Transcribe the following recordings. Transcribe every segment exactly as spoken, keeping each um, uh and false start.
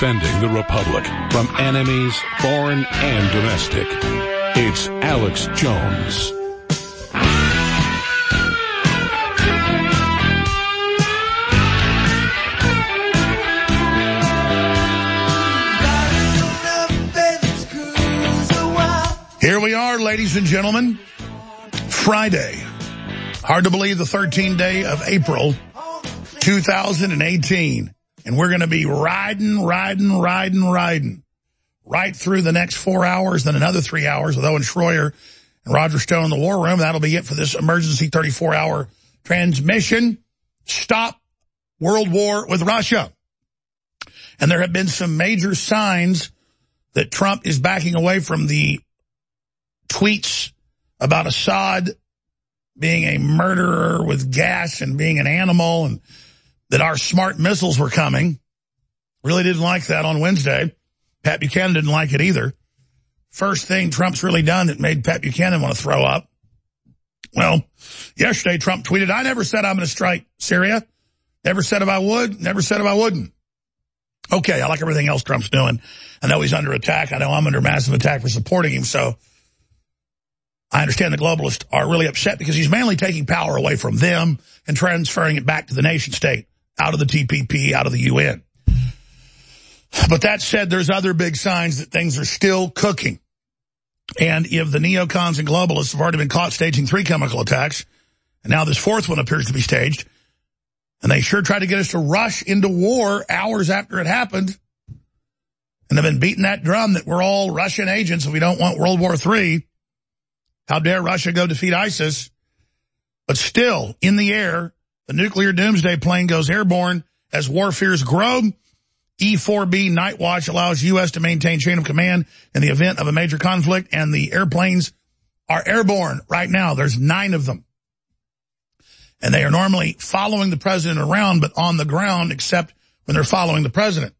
defending the Republic from enemies, foreign and domestic. It's Alex Jones. Here we are, ladies and gentlemen. Friday. Hard to believe the thirteenth day of April, two thousand eighteen. And we're going to be riding, riding, riding, riding right through the next four hours, then another three hours with Owen Schroyer and Roger Stone in the War Room. That'll be it for this emergency thirty-four hour transmission. Stop World War with Russia. And there have been some major signs that Trump is backing away from the tweets about Assad being a murderer with gas and being an animal, and that our smart missiles were coming. Really didn't like that on Wednesday. Pat Buchanan didn't like it either. First thing Trump's really done that made Pat Buchanan want to throw up. Well, yesterday Trump tweeted, I never said I'm going to strike Syria. Never said if I would. Never said if I wouldn't. Okay, I like everything else Trump's doing. I know he's under attack. I know I'm under massive attack for supporting him, so I understand the globalists are really upset because he's mainly taking power away from them and transferring it back to the nation state, out of the T P P, out of the U N. But that said, there's other big signs that things are still cooking. And if the neocons and globalists have already been caught staging three chemical attacks, and now this fourth one appears to be staged, and they sure tried to get us to rush into war hours after it happened, and they've been beating that drum that we're all Russian agents and we don't want World War Three. How dare Russia go defeat ISIS? But still, in the air, the nuclear doomsday plane goes airborne as war fears grow. E four B Night Watch allows U S to maintain chain of command in the event of a major conflict, and the airplanes are airborne right now. There's nine of them. And they are normally following the president around, but on the ground, except when they're following the president.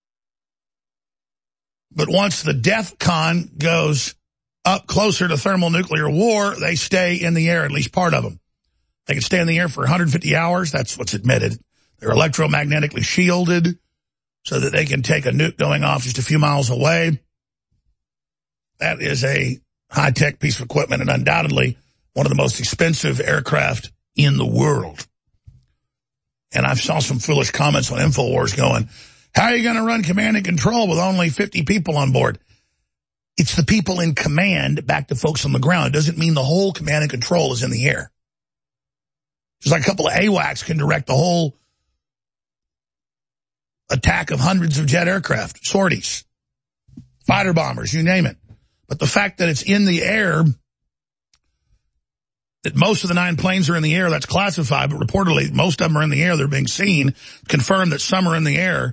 But once the DEFCON goes up closer to thermonuclear war, they stay in the air, at least part of them. They can stay in the air for one hundred fifty hours. That's what's admitted. They're electromagnetically shielded so that they can take a nuke going off just a few miles away. That is a high-tech piece of equipment and undoubtedly one of the most expensive aircraft in the world. And I saw some foolish comments on InfoWars going, how are you going to run command and control with only fifty people on board? It's the people in command back to folks on the ground. It doesn't mean the whole command and control is in the air. Just like a couple of AWACS can direct the whole attack of hundreds of jet aircraft, sorties, fighter bombers, you name it. But the fact that it's in the air, that most of the nine planes are in the air, that's classified, but reportedly most of them are in the air, they're being seen, confirmed that some are in the air,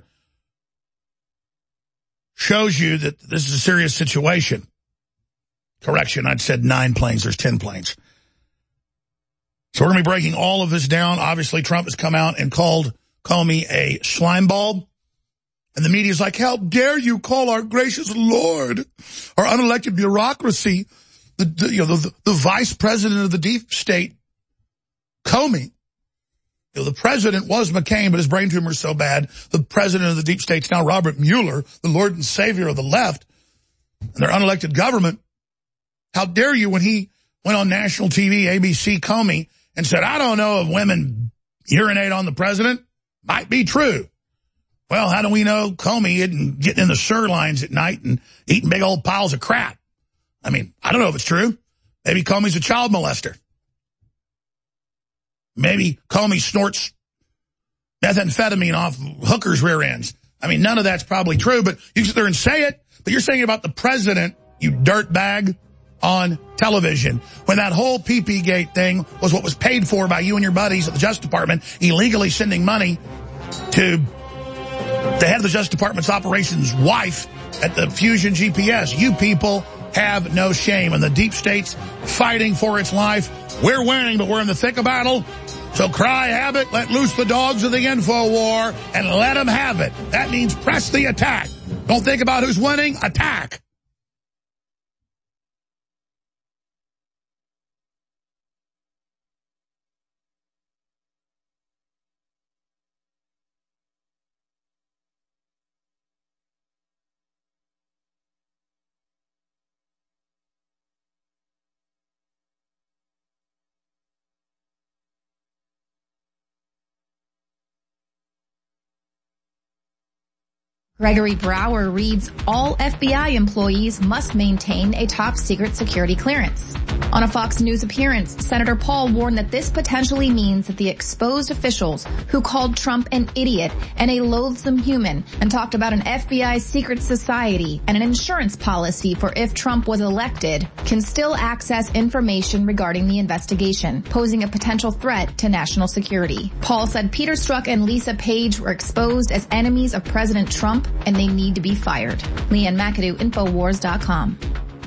shows you that this is a serious situation. Correction, I'd said nine planes, there's ten planes. So we're going to be breaking all of this down. Obviously, Trump has come out and called Comey a slime ball. And the media's like, how dare you call our gracious Lord, our unelected bureaucracy, the, the you know the, the vice president of the deep state, Comey. You know, the president was McCain, but his brain tumor is so bad. The president of the deep state's now Robert Mueller, the Lord and Savior of the left, and their unelected government. How dare you, when he went on national T V, A B C, Comey, and said, I don't know if women urinate on the president. Might be true. Well, how do we know Comey isn't getting in the sewer lines at night and eating big old piles of crap? I mean, I don't know if it's true. Maybe Comey's a child molester. Maybe Comey snorts methamphetamine off hookers' rear ends. I mean, none of that's probably true, but you sit there and say it. But you're saying about the president, you dirtbag, on television, when that whole P P Gate thing was what was paid for by you and your buddies at the Justice Department, illegally sending money to the head of the Justice Department's operations wife at the Fusion G P S. You people have no shame, and the deep state's fighting for its life. We're winning, but we're in the thick of battle. So cry havoc, let loose the dogs of the info war, and let them have it. That means press the attack. Don't think about who's winning, attack. Gregory Brower reads, all F B I employees must maintain a top-secret security clearance. On a Fox News appearance, Senator Paul warned that this potentially means that the exposed officials who called Trump an idiot and a loathsome human and talked about an F B I secret society and an insurance policy for if Trump was elected can still access information regarding the investigation, posing a potential threat to national security. Paul said Peter Strzok and Lisa Page were exposed as enemies of President Trump and they need to be fired. Leanne McAdoo, Infowars dot com.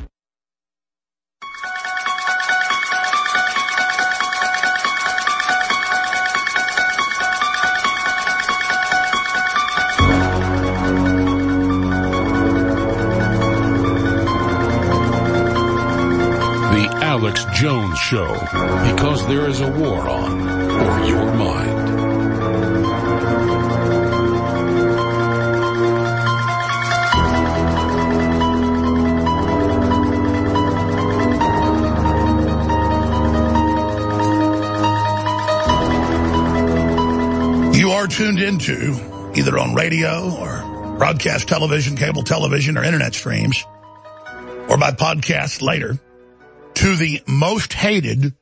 The Alex Jones Show, because there is a war on for your mind. You are tuned into, either on radio or broadcast television, cable television, or internet streams, or by podcast later, to the most hated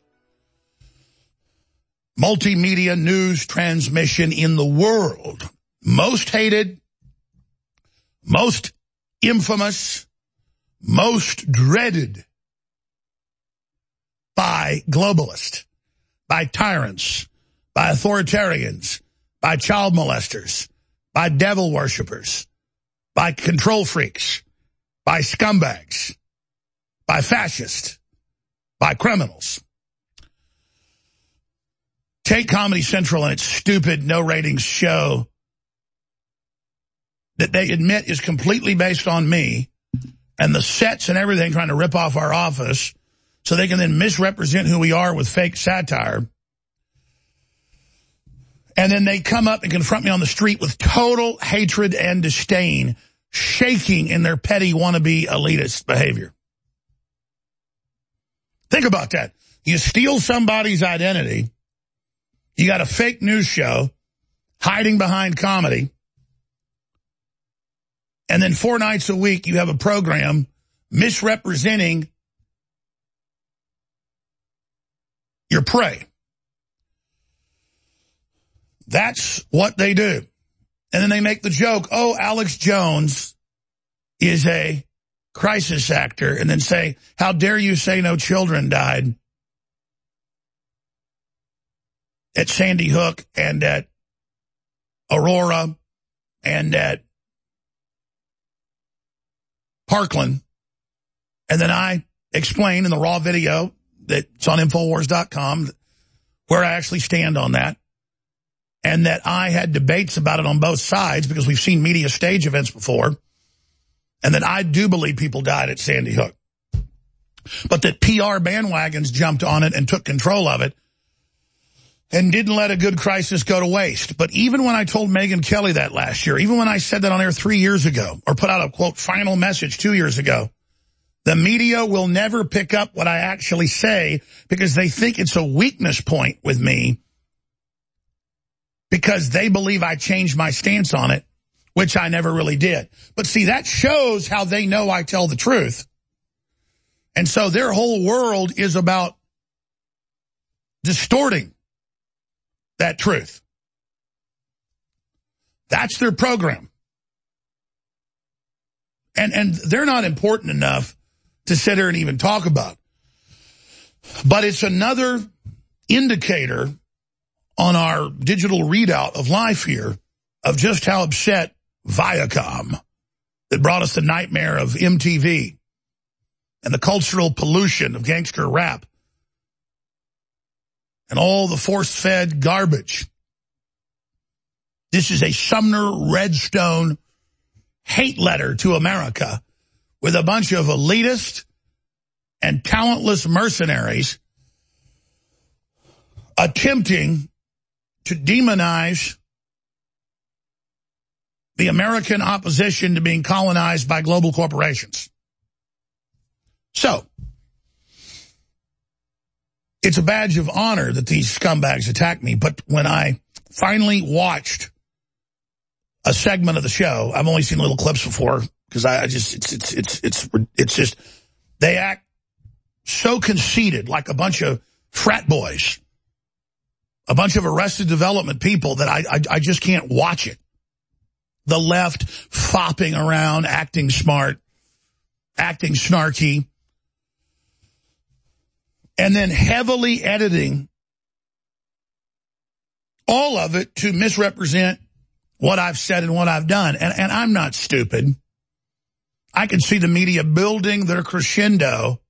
multimedia news transmission in the world. Most hated, most infamous, most dreaded by globalists, by tyrants, by authoritarians, by child molesters, by devil worshippers, by control freaks, by scumbags, by fascists, by criminals. Take Comedy Central and its stupid, no-ratings show that they admit is completely based on me and the sets and everything trying to rip off our office so they can then misrepresent who we are with fake satire. And then they come up and confront me on the street with total hatred and disdain, shaking in their petty wannabe elitist behavior. Think about that. You steal somebody's identity. You got a fake news show hiding behind comedy. And then four nights a week you have a program misrepresenting your prey. That's what they do. And then they make the joke, oh, Alex Jones is a crisis actor, and then say, how dare you say no children died at Sandy Hook and at Aurora and at Parkland. And then I explain in the raw video that's on Infowars dot com where I actually stand on that. And that I had debates about it on both sides because we've seen media stage events before. And that I do believe people died at Sandy Hook. But that P R bandwagons jumped on it and took control of it and didn't let a good crisis go to waste. But even when I told Megyn Kelly that last year, even when I said that on air three years ago, or put out a, quote, final message two years ago, the media will never pick up what I actually say because they think it's a weakness point with me because they believe I changed my stance on it, which I never really did. But see, that shows how they know I tell the truth. And so their whole world is about distorting that truth. That's their program. And and they're not important enough to sit here and even talk about. But it's another indicator on our digital readout of life here of just how upset Viacom, that brought us the nightmare of M T V and the cultural pollution of gangster rap and all the force-fed garbage. This is a Sumner Redstone hate letter to America with a bunch of elitist and talentless mercenaries attempting to demonize the American opposition to being colonized by global corporations. So, it's a badge of honor that these scumbags attack me, but when I finally watched a segment of the show. I've only seen little clips before because I, I just, it's, it's, it's, it's, it's just, they act so conceited, like a bunch of frat boys, a bunch of Arrested Development people that I, I, I just can't watch it. The left fopping around, acting smart, acting snarky, and then heavily editing all of it to misrepresent what I've said and what I've done. And, and I'm not stupid. I can see the media building their crescendo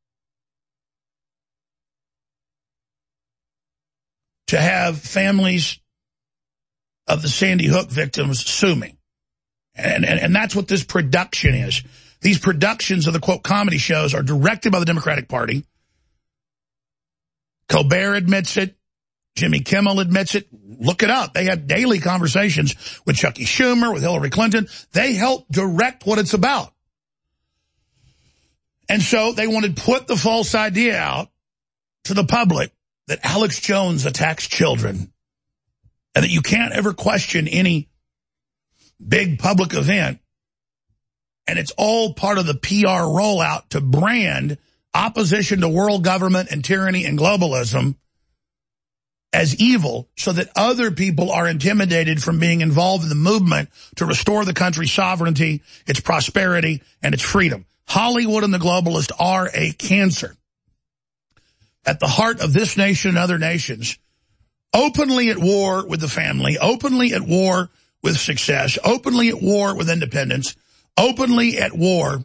to have families of the Sandy Hook victims sue me. And, and, and that's what this production is. These productions of the, quote, comedy shows are directed by the Democratic Party. Colbert admits it. Jimmy Kimmel admits it. Look it up. They have daily conversations with Chucky Schumer, with Hillary Clinton. They help direct what it's about. And so they wanted to put the false idea out to the public that Alex Jones attacks children and that you can't ever question any big public event. And it's all part of the P R rollout to brand opposition to world government and tyranny and globalism as evil so that other people are intimidated from being involved in the movement to restore the country's sovereignty, its prosperity, and its freedom. Hollywood and the globalists are a cancer at the heart of this nation and other nations, openly at war with the family, openly at war with success, openly at war with independence, openly at war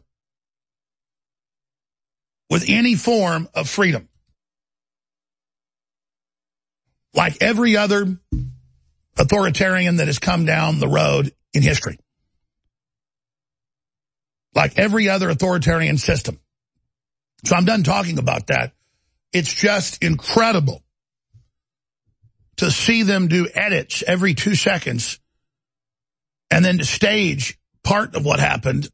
with any form of freedom. Like every other authoritarian that has come down the road in history. Like every other authoritarian system. So I'm done talking about that. It's just incredible to see them do edits every two seconds and then to stage part of what happened.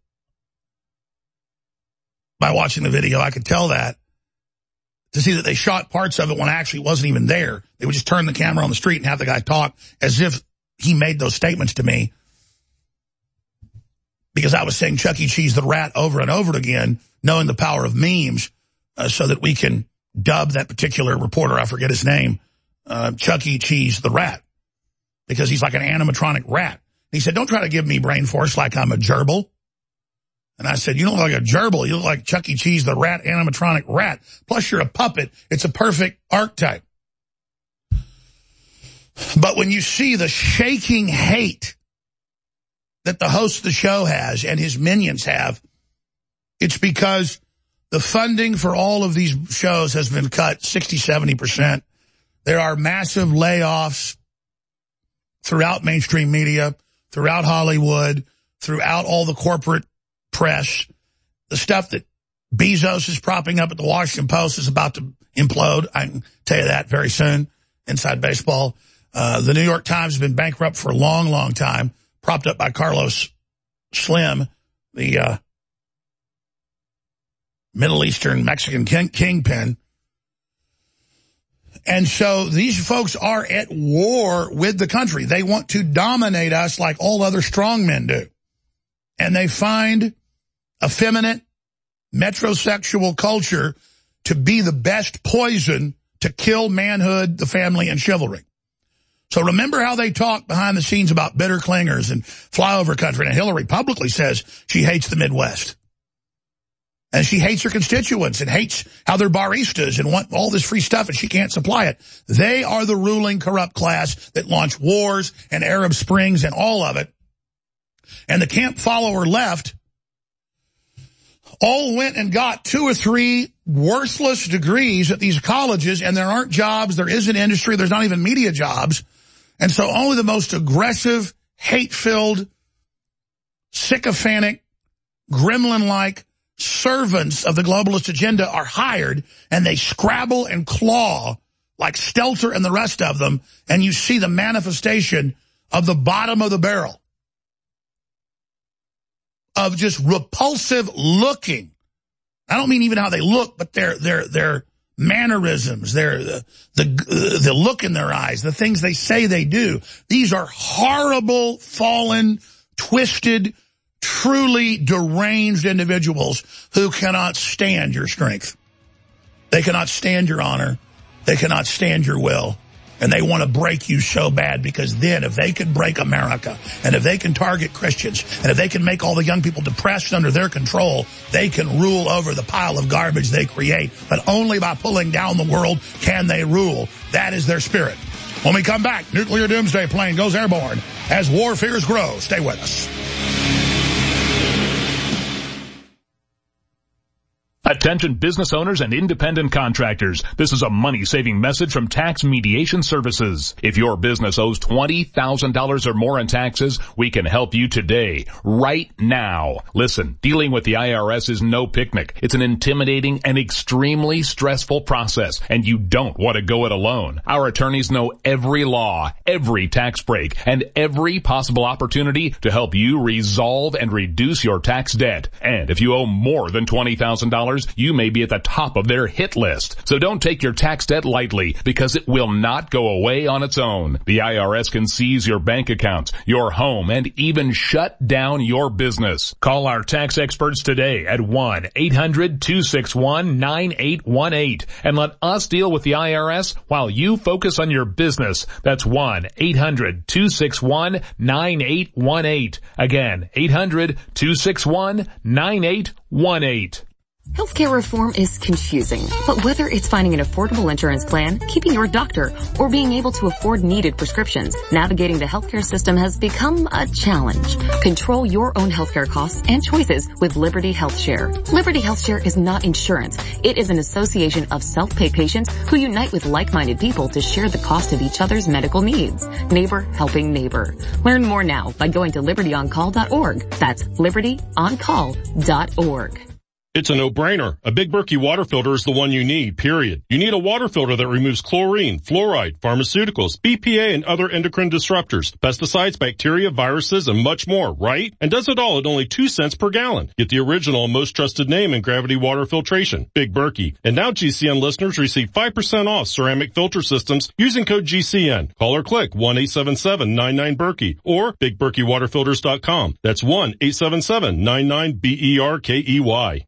By watching the video, I could tell that. To see that they shot parts of it when it actually wasn't even there. They would just turn the camera on the street and have the guy talk as if he made those statements to me. Because I was saying Chuck E. Cheese the rat over and over again, knowing the power of memes, uh, so that we can dub that particular reporter, I forget his name, uh, Chuck E. Cheese the rat. Because he's like an animatronic rat. And he said, don't try to give me brain force like I'm a gerbil. And I said, you don't look like a gerbil. You look like Chuck E. Cheese, the rat, animatronic rat. Plus, you're a puppet. It's a perfect archetype. But when you see the shaking hate that the host of the show has and his minions have, it's because the funding for all of these shows has been cut sixty, seventy percent. There are massive layoffs throughout mainstream media, throughout Hollywood, throughout all the corporate press. The stuff that Bezos is propping up at the Washington Post is about to implode. I can tell you that very soon. Inside baseball. Uh, the New York Times has been bankrupt for a long, long time, propped up by Carlos Slim, the uh, Middle Eastern Mexican king, kingpin. And so these folks are at war with the country. They want to dominate us like all other strongmen do. And they find effeminate, metrosexual culture to be the best poison to kill manhood, the family, and chivalry. So remember how they talk behind the scenes about bitter clingers and flyover country. And Hillary publicly says she hates the Midwest. And she hates her constituents and hates how they're baristas and want all this free stuff and she can't supply it. They are the ruling corrupt class that launched wars and Arab Springs and all of it. And the camp follower left all went and got two or three worthless degrees at these colleges, and there aren't jobs, there isn't industry, there's not even media jobs. And so only the most aggressive, hate-filled, sycophantic, gremlin-like servants of the globalist agenda are hired, and they scrabble and claw like Stelter and the rest of them, and you see the manifestation of the bottom of the barrel of just repulsive looking. I don't mean even how they look, but their their their mannerisms, their the the, the look in their eyes, the things they say they do. These are horrible, fallen, twisted, truly deranged individuals who cannot stand your strength. They cannot stand your honor. They cannot stand your will. And they want to break you so bad, because then if they can break America, and if they can target Christians, and if they can make all the young people depressed under their control, they can rule over the pile of garbage they create. But only by pulling down the world can they rule. That is their spirit. When we come back, nuclear doomsday plane goes airborne as war fears grow. Stay with us. Attention business owners and independent contractors. This is a money-saving message from Tax Mediation Services. If your business owes twenty thousand dollars or more in taxes, we can help you today, right now. Listen, dealing with the I R S is no picnic. It's an intimidating and extremely stressful process, and you don't want to go it alone. Our attorneys know every law, every tax break, and every possible opportunity to help you resolve and reduce your tax debt. And if you owe more than twenty thousand dollars, you may be at the top of their hit list. So don't take your tax debt lightly, because it will not go away on its own. The I R S can seize your bank accounts, your home, and even shut down your business. Call our tax experts today at one eight hundred two six one nine eight one eight and let us deal with the I R S while you focus on your business. That's one eight hundred two six one nine eight one eight. Again, eight hundred two six one nine eight one eight. Healthcare reform is confusing, but whether it's finding an affordable insurance plan, keeping your doctor, or being able to afford needed prescriptions, navigating the healthcare system has become a challenge. Control your own healthcare costs and choices with Liberty Health Share. Liberty Health Share is not insurance. It is an association of self-pay patients who unite with like-minded people to share the cost of each other's medical needs. Neighbor helping neighbor. Learn more now by going to liberty on call dot org. That's liberty on call dot org. It's a no-brainer. A Big Berkey water filter is the one you need, period. You need a water filter that removes chlorine, fluoride, pharmaceuticals, B P A, and other endocrine disruptors, pesticides, bacteria, viruses, and much more, right? And does it all at only two cents per gallon. Get the original and most trusted name in gravity water filtration, Big Berkey. And now G C N listeners receive five percent off ceramic filter systems using code G C N. Call or click one eight seven seven nine nine Berkey or big berkey water filters dot com. That's one eight seven seven nine nine B E R K E Y.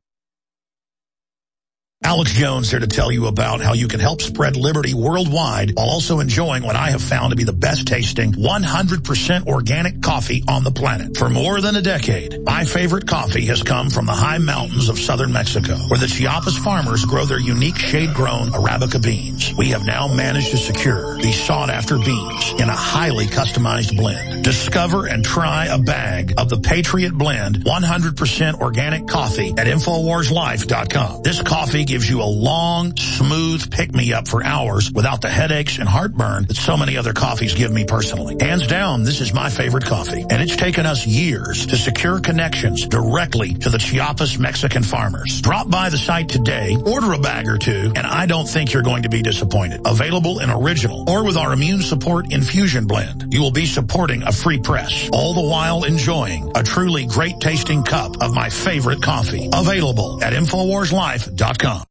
Alex Jones here to tell you about how you can help spread liberty worldwide while also enjoying what I have found to be the best tasting one hundred percent organic coffee on the planet. For more than a decade, my favorite coffee has come from the high mountains of southern Mexico, where the Chiapas farmers grow their unique shade-grown Arabica beans. We have now managed to secure these sought-after beans in a highly customized blend. Discover and try a bag of the Patriot Blend one hundred percent organic coffee at infowars life dot com. This coffee gives you a long, smooth pick-me-up for hours without the headaches and heartburn that so many other coffees give me personally. Hands down, this is my favorite coffee, and it's taken us years to secure connections directly to the Chiapas Mexican farmers. Drop by the site today, order a bag or two, and I don't think you're going to be disappointed. Available in original or with our immune support infusion blend. You will be supporting a free press, all the while enjoying a truly great-tasting cup of my favorite coffee. Available at infowars life dot com.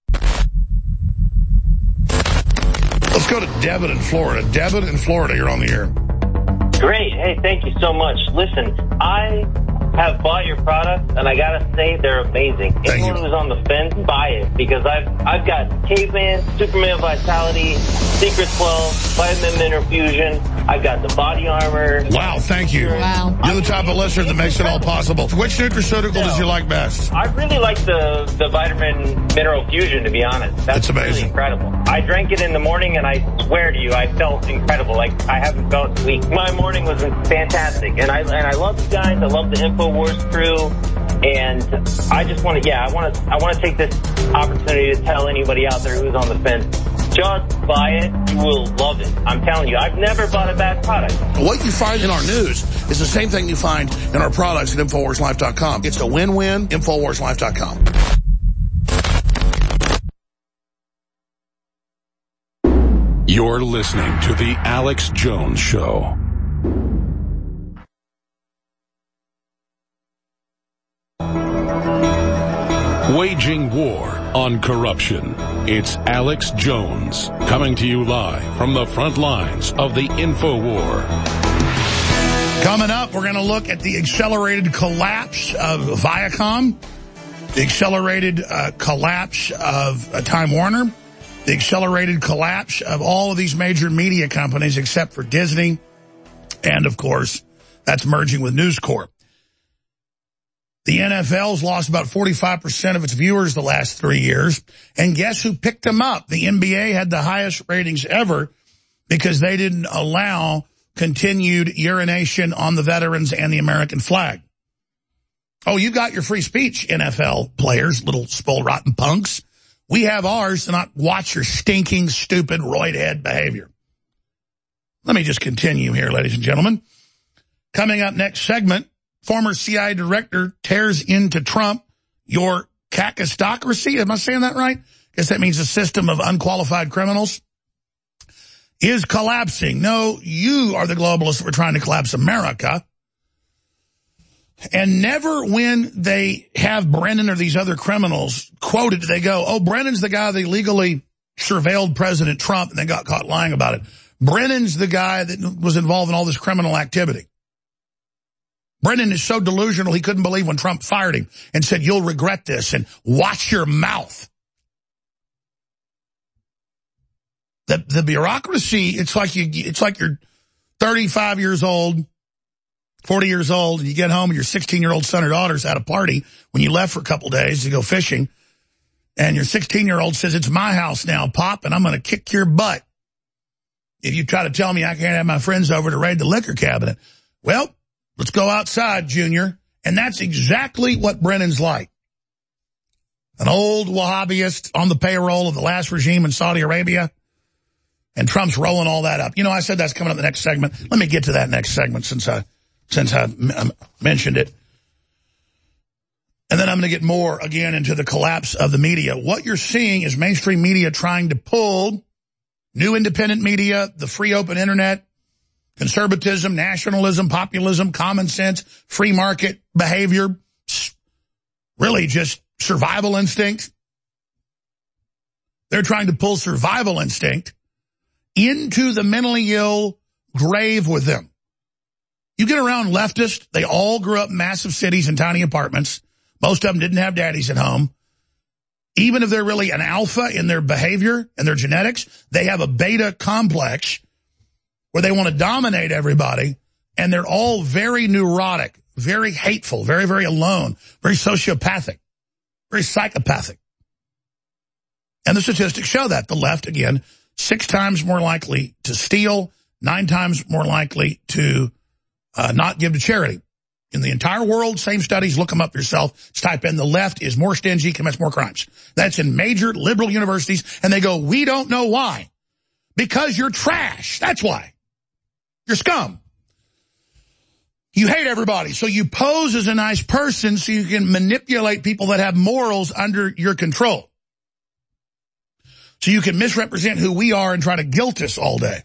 Let's go to Devin in Florida. Devin in Florida, you're on the air. Great. Hey, thank you so much. Listen, I have bought your product, and I gotta say they're amazing. Thank Anyone you. who's on the fence, buy it, because I've I've got Caveman, Superman Vitality, Secret twelve, Vitamin Mineral Fusion. I've got the body armor. Wow, thank you. Wow. You're the type of listener that makes it all possible. Which nutraceutical does you like best? I really like the, the Vitamin Mineral Fusion, to be honest. That's, That's amazing. Really incredible. I drank it in the morning, and I swear to you, I felt incredible. Like, I haven't felt weak. My morning was fantastic, and I and I love you guys. I love the InfoWars crew, and I just want to, yeah, I want to I want to take this opportunity to tell anybody out there who's on the fence, just buy it. You will love it. I'm telling you, I've never bought a bad product. What you find in our news is the same thing you find in our products at infowars life dot com. It's a win-win, infowars life dot com. You're listening to The Alex Jones Show. Waging war on corruption. It's Alex Jones coming to you live from the front lines of the InfoWar. Coming up, we're going to look at the accelerated collapse of Viacom, the accelerated uh, collapse of uh, Time Warner, the accelerated collapse of all of these major media companies except for Disney, and, of course, that's merging with News Corp. The N F L's lost about forty-five percent of its viewers the last three years, and guess who picked them up? The N B A had the highest ratings ever because they didn't allow continued urination on the veterans and the American flag. Oh, you got your free speech, N F L players, little spoiled rotten punks. We have ours to not watch your stinking, stupid, roid-head behavior. Let me just continue here, ladies and gentlemen. Coming up next segment, former C I A director tears into Trump, your kakistocracy. Am I saying that right? Guess that means a system of unqualified criminals is collapsing. No, you are the globalists that were trying to collapse America. And never when they have Brennan or these other criminals quoted, they go, oh, Brennan's the guy that illegally surveilled President Trump and then got caught lying about it. Brennan's the guy that was involved in all this criminal activity. Brennan is so delusional he couldn't believe when Trump fired him and said, you'll regret this and watch your mouth. The, the bureaucracy, it's like you, it's like you're thirty-five years old, forty years old, and you get home and your sixteen-year-old son or daughter's at a party when you left for a couple days to go fishing, and your sixteen-year-old says, it's my house now, Pop, and I'm going to kick your butt if you try to tell me I can't have my friends over to raid the liquor cabinet. Well, let's go outside, Junior. And that's exactly what Brennan's like. An old Wahhabist on the payroll of the last regime in Saudi Arabia. And Trump's rolling all that up. You know, I said that's coming up in the next segment. Let me get to that next segment since I, since I m- mentioned it. And then I'm going to get more, again, into the collapse of the media. What you're seeing is mainstream media trying to pull new independent media, the free open internet, conservatism, nationalism, populism, common sense, free market behavior, really just survival instinct. They're trying to pull survival instinct into the mentally ill grave with them. You get around leftists, they all grew up in massive cities and tiny apartments. Most of them didn't have daddies at home. Even if they're really an alpha in their behavior and their genetics, they have a beta complex where they want to dominate everybody, and they're all very neurotic, very hateful, very, very alone, very sociopathic, very psychopathic. And the statistics show that. The left, again, six times more likely to steal, nine times more likely to uh, not give to charity. In the entire world, same studies, look them up yourself. Just type in the left is more stingy, commits more crimes. That's in major liberal universities, and they go, we don't know why. Because you're trash. That's why. You're scum. You hate everybody, so you pose as a nice person so you can manipulate people that have morals under your control. So you can misrepresent who we are and try to guilt us all day.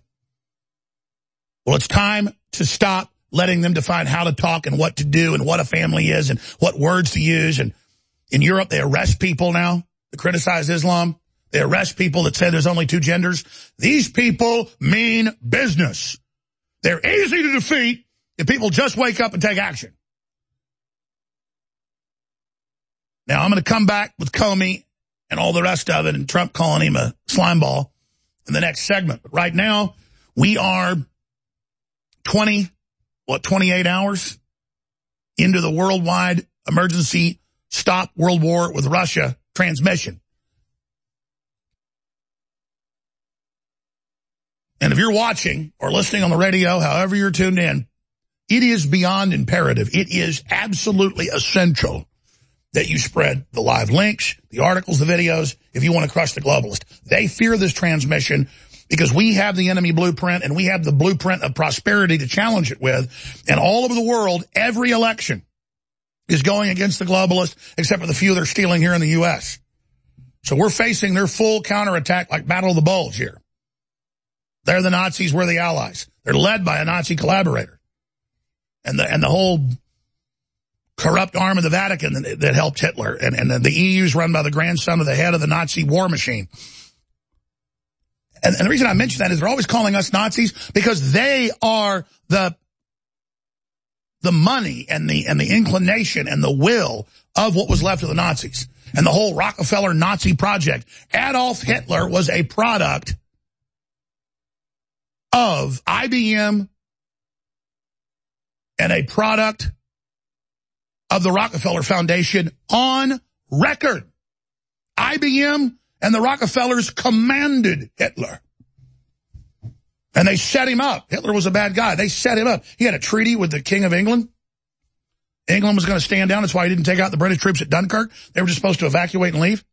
Well, it's time to stop letting them define how to talk and what to do and what a family is and what words to use. And in Europe, they arrest people now that criticize Islam. They arrest people that say there's only two genders. These people mean business. They're easy to defeat if people just wake up and take action. Now, I'm going to come back with Comey and all the rest of it and Trump calling him a slime ball in the next segment. But right now, we are twenty, what, twenty-eight hours into the worldwide emergency stop world war with Russia transmission. And if you're watching or listening on the radio, however you're tuned in, it is beyond imperative. It is absolutely essential that you spread the live links, the articles, the videos, if you want to crush the globalist. They fear this transmission because we have the enemy blueprint and we have the blueprint of prosperity to challenge it with. And all over the world, every election is going against the globalists, except for the few they're stealing here in the U S. So we're facing their full counterattack like Battle of the Bulge here. They're the Nazis, we're the allies. They're led by a Nazi collaborator. And the, and the whole corrupt arm of the Vatican that, that helped Hitler. And, and the E U's run by the grandson of the head of the Nazi war machine. And, and the reason I mention that is they're always calling us Nazis because they are the the money and the and the inclination and the will of what was left of the Nazis. And the whole Rockefeller Nazi project. Adolf Hitler was a product of I B M and a product of the Rockefeller Foundation on record. I B M and the Rockefellers commanded Hitler. And they set him up. Hitler was a bad guy. They set him up. He had a treaty with the King of England. England was going to stand down. That's why he didn't take out the British troops at Dunkirk. They were just supposed to evacuate and leave.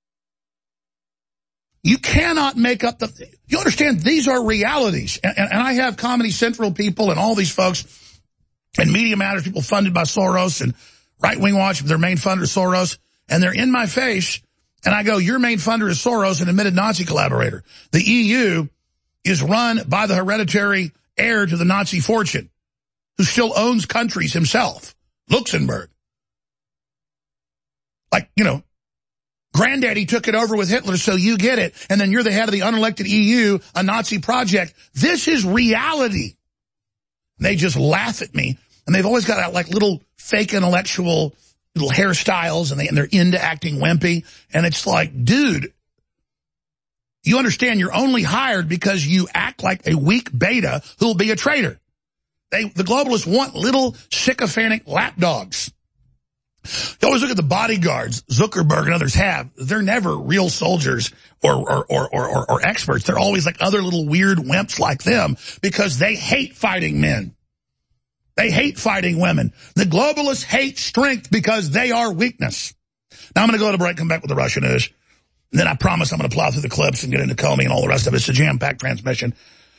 You cannot make up the... You understand, these are realities. And, and, and I have Comedy Central people and all these folks and Media Matters people funded by Soros and Right Wing Watch, their main funder is Soros. And they're in my face. And I go, your main funder is Soros, an admitted Nazi collaborator. The E U is run by the hereditary heir to the Nazi fortune, who still owns countries himself. Luxembourg. Like, you know, Granddaddy took it over with Hitler, so you get it. And then you're the head of the unelected E U, a Nazi project. This is reality. And they just laugh at me. And they've always got like little fake intellectual little hairstyles, and, they, and they're into acting wimpy. And it's like, dude, you understand you're only hired because you act like a weak beta who'll be a traitor. They, the globalists want little sycophantic lapdogs. You always look at the bodyguards Zuckerberg and others have. They're never real soldiers or, or, or, or, or experts. They're always like other little weird wimps like them because they hate fighting men. They hate fighting women. The globalists hate strength because they are weakness. Now I'm going to go to break, come back with the Russia news. And then I promise I'm going to plow through the clips and get into Comey and all the rest of it. It's a jam-packed transmission.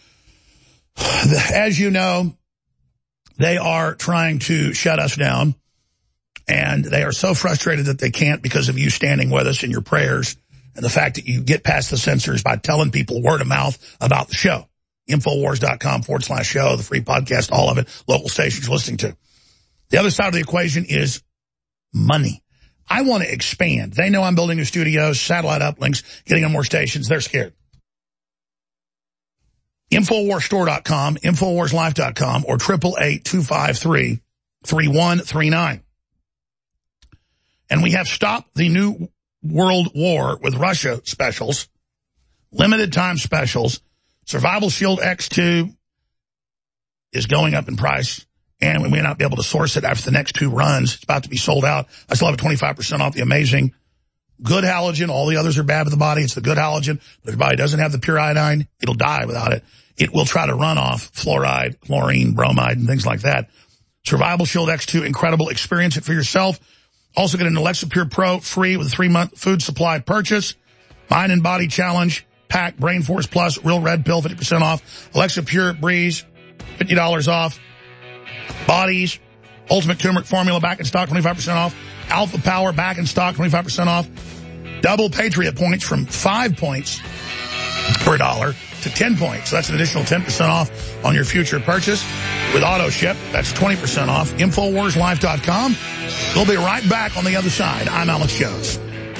As you know, they are trying to shut us down, and they are so frustrated that they can't because of you standing with us in your prayers and the fact that you get past the censors by telling people word of mouth about the show. Infowars.com forward slash show, the free podcast, all of it, local stations you're listening to. The other side of the equation is money. I want to expand. They know I'm building new studios, satellite uplinks, getting on more stations. They're scared. Infowars store dot com, Infowars life dot com, or triple eight two five three three one three nine. And we have Stop the New World War with Russia specials, limited time specials. Survival Shield X two is going up in price, and we may not be able to source it after the next two runs. It's about to be sold out. I still have a twenty-five percent off the amazing good halogen. All the others are bad for the body. It's the good halogen. But if your body doesn't have the pure iodine, it'll die without it. It will try to run off fluoride, chlorine, bromide, and things like that. Survival Shield X two, incredible. Experience it for yourself. Also get an Alexa Pure Pro free with a three-month food supply purchase. Mind and Body Challenge pack, Brain Force Plus, Real Red Pill, fifty percent off. Alexa Pure Breeze, fifty dollars off. Bodies, Ultimate Turmeric Formula back in stock, twenty-five percent off. Alpha Power back in stock, twenty-five percent off. Double Patriot points from five points per dollar to ten points. So that's an additional ten percent off on your future purchase. With auto ship, that's twenty percent off. Infowars life dot com. We'll be right back on the other side. I'm Alex Jones.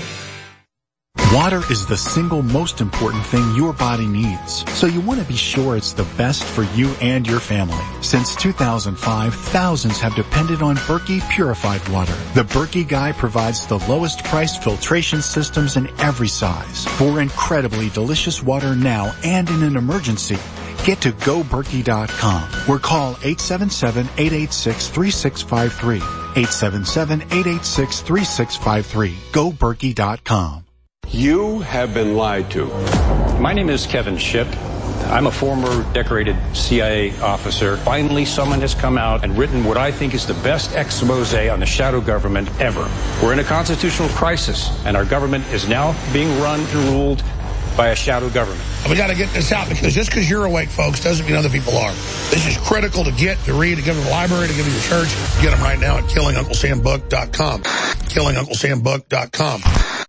Water is the single most important thing your body needs, so you want to be sure it's the best for you and your family. Since two thousand five, thousands have depended on Berkey purified water. The Berkey Guy provides the lowest priced filtration systems in every size. For incredibly delicious water now and in an emergency, get to go berkey dot com or call eight seven seven, eight eight six, three six five three. eight seven seven, eight eight six, three six five three. go berkey dot com. You have been lied to. My name is Kevin Shipp. I'm a former decorated C I A officer. Finally, someone has come out and written what I think is the best expose on the shadow government ever. We're in a constitutional crisis, and our government is now being run and ruled by a shadow government. We got to get this out, because just because you're awake, folks, doesn't mean other people are. This is critical to get, to read, to give to the library, to give to your church. Get them right now at killing uncle sam book dot com. killing uncle sam book dot com.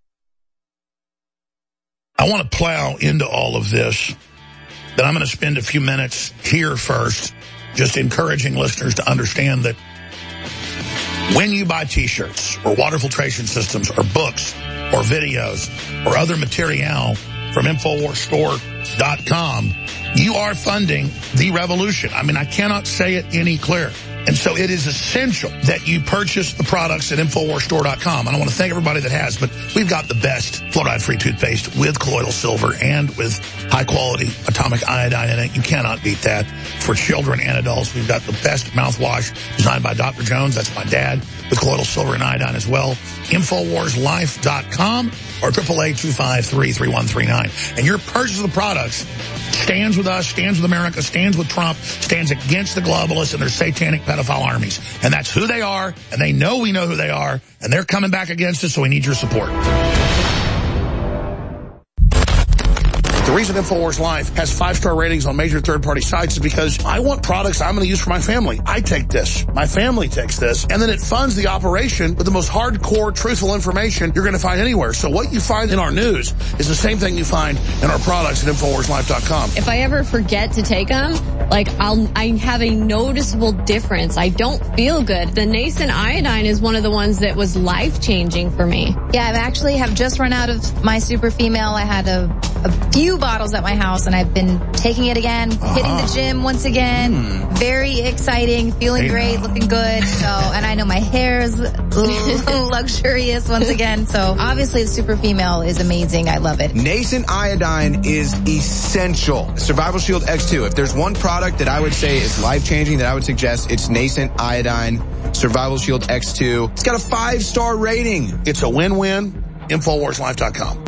I want to plow into all of this, but I'm going to spend a few minutes here first just encouraging listeners to understand that when you buy T-shirts or water filtration systems or books or videos or other material from Infowars store dot com, you are funding the revolution. I mean, I cannot say it any clearer. And so it is essential that you purchase the products at Infowars Store dot com. And I want to thank everybody that has, but we've got the best fluoride-free toothpaste with colloidal silver and with high-quality atomic iodine in it. You cannot beat that. For children and adults, we've got the best mouthwash designed by Doctor Jones. That's my dad, with colloidal silver and iodine as well. Infowars Life dot com or eight eight eight, two five three, three one three nine. And your purchase of the products stands with us, stands with America, stands with Trump, stands against the globalists and their satanic pedophile armies. And that's who they are, and they know we know who they are, and they're coming back against us, so we need your support. The reason Infowars Life has five-star ratings on major third-party sites is because I want products I'm going to use for my family. I take this. My family takes this. And then it funds the operation with the most hardcore, truthful information you're going to find anywhere. So what you find in our news is the same thing you find in our products at Infowars Life dot com. If I ever forget to take them, like I'll, I have a noticeable difference. I don't feel good. The nascent iodine is one of the ones that was life-changing for me. Yeah, I actually have just run out of my Super Female. I had a, a few bottles at my house, and I've been taking it again, uh-huh. hitting the gym once again. Mm. Very exciting, feeling hey, great, no. looking good. So, and I know my hair's luxurious once again. So obviously the Super Female is amazing. I love it. Nascent iodine is essential. Survival Shield X two. If there's one product that I would say is life-changing that I would suggest, it's Nascent iodine Survival Shield X two. It's got a five-star rating. It's a win-win. Infowars Life dot com.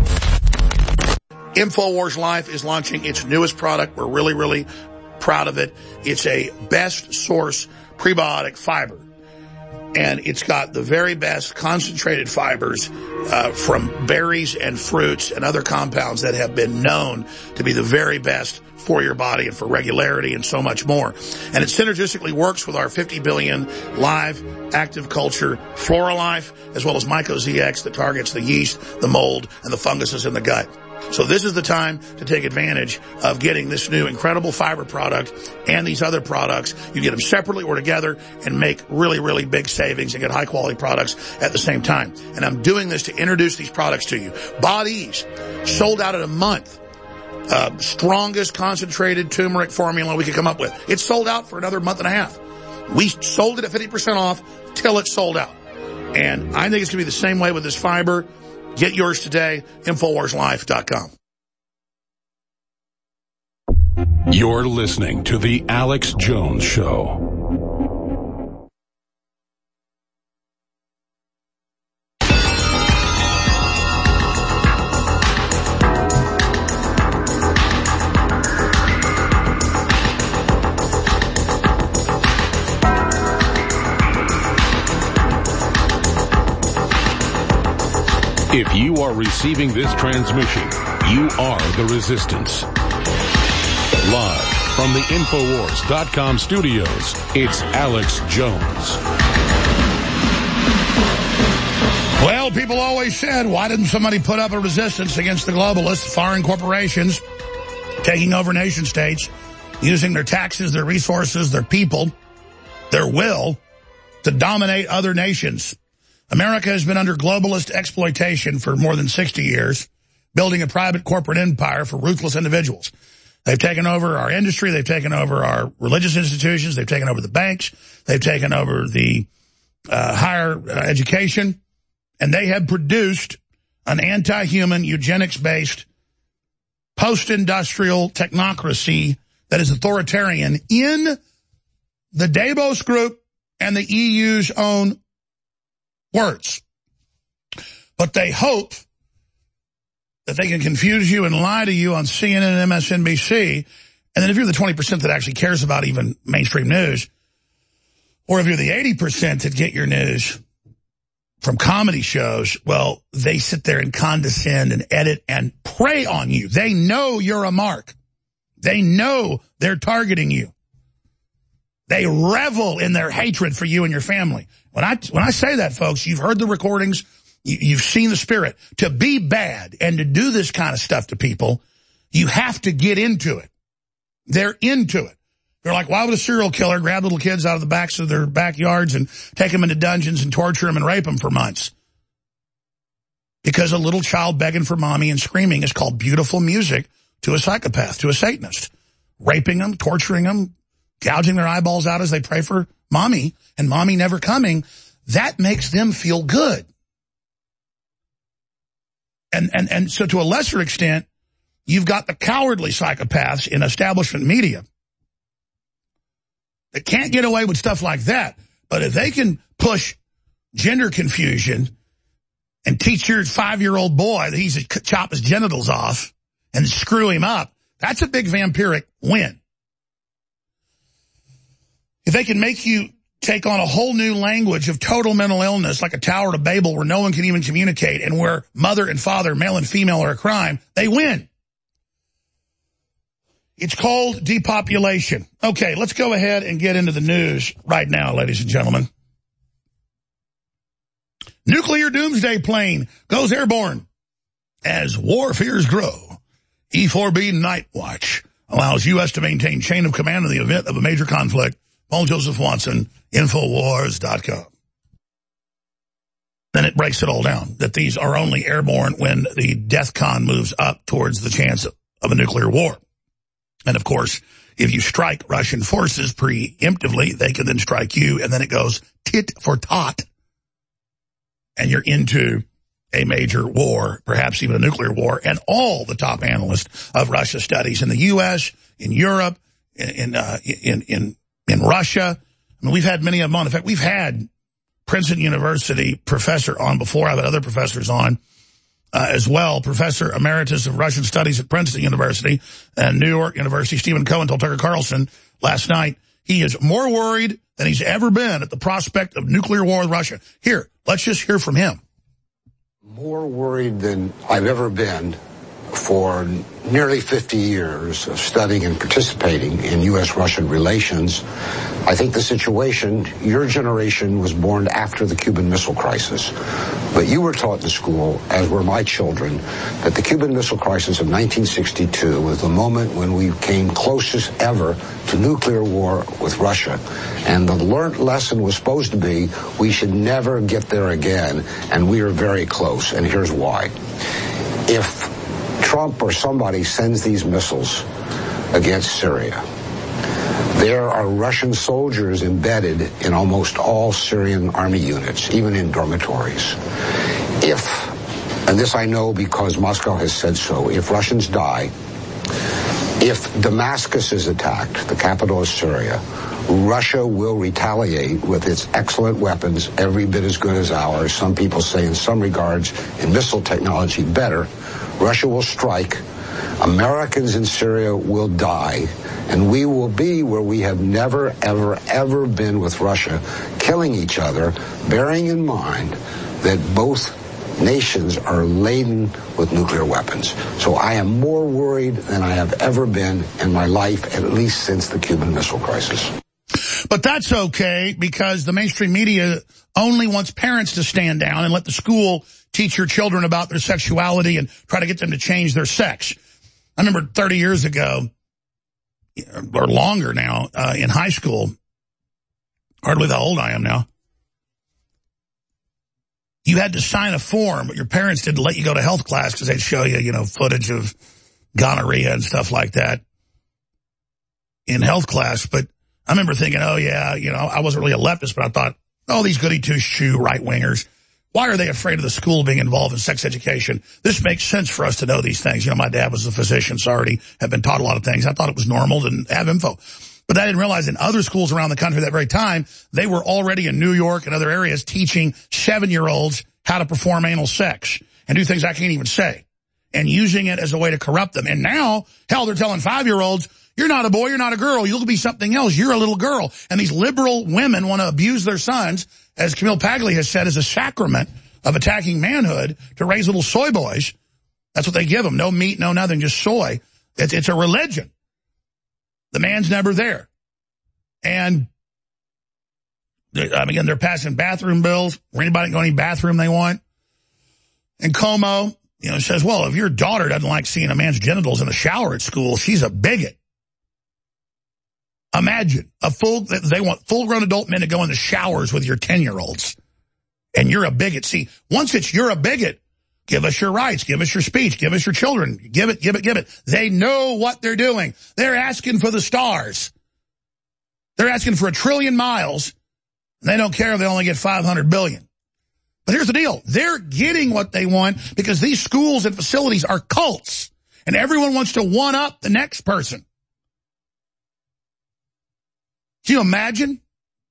Infowars Life is launching its newest product. We're really, really proud of it. It's a best source prebiotic fiber. And it's got the very best concentrated fibers uh, from berries and fruits and other compounds that have been known to be the very best for your body and for regularity and so much more. And it synergistically works with our fifty billion live active culture FloraLife, as well as Myco Z X that targets the yeast, the mold, and the funguses in the gut. So this is the time to take advantage of getting this new incredible fiber product and these other products. You get them separately or together and make really, really big savings and get high-quality products at the same time. And I'm doing this to introduce these products to you. Bodease, sold out in a month. Uh, strongest concentrated turmeric formula we could come up with. It's sold out for another month and a half. We sold it at fifty percent off till it's sold out. And I think it's going to be the same way with this fiber. Get yours today, Infowars Life dot com. You're listening to The Alex Jones Show. If you are receiving this transmission, you are the resistance. Live from the Infowars dot com studios, it's Alex Jones. Well, people always said, why didn't somebody put up a resistance against the globalists, foreign corporations, taking over nation states, using their taxes, their resources, their people, their will to dominate other nations? America has been under globalist exploitation for more than sixty years, building a private corporate empire for ruthless individuals. They've taken over our industry. They've taken over our religious institutions. They've taken over the banks. They've taken over the uh, higher uh, education. And they have produced an anti-human, eugenics-based, post-industrial technocracy that is authoritarian in the Davos Group and the E U's own words. But they hope that they can confuse you and lie to you on C N N and M S N B C. And then if you're the twenty percent that actually cares about even mainstream news, or if you're the eighty percent that get your news from comedy shows, well, they sit there and condescend and edit and prey on you. They know you're a mark. They know they're targeting you. They revel in their hatred for you and your family. When I, when I say that, folks, you've heard the recordings, you, you've seen the spirit. To be bad and to do this kind of stuff to people, you have to get into it. They're into it. They're like, why would a serial killer grab little kids out of the backs of their backyards and take them into dungeons and torture them and rape them for months? Because a little child begging for mommy and screaming is called beautiful music to a psychopath, to a Satanist. Raping them, torturing them, gouging their eyeballs out as they pray for mommy and mommy never coming, that makes them feel good. And, and, and so to a lesser extent, you've got the cowardly psychopaths in establishment media that can't get away with stuff like that. But if they can push gender confusion and teach your five-year-old boy that he's to chop his genitals off and screw him up, that's a big vampiric win. If they can make you take on a whole new language of total mental illness, like a Tower of Babel where no one can even communicate and where mother and father, male and female, are a crime, they win. It's called depopulation. Okay, let's go ahead and get into the news right now, ladies and gentlemen. Nuclear doomsday plane goes airborne as war fears grow. E four B Night Watch allows U S to maintain chain of command in the event of a major conflict. Paul Joseph Watson, Infowars dot com. Then it breaks it all down, that these are only airborne when the DEFCON moves up towards the chance of, of a nuclear war. And, of course, if you strike Russian forces preemptively, they can then strike you, and then it goes tit for tat. And you're into a major war, perhaps even a nuclear war. And all the top analysts of Russia studies in the U S, in Europe, in in uh, in, in in Russia. I mean, we've had many of them on. In fact, we've had Princeton University professor on before. I've had other professors on uh, as well. Professor Emeritus of Russian Studies at Princeton University and New York University, Stephen Cohen, told Tucker Carlson last night he is more worried than he's ever been at the prospect of nuclear war with Russia. Here, let's just hear from him. More worried than I've ever been for nearly fifty years of studying and participating in U S Russian relations. I think the situation, your generation was born after the Cuban Missile Crisis, but you were taught in school, as were my children, that the Cuban Missile Crisis of nineteen sixty-two was the moment when we came closest ever to nuclear war with Russia. And the learned lesson was supposed to be we should never get there again, and we are very close, and here's why. If Trump or somebody sends these missiles against Syria, there are Russian soldiers embedded in almost all Syrian army units, even in dormitories. If, and this I know because Moscow has said so, if Russians die, if Damascus is attacked, the capital of Syria, Russia will retaliate with its excellent weapons, every bit as good as ours. Some people say in some regards, in missile technology, better. Russia will strike, Americans in Syria will die, and we will be where we have never, ever, ever been with Russia, killing each other, bearing in mind that both nations are laden with nuclear weapons. So I am more worried than I have ever been in my life, at least since the Cuban Missile Crisis. But that's okay, because the mainstream media only wants parents to stand down and let the school teach your children about their sexuality and try to get them to change their sex. I remember thirty years ago, or longer now, uh, in high school, hardly how old I am now, you had to sign a form, but your parents didn't let you go to health class because they'd show you, you know, footage of gonorrhea and stuff like that in health class. But I remember thinking, oh, yeah, you know, I wasn't really a leftist, but I thought, oh, these goody two-shoe right-wingers, why are they afraid of the school being involved in sex education? This makes sense for us to know these things. You know, my dad was a physician, so I already have been taught a lot of things. I thought it was normal to have info. But I didn't realize in other schools around the country at that very time, they were already in New York and other areas teaching seven-year-olds how to perform anal sex and do things I can't even say, and using it as a way to corrupt them. And now, hell, they're telling five-year-olds, you're not a boy, you're not a girl, you'll be something else, you're a little girl. And these liberal women want to abuse their sons, as Camille Paglia has said, as a sacrament of attacking manhood to raise little soy boys. That's what they give them. No meat, no nothing, just soy. It's, it's a religion. The man's never there. And, I mean, again, they're passing bathroom bills where anybody can go any bathroom they want. And Como, you know, says, well, if your daughter doesn't like seeing a man's genitals in the shower at school, she's a bigot. Imagine a full, they want full-grown adult men to go in the showers with your ten-year-olds. And you're a bigot. See, once it's you're a bigot, give us your rights, give us your speech, give us your children, give it, give it, give it. They know what they're doing. They're asking for the stars. They're asking for a trillion miles They don't care if they only get five hundred billion dollars. But here's the deal. They're getting what they want because these schools and facilities are cults. And everyone wants to one-up the next person. Can you imagine?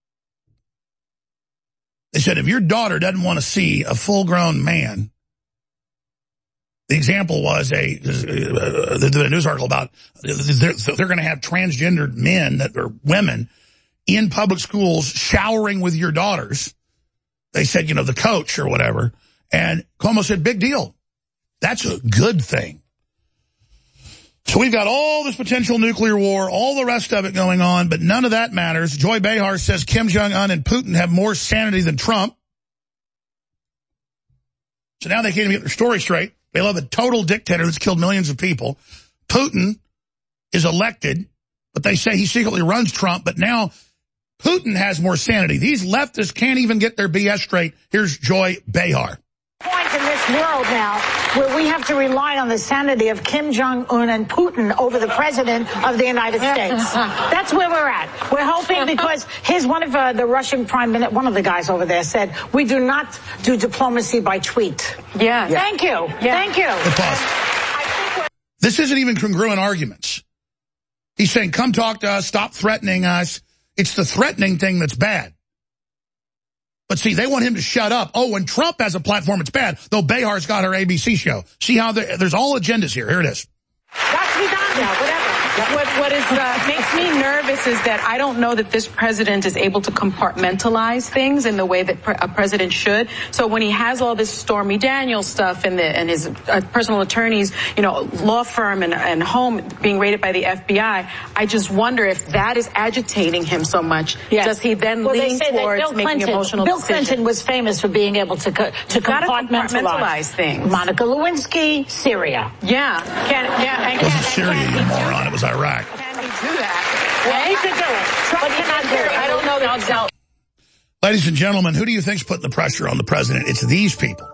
They said if your daughter doesn't want to see a full-grown man, the example was a uh, the, the news article about they're, they're going to have transgendered men that are women in public schools showering with your daughters. They said, you know, the coach or whatever. And Cuomo said, big deal. That's a good thing. So we've got all this potential nuclear war, all the rest of it going on, but none of that matters. Joy Behar says Kim Jong-un and Putin have more sanity than Trump. So now they can't even get their story straight. They love a total dictator that's killed millions of people. Putin is elected, but they say he secretly runs Trump, but now Putin has more sanity. These leftists can't even get their B S straight. Here's Joy Behar. Point in this world now where we have to rely on the sanity of Kim Jong-un and Putin over the president of the United States. That's where we're at. We're hoping because here's one of uh, the Russian prime minister, one of the guys over there said, we do not do diplomacy by tweet. Yeah. yeah. Thank you. Yeah. Thank you. This isn't even congruent arguments. He's saying, come talk to us, stop threatening us. It's the threatening thing that's bad. But see, they want him to shut up. Oh, when Trump has a platform, it's bad. Though Behar's got her A B C show. See how there's all agendas here. Here it is. Got to be done now, whatever. What, what is uh, makes me nervous is that I don't know that this president is able to compartmentalize things in the way that pre- a president should. So when he has all this Stormy Daniels stuff and, the, and his uh, personal attorneys, you know, law firm and, and home being raided by the F B I, I just wonder if that is agitating him so much. Yes. Does he then well, lean towards Bill making Clinton, emotional Bill decisions? Clinton was famous for being able to co- to compartmentalize. compartmentalize things. Monica Lewinsky, Syria. Yeah. Can, yeah. And it wasn't can, Syria, and you can moron. It was Iraq. Can he do that? Well, he could do it. Trump cannot do it. I don't know that he's. Ladies and gentlemen, who do you think's putting the pressure on the president? It's these people.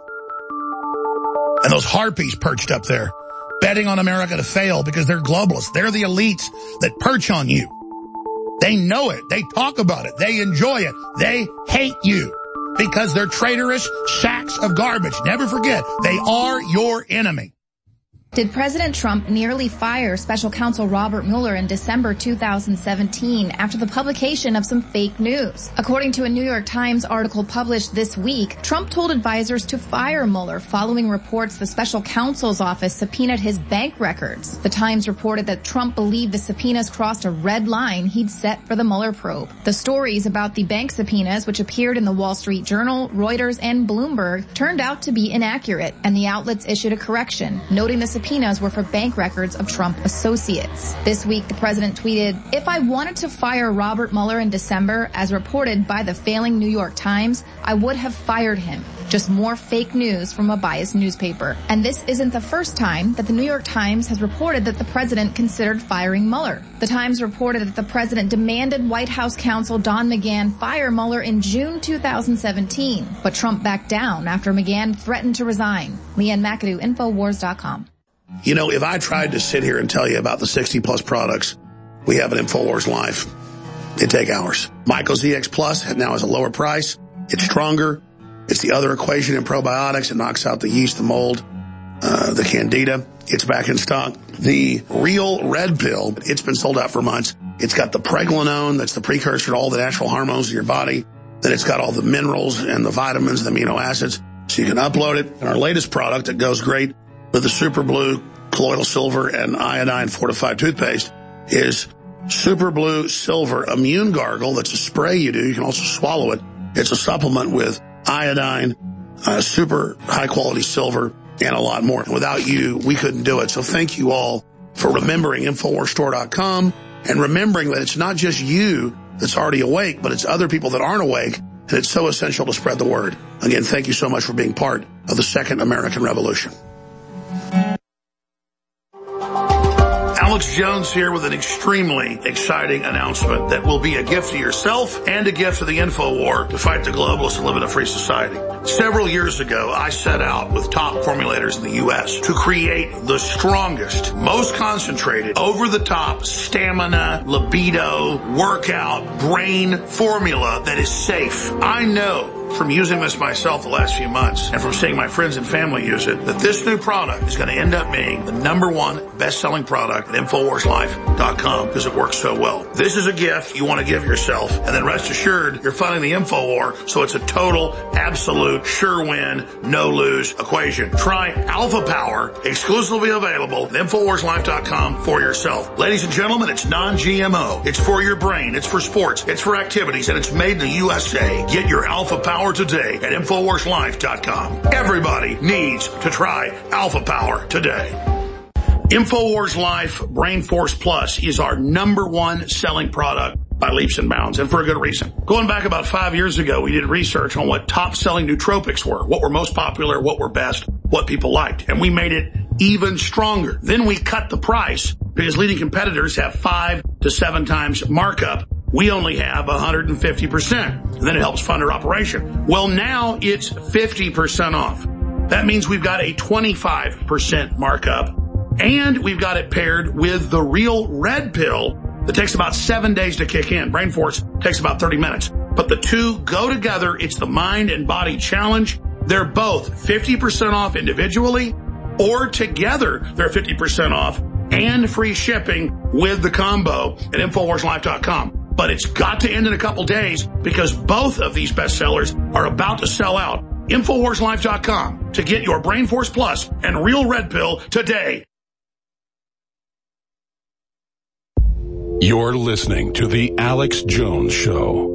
And those harpies perched up there, betting on America to fail because they're globalists. They're the elites that perch on you. They know it. They talk about it. They enjoy it. They hate you because they're traitorous sacks of garbage. Never forget, they are your enemy. Did President Trump nearly fire Special Counsel Robert Mueller in December two thousand seventeen after the publication of some fake news? According to a New York Times article published this week, Trump told advisors to fire Mueller following reports the Special Counsel's office subpoenaed his bank records. The Times reported that Trump believed the subpoenas crossed a red line he'd set for the Mueller probe. The stories about the bank subpoenas, which appeared in the Wall Street Journal, Reuters, and Bloomberg, turned out to be inaccurate, and the outlets issued a correction, noting the subpoenas subpoenas were for bank records of Trump associates. This week, the president tweeted, "If I wanted to fire Robert Mueller in December, as reported by the failing New York Times, I would have fired him. Just more fake news from a biased newspaper." And this isn't the first time that the New York Times has reported that the president considered firing Mueller. The Times reported that the president demanded White House counsel Don McGahn fire Mueller in June two thousand seventeen, but Trump backed down after McGahn threatened to resign. Leanne McAdoo, Infowars dot com. You know, if I tried to sit here and tell you about the sixty plus products we have at InfoWars Live, it'd take hours. Myco Z X Plus now has a lower price. It's stronger. It's the other equation in probiotics. It knocks out the yeast, the mold, uh, the candida. It's back in stock. The Real Red Pill, it's been sold out for months. It's got the pregnenolone, that's the precursor to all the natural hormones in your body. Then it's got all the minerals and the vitamins and the amino acids. So you can upload it. And our latest product that goes great with the Super Blue Colloidal Silver and Iodine Fortified Toothpaste is Super Blue Silver Immune Gargle. That's a spray you do. You can also swallow it. It's a supplement with iodine, uh, super high quality silver, and a lot more. Without you, we couldn't do it. So thank you all for remembering Infowars Store dot com and remembering that it's not just you that's already awake, but it's other people that aren't awake. And it's so essential to spread the word. Again, thank you so much for being part of the Second American Revolution. Alex Jones here with an extremely exciting announcement that will be a gift to yourself and a gift to the InfoWar to fight the globalists and live in a free society. Several years ago, I set out with top formulators in the U S to create the strongest, most concentrated, over-the-top stamina, libido, workout, brain formula that is safe. I know from using this myself the last few months and from seeing my friends and family use it that this new product is going to end up being the number one best-selling product at Infowars Life dot com because it works so well. This is a gift you want to give yourself, and then rest assured you're funding the InfoWar, so it's a total, absolute, sure win, no-lose equation. Try Alpha Power, exclusively available at Infowars Life dot com for yourself. Ladies and gentlemen, it's non-G M O. It's for your brain. It's for sports. It's for activities, and it's made in the U S A. Get your Alpha Power today at Infowars Life dot com. Everybody needs to try Alpha Power today. Infowars Life Brain Force Plus is our number one selling product by leaps and bounds, and for a good reason. Going back about five years ago, we did research on what top selling nootropics were, what were most popular, what were best, what people liked, and we made it even stronger. Then we cut the price because leading competitors have five to seven times markup. We only have one hundred fifty percent. And then it helps fund our operation. Well, now it's fifty percent off. That means we've got a twenty-five percent markup, and we've got it paired with the Real Red Pill that takes about seven days to kick in. Brain Force takes about thirty minutes. But the two go together. It's the Mind and Body Challenge. They're both fifty percent off individually, or together they're fifty percent off and free shipping with the combo at Infowars Life dot com. But it's got to end in a couple days because both of these bestsellers are about to sell out. Infowars Life dot com to get your Brain Force Plus and Real Red Pill today. You're listening to The Alex Jones Show.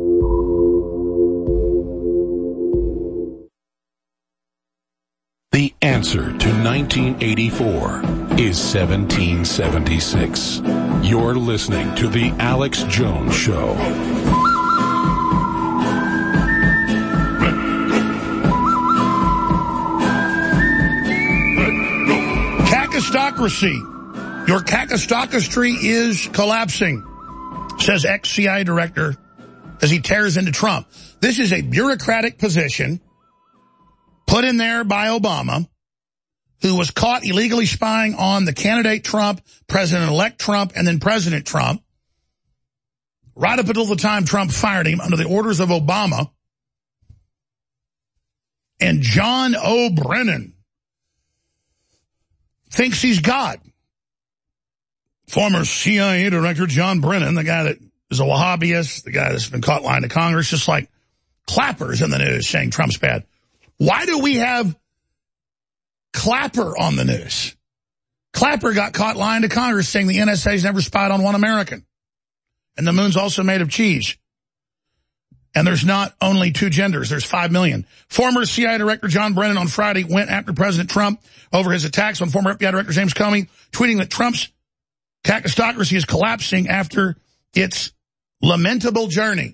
The answer to nineteen eighty-four is seventeen seventy-six. You're listening to The Alex Jones Show. Cacistocracy. Your cacistocracy is collapsing, says ex-C I A director as he tears into Trump. This is a bureaucratic position put in there by Obama, who was caught illegally spying on the candidate Trump, President-elect Trump, and then President Trump, right up until the time Trump fired him under the orders of Obama. And John O'Brennan thinks he's God. Former C I A director John Brennan, the guy that is a Wahhabist, the guy that's been caught lying to Congress, just like Clapper's in the news saying Trump's bad. Why do we have Clapper on the news? Clapper got caught lying to Congress saying the N S A's never spied on one American. And the moon's also made of cheese. And there's not only two genders, there's five million. Former C I A director John Brennan on Friday went after President Trump over his attacks on former F B I director James Comey, tweeting that Trump's cacistocracy is collapsing after its lamentable journey.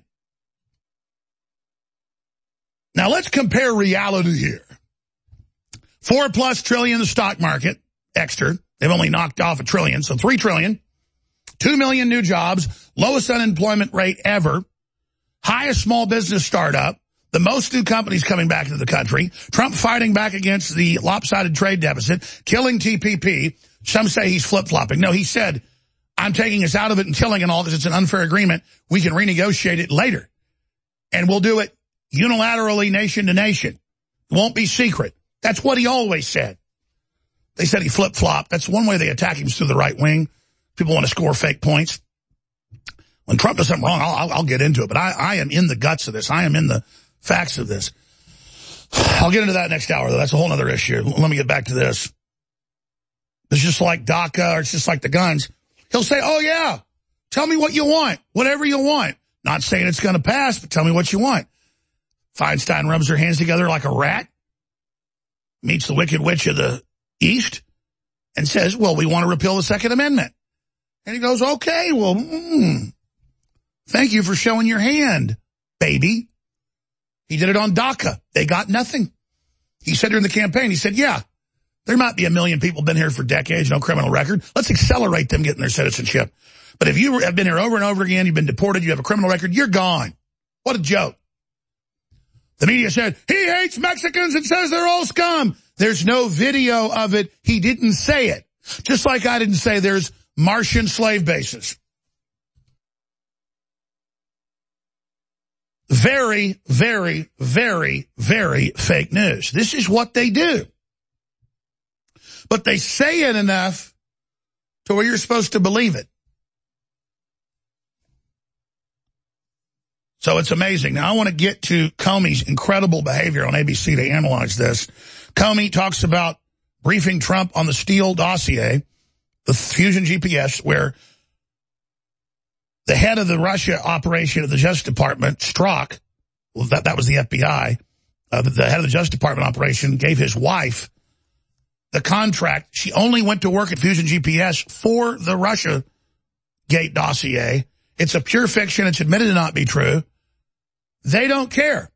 Now let's compare reality here. Four plus trillion the stock market, extra. They've only knocked off a trillion, so three trillion. Two million new jobs, lowest unemployment rate ever, highest small business startup, the most new companies coming back into the country, Trump fighting back against the lopsided trade deficit, killing T P P. Some say he's flip-flopping. No, he said, I'm taking us out of it and killing it all because it's an unfair agreement. We can renegotiate it later. And we'll do it unilaterally, nation to nation. It won't be secret. That's what he always said. They said he flip-flopped. That's one way they attack him is through the right wing. People want to score fake points. When Trump does something wrong, I'll, I'll get into it. But I, I am in the guts of this. I am in the facts of this. I'll get into that next hour, though. That's a whole other issue. Let me get back to this. It's just like DACA, or it's just like the guns. He'll say, oh, yeah, tell me what you want, whatever you want. Not saying it's going to pass, but tell me what you want. Feinstein rubs her hands together like a rat, meets the Wicked Witch of the East, and says, well, we want to repeal the Second Amendment. And he goes, okay, well, mm, thank you for showing your hand, baby. He did it on DACA. They got nothing. He said during the campaign, he said, yeah, There might be a million people been here for decades, no criminal record. Let's accelerate them getting their citizenship. But if you have been here over and over again, you've been deported, you have a criminal record, you're gone. What a joke. The media said, he hates Mexicans and says they're all scum. There's no video of it. He didn't say it. Just like I didn't say there's Martian slave bases. Very, very, very, very fake news. This is what they do. But they say it enough to where you're supposed to believe it. So it's amazing. Now, I want to get to Comey's incredible behavior on A B C to analyze this. Comey talks about briefing Trump on the Steele dossier, the Fusion G P S, where the head of the Russia operation of the Justice Department, Strzok, well, that, that was the F B I, uh, the, the head of the Justice Department operation gave his wife the contract. She only went to work at Fusion G P S for the Russia Gate dossier. It's a pure fiction. It's admitted to not be true. They don't care.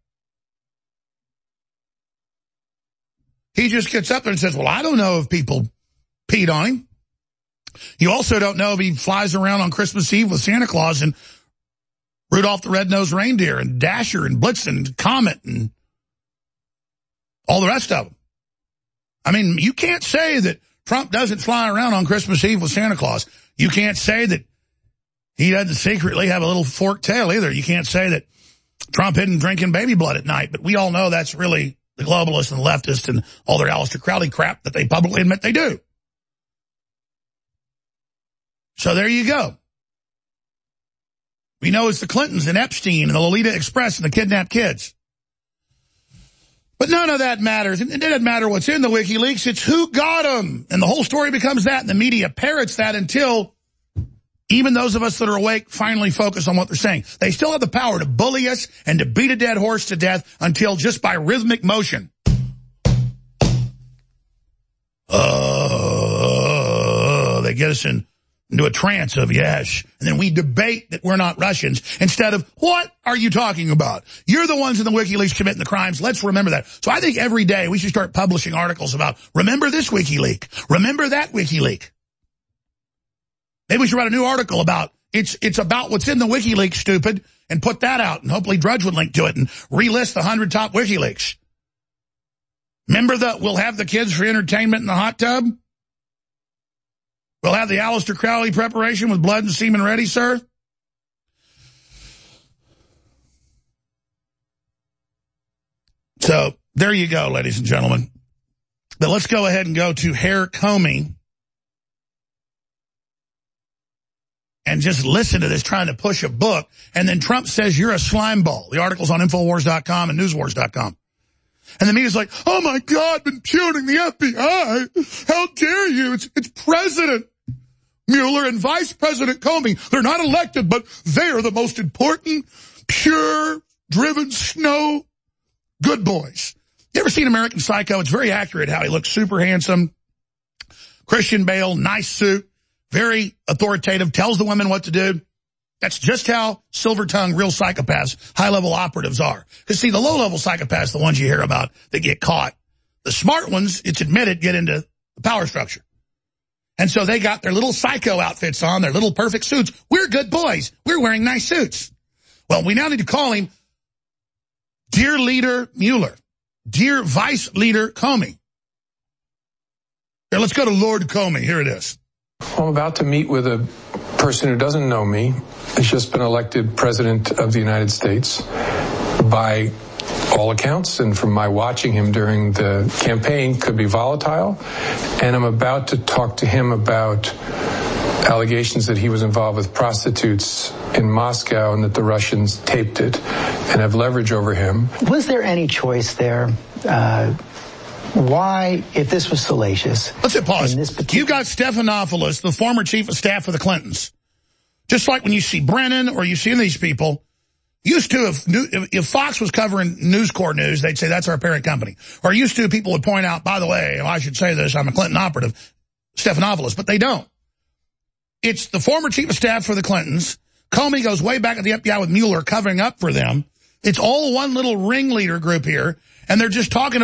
He just gets up there and says, well, I don't know if people peed on him. You also don't know if he flies around on Christmas Eve with Santa Claus and Rudolph the Red-Nosed Reindeer and Dasher and Blitzen and Comet and all the rest of them. I mean, you can't say that Trump doesn't fly around on Christmas Eve with Santa Claus. You can't say that he doesn't secretly have a little forked tail either. You can't say that Trump isn't drinking baby blood at night, but we all know that's really the globalists and the leftists and all their Aleister Crowley crap that they publicly admit they do. So there you go. We know it's the Clintons and Epstein and the Lolita Express and the kidnapped kids. But none of that matters. It doesn't matter what's in the WikiLeaks. It's who got them. And the whole story becomes that, and the media parrots that until even those of us that are awake finally focus on what they're saying. They still have the power to bully us and to beat a dead horse to death until just by rhythmic motion. Uh, they get us in, into a trance of yes. And then we debate that we're not Russians instead of, what are you talking about? You're the ones in the WikiLeaks committing the crimes. Let's remember that. So I think every day we should start publishing articles about, remember this WikiLeak. Remember that WikiLeak. Maybe we should write a new article about, it's it's about what's in the WikiLeaks, stupid, and put that out, and hopefully Drudge would link to it and relist the hundred top WikiLeaks. Remember the, we'll have the kids for entertainment in the hot tub? We'll have the Aleister Crowley preparation with blood and semen ready, sir? So, there you go, ladies and gentlemen. But let's go ahead and go to Herr Comey and just listen to this trying to push a book. And then Trump says, you're a slime ball. The article's on Infowars dot com and Newswars dot com. And the media's like, oh, my God, been impugning the F B I. How dare you? It's, it's President Mueller and Vice President Comey. They're not elected, but they are the most important, pure, driven snow good boys. You ever seen American Psycho? It's very accurate how he looks super handsome. Christian Bale, nice suit. Very authoritative, tells the women what to do. That's just how silver-tongued real psychopaths, high-level operatives are. Because, see, the low-level psychopaths, the ones you hear about that get caught. The smart ones, it's admitted, get into the power structure. And so they got their little psycho outfits on, their little perfect suits. We're good boys. We're wearing nice suits. Well, we now need to call him Dear Leader Mueller. Dear Vice Leader Comey. Here, let's go to Lord Comey. Here it is. I'm about to meet with a person who doesn't know me. He's just been elected president of the United States by all accounts, and from my watching him during the campaign, could be volatile. And I'm about to talk to him about allegations that he was involved with prostitutes in Moscow and that the Russians taped it and have leverage over him. Was there any choice there? Uh Why, if this was salacious? Let's hit pause. You got Stephanopoulos, the former chief of staff for the Clintons. Just like when you see Brennan or you see these people, used to, if, if Fox was covering News Corps news, they'd say that's our parent company. Or used to, people would point out, by the way, I should say this, I'm a Clinton operative, Stephanopoulos, but they don't. It's the former chief of staff for the Clintons. Comey goes way back at the F B I with Mueller covering up for them. It's all one little ringleader group here, and they're just talking about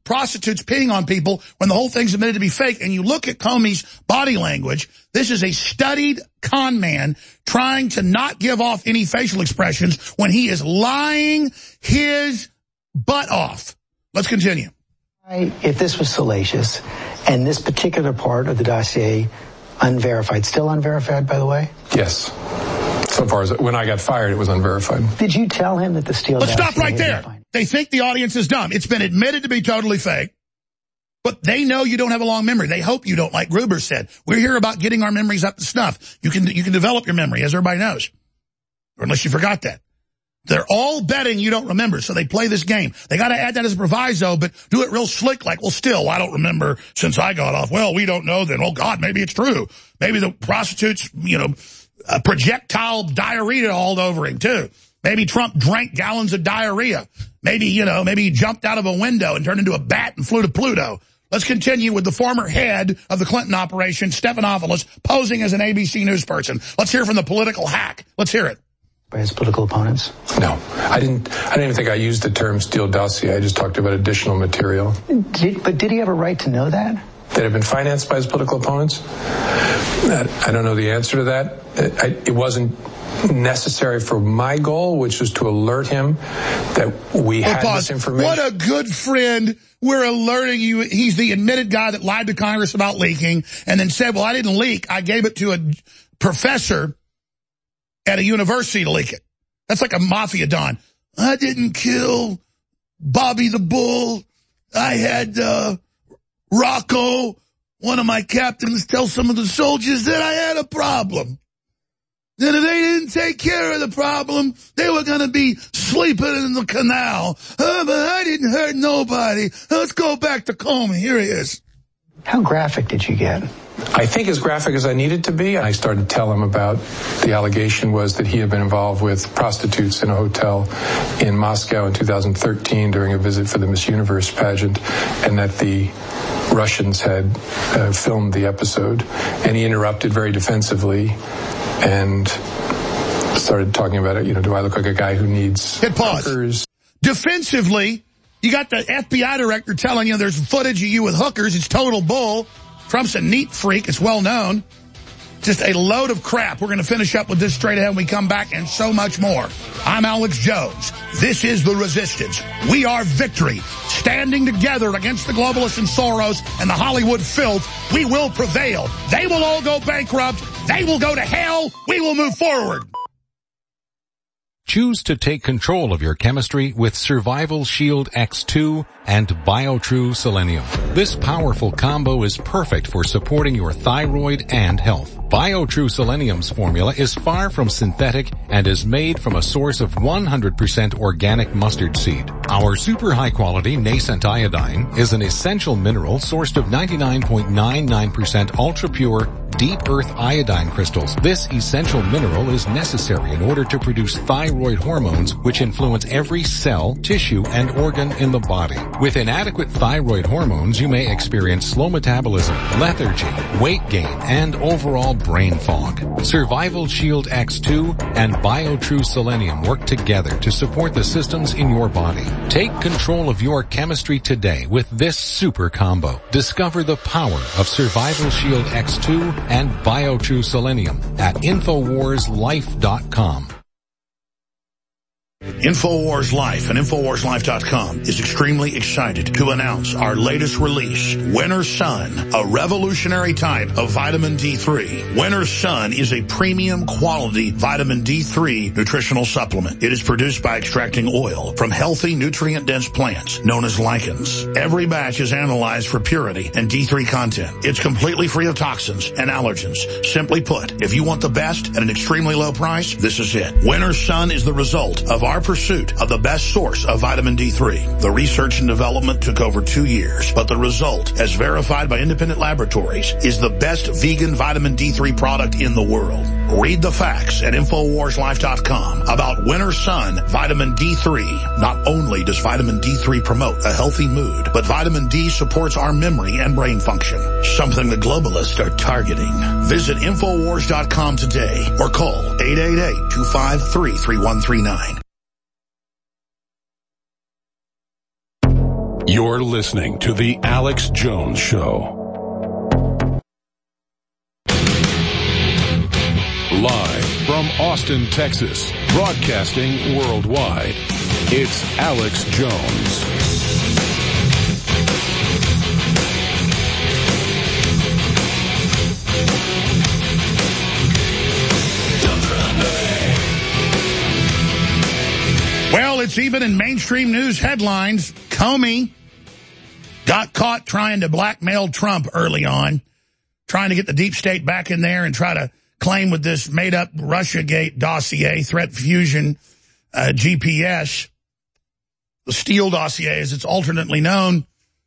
prostitutes peeing on people when the whole thing's admitted to be fake. And you look at Comey's body language, this is a studied con man trying to not give off any facial expressions when he is lying his butt off. Let's continue. If this was salacious and this particular part of the dossier unverified, still unverified, by the way? Yes. So far as when I got fired, it was unverified. Did you tell him that the Steele Let's dossier stop right there. They think the audience is dumb. It's been admitted to be totally fake, but they know you don't have a long memory. They hope you don't, like Gruber said. We're here about getting our memories up to snuff. You can, you can develop your memory, as everybody knows, or unless you forgot that. They're all betting you don't remember, so they play this game. They got to add that as a proviso, but do it real slick, like, well, still, I don't remember since I got off. Well, we don't know then. Oh, God, maybe it's true. Maybe the prostitutes, you know, uh, projectile diarrhea all over him, too. Maybe Trump drank gallons of diarrhea. Maybe, you know, maybe he jumped out of a window and turned into a bat and flew to Pluto. Let's continue with the former head of the Clinton operation, Stephanopoulos, posing as an A B C News person. Let's hear from the political hack. Let's hear it. By his political opponents? No, I didn't. I didn't even think I used the term Steele dossier. I just talked about additional material. Did, but did he have a right to know that? That had been financed by his political opponents? I don't know the answer to that. It, it wasn't necessary for my goal, which was to alert him that we well, had pause. this information. What a good friend. We're alerting you. He's the admitted guy that lied to Congress about leaking and then said, well, I didn't leak. I gave it to a professor at a university to leak it. That's like a mafia don. I didn't kill Bobby the Bull. I had uh, Rocco, one of my captains, tell some of the soldiers that I had a problem. Then if they didn't take care of the problem, they were going to be sleeping in the canal. Uh, but I didn't hurt nobody. Let's go back to Comey. Here he is. How graphic did you get? I think as graphic as I needed to be. I started to tell him about the allegation was that he had been involved with prostitutes in a hotel in Moscow in two thousand thirteen during a visit for the Miss Universe pageant, and that the Russians had uh, filmed the episode. And he interrupted very defensively and started talking about it. You know, do I look like a guy who needs Hit pause. hookers? Defensively, you got the F B I director telling you there's footage of you with hookers. It's total bull. Trump's a neat freak. It's well known. Just a load of crap. We're going to finish up with this straight ahead when we come back, and so much more. I'm Alex Jones. This is The Resistance. We are Victory. Standing together against the globalists and Soros and the Hollywood filth, we will prevail. They will all go bankrupt. They will go to hell. We will move forward. Choose to take control of your chemistry with Survival Shield X two and BioTrue Selenium. This powerful combo is perfect for supporting your thyroid and health. BioTrue Selenium's formula is far from synthetic and is made from a source of one hundred percent organic mustard seed. Our super high quality nascent iodine is an essential mineral sourced of ninety-nine point nine nine percent ultra pure deep earth iodine crystals. This essential mineral is necessary in order to produce thyroid hormones, which influence every cell, tissue, and organ in the body. With inadequate thyroid hormones, you may experience slow metabolism, lethargy, weight gain, and overall brain fog. Survival Shield X two and BioTrue Selenium work together to support the systems in your body. Take control of your chemistry today with this super combo. Discover the power of Survival Shield X two and BioTrue Selenium at Infowars Life dot com. Infowars Life and Infowars Life dot com is extremely excited to announce our latest release, Winter Sun, a revolutionary type of vitamin D three. Winter Sun is a premium quality vitamin D three nutritional supplement. It is produced by extracting oil from healthy, nutrient-dense plants known as lichens. Every batch is analyzed for purity and D three content. It's completely free of toxins and allergens. Simply put, if you want the best at an extremely low price, this is it. Winter Sun is the result of our pursuit of the best source of vitamin D three. The research and development took over two years, but the result, as verified by independent laboratories, is the best vegan vitamin D three product in the world. Read the facts at Infowars Life dot com about Winter Sun Vitamin D three. Not only does vitamin D three promote a healthy mood, but vitamin D supports our memory and brain function, something the globalists are targeting. Visit Infowars dot com today or call eight eight eight, two five three, three one three nine. You're listening to The Alex Jones Show. Live from Austin, Texas, broadcasting worldwide, it's Alex Jones. Well, it's even in mainstream news headlines. Comey got caught trying to blackmail Trump early on, trying to get the deep state back in there and try to claim with this made-up Russiagate dossier, Threat Fusion uh, G P S, the Steele dossier as it's alternately known.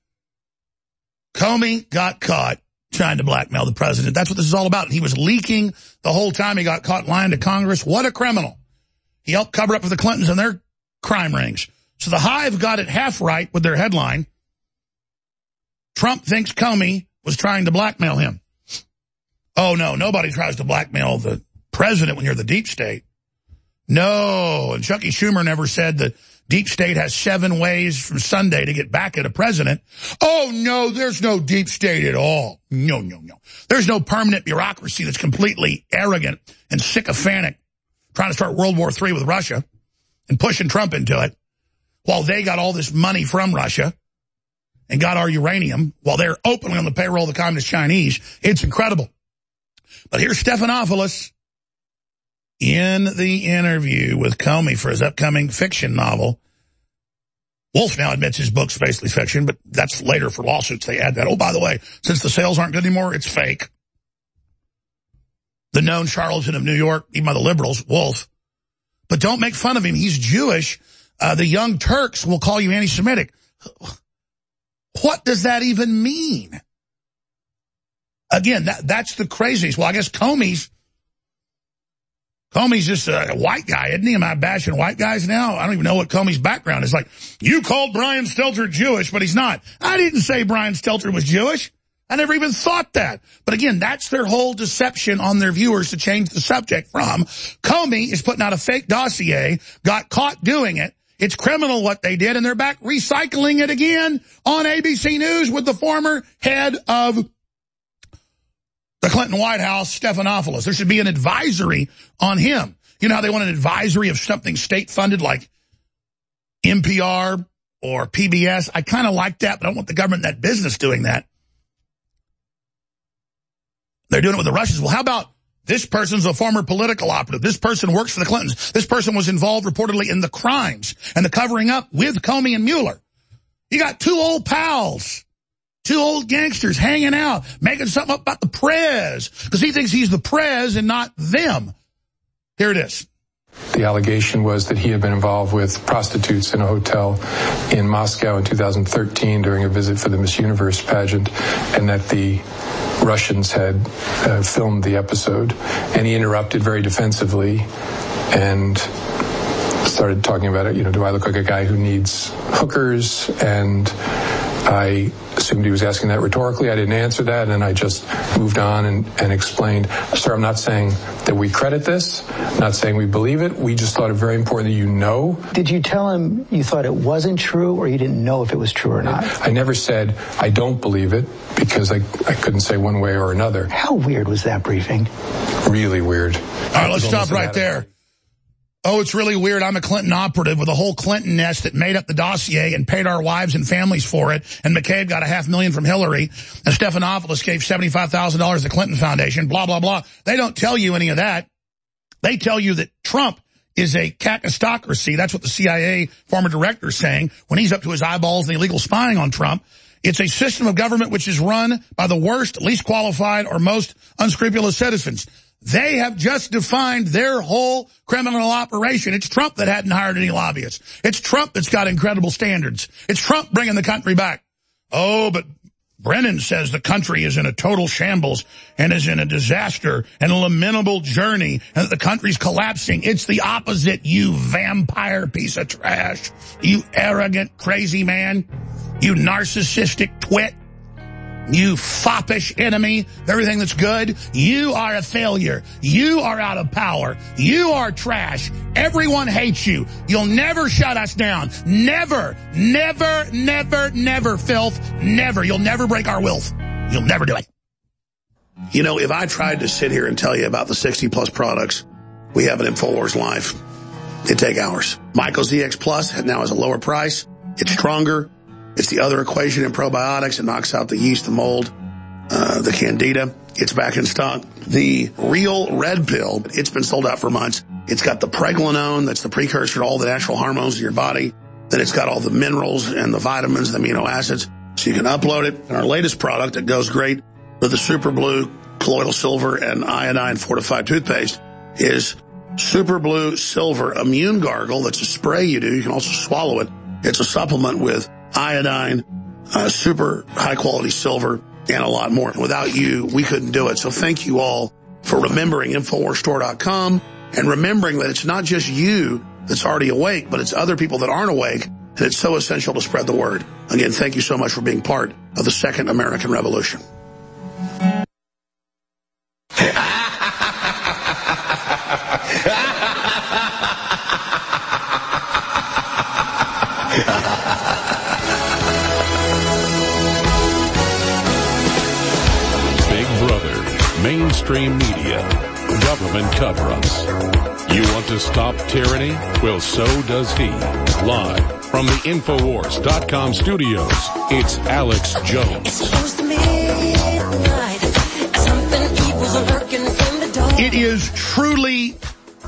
Comey got caught trying to blackmail the president. That's what this is all about. He was leaking the whole time. He got caught lying to Congress. What a criminal. He helped cover up for the Clintons and their crime rings. So the Hive got it half right with their headline. Trump thinks Comey was trying to blackmail him. Oh, no, nobody tries to blackmail the president when you're the deep state. No, and Chucky Schumer never said the deep state has seven ways from Sunday to get back at a president. Oh, no, there's no deep state at all. No, no, no. There's no permanent bureaucracy that's completely arrogant and sycophantic, trying to start World War Three with Russia and pushing Trump into it while they got all this money from Russia and got our uranium while they're openly on the payroll of the Communist Chinese. It's incredible. But here's Stephanopoulos in the interview with Comey for his upcoming fiction novel. Wolf now admits his book's basically fiction, but that's later for lawsuits. They add that. Oh, by the way, since the sales aren't good anymore, it's fake. The known charlatan of New York, even by the liberals, Wolf. But don't make fun of him. He's Jewish. Uh, the Young Turks will call you anti-Semitic. What does that even mean? Again, that, that's the craziest. Well, I guess Comey's, Comey's just a white guy, isn't he? Am I bashing white guys now? I don't even know what Comey's background is. Like, you called Brian Stelter Jewish, but he's not. I didn't say Brian Stelter was Jewish. I never even thought that. But again, that's their whole deception on their viewers to change the subject from. Comey is putting out a fake dossier, got caught doing it. It's criminal what they did, and they're back recycling it again on A B C News with the former head of the Clinton White House, Stephanopoulos. There should be an advisory on him. You know how they want an advisory of something state-funded like N P R or P B S? I kind of like that, but I don't want the government in that business doing that. They're doing it with the Russians. Well, how about this person's a former political operative? This person works for the Clintons. This person was involved reportedly in the crimes and the covering up with Comey and Mueller. You got two old pals, two old gangsters hanging out, making something up about the prez because he thinks he's the prez and not them. Here it is. The allegation was that he had been involved with prostitutes in a hotel in Moscow in two thousand thirteen during a visit for the Miss Universe pageant, and that the Russians had uh, filmed the episode. And he interrupted very defensively and started talking about it. You know, do I look like a guy who needs hookers? And I assumed he was asking that rhetorically. I didn't answer that, and I just moved on and, and explained, sir, I'm not saying that we credit this, I'm not saying we believe it. We just thought it very important that you know. Did you tell him you thought it wasn't true, or you didn't know if it was true or not? I never said I don't believe it, because I, I couldn't say one way or another. How weird was that briefing? Really weird. All right, let's stop right there. Oh, it's really weird. I'm a Clinton operative with a whole Clinton nest that made up the dossier and paid our wives and families for it. And McCabe got a half million from Hillary. And Stephanopoulos gave seventy-five thousand dollars to the Clinton Foundation, blah, blah, blah. They don't tell you any of that. They tell you that Trump is a cacistocracy. That's what the C I A former director is saying when he's up to his eyeballs in illegal spying on Trump. It's a system of government which is run by the worst, least qualified, or most unscrupulous citizens. They have just defined their whole criminal operation. It's Trump that hadn't hired any lobbyists. It's Trump that's got incredible standards. It's Trump bringing the country back. Oh, but Brennan says the country is in a total shambles and is in a disaster and a lamentable journey and that the country's collapsing. It's the opposite, you vampire piece of trash. You arrogant, crazy man. You narcissistic twit. You foppish enemy, everything that's good, you are a failure. You are out of power. You are trash. Everyone hates you. You'll never shut us down. Never, never, never, never, filth. Never. You'll never break our will. You'll never do it. You know, if I tried to sit here and tell you about the sixty plus products we have at InfoWars Live, it'd take hours. Myco-Z X Plus now has a lower price. It's stronger. It's the other equation in probiotics. It knocks out the yeast, the mold, uh, the candida. It's back in stock. The Real Red Pill, it's been sold out for months. It's got the pregnenolone, that's the precursor to all the natural hormones in your body. Then it's got all the minerals and the vitamins, the amino acids, so you can upload it. And our latest product that goes great with the Super Blue, colloidal silver, and iodine fortified toothpaste is Super Blue Silver Immune Gargle. That's a spray you do. You can also swallow it. It's a supplement with iodine, uh, super high-quality silver, and a lot more. Without you, we couldn't do it. So thank you all for remembering Infowars Store dot com and remembering that it's not just you that's already awake, but it's other people that aren't awake, and it's so essential to spread the word. Again, thank you so much for being part of the Second American Revolution. Mainstream media, government cover-ups. You want to stop tyranny? Well, so does he. Live from the Infowars dot com studios, it's Alex Jones. It is truly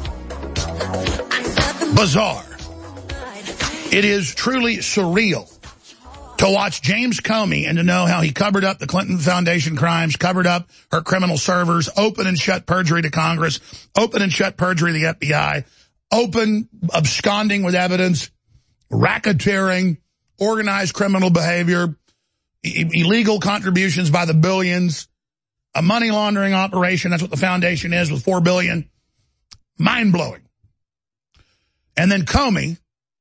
bizarre. It is truly surreal to watch James Comey and to know how he covered up the Clinton Foundation crimes, covered up her criminal servers, open and shut perjury to Congress, open and shut perjury to the F B I, open absconding with evidence, racketeering, organized criminal behavior, e- illegal contributions by the billions, a money laundering operation. That's what the foundation is with four billion dollars. Mind-blowing. And then Comey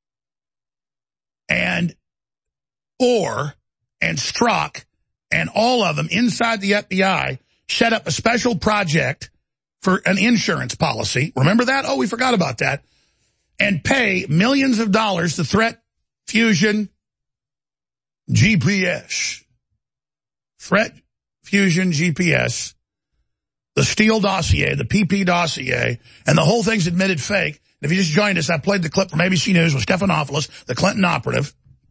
and Orr and Strzok and all of them inside the F B I set up a special project for an insurance policy. Remember that? Oh, we forgot about that. And pay millions of dollars to Threat Fusion G P S. Threat Fusion G P S, the Steele dossier, the P P dossier, and the whole thing's admitted fake. If you just joined us, I played the clip from A B C News with Stephanopoulos, the Clinton operative,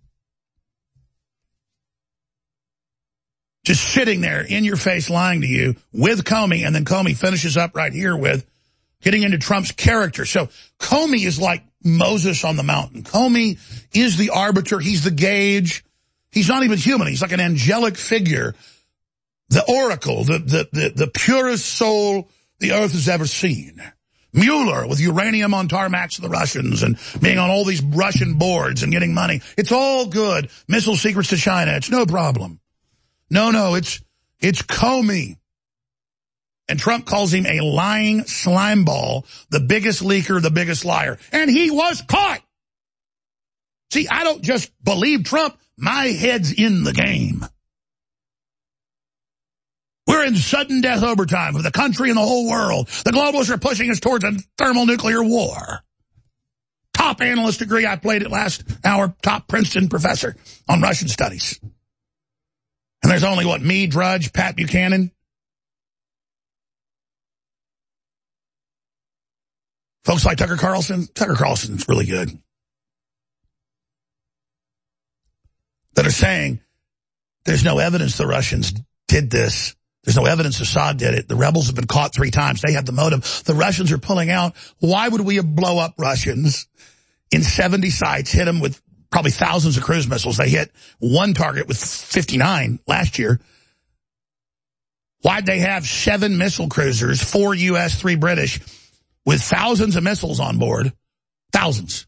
just sitting there in your face lying to you with Comey, and then Comey finishes up right here with getting into Trump's character. So Comey is like Moses on the mountain. Comey is the arbiter. He's the gauge. He's not even human. He's like an angelic figure, the oracle, the, the, the, the purest soul the earth has ever seen. Mueller with uranium on tarmacs of the Russians and being on all these Russian boards and getting money. It's all good. Missile secrets to China. It's no problem. No, no, it's, it's Comey. And Trump calls him a lying slimeball, the biggest leaker, the biggest liar. And he was caught. See, I don't just believe Trump. My head's in the game. We're in sudden death overtime for the country and the whole world. The globalists are pushing us towards a thermonuclear war. Top analyst degree. I played it last hour. Top Princeton professor on Russian studies. And there's only, what, me, Drudge, Pat Buchanan? Folks like Tucker Carlson. Tucker Carlson's really good. That are saying there's no evidence the Russians did this. There's no evidence Assad did it. The rebels have been caught three times. They had the motive. The Russians are pulling out. Why would we blow up Russians in seventy sites, hit them with probably thousands of cruise missiles? They hit one target with fifty-nine last year. Why'd they have seven missile cruisers, four U S, three British, with thousands of missiles on board? Thousands.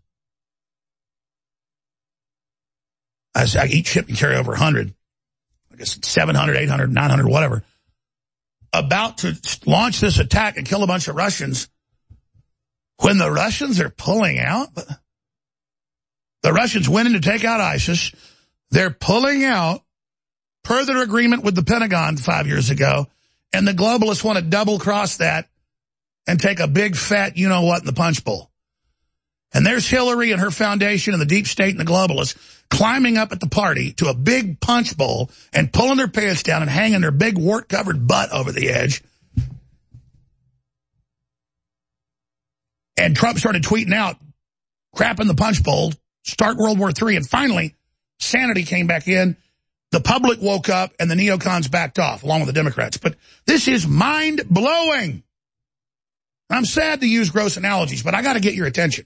As each ship can carry over one hundred. I guess seven hundred, eight hundred, nine hundred, whatever. About to launch this attack and kill a bunch of Russians when the Russians are pulling out. The Russians went in to take out ISIS. They're pulling out per their agreement with the Pentagon five years ago, and the globalists want to double-cross that and take a big, fat you-know-what in the punch bowl. And there's Hillary and her foundation and the deep state and the globalists climbing up at the party to a big punch bowl and pulling their pants down and hanging their big wart-covered butt over the edge. And Trump started tweeting out, crap in the punch bowl, start World War Three. And finally, sanity came back in. The public woke up and the neocons backed off, along with the Democrats. But this is mind-blowing. I'm sad to use gross analogies, but I got to get your attention.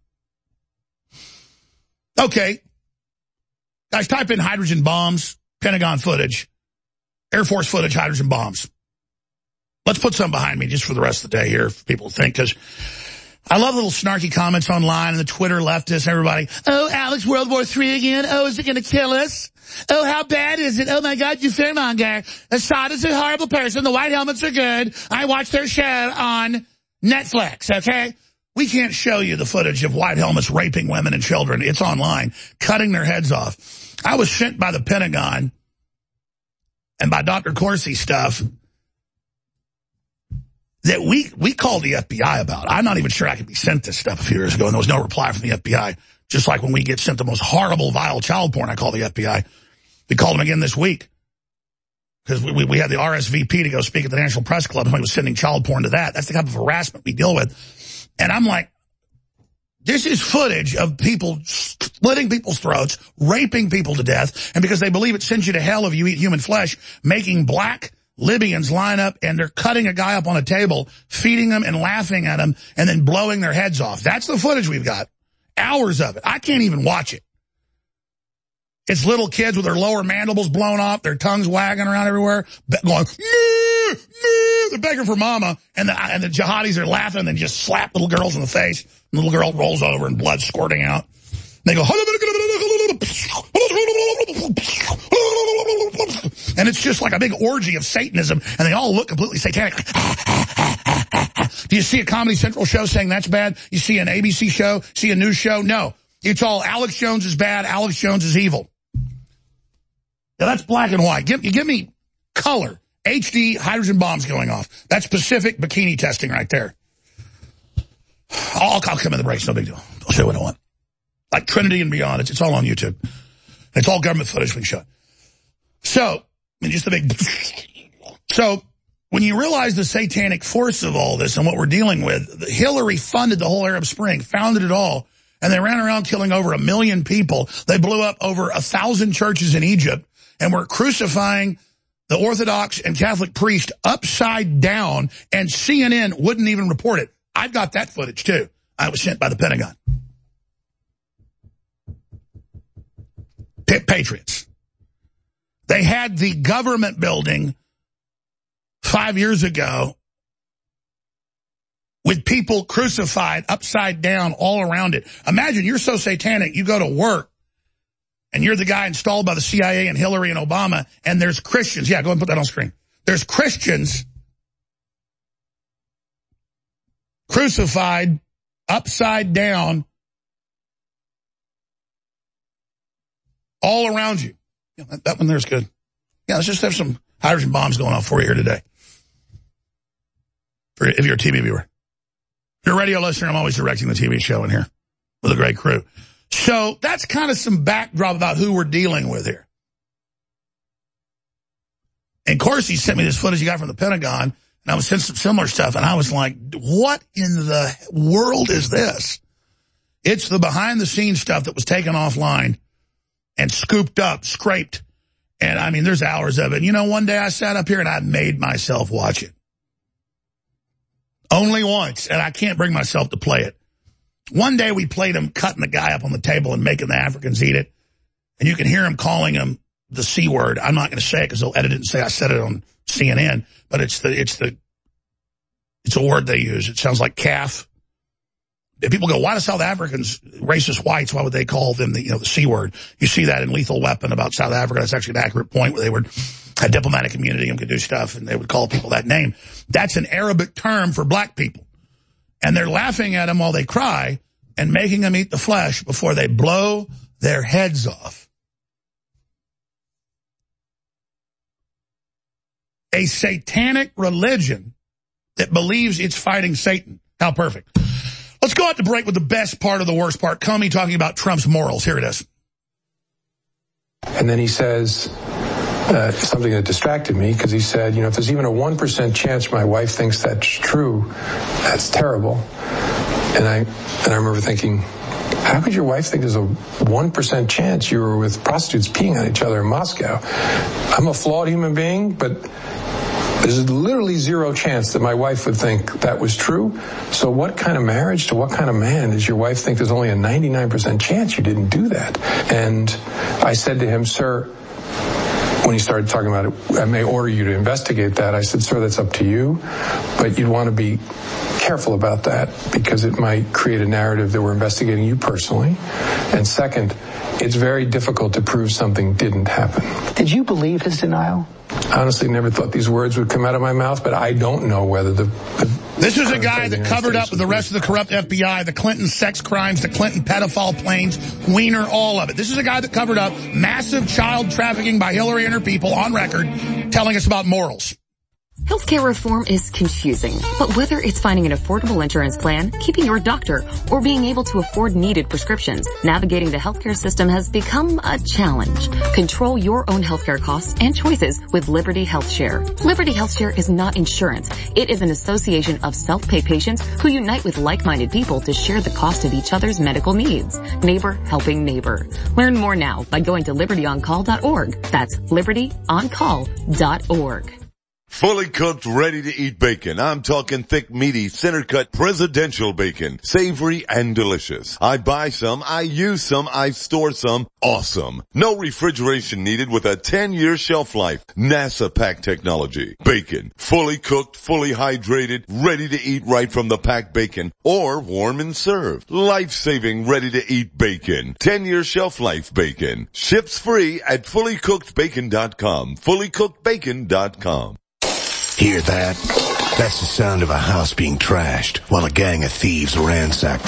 Okay. Guys, type in hydrogen bombs, Pentagon footage, Air Force footage, hydrogen bombs. Let's put some behind me just for the rest of the day here, if people think, because I love little snarky comments online and the Twitter leftists, everybody. Oh, Alex, World War Three again? Oh, is it going to kill us? Oh, how bad is it? Oh, my God, you fearmonger. Assad is a horrible person. The white helmets are good. I watched their show on Netflix, okay? We can't show you the footage of white helmets raping women and children. It's online, cutting their heads off. I was sent by the Pentagon and by Doctor Corsi stuff that we we called the F B I about. I'm not even sure I could be sent this stuff a few years ago, and there was no reply from the F B I. Just like when we get sent the most horrible, vile child porn, I call the F B I. We called them again this week because we, we, we had the R S V P to go speak at the National Press Club, and we was sending child porn to that. That's the type of harassment we deal with. And I'm like, this is footage of people splitting people's throats, raping people to death, and because they believe it sends you to hell if you eat human flesh, making black Libyans line up and they're cutting a guy up on a table, feeding them and laughing at him, and then blowing their heads off. That's the footage we've got. Hours of it. I can't even watch it. It's little kids with their lower mandibles blown off, their tongues wagging around everywhere, going, nee, nee. They're begging for mama, and the, and the jihadis are laughing and then just slap little girls in the face. And the little girl rolls over and blood squirting out. They go, and it's just like a big orgy of Satanism, and they all look completely satanic. Do you see a Comedy Central show saying that's bad? You see an A B C show? See a news show? No. It's all Alex Jones is bad, Alex Jones is evil. Now that's black and white. Give, you give me color. H D hydrogen bombs going off. That's Pacific bikini testing right there. I'll, I'll come in the breaks, no big deal. I'll show you what I want. Like Trinity and beyond. It's, it's all on YouTube. It's all government footage we can show. So, I mean, just a big... So, when you realize the satanic force of all this and what we're dealing with, Hillary funded the whole Arab Spring, founded it all, and they ran around killing over a million people. They blew up over a thousand churches in Egypt and were crucifying the Orthodox and Catholic priest upside down, and C N N wouldn't even report it. I've got that footage, too. I was sent by the Pentagon. Patriots. They had the government building five years ago with people crucified upside down all around it. Imagine you're so satanic, you go to work, and you're the guy installed by the C I A and Hillary and Obama, and there's Christians. Yeah, go ahead and put that on screen. There's Christians crucified upside down all around you. Yeah, that, that one there's good. Yeah, let's just have some hydrogen bombs going off for you here today. For, if you're a T V viewer. If you're a radio listener, I'm always directing the T V show in here with a great crew. So that's kind of some backdrop about who we're dealing with here. And of course, he sent me this footage he got from the Pentagon, and I was sent some similar stuff, and I was like, what in the world is this? It's the behind-the-scenes stuff that was taken offline and scooped up, scraped. And, I mean, there's hours of it. And, you know, one day I sat up here and I made myself watch it. Only once, and I can't bring myself to play it. One day we played him cutting the guy up on the table and making the Africans eat it. And you can hear him calling him the C word. I'm not going to say it because they'll edit it and say I said it on C N N. But it's the, it's the, it's a word they use. It sounds like calf. People go, why do South Africans, racist whites, why would they call them the, you know, the C word? You see that in Lethal Weapon about South Africa. That's actually an accurate point where they would have diplomatic immunity and could do stuff, and they would call people that name. That's an Arabic term for black people. And they're laughing at them while they cry and making them eat the flesh before they blow their heads off. a satanic religion that believes it's fighting Satan. How perfect. Let's go out to break with the best part of the worst part. Comey talking about Trump's morals. Here it is. And then he says uh, something that distracted me, because he said, you know, if there's even a one percent chance my wife thinks that's true, that's terrible. And I, and I remember thinking, how could your wife think there's a one percent chance you were with prostitutes peeing on each other in Moscow? I'm a flawed human being, but there's literally zero chance that my wife would think that was true. So what kind of marriage to what kind of man does your wife think there's only a ninety-nine percent chance you didn't do that? And I said to him, sir, when he started talking about it, I may order you to investigate that. I said, sir, that's up to you, but you'd want to be careful about that, because it might create a narrative that we're investigating you personally. And second, it's very difficult to prove something didn't happen. Did you believe his denial? I honestly never thought these words would come out of my mouth, but I don't know whether the... the this is a guy that covered up with the rest of the corrupt F B I, the Clinton sex crimes, the Clinton pedophile planes, Wiener, all of it. This is a guy that covered up massive child trafficking by Hillary and her people on record, telling us about morals. Healthcare reform is confusing, but whether it's finding an affordable insurance plan, keeping your doctor, or being able to afford needed prescriptions, navigating the healthcare system has become a challenge. Control your own healthcare costs and choices with Liberty HealthShare. Liberty HealthShare is not insurance. It is an association of self-pay patients who unite with like-minded people to share the cost of each other's medical needs. Neighbor helping neighbor. Learn more now by going to liberty on call dot org. That's liberty on call dot org. Fully cooked, ready-to-eat bacon. I'm talking thick, meaty, center-cut presidential bacon. Savory and delicious. I buy some, I use some, I store some. Awesome. No refrigeration needed with a ten-year shelf life. NASA pack technology. Bacon. Fully cooked, fully hydrated, ready to eat right from the packed bacon. Or warm and served. Life-saving, ready-to-eat bacon. ten-year shelf life bacon. Ships free at fully cooked bacon dot com. fully cooked bacon dot com. Hear that? That's the sound of a house being trashed while a gang of thieves ransack the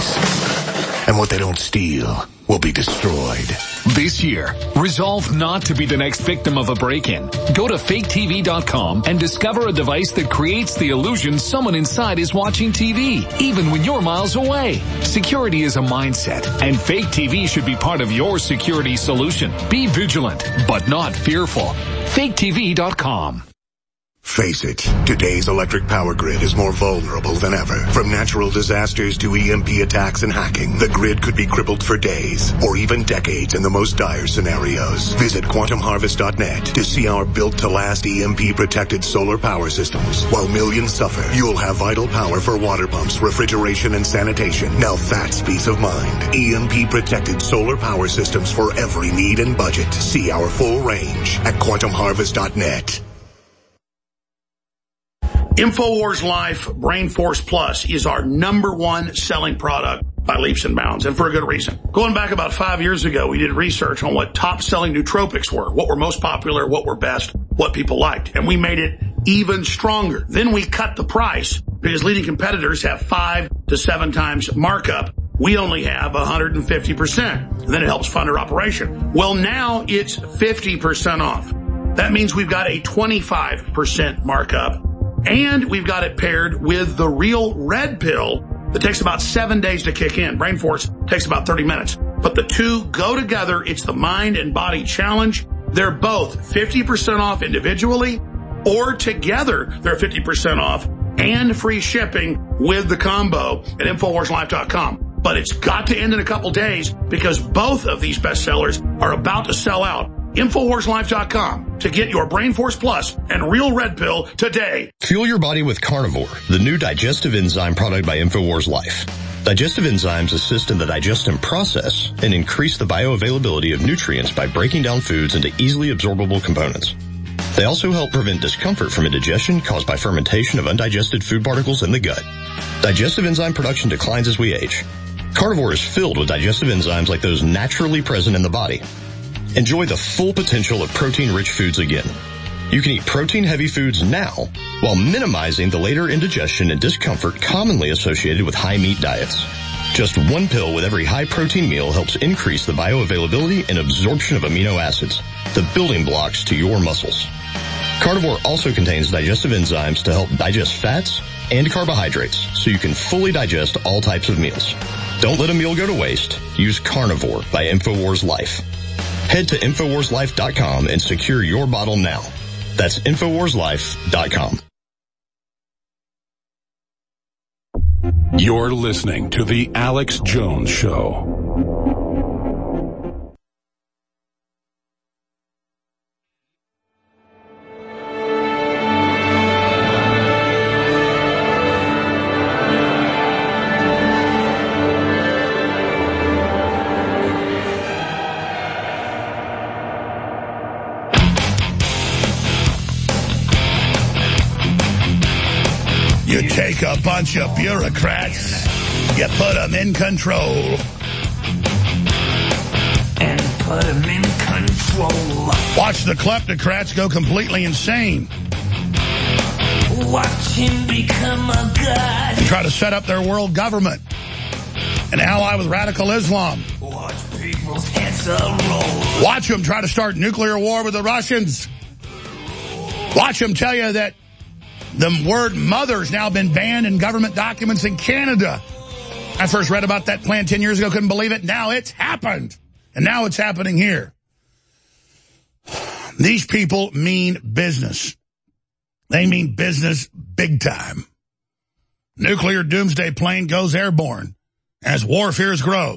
place. And what they don't steal will be destroyed. This year, resolve not to be the next victim of a break-in. Go to fake T V dot com and discover a device that creates the illusion someone inside is watching T V, even when you're miles away. Security is a mindset, and Fake T V should be part of your security solution. Be vigilant, but not fearful. fake T V dot com. Face it, today's electric power grid is more vulnerable than ever. From natural disasters to E M P attacks and hacking, the grid could be crippled for days or even decades in the most dire scenarios. Visit quantum harvest dot net to see our built-to-last E M P-protected solar power systems. While millions suffer, you'll have vital power for water pumps, refrigeration, and sanitation. Now that's peace of mind. E M P-protected solar power systems for every need and budget. See our full range at quantum harvest dot net. InfoWars Life Brain Force Plus is our number one selling product by leaps and bounds, and for a good reason. Going back about five years ago, we did research on what top-selling nootropics were, what were most popular, what were best, what people liked, and we made it even stronger. Then we cut the price because leading competitors have five to seven times markup. We only have one hundred fifty percent. Then it helps fund our operation. Well, now it's fifty percent off. That means we've got a twenty-five percent markup. And we've got it paired with the Real Red Pill that takes about seven days to kick in. Brain Force takes about thirty minutes. But the two go together. It's the Mind and Body Challenge. They're both fifty percent off individually, or together they're fifty percent off and free shipping with the combo at InfoWars Life dot com. But it's got to end in a couple days because both of these bestsellers are about to sell out. InfoWars Life dot com to get your Brain Force Plus and Real Red Pill today. Fuel your body with Carnivore, the new digestive enzyme product by InfoWars Life. Digestive enzymes assist in the digestion process and increase the bioavailability of nutrients by breaking down foods into easily absorbable components. They also help prevent discomfort from indigestion caused by fermentation of undigested food particles in the gut. Digestive enzyme production declines as we age. Carnivore is filled with digestive enzymes like those naturally present in the body. Enjoy the full potential of protein-rich foods again. You can eat protein-heavy foods now while minimizing the later indigestion and discomfort commonly associated with high-meat diets. Just one pill with every high-protein meal helps increase the bioavailability and absorption of amino acids, the building blocks to your muscles. Carnivore also contains digestive enzymes to help digest fats and carbohydrates so you can fully digest all types of meals. Don't let a meal go to waste. Use Carnivore by InfoWars Life. Head to Infowars Life dot com and secure your bottle now. That's Infowars Life dot com. You're listening to The Alex Jones Show. You take a bunch of bureaucrats, you put them in control. And put them in control. Watch the kleptocrats go completely insane. Watch him become a god. And try to set up their world government. An ally with radical Islam. Watch people's heads roll. Watch them try to start nuclear war with the Russians. Watch them tell you that the word mother's now been banned in government documents in Canada. I first read about that plan ten years ago, couldn't believe it. Now it's happened. And now it's happening here. These people mean business. They mean business big time. Nuclear doomsday plane goes airborne as war fears grow.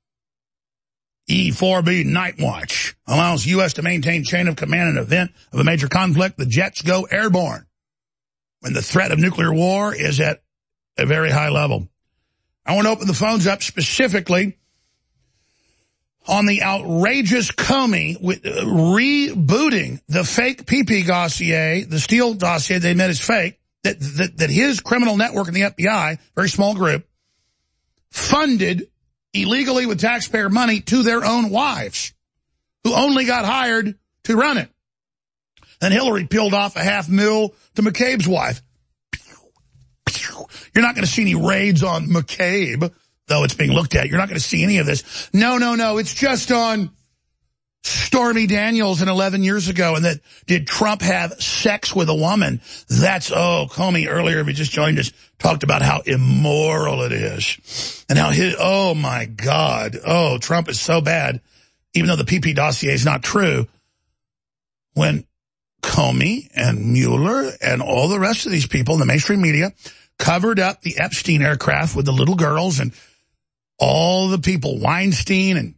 E four B Night Watch allows U S to maintain chain of command in event of a major conflict. The jets go airborne when the threat of nuclear war is at a very high level. I want to open the phones up specifically on the outrageous Comey with, uh, rebooting the fake P P dossier, the Steele dossier they admit is fake, that, that, that his criminal network in the F B I, very small group, funded illegally with taxpayer money to their own wives, who only got hired to run it. And Hillary peeled off a half mil to McCabe's wife. You're not going to see any raids on McCabe, though it's being looked at. You're not going to see any of this. No, no, no. It's just on Stormy Daniels and eleven years ago. And that did Trump have sex with a woman? That's, oh, Comey earlier, if he just joined us, talked about how immoral it is. And how his, oh, my God. Oh, Trump is so bad, even though the P P dossier is not true. When Comey and Mueller and all the rest of these people in the mainstream media covered up the Epstein aircraft with the little girls and all the people, Weinstein and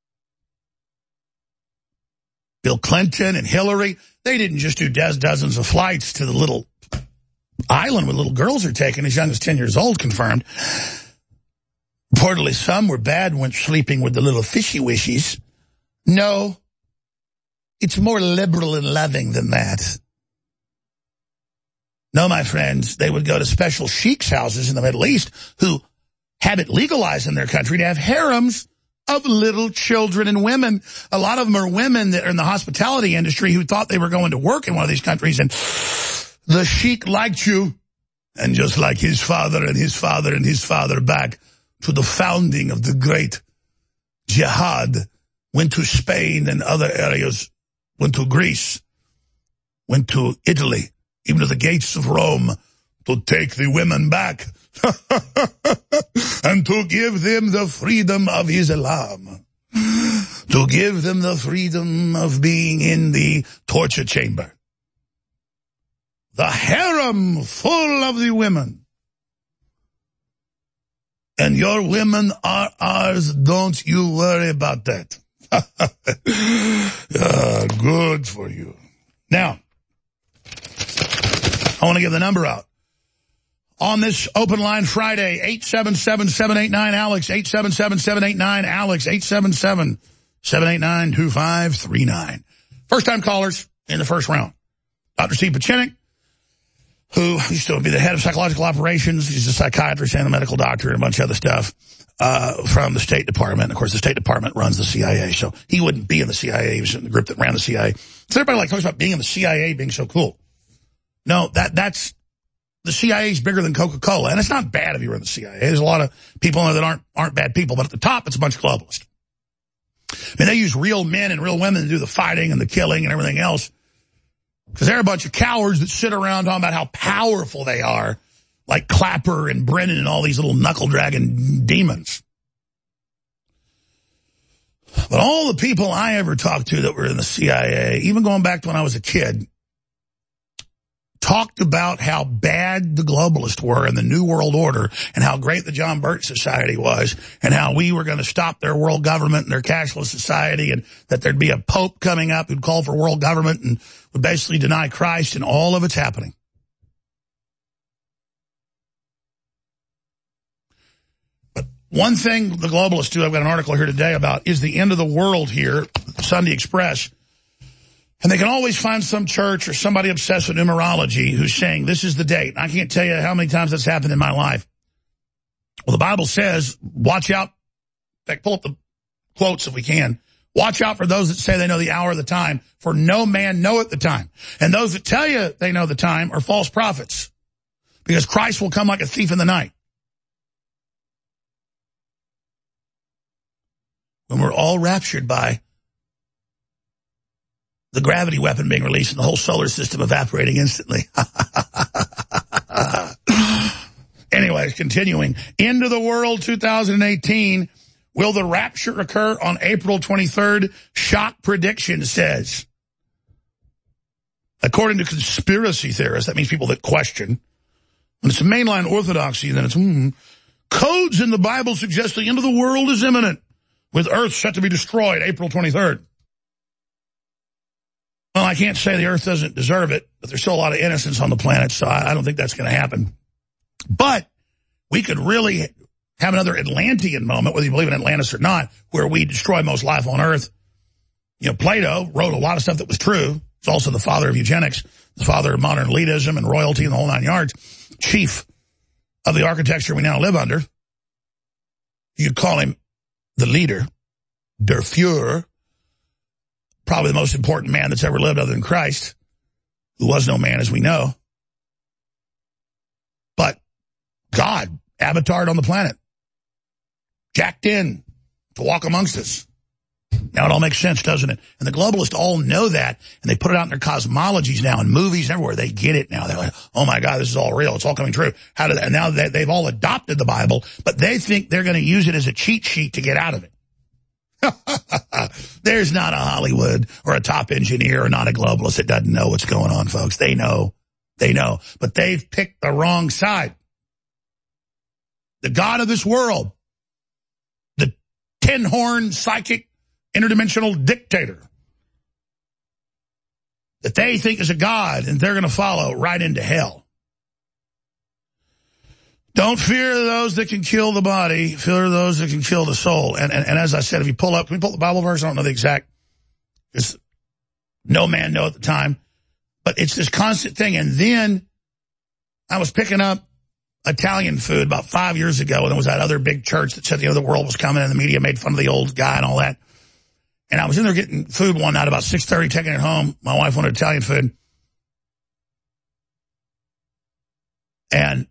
Bill Clinton and Hillary, they didn't just do do dozens of flights to the little island where little girls are taken as young as ten years old, confirmed. Reportedly, some were bad when sleeping with the little fishy wishies. No. It's more liberal and loving than that. No, my friends, they would go to special sheiks' houses in the Middle East who have it legalized in their country to have harems of little children and women. A lot of them are women that are in the hospitality industry who thought they were going to work in one of these countries, and the sheik liked you. And just like his father and his father and his father back to the founding of the great jihad, went to Spain and other areas, went to Greece, went to Italy, even to the gates of Rome, to take the women back and to give them the freedom of Islam, to give them the freedom of being in the torture chamber. The harem full of the women. And your women are ours, don't you worry about that. uh, good for you. Now, I want to give the number out. On this open line Friday, eight seven seven, seven eight nine, ALEX, eight seven seven, seven eight nine, ALEX, eight seven seven, seven eight nine, two five three nine. First-time callers in the first round. Doctor Steve Pachinik, who used to be the head of psychological operations. He's a psychiatrist and a medical doctor and a bunch of other stuff uh, from the State Department. Of course, the State Department runs the C I A, so he wouldn't be in the C I A. He was in the group that ran the C I A. So everybody like talks about being in the C I A being so cool. No, that that's the C I A is bigger than Coca-Cola, and it's not bad if you were in the C I A. There's a lot of people in there that aren't aren't bad people, but at the top, it's a bunch of globalists. I mean, they use real men and real women to do the fighting and the killing and everything else. Because they're a bunch of cowards that sit around talking about how powerful they are, like Clapper and Brennan and all these little knuckle-dragging demons. But all the people I ever talked to that were in the C I A, even going back to when I was a kid, talked about how bad the globalists were in the New World Order and how great the John Birch Society was and how we were going to stop their world government and their cashless society and that there'd be a pope coming up who'd call for world government and would basically deny Christ, and all of it's happening. But one thing the globalists do, I've got an article here today about, is the end of the world here, Sunday Express. And they can always find some church or somebody obsessed with numerology who's saying, this is the date. I can't tell you how many times that's happened in my life. Well, the Bible says, watch out. In fact, pull up the quotes if we can. Watch out for those that say they know the hour of the time, for no man knoweth the time. And those that tell you they know the time are false prophets, because Christ will come like a thief in the night. When we're all raptured by the gravity weapon being released and the whole solar system evaporating instantly. Anyway, continuing. End of the world two thousand eighteen. Will the rapture occur on April twenty-third? Shock prediction says. According to conspiracy theorists, that means people that question. When it's a mainline orthodoxy, then it's, hmm. Codes in the Bible suggest the end of the world is imminent, with Earth set to be destroyed April twenty-third. Well, I can't say the Earth doesn't deserve it, but there's still a lot of innocence on the planet, so I don't think that's going to happen. But we could really have another Atlantean moment, whether you believe in Atlantis or not, where we destroy most life on Earth. You know, Plato wrote a lot of stuff that was true. He's also the father of eugenics, the father of modern elitism and royalty and the whole nine yards, chief of the architecture we now live under. You could call him the leader, der Führer, probably the most important man that's ever lived other than Christ, who was no man as we know. But God avatared on the planet, jacked in to walk amongst us. Now it all makes sense, doesn't it? And the globalists all know that, and they put it out in their cosmologies now, in movies everywhere. They get it now. They're like, oh my God, this is all real. It's all coming true. How did that? And now they, they've all adopted the Bible, but they think they're going to use it as a cheat sheet to get out of it. There's not a Hollywood or a top engineer or not a globalist that doesn't know what's going on, folks. They know. They know. But they've picked the wrong side. The God of this world, the tin-horn psychic interdimensional dictator that they think is a God and they're going to follow right into hell. Don't fear those that can kill the body, fear those that can kill the soul. And, and, and as I said, if you pull up, can we pull up the Bible verse? I don't know the exact, because no man knew at the time, but it's this constant thing. And then I was picking up Italian food about five years ago, and there was that other big church that said the other world was coming, and the media made fun of the old guy and all that. And I was in there getting food one night about six thirty, taking it home. My wife wanted Italian food. And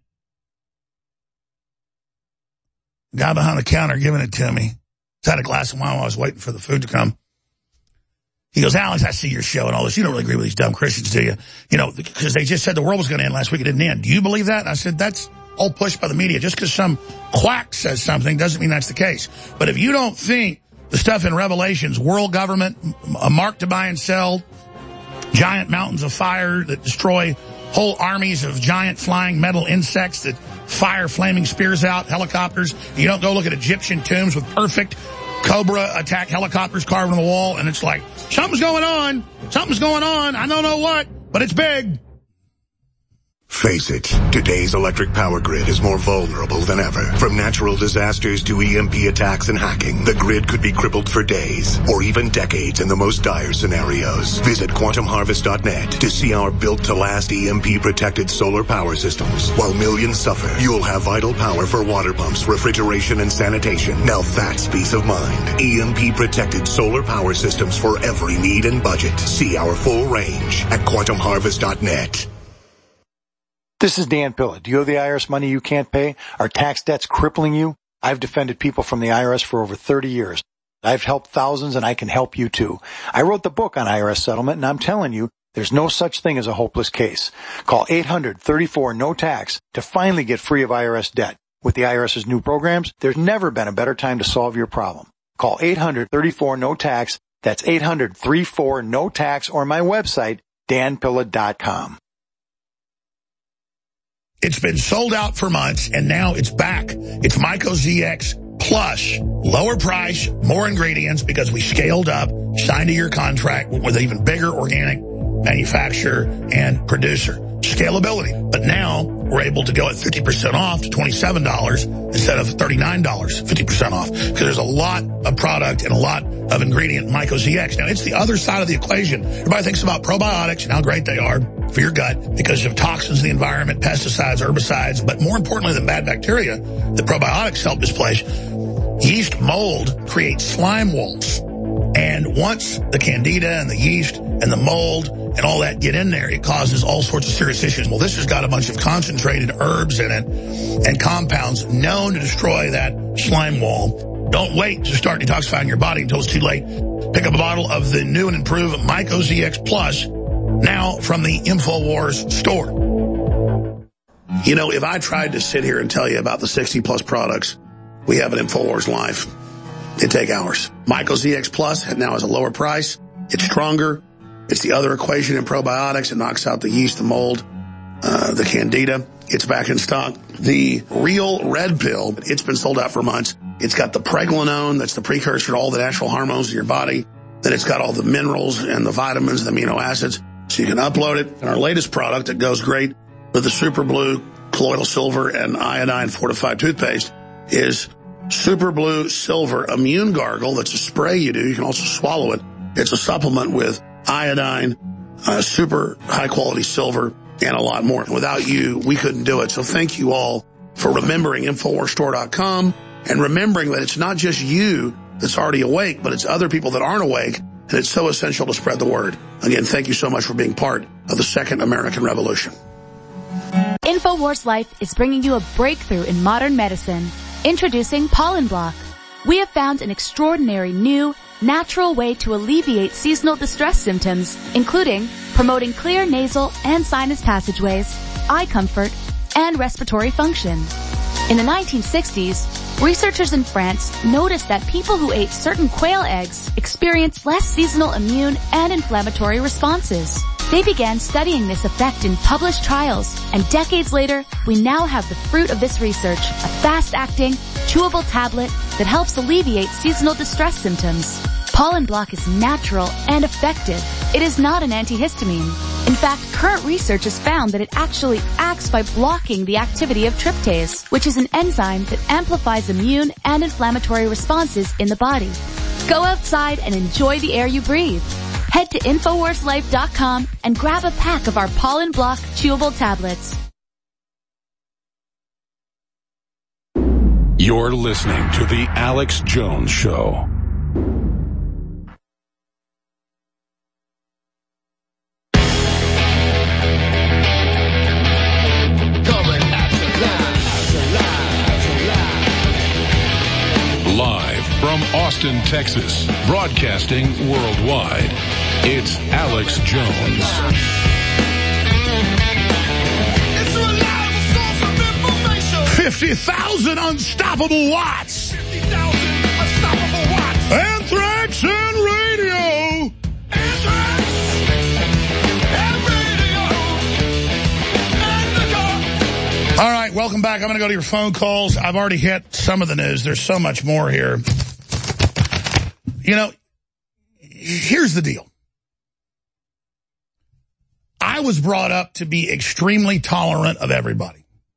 the guy behind the counter giving it to me had a glass of wine while I was waiting for the food to come. He goes, Alex, I see your show and all this. You don't really agree with these dumb Christians, do you? You know, because they just said the world was going to end last week. It didn't end. Do you believe that? And I said, that's all pushed by the media. Just because some quack says something doesn't mean that's the case. But if you don't think the stuff in Revelations, world government, a mark to buy and sell, giant mountains of fire that destroy whole armies of giant flying metal insects that fire flaming spears out, helicopters. You don't go look at Egyptian tombs with perfect Cobra attack helicopters carved on the wall, and it's like, something's going on, something's going on, I don't know what, but it's big. Face it, today's electric power grid is more vulnerable than ever. From natural disasters to E M P attacks and hacking, the grid could be crippled for days or even decades in the most dire scenarios. Visit quantum harvest dot net to see our built-to-last E M P-protected solar power systems. While millions suffer, you'll have vital power for water pumps, refrigeration, and sanitation. Now that's peace of mind. E M P-protected solar power systems for every need and budget. See our full range at quantum harvest dot net. This is Dan Pilla. Do you owe the I R S money you can't pay? Are tax debts crippling you? I've defended people from the I R S for over thirty years. I've helped thousands, and I can help you too. I wrote the book on I R S settlement, and I'm telling you, There's no such thing as a hopeless case. Call eight hundred, thirty-four, no tax to finally get free of I R S debt. With the IRS's new programs, there's never been a better time to solve your problem. Call eight hundred, thirty-four, no tax. That's eight hundred, thirty-four, no tax, or my website, dan pilla dot com. It's been sold out for months, and now it's back. It's Myco Z X Plus. Lower price, more ingredients, because we scaled up, signed a year contract with an even bigger organic manufacturer and producer. Scalability. But now we're able to go at fifty percent off to twenty-seven dollars instead of thirty-nine dollars, fifty percent off. Because there's a lot of product and a lot of ingredient in Myco Z X. Now, it's the other side of the equation. Everybody thinks about probiotics and how great they are for your gut because of toxins in the environment, pesticides, herbicides, but more importantly than bad bacteria, the probiotics help displace. Yeast mold creates slime walls. And once the candida and the yeast and the mold and all that get in there, it causes all sorts of serious issues. Well, this has got a bunch of concentrated herbs in it and compounds known to destroy that slime wall. Don't wait to start detoxifying your body until it's too late. Pick up a bottle of the new and improved Myco Z X Plus now from the InfoWars store. You know, if I tried to sit here and tell you about the sixty plus products we have at InfoWars Live, it'd take hours. Myco Z X Plus now has a lower price. It's stronger. It's the other equation in probiotics. It knocks out the yeast, the mold, uh, the candida. It's back in stock. The Real Red Pill, it's been sold out for months. It's got the pregnenolone, that's the precursor to all the natural hormones in your body. Then it's got all the minerals and the vitamins and the amino acids. So you can upload it. And our latest product that goes great with the Super Blue, colloidal silver, and iodine fortified toothpaste is Super Blue Silver Immune Gargle. That's a spray you do. You can also swallow it. It's a supplement with iodine, uh, super high-quality silver, and a lot more. Without you, we couldn't do it. So thank you all for remembering Infowars Store dot com and remembering that it's not just you that's already awake, but it's other people that aren't awake, and it's so essential to spread the word. Again, thank you so much for being part of the Second American Revolution. InfoWars Life is bringing you a breakthrough in modern medicine. Introducing Pollen Block. We have found an extraordinary new, natural way to alleviate seasonal distress symptoms, including promoting clear nasal and sinus passageways, eye comfort, and respiratory function. In the nineteen sixties, researchers in France noticed that people who ate certain quail eggs experienced less seasonal immune and inflammatory responses. They began studying this effect in published trials, and decades later, we now have the fruit of this research, a fast-acting, chewable tablet that helps alleviate seasonal distress symptoms. Pollen Block is natural and effective. It is not an antihistamine. In fact, current research has found that it actually acts by blocking the activity of tryptase, which is an enzyme that amplifies immune and inflammatory responses in the body. Go outside and enjoy the air you breathe. Head to Infowars Life dot com and grab a pack of our Pollen Block chewable tablets. You're listening to The Alex Jones Show. Live from Austin, Texas, broadcasting worldwide, it's Alex Jones. fifty thousand unstoppable watts. fifty thousand unstoppable watts. Anthrax and radio. Anthrax and radio. And the dark. All right, welcome back. I'm going to go to your phone calls. I've already hit some of the news. There's so much more here. You know, here's the deal. I was brought up to be extremely tolerant of everybody.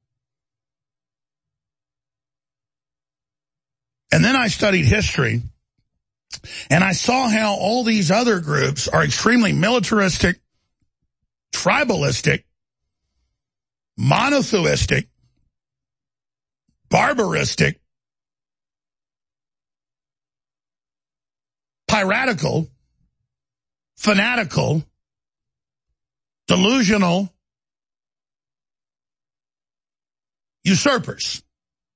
And then I studied history, and I saw how all these other groups are extremely militaristic, tribalistic, monotheistic, barbaristic, piratical, fanatical, delusional, usurpers.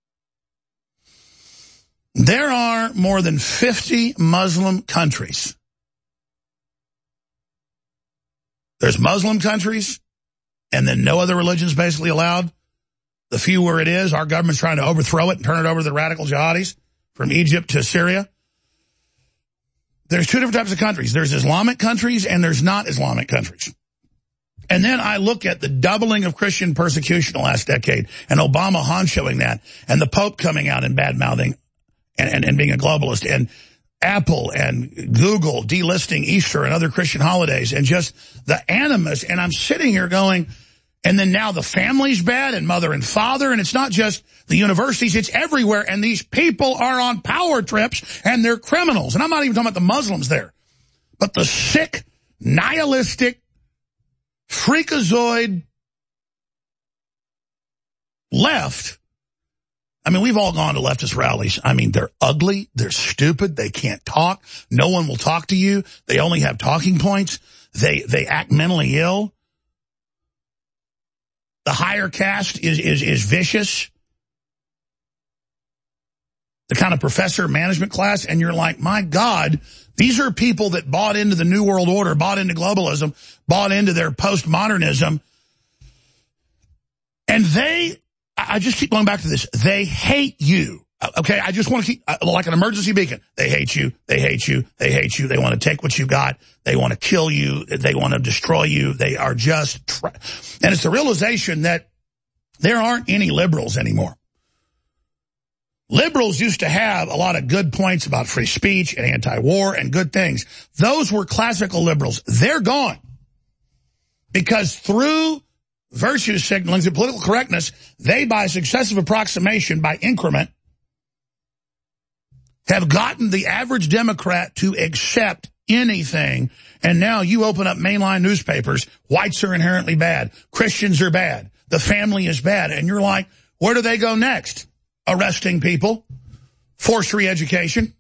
There are more than fifty Muslim countries There's Muslim countries, and then no other religions basically allowed. The few where it is, our government's trying to overthrow it and turn it over to the radical jihadis from Egypt to Syria. There's two different types of countries. There's Islamic countries and there's not Islamic countries. And then I look at the doubling of Christian persecution the last decade and Obama honchoing that and the Pope coming out and bad-mouthing and, and, and being a globalist and Apple and Google delisting Easter and other Christian holidays and just the animus. And I'm sitting here going, and then now the family's bad and mother and father, and it's not just the universities, it's everywhere, and these people are on power trips, and they're criminals. And I'm not even talking about the Muslims there, but the sick, nihilistic, freakazoid left. I mean, we've all gone to leftist rallies. I mean, they're ugly, they're stupid, they can't talk, no one will talk to you, they only have talking points, they, they act mentally ill. The higher caste is, is, is vicious. The kind of professor management class, and you're like, my God, these are people that bought into the New World Order, bought into globalism, bought into their postmodernism. And they, I just keep going back to this, they hate you. Okay, I just want to keep, like an emergency beacon. They hate you, they hate you, they hate you. They want to take what you got. They want to kill you. They want to destroy you. They are just, tra- and it's the realization that there aren't any liberals anymore. Liberals used to have a lot of good points about free speech and anti-war and good things. Those were classical liberals. They're gone. Because through virtue signaling and political correctness, they, by successive approximation, by increment, have gotten the average Democrat to accept anything. And now you open up mainline newspapers, whites are inherently bad, Christians are bad, the family is bad. And you're like, where do they go next? Arresting people, forced re-education.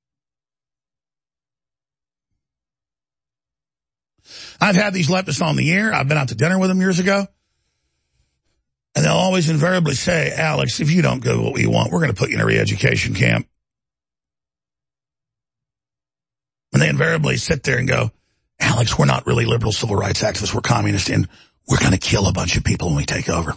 I've had these leftists on the air. I've been out to dinner with them years ago. And they'll always invariably say, Alex, if you don't go what we want, we're going to put you in a re-education camp. And they invariably sit there and go, Alex, we're not really liberal civil rights activists. We're communists, and we're going to kill a bunch of people when we take over.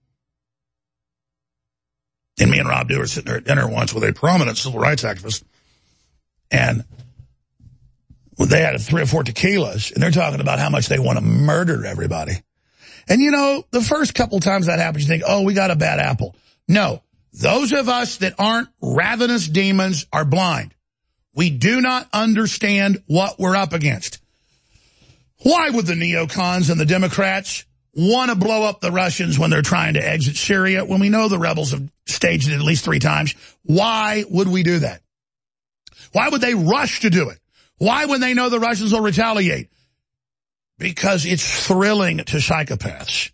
And me and Rob Dew were sitting there at dinner once with a prominent civil rights activist, and they had three or four tequilas, and they're talking about how much they want to murder everybody. And, you know, the first couple times that happens, you think, oh, we got a bad apple. No, those of us that aren't ravenous demons are blind. We do not understand what we're up against. Why would the neocons and the Democrats want to blow up the Russians when they're trying to exit Syria when we know the rebels have staged it at least three times? Why would we do that? Why would they rush to do it? Why when they know the Russians will retaliate? Because it's thrilling to psychopaths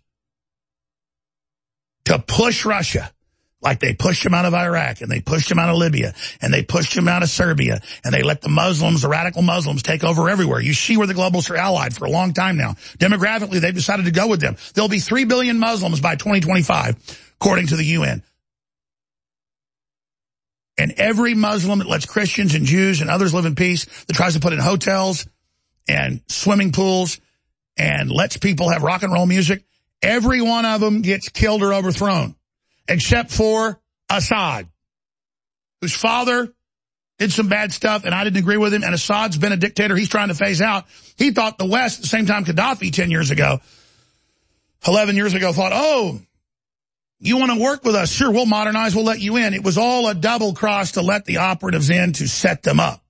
to push Russia like they pushed him out of Iraq, and they pushed him out of Libya, and they pushed him out of Serbia, and they let the Muslims, the radical Muslims, take over everywhere. You see where the globalists are allied for a long time now. Demographically, they've decided to go with them. There'll be three billion Muslims by twenty twenty-five, according to the U N. And every Muslim that lets Christians and Jews and others live in peace, that tries to put in hotels and swimming pools and lets people have rock and roll music, every one of them gets killed or overthrown. Except for Assad, whose father did some bad stuff, and I didn't agree with him, and Assad's been a dictator he's trying to phase out. He thought the West, at the same time Gaddafi ten years ago, eleven years ago, thought, oh, you want to work with us? Sure, we'll modernize, we'll let you in. It was all a double cross to let the operatives in to set them up.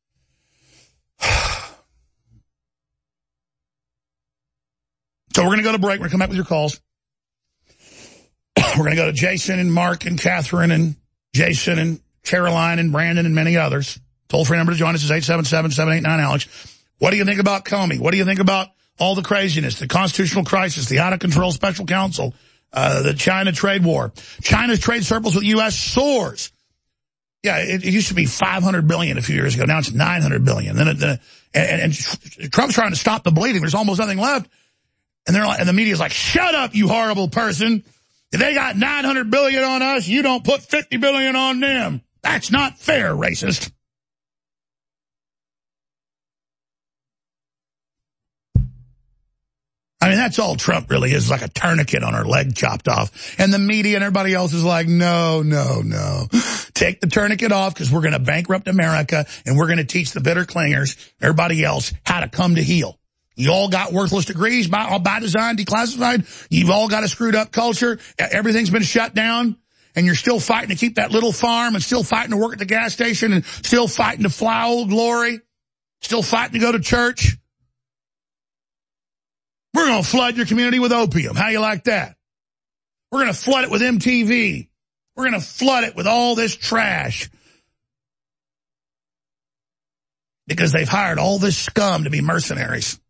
So we're going to go to break. We're going to come back with your calls. We're going to go to Jason and Mark and Catherine and Jason and Caroline and Brandon and many others. Toll-free number to join us is eight seven seven, seven eight nine, Alex. What do you think about Comey? What do you think about all the craziness, the constitutional crisis, the out-of-control special counsel, uh, the China trade war? China's trade surplus with the U S soars. Yeah, it, it used to be five hundred billion dollars a few years ago. Now it's nine hundred billion dollars. Then, it, then it, and, and Trump's trying to stop the bleeding. There's almost nothing left. And they're like, and the media's like, shut up, you horrible person. If they got nine hundred billion dollars on us, you don't put fifty billion dollars on them. That's not fair, racist. I mean, that's all Trump really is, like a tourniquet on her leg chopped off. And the media and everybody else is like, no, no, no. Take the tourniquet off because we're going to bankrupt America and we're going to teach the bitter clingers, everybody else, how to come to heel. You all got worthless degrees by, all by design, declassified. You've all got a screwed up culture. Everything's been shut down. And you're still fighting to keep that little farm and still fighting to work at the gas station and still fighting to fly Old Glory. Still fighting to go to church. We're going to flood your community with opium. How you like that? We're going to flood it with M T V. We're going to flood it with all this trash. Because they've hired all this scum to be mercenaries.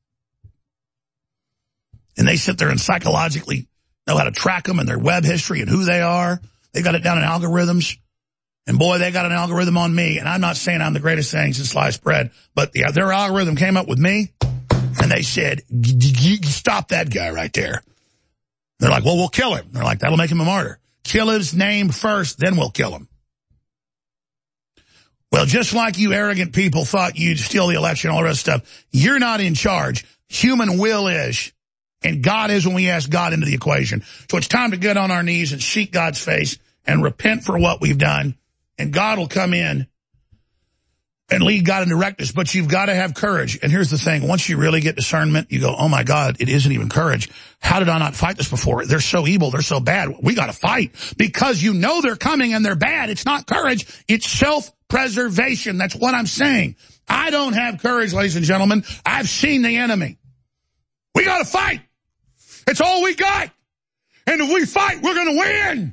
And they sit there and psychologically know how to track them and their web history and who they are. They got it down in algorithms. And boy, they got an algorithm on me. And I'm not saying I'm the greatest thing since sliced bread. But the, their algorithm came up with me. And they said, stop that guy right there. They're like, well, we'll kill him. They're like, that'll make him a martyr. Kill his name first, then we'll kill him. Well, just like you arrogant people thought you'd steal the election, all the rest of stuff, you're not in charge. Human will is. And God is when we ask God into the equation. So it's time to get on our knees and seek God's face and repent for what we've done. And God will come in and lead God and direct us. But you've got to have courage. And here's the thing. Once you really get discernment, you go, oh, my God, it isn't even courage. How did I not fight this before? They're so evil. They're so bad. We got to fight because you know they're coming and they're bad. It's not courage. It's self-preservation. That's what I'm saying. I don't have courage, ladies and gentlemen. I've seen the enemy. We got to fight. It's all we got. And if we fight, we're going to win.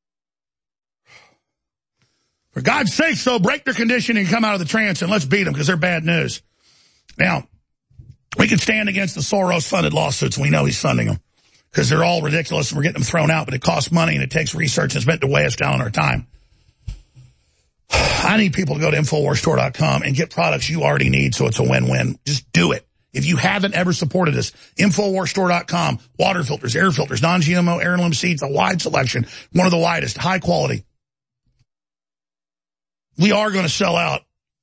For God's sake, so break their conditioning and come out of the trance and let's beat them because they're bad news. Now, we can stand against the Soros-funded lawsuits. We know he's funding them because they're all ridiculous and we're getting them thrown out, but it costs money and it takes research and it's meant to weigh us down on our time. I need people to go to Infowars Store dot com and get products you already need so it's a win-win. Just do it. If you haven't ever supported us, Infowars Store dot com, water filters, air filters, non-G M O, heirloom seeds, a wide selection, one of the widest, high quality. We are going to sell out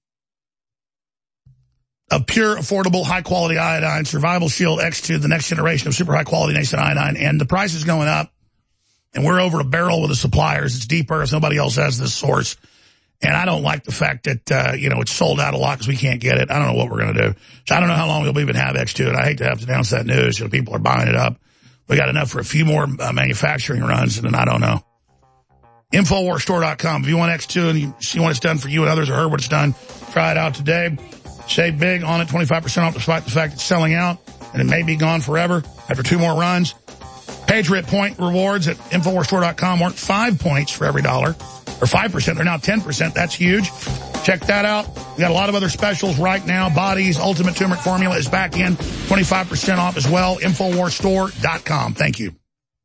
of pure, affordable, high-quality iodine, Survival Shield X two, the next generation of super high-quality nascent iodine, and the price is going up, and we're over a barrel with the suppliers. It's Deep Earth. Nobody else has this source. And I don't like the fact that, uh, you know, it's sold out a lot because we can't get it. I don't know what we're going to do. So I don't know how long we'll even have X two, and I hate to have to announce that news. You know, people are buying it up. We got enough for a few more uh, manufacturing runs, and then I don't know. Infowars Store dot com. If you want X two and you see what it's done for you and others or heard what it's done, try it out today. Save big on it, twenty-five percent off despite the fact it's selling out, and it may be gone forever after two more runs. Patriot Point rewards at Infowars Store dot com weren't five points for every dollar, or five percent. They're now ten percent. That's huge. Check that out. We got a lot of other specials right now. Bodies, Ultimate Turmeric Formula is back in, twenty-five percent off as well. Infowars Store dot com. Thank you.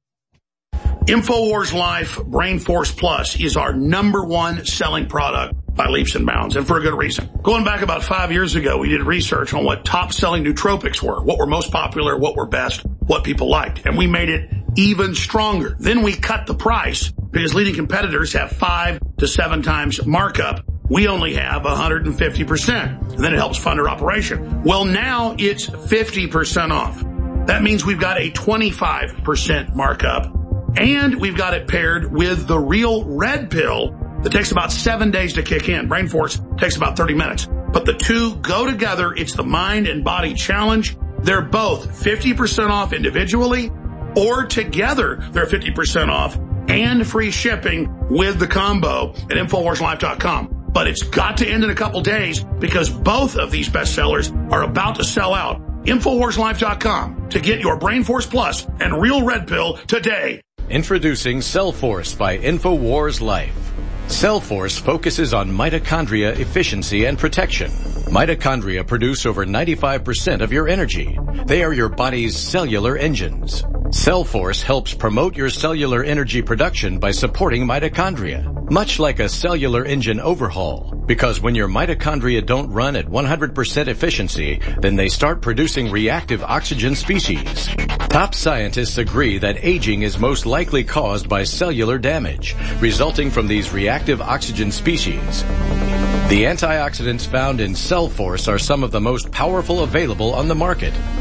Infowars Life Brain Force Plus is our number one selling product by leaps and bounds, and for a good reason. Going back about five years ago, we did research on what top-selling nootropics were, what were most popular, what were best, what people liked, and we made it even stronger. Then we cut the price because leading competitors have five to seven times markup. We only have one hundred fifty percent, and then it helps fund our operation. Well, now it's fifty percent off. That means we've got a twenty-five percent markup, and we've got it paired with the Real Red Pill that takes about seven days to kick in. Brain Force takes about thirty minutes. But the two go together. It's the Mind and Body Challenge. They're both fifty percent off individually, or together they're fifty percent off and free shipping with the combo at Infowars Life dot com. But it's got to end in a couple days because both of these bestsellers are about to sell out. Infowars Life dot com to get your Brain Force Plus and Real Red Pill today. Introducing CellForce by Infowars Life. CellForce focuses on mitochondria efficiency and protection. Mitochondria produce over ninety-five percent of your energy. They are your body's cellular engines. CellForce helps promote your cellular energy production by supporting mitochondria, much like a cellular engine overhaul. Because when your mitochondria don't run at one hundred percent efficiency, then they start producing reactive oxygen species. Top scientists agree that aging is most likely caused by cellular damage, resulting from these reactive oxygen species. The antioxidants found in CellForce are some of the most powerful available on the market.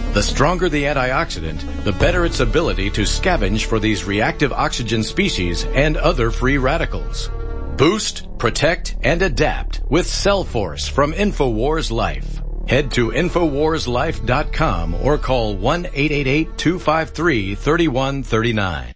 The stronger the antioxidant, the better its ability to scavenge for these reactive oxygen species and other free radicals. Boost, protect, and adapt with CellForce from InfoWars Life. Head to Infowars Life dot com or call one eight eight eight, two five three, three one three nine.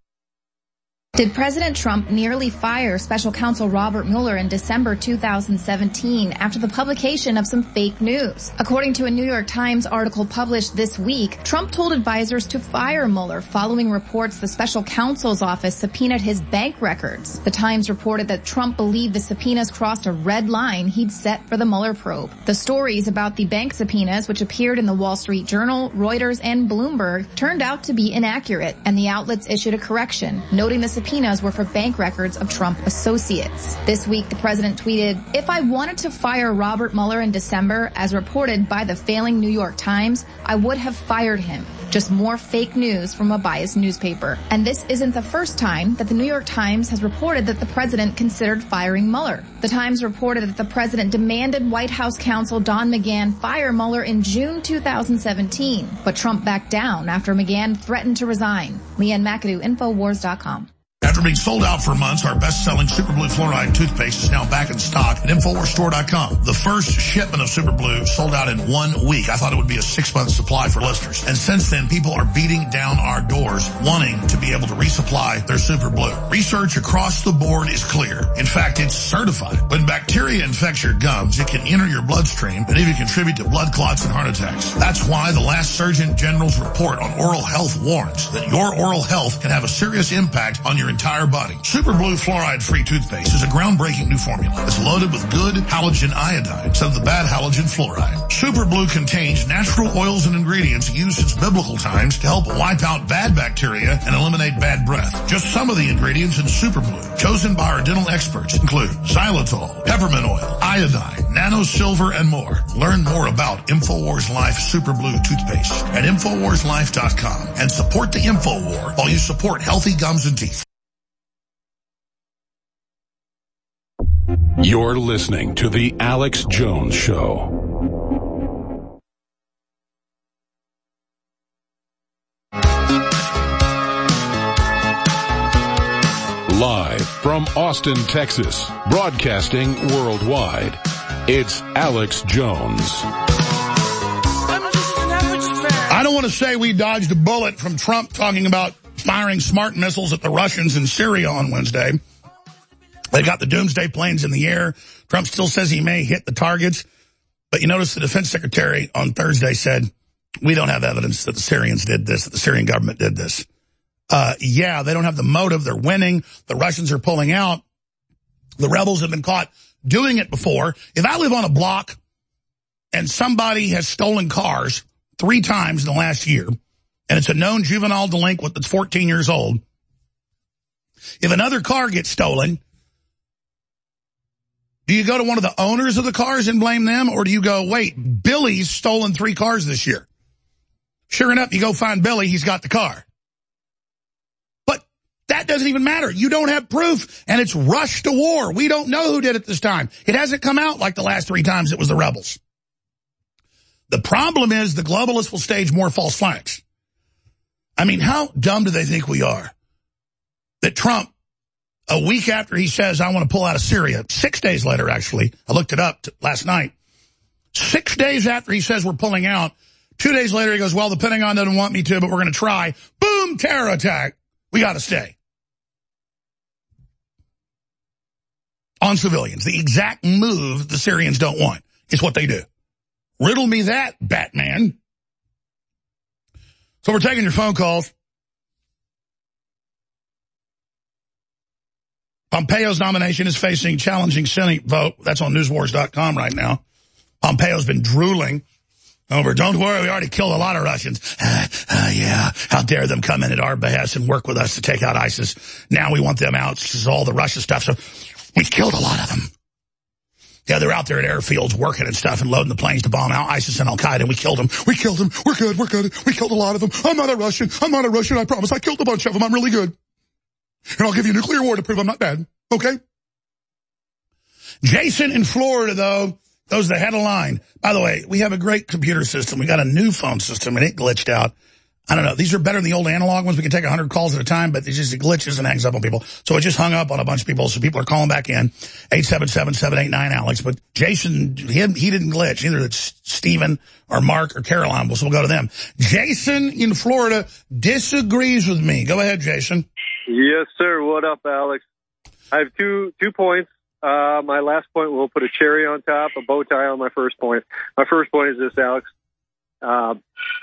Did President Trump nearly fire Special Counsel Robert Mueller in December two thousand seventeen after the publication of some fake news? According to a New York Times article published this week, Trump told advisors to fire Mueller following reports the Special Counsel's office subpoenaed his bank records. The Times reported that Trump believed the subpoenas crossed a red line he'd set for the Mueller probe. The stories about the bank subpoenas, which appeared in the Wall Street Journal, Reuters, and Bloomberg, turned out to be inaccurate, and the outlets issued a correction, noting the subpoenas were for bank records of Trump associates. This week, the president tweeted, "If I wanted to fire Robert Mueller in December, as reported by the failing New York Times, I would have fired him. Just more fake news from a biased newspaper." And this isn't the first time that the New York Times has reported that the president considered firing Mueller. The Times reported that the president demanded White House counsel Don McGahn fire Mueller in June two thousand seventeen, but Trump backed down after McGahn threatened to resign. Leanne McAdoo, Infowars dot com. After being sold out for months, our best-selling Super Blue Fluoride toothpaste is now back in stock at Infowars Store dot com. The first shipment of Super Blue sold out in one week. I thought it would be a six-month supply for listeners. And since then, people are beating down our doors wanting to be able to resupply their Super Blue. Research across the board is clear. In fact, it's certified. When bacteria infects your gums, it can enter your bloodstream and even contribute to blood clots and heart attacks. That's why the last Surgeon General's report on oral health warns that your oral health can have a serious impact on your entire body. Super Blue Fluoride-Free Toothpaste is a groundbreaking new formula. It's loaded with good halogen iodine instead of the bad halogen fluoride. Super Blue contains natural oils and ingredients used since biblical times to help wipe out bad bacteria and eliminate bad breath. Just some of the ingredients in Super Blue, chosen by our dental experts, include xylitol, peppermint oil, iodine, nano silver, and more. Learn more about InfoWars Life Super Blue Toothpaste at Infowars Life dot com and support the InfoWar while you support healthy gums and teeth. You're listening to The Alex Jones Show. Live from Austin, Texas, broadcasting worldwide, it's Alex Jones. I don't want to say we dodged a bullet from Trump talking about firing smart missiles at the Russians in Syria on Wednesday. They got the doomsday planes in the air. Trump still says he may hit the targets. But you notice the defense secretary on Thursday said, we don't have evidence that the Syrians did this, that the Syrian government did this. Uh, yeah, they don't have the motive. They're winning. The Russians are pulling out. The rebels have been caught doing it before. If I live on a block and somebody has stolen cars three times in the last year, and it's a known juvenile delinquent that's fourteen years old, if another car gets stolen, do you go to one of the owners of the cars and blame them? Or do you go, wait, Billy's stolen three cars this year? Sure enough, you go find Billy, he's got the car. But that doesn't even matter. You don't have proof, and it's rushed to war. We don't know who did it this time. It hasn't come out like the last three times it was the rebels. The problem is the globalists will stage more false flags. I mean, how dumb do they think we are? That Trump, a week after he says, I want to pull out of Syria, six days later, actually, I looked it up last night, six days after he says we're pulling out, two days later he goes, well, the Pentagon doesn't want me to, but we're going to try. Boom, terror attack. We got to stay. On civilians, the exact move the Syrians don't want. It's what they do. Riddle me that, Batman. So we're taking your phone calls. Pompeo's nomination is facing challenging Senate vote. That's on Newswars dot com right now. Pompeo's been drooling over, don't worry, we already killed a lot of Russians. Uh, uh, yeah, how dare them come in at our behest and work with us to take out ISIS. Now we want them out, this is all the Russia stuff. So we've killed a lot of them. Yeah, they're out there at airfields working and stuff and loading the planes to bomb out ISIS and Al-Qaeda, and we killed them. We killed them. We're good. We're good. We killed a lot of them. I'm not a Russian. I'm not a Russian, I promise. I killed a bunch of them. I'm really good. And I'll give you nuclear war to prove I'm not bad. Okay? Jason in Florida, though, Those that had a line. By the way, we have a great computer system. We got a new phone system, and it glitched out. I don't know. These are better than the old analog ones. We can take one hundred calls at a time, but it just it glitches and hangs up on people. So it just hung up on a bunch of people, so people are calling back in. eight seven seven, seven eight nine, Alex. But Jason, he, he didn't glitch. Either it's Stephen or Mark or Caroline. So we'll go to them. Jason in Florida disagrees with me. Go ahead, Jason. Yes, sir. What up, Alex? I have two two points. Uh, my last point, we'll put a cherry on top, a bow tie on my first point. My first point is this, Alex. Uh,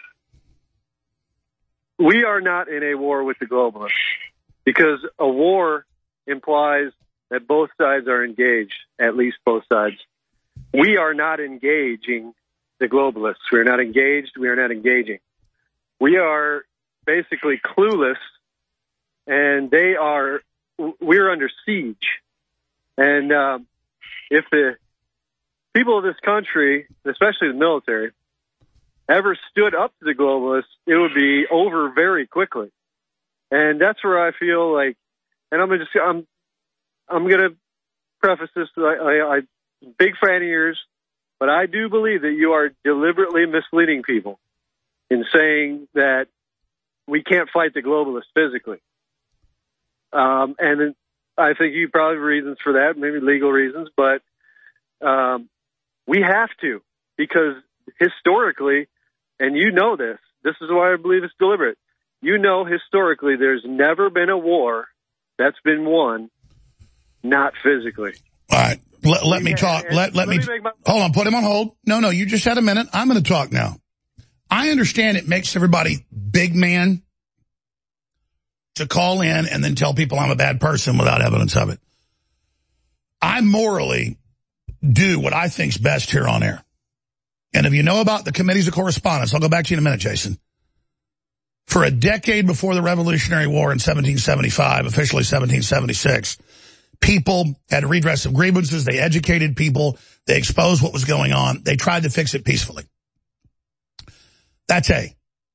we are not in a war with the globalists, because a war implies that both sides are engaged, at least both sides. We are not engaging the globalists. We are not engaged. We are not engaging. We are basically clueless, and they are, we're under siege. And um, if the people of this country, especially the military, ever stood up to the globalists, it would be over very quickly. And that's where I feel like, and I'm gonna just, I'm, I'm gonna preface this. I, I, I'm a big fan of yours, but I do believe that you are deliberately misleading people in saying that we can't fight the globalists physically. Um, and I think you probably have reasons for that, maybe legal reasons, but um, we have to, because historically, and you know this, this is why I believe it's deliberate. You know, historically, there's never been a war that's been won not physically. All right. Let, let me talk. Let, let, let me, me my- hold on. Put him on hold. No, no, you just had a minute. I'm going to talk now. I understand it makes everybody big man to call in and then tell people I'm a bad person without evidence of it. I morally do what I think's best here on air. And if you know about the committees of correspondence, I'll go back to you in a minute, Jason. For a decade before the Revolutionary War in seventeen seventy-five, officially seventeen seventy-six, people had redress of grievances. They educated people. They exposed what was going on. They tried to fix it peacefully. That's A.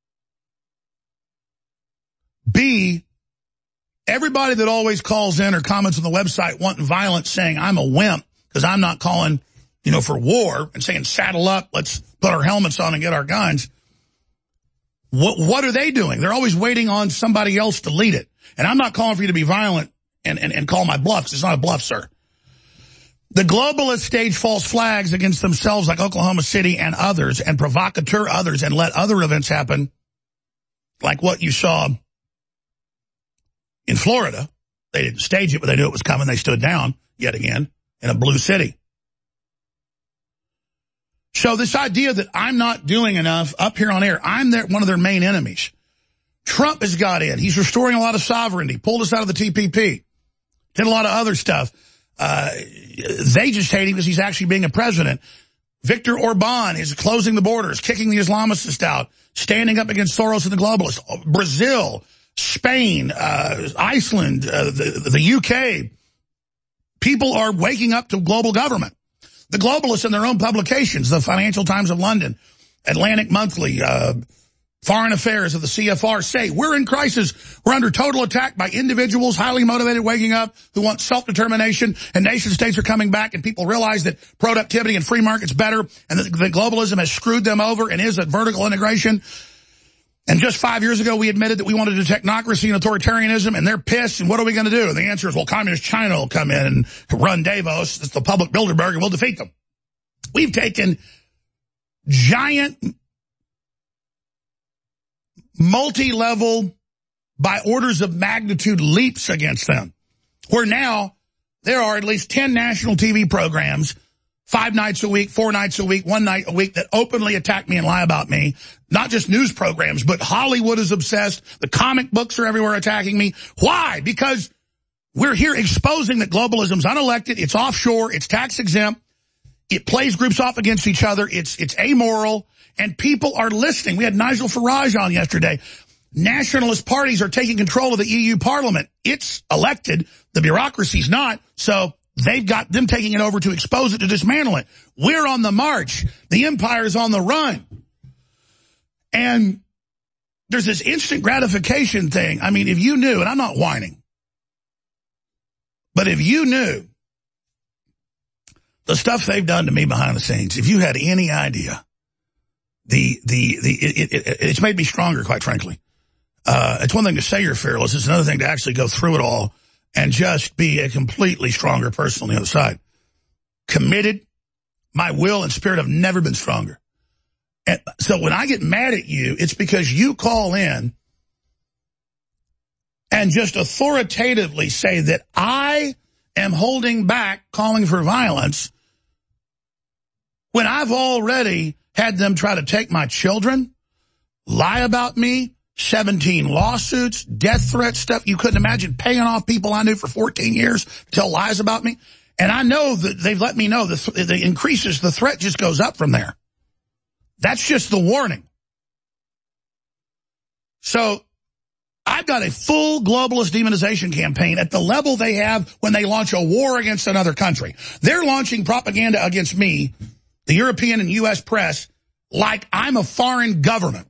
B, everybody that always calls in or comments on the website wanting violence, saying I'm a wimp because I'm not calling, you know, for war, and saying saddle up, let's put our helmets on and get our guns. What, what are they doing? They're always waiting on somebody else to lead it. And I'm not calling for you to be violent and, and, and call my bluffs. It's not a bluff, sir. The globalists stage false flags against themselves like Oklahoma City and others, and provocateur others, and let other events happen like what you saw in Florida. They didn't stage it, but they knew it was coming. They stood down yet again in a blue city. So this idea that I'm not doing enough up here on air, I'm their, one of their main enemies. Trump has got in. He's restoring a lot of sovereignty, pulled us out of the T P P, did a lot of other stuff. Uh, they just hate him because he's actually being a president. Viktor Orban is closing the borders, kicking the Islamists out, standing up against Soros and the globalists. Brazil, Spain, uh, Iceland, uh, the, the U K. People are waking up to global government. The globalists in their own publications, the Financial Times of London, Atlantic Monthly, uh, Foreign Affairs of the C F R say, we're in crisis. We're under total attack by individuals highly motivated, waking up, who want self-determination, and nation states are coming back, and people realize that productivity and free market's better, and that, that globalism has screwed them over and is a vertical integration. And just five years ago, we admitted that we wanted a technocracy and authoritarianism, and they're pissed, and what are we going to do? And the answer is, well, communist China will come in and run Davos. It's the public Bilderberg, and we'll defeat them. We've taken giant multi-level, by orders of magnitude, leaps against them, where now there are at least ten national T V programs, five nights a week, four nights a week, one night a week, that openly attack me and lie about me. Not just news programs, but Hollywood is obsessed. The comic books are everywhere attacking me. Why? Because we're here exposing that globalism's unelected, it's offshore, it's tax exempt, it plays groups off against each other, it's it's amoral. And people are listening. We had Nigel Farage on yesterday. Nationalist parties are taking control of the E U Parliament. It's elected. The bureaucracy's not. So they've got them taking it over to expose it, to dismantle it. We're on the march. The empire's on the run. And there's this instant gratification thing. I mean, if you knew, and I'm not whining, but if you knew the stuff they've done to me behind the scenes, if you had any idea, the, the, the, it, it, it, it's made me stronger, quite frankly. Uh, it's one thing to say you're fearless. It's another thing to actually go through it all and just be a completely stronger person on the other side. Committed. My will and spirit have never been stronger. And so when I get mad at you, it's because you call in and just authoritatively say that I am holding back calling for violence when I've already had them try to take my children, lie about me, seventeen lawsuits, death threats, stuff you couldn't imagine, paying off people I knew for fourteen years to tell lies about me. And I know that they've let me know that the increases, the threat just goes up from there. That's just the warning. So I've got a full globalist demonization campaign at the level they have when they launch a war against another country. They're launching propaganda against me, the European and U S press, like I'm a foreign government.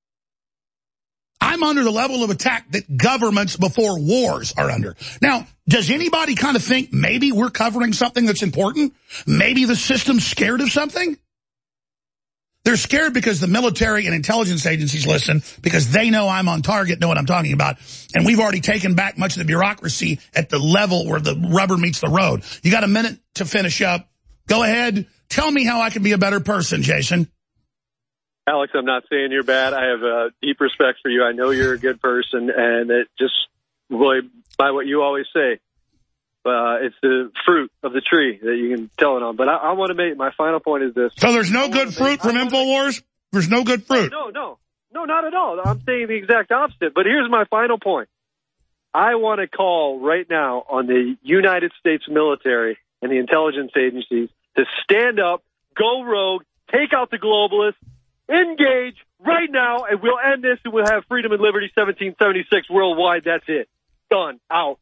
I'm under the level of attack that governments before wars are under. Now, does anybody kind of think maybe we're covering something that's important? Maybe the system's scared of something? They're scared because the military and intelligence agencies listen, because they know I'm on target, know what I'm talking about. And we've already taken back much of the bureaucracy at the level where the rubber meets the road. You got a minute to finish up. Go ahead. Tell me how I can be a better person, Jason. Alex, I'm not saying you're bad. I have uh, deep respect for you. I know you're a good person, and it just really, by what you always say, uh, it's the fruit of the tree that you can tell it on. But I, I want to make, my final point is this. So there's no good fruit make, from InfoWars? There's no good fruit? No, no, no, not at all. I'm saying the exact opposite. But here's my final point. I want to call right now on the United States military and the intelligence agencies to stand up, go rogue, take out the globalists, engage right now, and we'll end this, and we'll have freedom and liberty seventeen seventy-six worldwide. That's it. Done. Out.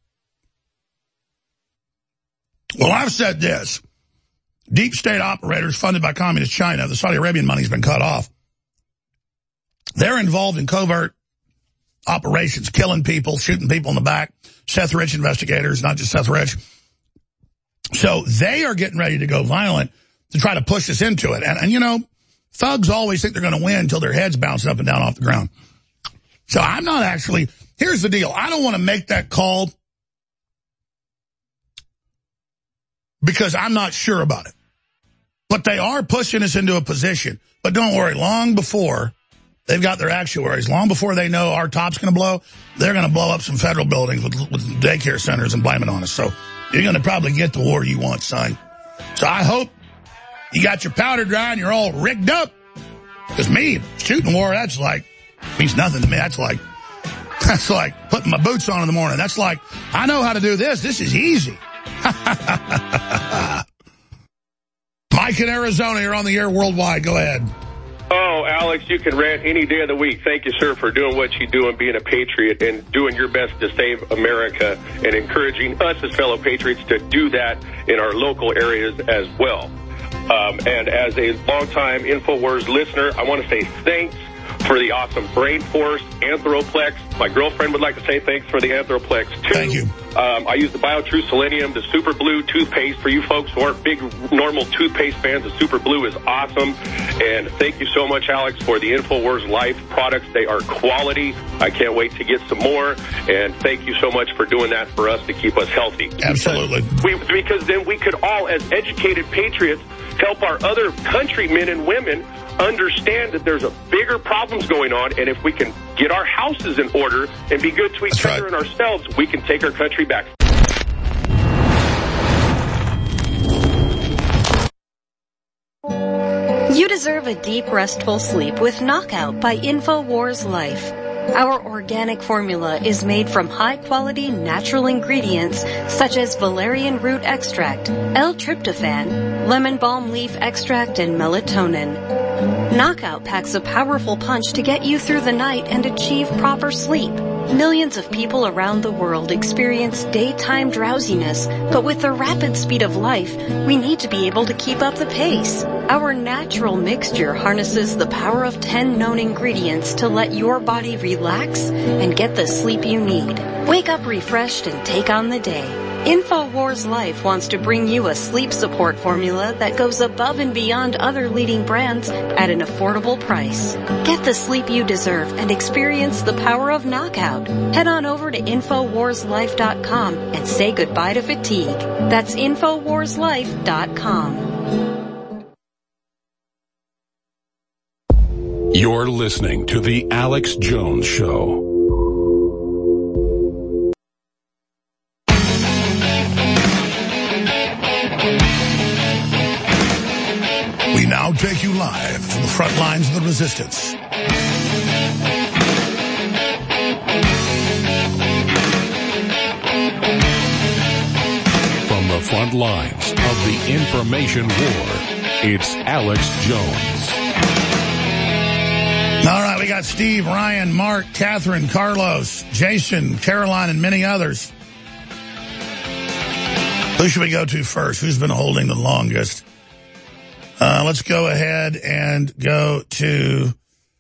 Well, I've said this. Deep state operators funded by communist China, the Saudi Arabian money's been cut off. They're involved in covert operations, killing people, shooting people in the back. Seth Rich investigators, not just Seth Rich. So they are getting ready to go violent to try to push us into it. And, and you know, thugs always think they're going to win until their head's bouncing up and down off the ground. So I'm not actually, here's the deal. I don't want to make that call because I'm not sure about it. But they are pushing us into a position. But don't worry, long before they've got their actuaries, long before they know our top's going to blow, they're going to blow up some federal buildings with, with daycare centers and blame it on us. So you're going to probably get the war you want, son. So I hope you got your powder dry and you're all rigged up. Because me, shooting war, that's like, means nothing to me. That's like, that's like putting my boots on in the morning. That's like, I know how to do this. This is easy. Mike in Arizona, you're on the air worldwide. Go ahead. Oh, Alex, you can rant any day of the week. Thank you, sir, for doing what you do and being a patriot and doing your best to save America and encouraging us as fellow patriots to do that in our local areas as well. Um, and as a longtime InfoWars listener, I want to say thanks for the awesome Brain Force, Anthroplex. My girlfriend would like to say thanks for the Anthroplex, too. Thank you. Um, I use the BioTrue Selenium, the Super Blue toothpaste. For you folks who aren't big normal toothpaste fans, the Super Blue is awesome. And thank you so much, Alex, for the InfoWars Life products. They are quality. I can't wait to get some more. And thank you so much for doing that for us to keep us healthy. Absolutely. We, because then we could all, as educated patriots, help our other countrymen and women understand that there's a bigger problems going on, and if we can get our houses in order and be good to each That's other right. and ourselves, we can take our country back. You deserve a deep, restful sleep with Knockout by InfoWars Life. Our organic formula is made from high-quality natural ingredients such as valerian root extract, L-tryptophan, lemon balm leaf extract, and melatonin. Knockout packs a powerful punch to get you through the night and achieve proper sleep. Millions of people around the world experience daytime drowsiness, but with the rapid speed of life, we need to be able to keep up the pace. Our natural mixture harnesses the power of ten known ingredients to let your body relax and get the sleep you need. Wake up refreshed and take on the day. InfoWars Life wants to bring you a sleep support formula that goes above and beyond other leading brands at an affordable price. Get the sleep you deserve and experience the power of knockout. Head on over to Infowars Life dot com and say goodbye to fatigue. That's Infowars Life dot com. You're listening to The Alex Jones Show. We now take you live to the front lines of the resistance. From the front lines of the information war, it's Alex Jones. All right, we got Steve, Ryan, Mark, Catherine, Carlos, Jason, Caroline, and many others. Who should we go to first? Who's been holding the longest? Uh, let's go ahead and go to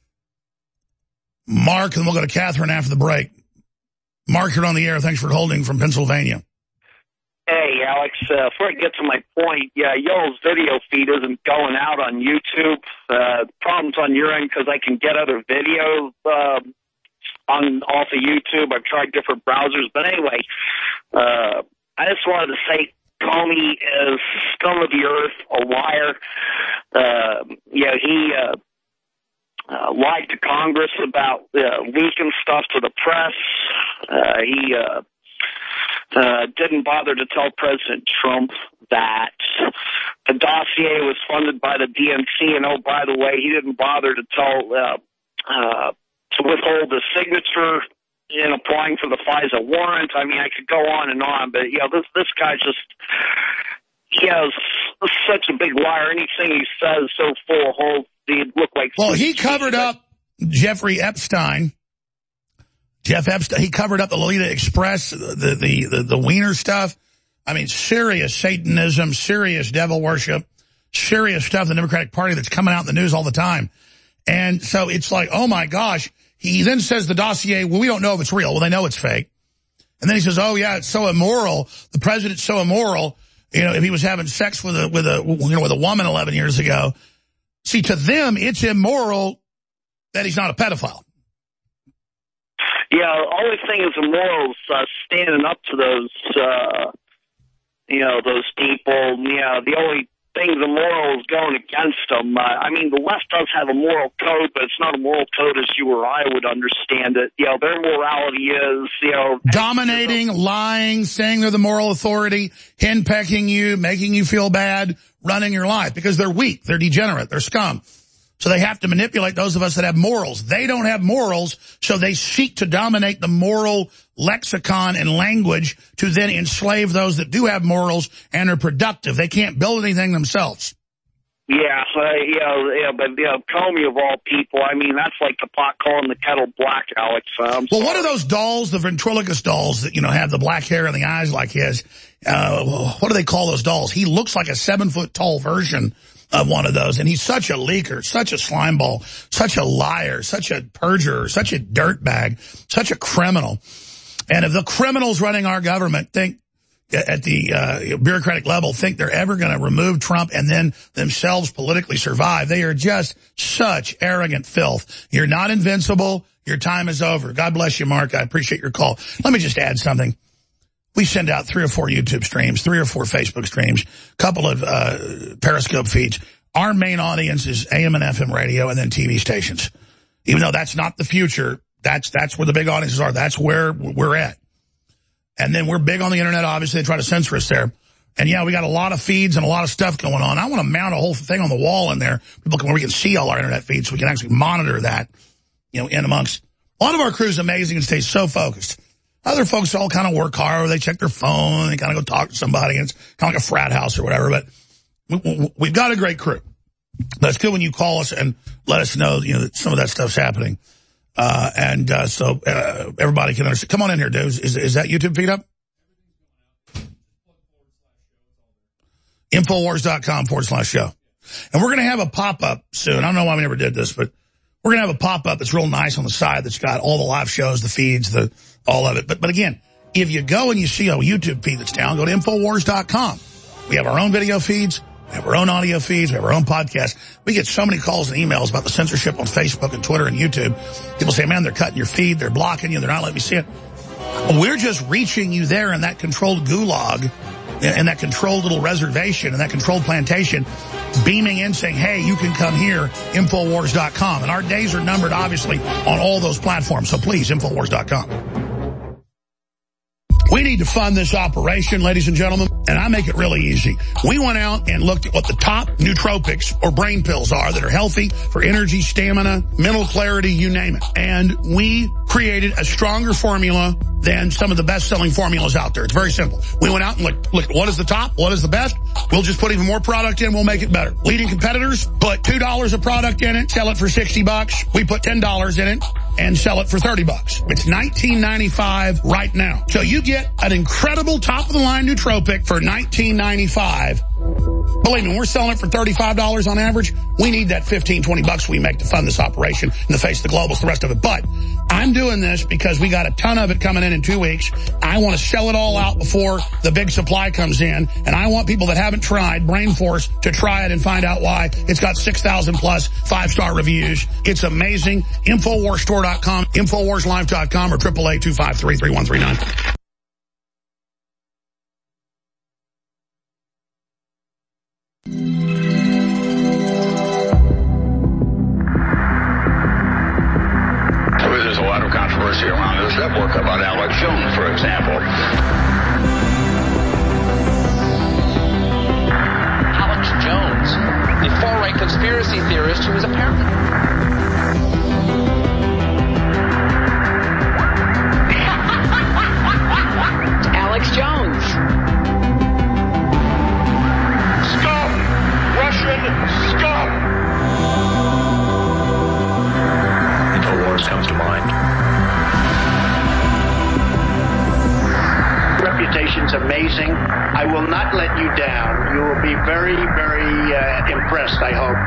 Mark, and we'll go to Catherine after the break. Mark, you're on the air. Thanks for holding from Pennsylvania. Hey, Alex, uh, before I get to my point, yeah, y'all's video feed isn't going out on YouTube. Uh, problems on your end because I can get other videos uh, on off of YouTube. I've tried different browsers. But anyway, uh, I just wanted to say Comey is scum of the earth, a liar. Uh, yeah, he uh, uh, lied to Congress about uh, leaking stuff to the press. Uh, he uh, uh, didn't bother to tell President Trump that the dossier was funded by the D N C. And, oh, by the way, he didn't bother to tell uh, uh, to withhold the signature in applying for the FISA warrant. I mean, I could go on and on, but, you know, this this guy just, he has such a big liar. Anything he says so full of holes, he'd look like... Well, he covered up Jeffrey Epstein. Jeff Epstein, he covered up the Lolita Express, the, the, the, the Wiener stuff. I mean, serious Satanism, serious devil worship, serious stuff, the Democratic Party that's coming out in the news all the time. And so it's like, oh, my gosh. He then says the dossier, well, we don't know if it's real. Well, they know it's fake. And then he says, oh, yeah, it's so immoral. The president's so immoral. You know, if he was having sex with a, with a, you know, with a woman eleven years ago. See, to them, it's immoral that he's not a pedophile. Yeah, the only thing is immoral is uh, standing up to those, uh, you know, those people. Yeah, the only thing the moral is going against them. Uh, I mean, the left does have a moral code, but it's not a moral code as you or I would understand it. You know, their morality is, you know... dominating, lying, saying they're the moral authority, henpecking you, making you feel bad, running your life. Because they're weak, they're degenerate, they're scum. So they have to manipulate those of us that have morals. They don't have morals, so they seek to dominate the moral lexicon and language to then enslave those that do have morals and are productive. They can't build anything themselves. Yeah, uh, yeah, yeah, but you know, Comey of all people, I mean, that's like the pot calling the kettle black, Alex. Um, well, what are those dolls, the ventriloquist dolls that, you know, have the black hair and the eyes like his? Uh, what do they call those dolls? He looks like a seven-foot-tall version of one of those, and he's such a leaker, such a slimeball, such a liar, such a perjurer, such a dirtbag, such a criminal. And if the criminals running our government think at the uh, bureaucratic level think they're ever going to remove Trump and then themselves politically survive, they are just such arrogant filth. You're not invincible. Your time is over. God bless you, Mark. I appreciate your call. Let me just add something. We send out three or four YouTube streams, three or four Facebook streams, a couple of uh, Periscope feeds. Our main audience is A M and F M radio and then T V stations. Even though that's not the future, that's that's where the big audiences are. That's where we're at. And then we're big on the internet, obviously. They try to censor us there. And, yeah, we got a lot of feeds and a lot of stuff going on. I want to mount a whole thing on the wall in there people can, where we can see all our internet feeds so we can actually monitor that, you know, in amongst. A lot of our crew is amazing and stays so focused. Other folks all kind of work hard. They check their phone. They kind of go talk to somebody. And it's kind of like a frat house or whatever. But we, we've got a great crew. But it's good when you call us and let us know, you know, that some of that stuff's happening. Uh, and uh, so uh, everybody can understand. Come on in here, dude. Is, is that YouTube feed up? Infowars.com forward slash show. And we're going to have a pop-up soon. I don't know why we never did this, but we're going to have a pop-up that's real nice on the side that's got all the live shows, the feeds, the all of it. But but again, if you go and you see a YouTube feed that's down, go to Infowars dot com. We have our own video feeds. We have our own audio feeds. We have our own podcast. We get so many calls and emails about the censorship on Facebook and Twitter and YouTube. People say, man, they're cutting your feed. They're blocking you. They're not letting me see it. We're just reaching you there in that controlled gulag, in that controlled little reservation, in that controlled plantation, beaming in saying, hey, you can come here, Infowars dot com. And our days are numbered, obviously, on all those platforms. So please, Infowars dot com. We need to fund this operation, ladies and gentlemen, and I make it really easy. We went out and looked at what the top nootropics or brain pills are that are healthy for energy, stamina, mental clarity, you name it. And we created a stronger formula than some of the best-selling formulas out there. It's very simple. We went out and looked, looked what is the top, what is the best. We'll just put even more product in, we'll make it better. Leading competitors put two dollars a product in it, sell it for sixty bucks. We put ten dollars in it and sell it for thirty bucks. It's nineteen ninety-five right now. So you get an incredible top-of-the-line nootropic for nineteen ninety-five. Believe me, we're selling it for thirty-five dollars on average. We need that fifteen, twenty bucks we make to fund this operation in the face of the globals, the rest of it. But I'm doing this because we got a ton of it coming in in two weeks. I want to sell it all out before the big supply comes in. And I want people that haven't tried Brain Force to try it and find out why. It's got six thousand plus five-star reviews. It's amazing. Infowars store dot com, Infowars live dot com, or eight eight eight, two five three, three one three nine. There's a lot of controversy around this network about Alex Jones, for example. Alex Jones, the far-right conspiracy theorist who was apparently... Alex Jones. Scum! Russian scum! Infowars comes to mind. Reputation's amazing. I will not let you down. You will be very, very uh, impressed, I hope.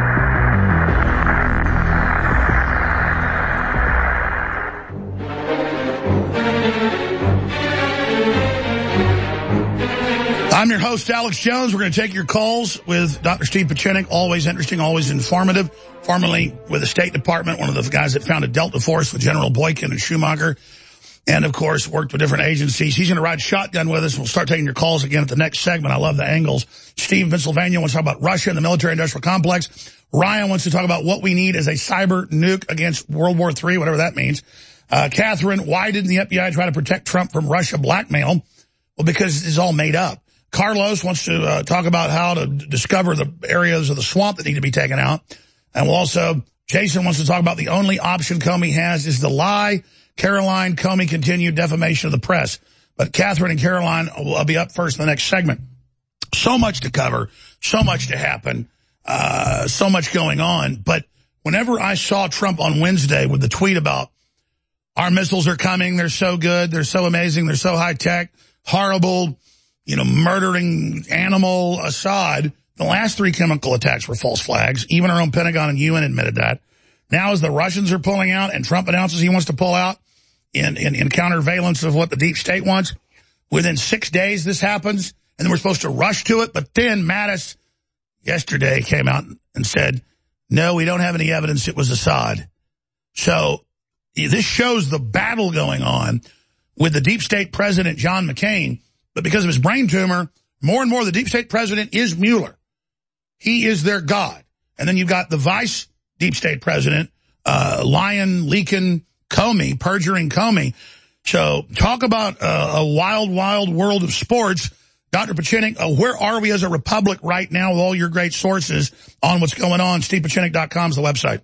I'm your host, Alex Jones. We're going to take your calls with Doctor Steve Pieczenik. Always interesting, always informative. Formerly with the State Department, one of the guys that founded Delta Force with General Boykin and Schumacher. And, of course, worked with different agencies. He's going to ride shotgun with us. We'll start taking your calls again at the next segment. I love the angles. Steve in Pennsylvania wants to talk about Russia and the military-industrial complex. Ryan wants to talk about what we need as a cyber nuke against World War Three, whatever that means. Uh, Catherine, why didn't the F B I try to protect Trump from Russia blackmail? Well, because it's all made up. Carlos wants to uh, talk about how to discover the areas of the swamp that need to be taken out. And we'll also, Jason wants to talk about the only option Comey has is the lie. Caroline, Comey continued defamation of the press. But Catherine and Caroline will be up first in the next segment. So much to cover, so much to happen, uh, so much going on. But whenever I saw Trump on Wednesday with the tweet about our missiles are coming, they're so good, they're so amazing, they're so high-tech, horrible, you know, murdering animal Assad, the last three chemical attacks were false flags. Even our own Pentagon and U N admitted that. Now as the Russians are pulling out and Trump announces he wants to pull out in, in, in countervalence of what the deep state wants, within six days this happens, and then we're supposed to rush to it. But then Mattis yesterday came out and said, no, we don't have any evidence it was Assad. So this shows the battle going on with the deep state president, John McCain. But because of his brain tumor, more and more the deep state president is Mueller. He is their god. And then you've got the vice deep state president, uh, lying, leaking Comey, perjuring Comey. So talk about uh, a wild, wild world of sports. Doctor Pieczenik, uh, where are we as a republic right now with all your great sources on what's going on? Steve Pieczenik dot com is the website.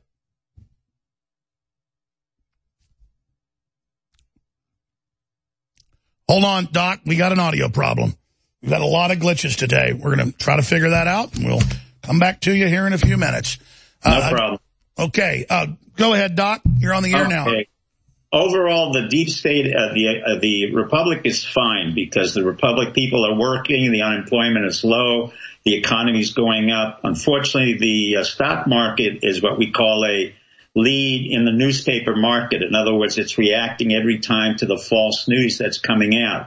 Hold on, Doc. We got an audio problem. We've got a lot of glitches today. We're going to try to figure that out, and we'll come back to you here in a few minutes. No uh, problem. Okay. Uh, go ahead, Doc. You're on the air okay. now. Overall, the deep state, uh, the uh, the republic is fine because the republic people are working, the unemployment is low, the economy is going up. Unfortunately, the uh, stock market is what we call a lead in the newspaper market. In other words, it's reacting every time to the false news that's coming out.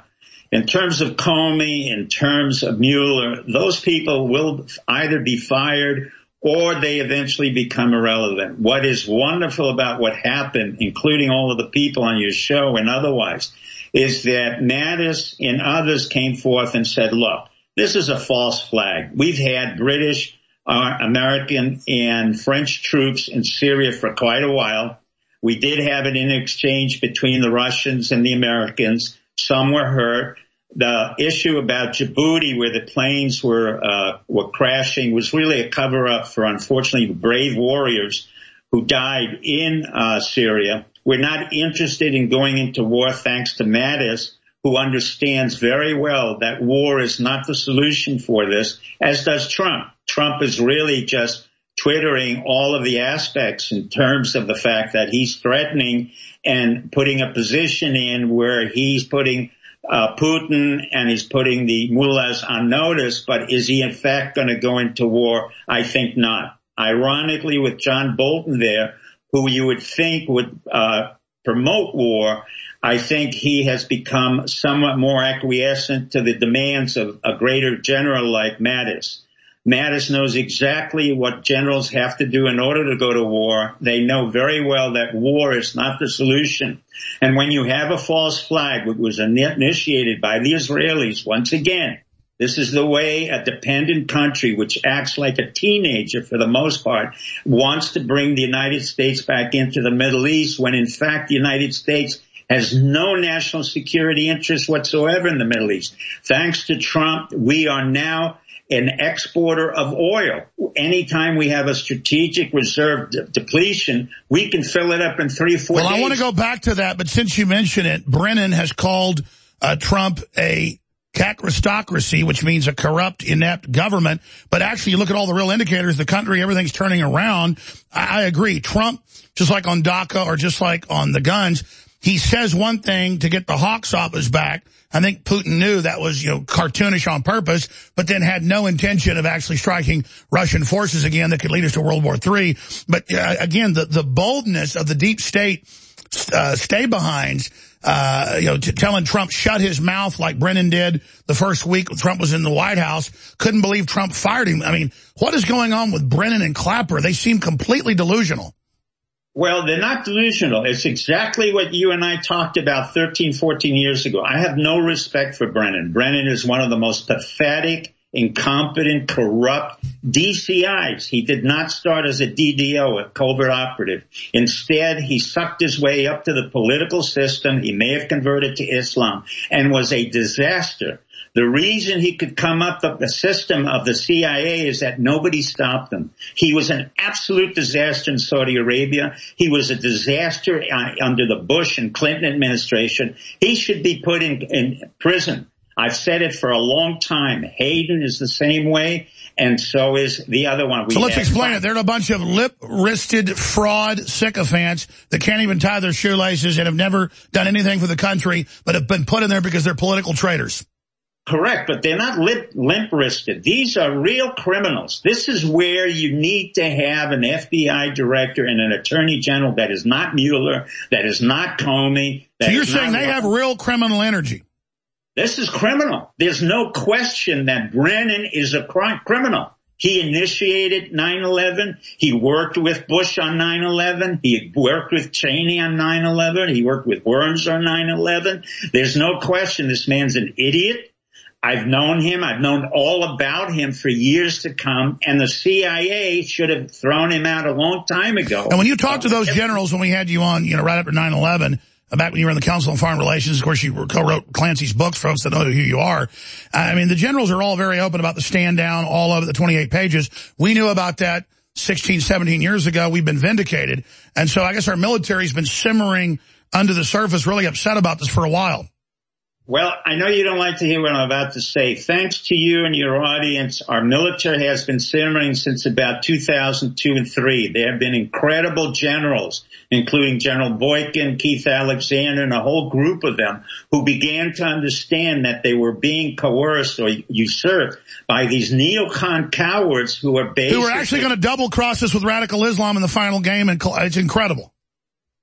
In terms of Comey, in terms of Mueller, those people will either be fired or they eventually become irrelevant. What is wonderful about what happened, including all of the people on your show and otherwise, is that Mattis and others came forth and said, look, this is a false flag. We've had British, uh, American, and French troops in Syria for quite a while. We did have it in exchange between the Russians and the Americans. Some were hurt. The issue about Djibouti, where the planes were uh, were crashing, was really a cover-up for, unfortunately, brave warriors who died in uh, Syria. We're not interested in going into war, thanks to Mattis, who understands very well that war is not the solution for this, as does Trump. Trump is really just twittering all of the aspects in terms of the fact that he's threatening and putting a position in where he's putting uh, Putin and he's putting the mullahs on notice. But is he in fact going to go into war? I think not. Ironically, with John Bolton there, who you would think would uh, promote war, I think he has become somewhat more acquiescent to the demands of a greater general like Mattis. Mattis knows exactly what generals have to do in order to go to war. They know very well that war is not the solution. And when you have a false flag, which was initiated by the Israelis, once again, this is the way a dependent country, which acts like a teenager for the most part, wants to bring the United States back into the Middle East, when in fact the United States has no national security interest whatsoever in the Middle East. Thanks to Trump, we are now an exporter of oil. Anytime we have a strategic reserve de- depletion, we can fill it up in three or four well, days. Well, I want to go back to that, but since you mention it, Brennan has called uh, Trump a cachristocracy, which means a corrupt, inept government. But actually, you look at all the real indicators, the country, everything's turning around. I, I agree. Trump, just like on DACA or just like on the guns, he says one thing to get the hawks off his back. I think Putin knew that was, you know, cartoonish on purpose, but then had no intention of actually striking Russian forces again that could lead us to World War Three. But uh, again, the, the boldness of the deep state uh, stay-behinds, uh, you know, t- telling Trump shut his mouth like Brennan did the first week Trump was in the White House. Couldn't believe Trump fired him. I mean, what is going on with Brennan and Clapper? They seem completely delusional. Well, they're not delusional. It's exactly what you and I talked about thirteen, fourteen years ago. I have no respect for Brennan. Brennan is one of the most pathetic, incompetent, corrupt D C Is. He did not start as a D D O, a covert operative. Instead, he sucked his way up to the political system. He may have converted to Islam and was a disaster. The reason he could come up with the system of the C I A is that nobody stopped him. He was an absolute disaster in Saudi Arabia. He was a disaster under the Bush and Clinton administration. He should be put in, in prison. I've said it for a long time. Hayden is the same way, and so is the other one. We so let's have. explain it. They're a bunch of lip-wristed fraud sycophants that can't even tie their shoelaces and have never done anything for the country, but have been put in there because they're political traitors. Correct, but they're not limp, limp-wristed. These are real criminals. This is where you need to have an F B I director and an attorney general that is not Mueller, that is not Comey. That so you're is saying not they have real criminal energy? This is criminal. There's no question that Brennan is a crime, criminal. He initiated nine eleven. He worked with Bush on nine eleven. He worked with Cheney on nine eleven. He worked with Burns on nine eleven. There's no question this man's an idiot. I've known him. I've known all about him for years to come. And the C I A should have thrown him out a long time ago. And when you talk to those generals, when we had you on, you know, right after nine eleven, back when you were in the Council on Foreign Relations, of course, you co-wrote Clancy's books, folks that know who you are. I mean, the generals are all very open about the stand down, all of it, the twenty-eight pages. We knew about that sixteen, seventeen years ago. We've been vindicated. And so I guess our military's been simmering under the surface, really upset about this for a while. Well, I know you don't like to hear what I'm about to say. Thanks to you and your audience, our military has been simmering since about two thousand two and three. There have been incredible generals, including General Boykin, Keith Alexander, and a whole group of them who began to understand that they were being coerced or usurped by these neocon cowards who are basically... Who are actually going to double cross us with radical Islam in the final game, and it's incredible.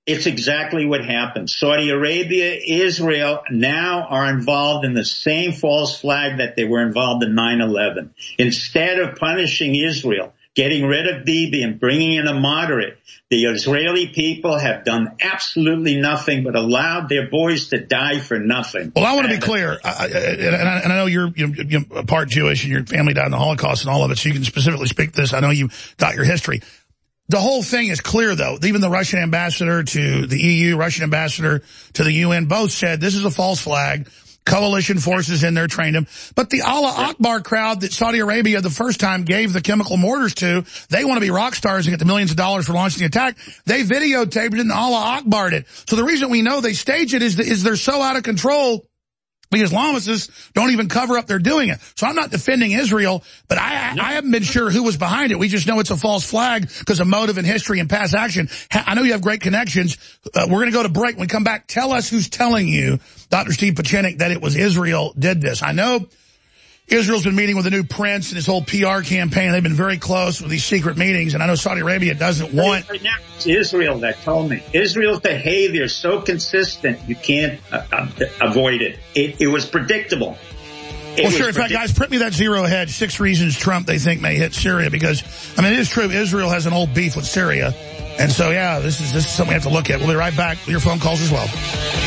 It's exactly what happened. Saudi Arabia, Israel now are involved in the same false flag that they were involved in nine eleven. Instead of punishing Israel, getting rid of Bibi and bringing in a moderate, the Israeli people have done absolutely nothing but allowed their boys to die for nothing. Well, I want to be clear, I, I, and, I, and I know you're, you're, you're part Jewish and your family died in the Holocaust and all of it, so you can specifically speak to this. I know you got your history. The whole thing is clear, though. Even the Russian ambassador to the E U, Russian ambassador to the U N, both said this is a false flag. Coalition forces in there trained him. But the Allah Akbar crowd that Saudi Arabia the first time gave the chemical mortars to, they want to be rock stars and get the millions of dollars for launching the attack. They videotaped it and Allah Akbar'd it. So the reason we know they stage it is, that, is they're so out of control. The Islamists don't even cover up they're doing it. So I'm not defending Israel, but I, I haven't been sure who was behind it. We just know it's a false flag because of motive and history and past action. I know you have great connections. Uh, we're going to go to break. When we come back, tell us who's telling you, Doctor Steve Pieczenik, that it was Israel did this. I know Israel's been meeting with the new prince and his whole P R campaign. They've been very close with these secret meetings, and I know Saudi Arabia doesn't want... Right now, it's Israel that told me. Israel's behavior is so consistent, you can't uh, uh, avoid it. it. It was predictable. It well, sure. In fact, guys, print me that zero ahead. Six reasons Trump, they think, may hit Syria, because, I mean, it is true. Israel has an old beef with Syria. And so, yeah, this is, this is something we have to look at. We'll be right back with your phone calls as well.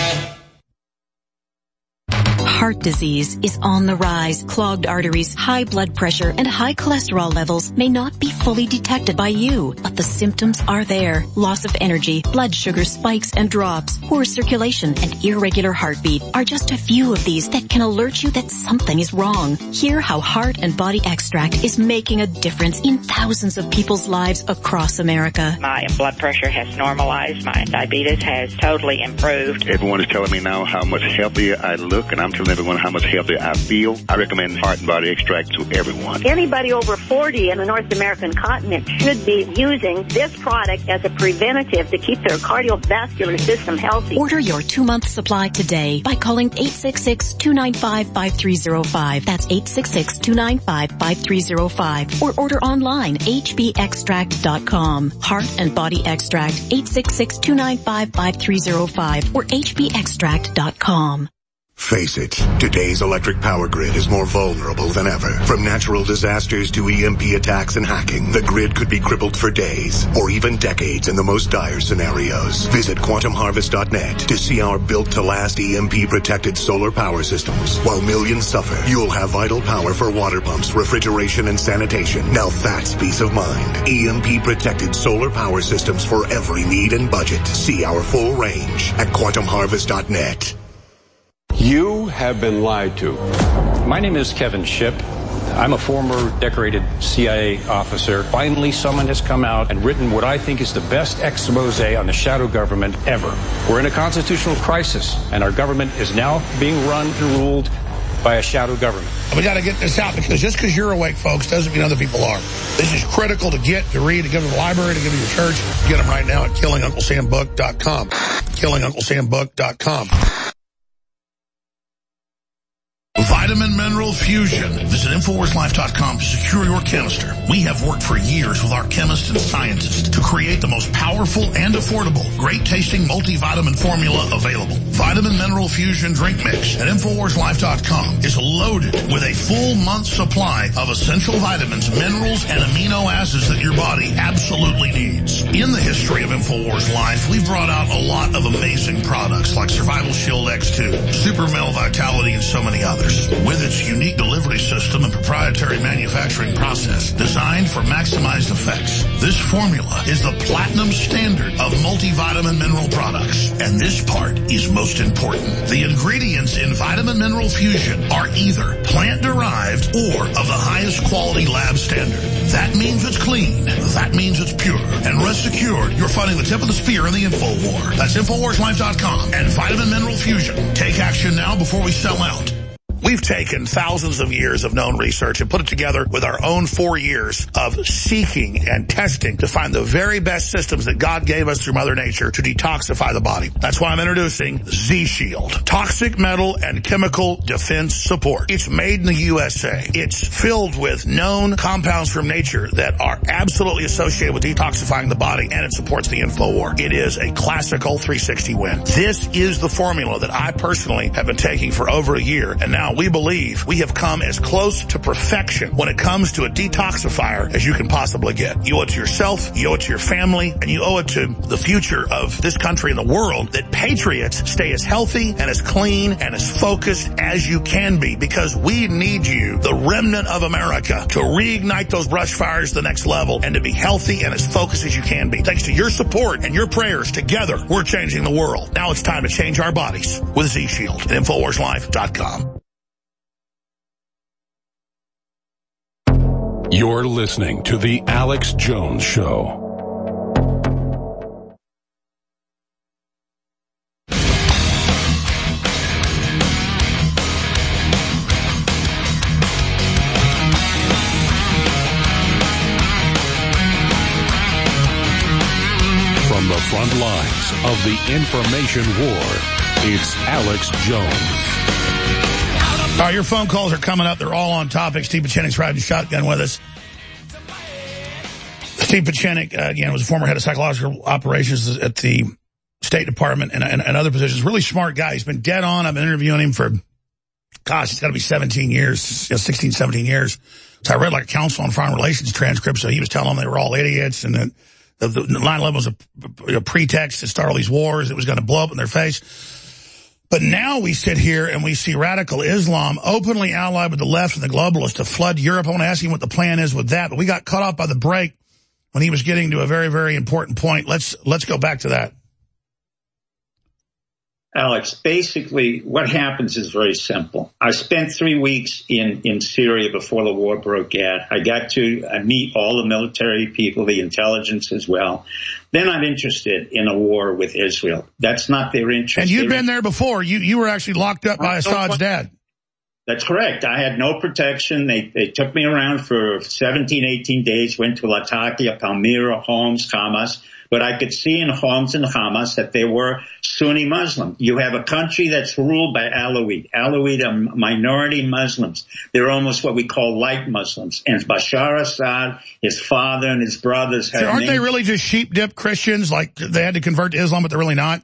Heart disease is on the rise. Clogged arteries, high blood pressure, and high cholesterol levels may not be fully detected by you, but the symptoms are there. Loss of energy, blood sugar spikes and drops, poor circulation, and irregular heartbeat are just a few of these that can alert you that something is wrong. Hear how Heart and Body Extract is making a difference in thousands of people's lives across America. My blood pressure has normalized. My diabetes has totally improved. Everyone is telling me now how much healthier I look, and I'm telling everyone how much healthier I feel. I recommend Heart and Body Extract to everyone. Anybody over forty in the North American continent should be using this product as a preventative to keep their cardiovascular system healthy. Order your two-month supply today by calling eight six six, two nine five, five three zero five. That's eight six six, two nine five, five three zero five. Or order online, h b extract dot com. Heart and Body Extract, eight six six, two nine five, five three zero five or h b extract dot com. Face it, today's electric power grid is more vulnerable than ever. From natural disasters to E M P attacks and hacking, the grid could be crippled for days or even decades in the most dire scenarios. Visit quantum harvest dot net to see our built-to-last E M P-protected solar power systems. While millions suffer, you'll have vital power for water pumps, refrigeration, and sanitation. Now that's peace of mind. E M P-protected solar power systems for every need and budget. See our full range at quantum harvest dot net. You have been lied to. My name is Kevin Shipp. I'm a former decorated C I A officer. Finally, someone has come out and written what I think is the best expose on the shadow government ever. We're in a constitutional crisis, and our government is now being run and ruled by a shadow government. We got to get this out, because just because you're awake, folks, doesn't mean other people are. This is critical to get, to read, to give to the library, to give to your church. Get them right now at killing uncle sam book dot com. killing uncle sam book dot com. Vitamin Mineral Fusion. Visit Infowars Life dot com to secure your canister. We have worked for years with our chemists and scientists to create the most powerful and affordable, great-tasting multivitamin formula available. Vitamin Mineral Fusion Drink Mix at Infowars Life dot com is loaded with a full month's supply of essential vitamins, minerals, and amino acids that your body absolutely needs. In the history of Infowars Life, we've brought out a lot of amazing products like Survival Shield X two, Super Male Vitality, and so many others. With its unique delivery system and proprietary manufacturing process designed for maximized effects, this formula is the platinum standard of multivitamin mineral products. And this part is most important. The ingredients in Vitamin Mineral Fusion are either plant-derived or of the highest quality lab standard. That means it's clean. That means it's pure. And rest assured, you're fighting the tip of the spear in the info war. That's Infowars Life dot com and Vitamin Mineral Fusion. Take action now before we sell out. We've taken thousands of years of known research and put it together with our own four years of seeking and testing to find the very best systems that God gave us through Mother Nature to detoxify the body. That's why I'm introducing Z-Shield. Toxic metal and chemical defense support. It's made in the U S A. It's filled with known compounds from nature that are absolutely associated with detoxifying the body, and it supports the InfoWar. It is a classical three sixty win. This is the formula that I personally have been taking for over a year, and now we believe we have come as close to perfection when it comes to a detoxifier as you can possibly get. You owe it to yourself, you owe it to your family, and you owe it to the future of this country and the world that patriots stay as healthy and as clean and as focused as you can be, because we need you, the remnant of America, to reignite those brush fires to the next level and to be healthy and as focused as you can be. Thanks to your support and your prayers, together we're changing the world. Now it's time to change our bodies with Z-Shield at Infowars Life dot com. You're listening to The Alex Jones Show. From the front lines of the information war, it's Alex Jones. All right, your phone calls are coming up. They're all on topic. Steve Pieczenik's riding shotgun with us. Steve Pieczenik, uh, again, was a former head of psychological operations at the State Department and, and, and other positions. Really smart guy. He's been dead on. I've been interviewing him for, gosh, it's got to be seventeen years, you know, sixteen, seventeen years. So I read like a Council on Foreign Relations transcript, so he was telling them they were all idiots and that the, the nine eleven was a, a pretext to start all these wars. It was going to blow up in their face. But now we sit here and we see radical Islam openly allied with the left and the globalists to flood Europe. I want to ask him what the plan is with that, but we got cut off by the break when he was getting to a very, very important point. Let's let's go back to that. Alex, basically what happens is very simple. I spent three weeks in, in Syria before the war broke out. I got to uh, meet all the military people, the intelligence as well. They're not interested in a war with Israel. That's not their interest. And you've They're been there before. You you were actually locked up by Assad's dad. That's correct. I had no protection. They they took me around for seventeen, eighteen days, went to Latakia, Palmyra, Homs, Hamas. But I could see in Homs and Hamas that they were Sunni Muslim. You have a country that's ruled by Alawite. Alawite are minority Muslims. They're almost what we call light Muslims. And Bashar Assad, his father and his brothers had... So aren't named- they really just sheep-dipped Christians? Like they had to convert to Islam, but they're really not?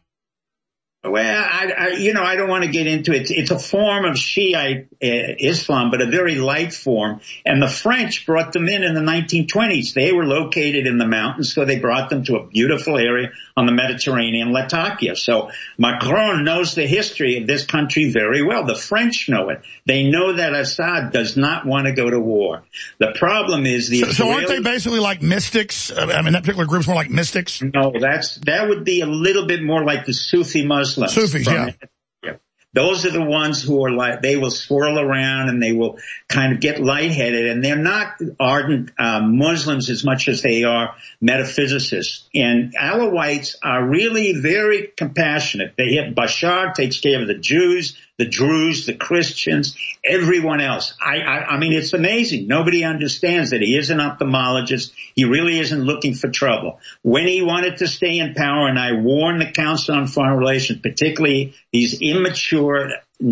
Well, I, I, you know, I don't want to get into it. It's, it's a form of Shiite uh, Islam, but a very light form. And the French brought them in in the nineteen twenties. They were located in the mountains, so they brought them to a beautiful area on the Mediterranean, Latakia. So Macron knows the history of this country very well. The French know it. They know that Assad does not want to go to war. The problem is the... So, so aren't they basically like mystics? I mean, that particular group's more like mystics? No, that's that would be a little bit more like the Sufi Muslims. Sufis, yeah. yeah. Those are the ones who are like, they will swirl around and they will kind of get lightheaded, and they're not ardent um, Muslims as much as they are metaphysicists. And Alawites are really very compassionate. They have, Bashar takes care of the Jews, the Druze, the Christians, everyone else. I, I, I mean, it's amazing. Nobody understands that he is an ophthalmologist. He really isn't looking for trouble. When he wanted to stay in power, and I warned the Council on Foreign Relations, particularly these immature,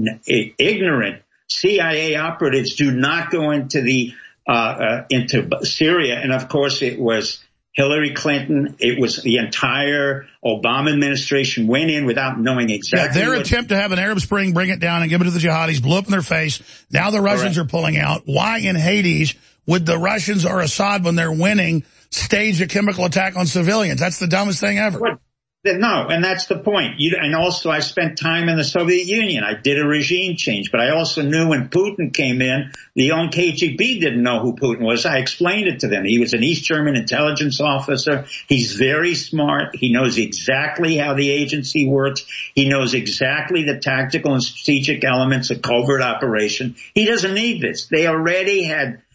ignorant C I A operatives, do not go into the uh, uh into Syria. And of course, it was Hillary Clinton. It was the entire Obama administration went in without knowing exactly. Yeah, their what attempt to have an Arab Spring, bring it down and give it to the jihadis, blew up in their face. Now the Russians Correct. are pulling out. Why in Hades would the Russians or Assad, when they're winning, stage a chemical attack on civilians? That's the dumbest thing ever. What? No, and that's the point. You, and also, I spent time in the Soviet Union. I did a regime change, but I also knew when Putin came in, the own K G B didn't know who Putin was. I explained it to them. He was an East German intelligence officer. He's very smart. He knows exactly how the agency works. He knows exactly the tactical and strategic elements of covert operation. He doesn't need this. They already had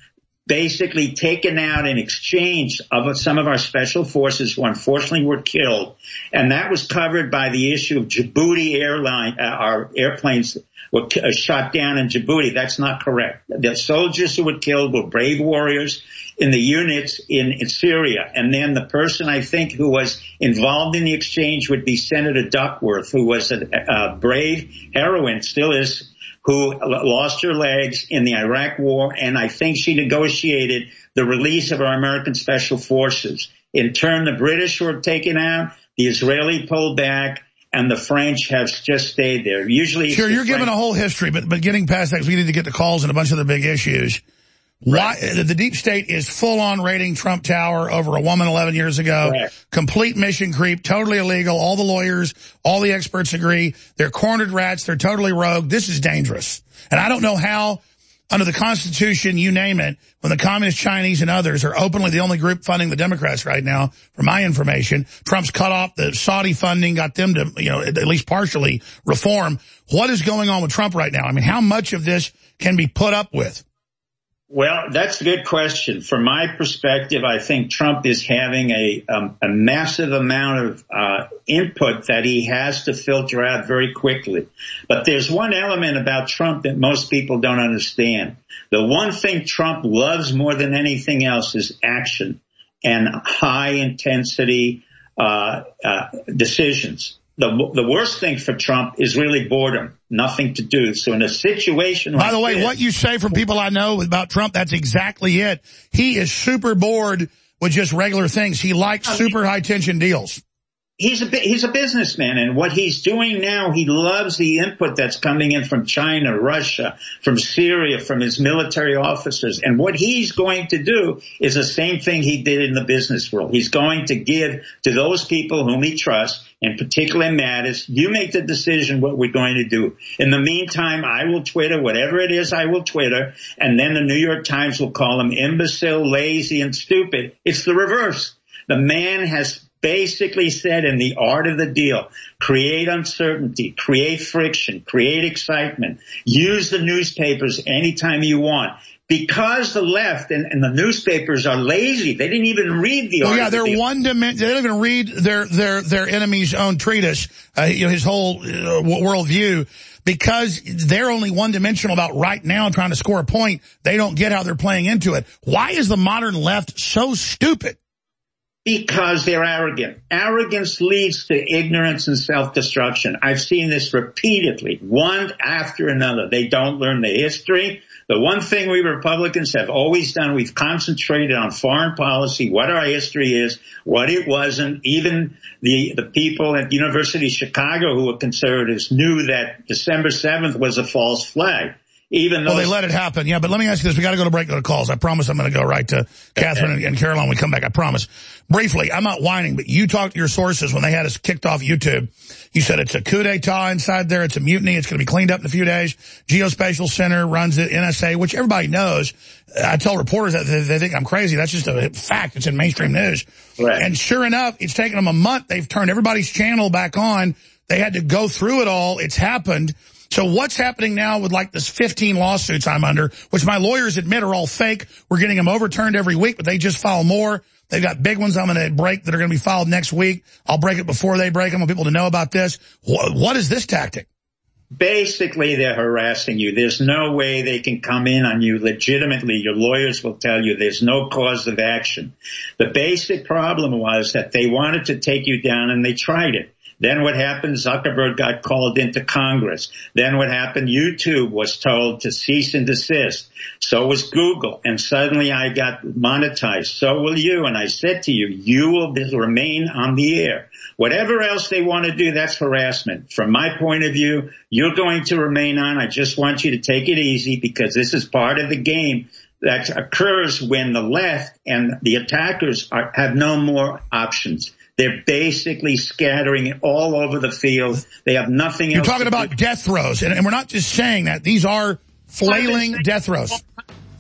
basically taken out in exchange of some of our special forces who unfortunately were killed. And that was covered by the issue of Djibouti airline, uh, our airplanes were uh, shot down in Djibouti. That's not correct. The soldiers who were killed were brave warriors in the units in, in Syria. And then the person I think who was involved in the exchange would be Senator Duckworth, who was a, a brave heroine, still is, who lost her legs in the Iraq war, and I think she negotiated the release of our American Special Forces. In turn, the British were taken out, the Israeli pulled back, and the French have just stayed there. Usually, sure, you're French- giving a whole history, but but getting past that, because we need to get to calls and a bunch of the big issues. Why the deep state is full on raiding Trump Tower over a woman eleven years ago. Correct. Complete mission creep, totally illegal. All the lawyers, all the experts agree. They're cornered rats. They're totally rogue. This is dangerous. And I don't know how, under the Constitution, you name it, when the Communist Chinese and others are openly the only group funding the Democrats right now, from my information, Trump's cut off the Saudi funding, got them to, you know, at least partially reform. What is going on with Trump right now? I mean, how much of this can be put up with? Well, that's a good question. From my perspective, I think Trump is having a um, a massive amount of uh input that he has to filter out very quickly. But there's one element about Trump that most people don't understand. The one thing Trump loves more than anything else is action and high intensity uh, uh decisions. The, the worst thing for Trump is really boredom, nothing to do. So in a situation like By the way, this, what you say from people I know about Trump, that's exactly it. He is super bored with just regular things. He likes super high-tension deals. He's a he's a businessman, and what he's doing now, he loves the input that's coming in from China, Russia, from Syria, from his military officers. And what he's going to do is the same thing he did in the business world. He's going to give to those people whom he trusts, in particular Mattis, you make the decision what we're going to do. In the meantime, I will Twitter, whatever it is, I will Twitter, and then the New York Times will call him imbecile, lazy, and stupid. It's the reverse. The man has basically said in the art of the deal, create uncertainty, create friction, create excitement, use the newspapers anytime you want. Because the left and, and the newspapers are lazy, they didn't even read the. Oh art yeah, of the they're deal. one dimension. They don't even read their their their enemy's own treatise. Uh, you know, his whole uh, worldview. Because they're only one dimensional about right now trying to score a point. They don't get how they're playing into it. Why is the modern left so stupid? Because they're arrogant. Arrogance leads to ignorance and self-destruction. I've seen this repeatedly, one after another. They don't learn the history. The one thing we Republicans have always done, we've concentrated on foreign policy, what our history is, what it wasn't. Even the, the people at the University of Chicago who were conservatives knew that December seventh was a false flag. Even though well, they let it happen. Yeah, but let me ask you this. We got to go to break, go to calls. I promise I'm going to go right to Catherine and, and Caroline when we come back. I promise. Briefly, I'm not whining, but you talked to your sources when they had us kicked off YouTube. You said it's a coup d'etat inside there. It's a mutiny. It's going to be cleaned up in a few days. Geospatial Center runs it, N S A, which everybody knows. I tell reporters that they, they think I'm crazy. That's just a fact. It's in mainstream news. Right. And sure enough, it's taken them a month. They've turned everybody's channel back on. They had to go through it all. It's happened. So what's happening now with like this fifteen lawsuits I'm under, which my lawyers admit are all fake. We're getting them overturned every week, but they just file more. They've got big ones I'm going to break that are going to be filed next week. I'll break it before they break them. I want people to know about this. What, what is this tactic? Basically, they're harassing you. There's no way they can come in on you legitimately. Your lawyers will tell you there's no cause of action. The basic problem was that they wanted to take you down and they tried it. Then what happened? Zuckerberg got called into Congress. Then what happened? YouTube was told to cease and desist. So was Google. And suddenly I got monetized. So will you. And I said to you, you will remain on the air. Whatever else they want to do, that's harassment. From my point of view, you're going to remain on. I just want you to take it easy because this is part of the game that occurs when the left and the attackers are, have no more options. They're basically scattering it all over the field. They have nothing You're else. You're talking to about do. death throws, and, and we're not just saying that. These are flailing death throws.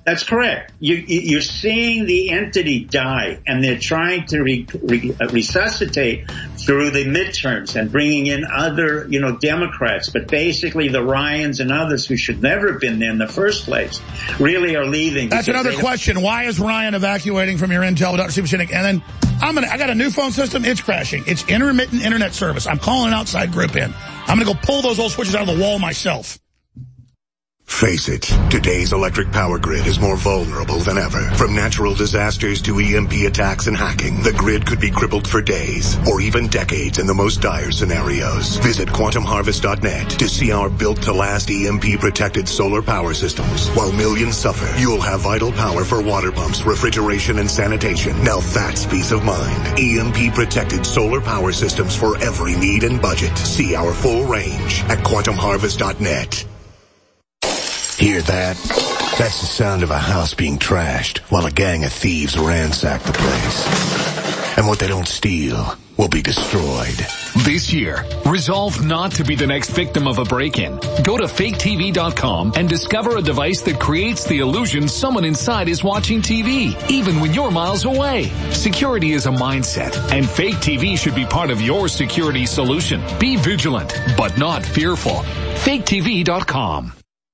That's correct. You, you're seeing the entity die, and they're trying to re, re, resuscitate through the midterms and bringing in other, you know, Democrats. But basically, the Ryans and others who should never have been there in the first place really are leaving. That's another question. Why is Ryan evacuating from your Intel without superseding? And then I'm gonna, I got a new phone system. It's crashing. It's intermittent internet service. I'm calling an outside group in. I'm going to go pull those old switches out of the wall myself. Face it, today's electric power grid is more vulnerable than ever. From natural disasters to E M P attacks and hacking, the grid could be crippled for days or even decades in the most dire scenarios. Visit quantum harvest dot net to see our built-to-last E M P-protected solar power systems. While millions suffer, you'll have vital power for water pumps, refrigeration, and sanitation. Now that's peace of mind. E M P-protected solar power systems for every need and budget. See our full range at quantum harvest dot net. Hear that? That's the sound of a house being trashed while a gang of thieves ransack the place. And what they don't steal will be destroyed. This year, resolve not to be the next victim of a break-in. Go to fake T V dot com and discover a device that creates the illusion someone inside is watching T V, even when you're miles away. Security is a mindset, and Fake T V should be part of your security solution. Be vigilant, but not fearful. fake T V dot com.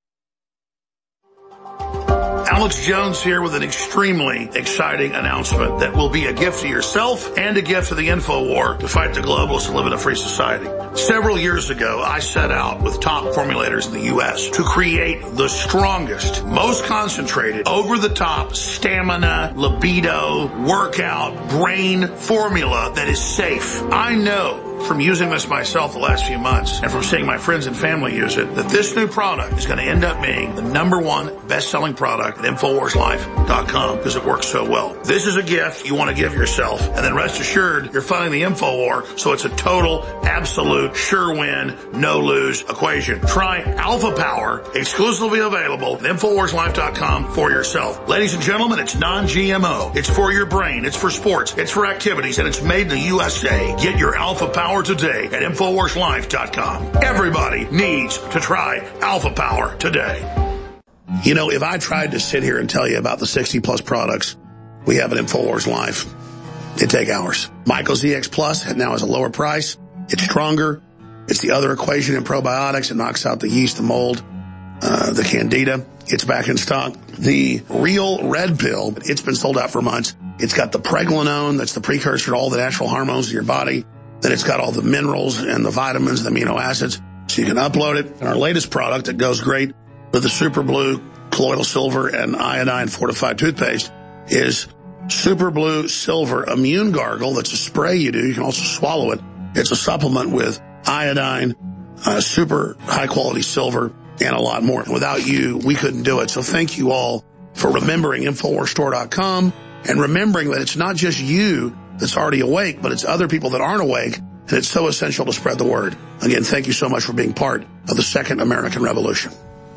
Alex Jones here with an extremely exciting announcement that will be a gift to yourself and a gift to the InfoWar to fight the globalists and live in a free society. Several years ago, I set out with top formulators in the U S to create the strongest, most concentrated, over-the-top stamina, libido, workout, brain formula that is safe. I know from using this myself the last few months and from seeing my friends and family use it, that this new product is going to end up being the number one best-selling product at Infowars Life dot com because it works so well. This is a gift you want to give yourself, and then rest assured you're funding the InfoWar, so it's a total, absolute, sure win, no-lose equation. Try Alpha Power, exclusively available at Infowars Life dot com for yourself. Ladies and gentlemen, it's non-G M O. It's for your brain. It's for sports. It's for activities, and it's made in the U S A. Get your Alpha Power today at Infowars Life dot com. Everybody needs to try Alpha Power today. You know, if I tried to sit here and tell you about the sixty plus products we have at Infowars Life, it'd take hours. Myco Z X Plus now has a lower price. It's stronger. It's the other equation in probiotics. It knocks out the yeast, the mold, uh, the candida. It's back in stock. The Real Red Pill, it's been sold out for months. It's got the pregnenolone, that's the precursor to all the natural hormones in your body. Then it's got all the minerals and the vitamins, the amino acids, so you can upload it. And our latest product that goes great with the Super Blue Colloidal Silver and Iodine Fortified Toothpaste is Super Blue Silver Immune Gargle. That's a spray you do. You can also swallow it. It's a supplement with iodine, uh, super high-quality silver, and a lot more. Without you, we couldn't do it. So thank you all for remembering Infowars Store dot com and remembering that it's not just you that's already awake, but it's other people that aren't awake, and it's so essential to spread the word. Again, thank you so much for being part of the Second American Revolution.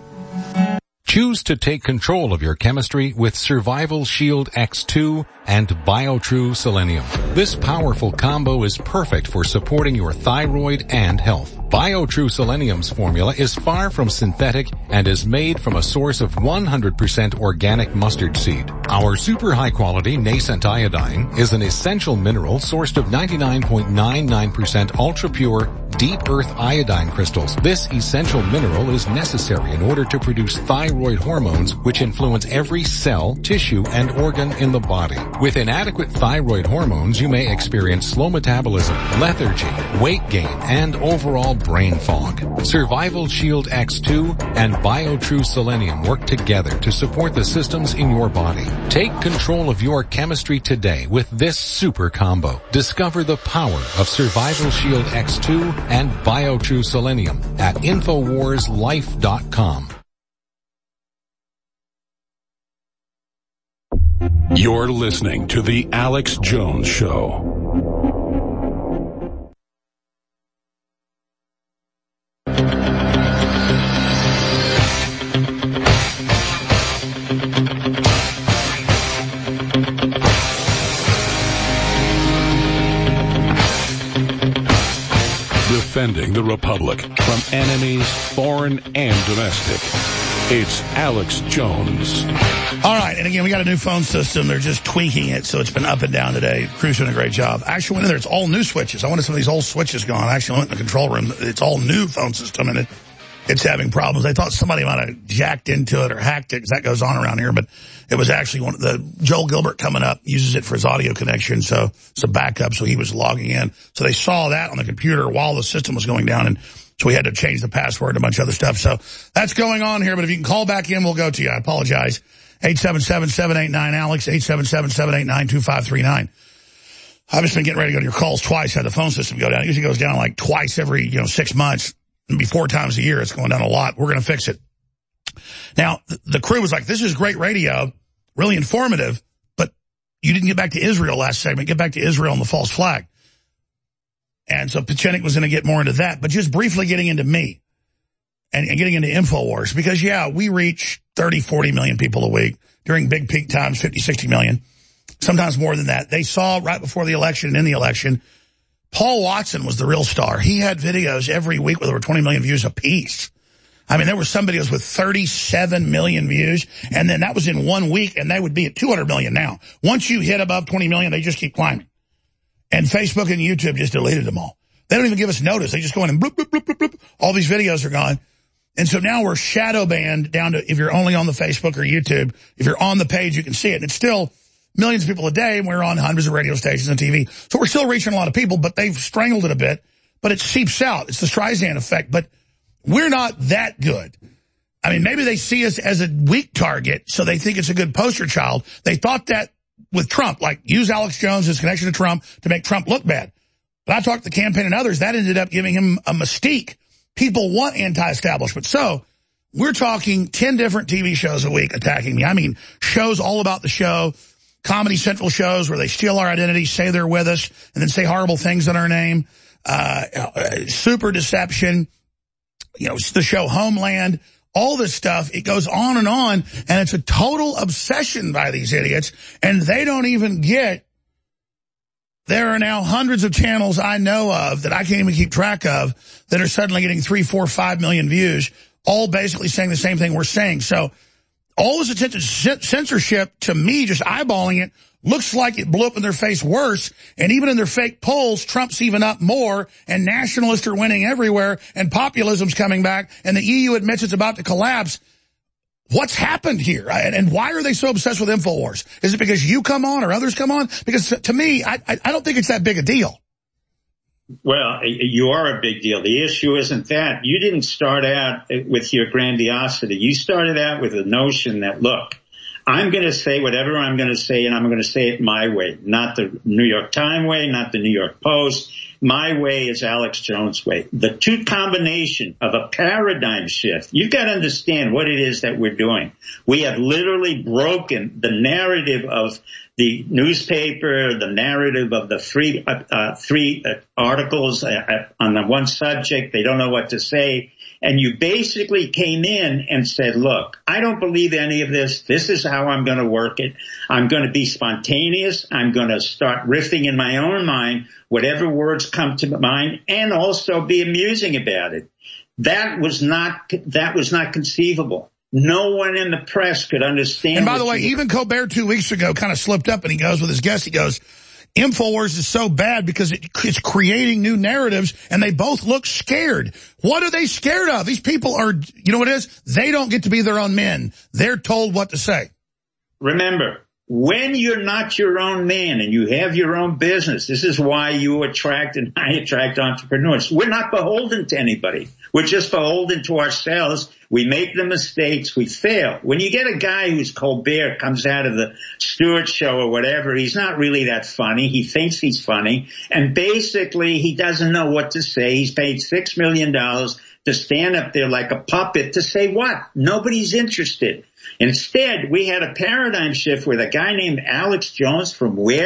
Choose to take control of your chemistry with Survival Shield X two and BioTrue Selenium. This powerful combo is perfect for supporting your thyroid and health. BioTrue Selenium's formula is far from synthetic and is made from a source of one hundred percent organic mustard seed. Our super high quality nascent iodine is an essential mineral sourced of ninety-nine point nine nine percent ultra pure deep earth iodine crystals. This essential mineral is necessary in order to produce thyroid hormones, which influence every cell, tissue, and organ in the body. With inadequate thyroid hormones, you may experience slow metabolism, lethargy, weight gain, and overall brain fog. Survival Shield X two and BioTrue Selenium work together to support the systems in your body. Take control of your chemistry today with this super combo. Discover the power of Survival Shield X two and BioTrue Selenium at Infowars Life dot com. You're listening to The Alex Jones Show. Defending the Republic from enemies, foreign and domestic. It's Alex Jones. All right, and again, we got a new phone system. They're just tweaking it, so it's been up and down today. The crew's doing a great job. I actually went in there. It's all new switches. I wanted some of these old switches gone. I actually went in the control room. It's all new phone system, and it, it's having problems. They thought somebody might have jacked into it or hacked it, because that goes on around here, but it was actually one of the, Joel Gilbert coming up uses it for his audio connection, so it's a backup, so he was logging in. So they saw that on the computer while the system was going down, and so we had to change the password and a bunch of other stuff. So that's going on here, but if you can call back in, we'll go to you. I apologize. eight seven seven, seven eight nine, Alex, eight seven seven, seven eight nine, two five three nine. I've just been getting ready to go to your calls twice, had the phone system go down. It usually goes down like twice every, you know, six months. Maybe four times a year. It's going down a lot. We're going to fix it. Now, the crew was like, this is great radio, really informative, but you didn't get back to Israel last segment. Get back to Israel and the false flag. And so Pachenik was going to get more into that, but just briefly getting into me and, and getting into InfoWars, because, yeah, we reach thirty, forty million people a week during big peak times, fifty, sixty million, sometimes more than that. They saw right before the election and in the election, Paul Watson was the real star. He had videos every week with over twenty million views apiece. I mean, there were some videos with thirty-seven million views, and then that was in one week, and they would be at two hundred million now. Once you hit above twenty million, they just keep climbing. And Facebook and YouTube just deleted them all. They don't even give us notice. They just go in and bloop, bloop, bloop, bloop, bloop. All these videos are gone. And so now we're shadow banned down to if you're only on the Facebook or YouTube. If you're on the page, you can see it. And it's still millions of people a day, and we're on hundreds of radio stations and T V. So we're still reaching a lot of people, but they've strangled it a bit. But it seeps out. It's the Streisand effect. But we're not that good. I mean, maybe they see us as a weak target, so they think it's a good poster child. They thought that with Trump, like use Alex Jones' his connection to Trump to make Trump look bad. But I talked to the campaign and others, that ended up giving him a mystique. People want anti-establishment. So we're talking ten different T V shows a week attacking me. I mean, shows all about the show, Comedy Central shows where they steal our identity, say they're with us, and then say horrible things in our name. Uh, super deception, you know, the show Homeland. All this stuff, it goes on and on, and it's a total obsession by these idiots, and they don't even get, there are now hundreds of channels I know of that I can't even keep track of that are suddenly getting three, four, five million views, all basically saying the same thing we're saying. So all this attention to censorship, to me, just eyeballing it, looks like it blew up in their face worse. And even in their fake polls, Trump's even up more, and nationalists are winning everywhere, and populism's coming back, and the E U admits it's about to collapse. What's happened here? And why are they so obsessed with InfoWars? Is it because you come on or others come on? Because to me, I, I don't think it's that big a deal. Well, you are a big deal. The issue isn't that. You didn't start out with your grandiosity. You started out with the notion that, look, I'm going to say whatever I'm going to say, and I'm going to say it my way, not the New York Times way, not the New York Post. My way is Alex Jones' way. The two combination of a paradigm shift, you've got to understand what it is that we're doing. We have literally broken the narrative of the newspaper, the narrative of the three, uh, uh, three uh, articles uh, on the one subject. They don't know what to say. And you basically came in and said, look, I don't believe any of this. This is how I'm going to work it. I'm going to be spontaneous. I'm going to start riffing in my own mind, whatever words come to mind, and also be amusing about it. That was not, that was not conceivable. No one in the press could understand. And by the way, even Colbert two weeks ago kind of slipped up, and he goes with his guest, he goes, InfoWars is so bad because it, it's creating new narratives, and they both look scared. What are they scared of? These people are, you know what it is? They don't get to be their own men. They're told what to say. Remember, when you're not your own man and you have your own business, this is why you attract and I attract entrepreneurs. We're not beholden to anybody. We're just beholden to ourselves. We make the mistakes. We fail. When you get a guy who's Colbert, comes out of the Stewart show or whatever, he's not really that funny. He thinks he's funny. And basically, he doesn't know what to say. He's paid six million dollars to stand up there like a puppet to say what? Nobody's interested. Instead, we had a paradigm shift with a guy named Alex Jones from where?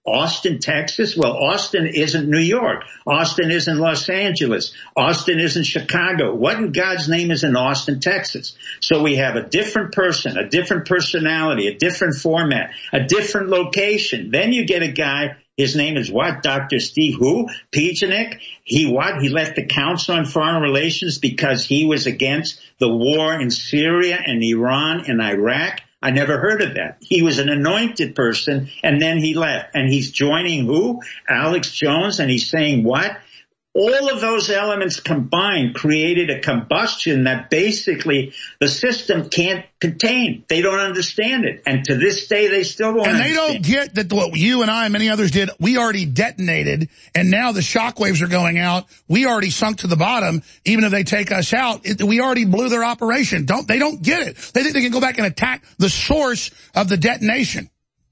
Austin, Texas? Well, Austin isn't New York. Austin isn't Los Angeles. Austin isn't Chicago. What in God's name is in Austin, Texas? So we have a different person, a different personality, a different format, a different location. Then you get a guy, his name is what? Doctor Steve who? Pijanik? He what? He left the Council on Foreign Relations because he was against the war in Syria and Iran and Iraq? I never heard of that. He was an anointed person, and then he left. And he's joining who? Alex Jones, and he's saying what? All of those elements combined created a combustion that basically the system can't contain. They don't understand it. And to this day, they still won't And they understand. don't get that what you and I and many others did, we already detonated, and now the shockwaves are going out. We already sunk to the bottom. Even if they take us out, it, we already blew their operation. Don't They don't get it. They think they can go back and attack the source of the detonation.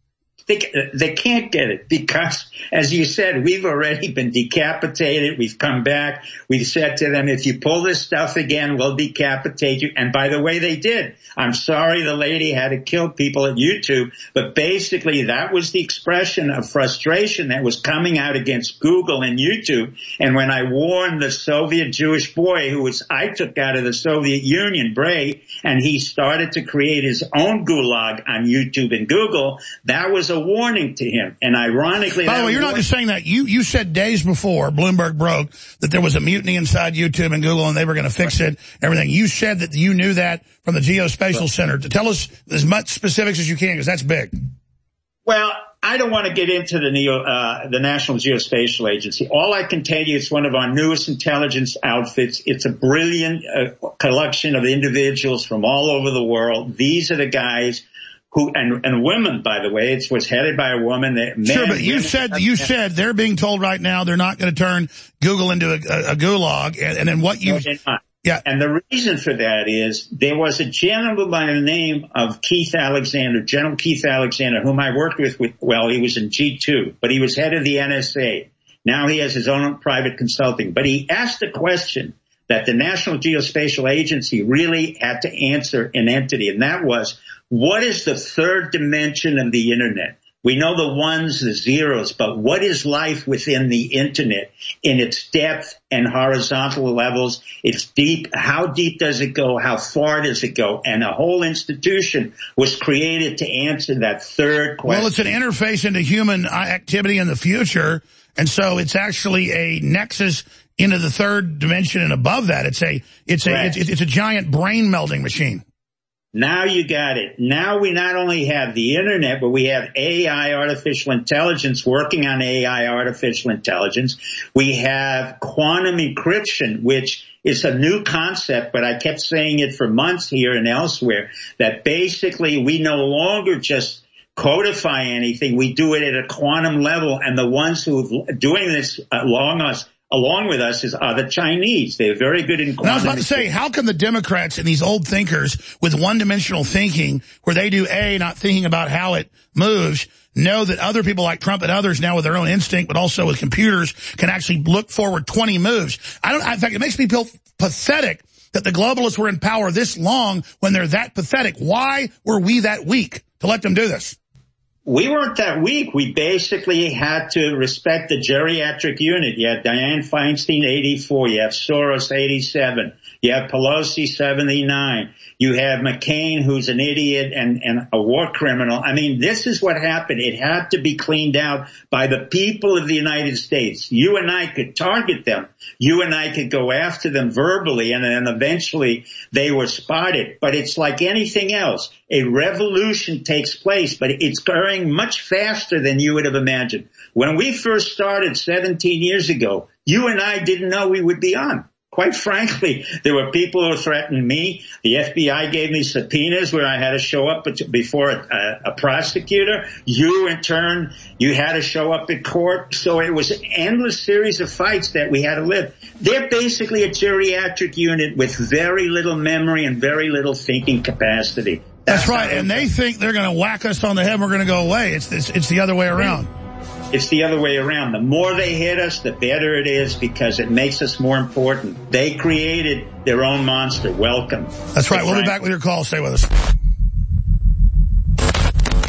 They, they can't get it because, as you said, we've already been decapitated. We've come back. We've said to them, if you pull this stuff again, we'll decapitate you. And by the way, they did. I'm sorry the lady had to kill people at YouTube, but basically that was the expression of frustration that was coming out against Google and YouTube. And when I warned the Soviet Jewish boy who was I took out of the Soviet Union, Bray, and he started to create his own gulag on YouTube and Google, that was a warning to him. And ironically, by the way, you're not just saying that. You you said days before Bloomberg broke that there was a mutiny inside YouTube and Google and they were going to fix it, everything. You said that you knew that from the Geospatial Center. To tell us as much specifics as you can, because that's big. Well, I don't want to get into the Neo, uh, the National Geospatial Agency. All I can tell you, it's one of our newest intelligence outfits. It's a brilliant uh, collection of individuals from all over the world. These are the guys who, and, and women, by the way, it was headed by a woman. That men, sure, but you women, said you said they're being told right now they're not going to turn Google into a, a, a gulag, and, and then what you, no, yeah, and the reason for that is there was a gentleman by the name of Keith Alexander, General Keith Alexander, whom I worked with. with well, he was in G two, but he was head of the N S A. Now he has his own private consulting, but he asked a question that the National Geospatial Agency really had to answer an entity, and that was, what is the third dimension of the Internet? We know the ones, the zeros, but what is life within the Internet in its depth and horizontal levels? Its deep. How deep does it go? How far does it go? And a whole institution was created to answer that third question. Well, it's an interface into human activity in the future, and so it's actually a nexus into the third dimension and above that. It's a it's a it's, it's a giant brain melding machine. Now you got it. Now we not only have the Internet, but we have A I, artificial intelligence, working on A I, artificial intelligence. We have quantum encryption, which is a new concept, but I kept saying it for months here and elsewhere, that basically we no longer just codify anything. We do it at a quantum level, and the ones who are doing this along us Along with us is are the Chinese. They're very good in quantum. And I was about to say, how can the Democrats and these old thinkers with one-dimensional thinking, where they do A, not thinking about how it moves, know that other people like Trump and others now with their own instinct, but also with computers, can actually look forward twenty moves? I don't. In fact, it makes me feel pathetic that the globalists were in power this long when they're that pathetic. Why were we that weak to let them do this? We weren't that weak. We basically had to respect the geriatric unit. You had Dianne Feinstein, eighty-four. You have Soros, eighty-seven. You have Pelosi, seventy-nine. You have McCain, who's an idiot and, and a war criminal. I mean, this is what happened. It had to be cleaned out by the people of the United States. You and I could target them. You and I could go after them verbally, and then eventually they were spotted. But it's like anything else. A revolution takes place, but it's occurring much faster than you would have imagined. When we first started seventeen years ago, you and I didn't know we would be on. Quite frankly, there were people who threatened me. The F B I gave me subpoenas where I had to show up before a, a prosecutor. You, in turn, you had to show up at court. So it was an endless series of fights that we had to live. They're basically a geriatric unit with very little memory and very little thinking capacity. That's, That's right, and they think they're going to whack us on the head and we're going to go away. It's, it's, it's the other way around. It's the other way around. The more they hit us, the better it is, because it makes us more important. They created their own monster. Welcome. That's right. We'll be back with your call. Stay with us. Let's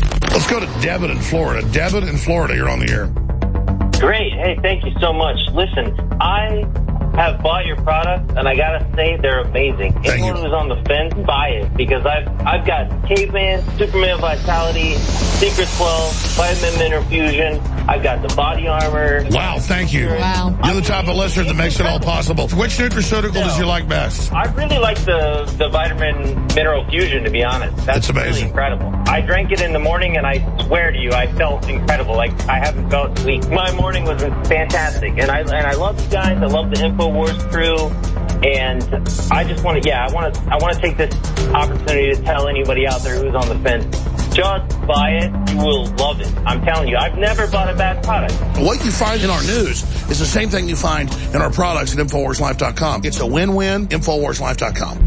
go to Devin in Florida. Devin in Florida, you're on the air. Great. Hey, thank you so much. Listen, I have bought your product, and I gotta say they're amazing. Thank Anyone you. who's on the fence, buy it, because I've I've got Caveman, Superman Vitality, Secret twelve, Vitamin Mineral Fusion. I've got the body armor. Wow, thank you. Wow. You're the type of listener that makes it all possible. Which nutraceutical does you like best? I really like the, the Vitamin Mineral Fusion, to be honest. That's It's amazing. really incredible. I drank it in the morning, and I swear to you, I felt incredible. Like, I haven't felt weak. My morning was fantastic, and I and I love you guys. I love the InfoWars crew, and I just want to, yeah, I want to I want to take this opportunity to tell anybody out there who's on the fence, just buy it. You will love it. I'm telling you, I've never bought a bad product. What you find in our news is the same thing you find in our products at Infowars Life dot com. It's a win-win, Infowars Life dot com.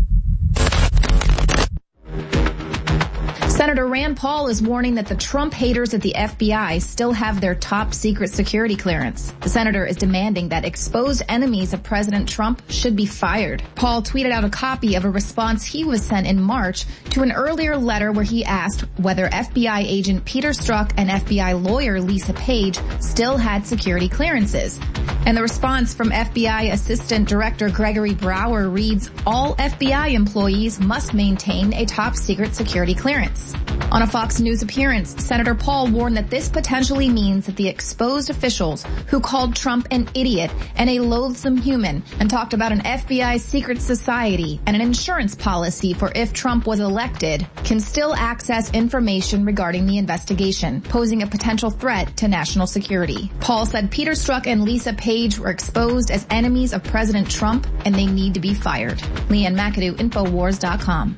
Senator Rand Paul is warning that the Trump haters at the F B I still have their top secret security clearance. The senator is demanding that exposed enemies of President Trump should be fired. Paul tweeted out a copy of a response he was sent in March to an earlier letter where he asked whether F B I agent Peter Strzok and F B I lawyer Lisa Page still had security clearances. And the response from F B I Assistant Director Gregory Brower reads, all F B I employees must maintain a top secret security clearance. On a Fox News appearance, Senator Paul warned that this potentially means that the exposed officials who called Trump an idiot and a loathsome human and talked about an F B I secret society and an insurance policy for if Trump was elected can still access information regarding the investigation, posing a potential threat to national security. Paul said Peter Strzok and Lisa Page were exposed as enemies of President Trump and they need to be fired. Leanne McAdoo, Infowars dot com.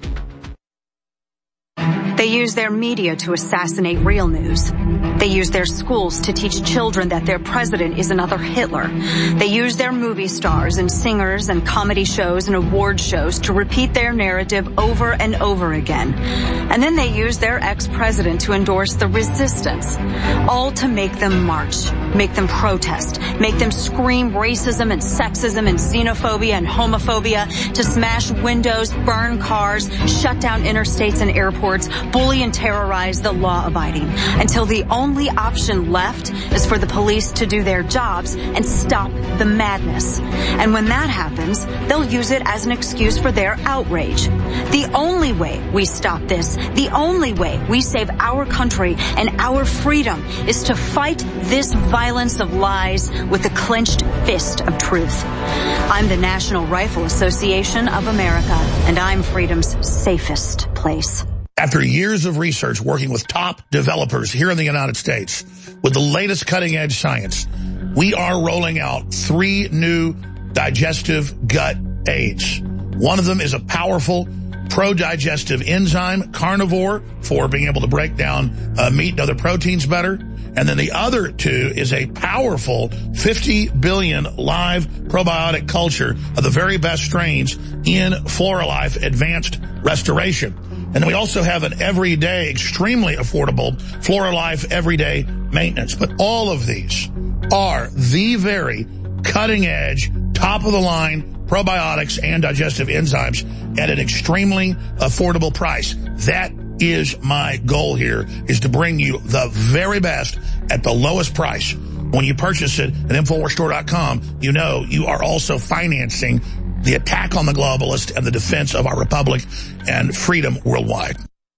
They use their media to assassinate real news. They use their schools to teach children that their president is another Hitler. They use their movie stars and singers and comedy shows and award shows to repeat their narrative over and over again. And then they use their ex-president to endorse the resistance, all to make them march, make them protest, make them scream racism and sexism and xenophobia and homophobia, to smash windows, burn cars, shut down interstates and airports, bully and terrorize the law-abiding, until the only option left is for the police to do their jobs and stop the madness. And when that happens, they'll use it as an excuse for their outrage. The only way we stop this, the only way we save our country and our freedom, is to fight this violence of lies with the clenched fist of truth. I'm the National Rifle Association of America, and I'm freedom's safest place. After years of research working with top developers here in the United States with the latest cutting-edge science, we are rolling out three new digestive gut aids. One of them is a powerful pro-digestive enzyme, carnivore, for being able to break down uh, meat and other proteins better. And then the other two is a powerful fifty billion live probiotic culture of the very best strains in Floralife Advanced Restoration. And then we also have an everyday, extremely affordable Floralife Everyday Maintenance. But all of these are the very cutting-edge, top-of-the-line probiotics and digestive enzymes at an extremely affordable price. That is my goal here, is to bring you the very best at the lowest price. When you purchase it at Infowars Store dot com, you know you are also financing the attack on the globalist and the defense of our republic and freedom worldwide.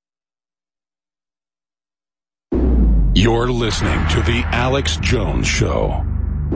You're listening to The Alex Jones Show.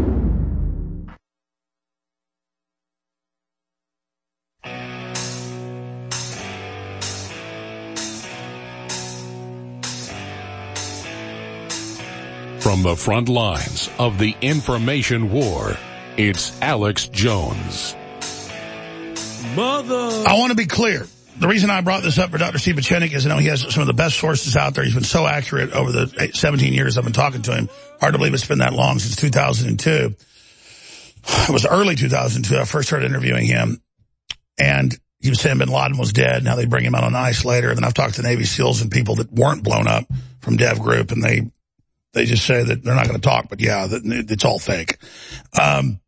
From the front lines of the information war, it's Alex Jones. Mother. I want to be clear. The reason I brought this up for Doctor Steve Pieczenik is I know he has some of the best sources out there. He's been so accurate over the seventeen years I've been talking to him. Hard to believe it's been that long, since two thousand two. It was early two thousand two I first started interviewing him. And he was saying bin Laden was dead. Now they bring him out on ice later. And then I've talked to Navy SEALs and people that weren't blown up from Dev Group, and they they just say that they're not going to talk, but yeah, it's all fake. Um,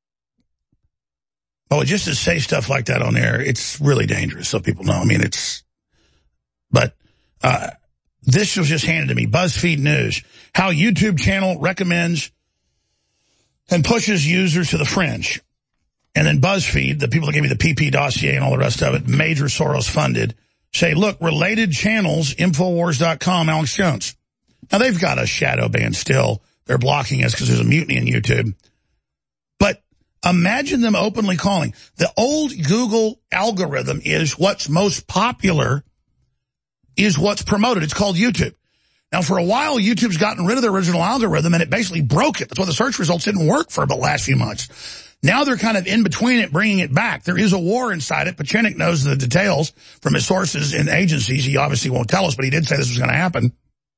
oh, just to say stuff like that on there, it's really dangerous, so people know. I mean, it's, but uh, this was just handed to me, BuzzFeed News, how YouTube channel recommends and pushes users to the fringe. And then BuzzFeed, the people that gave me the P P dossier and all the rest of it, major Soros funded, say, look, related channels, Infowars dot com, Alex Jones. Now, they've got a shadow ban still. They're blocking us because there's a mutiny in YouTube. But imagine them openly calling. The old Google algorithm is what's most popular is what's promoted. It's called YouTube. Now, for a while, YouTube's gotten rid of the original algorithm, and it basically broke it. That's why the search results didn't work for the last few months. Now they're kind of in between it, bringing it back. There is a war inside it. Pachinik knows the details from his sources in agencies. He obviously won't tell us, but he did say this was going to happen.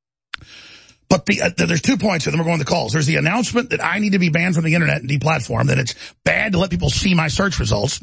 But the, uh, there's two points, and then we're going to the calls. There's the announcement that I need to be banned from the internet and deplatformed, that it's bad to let people see my search results.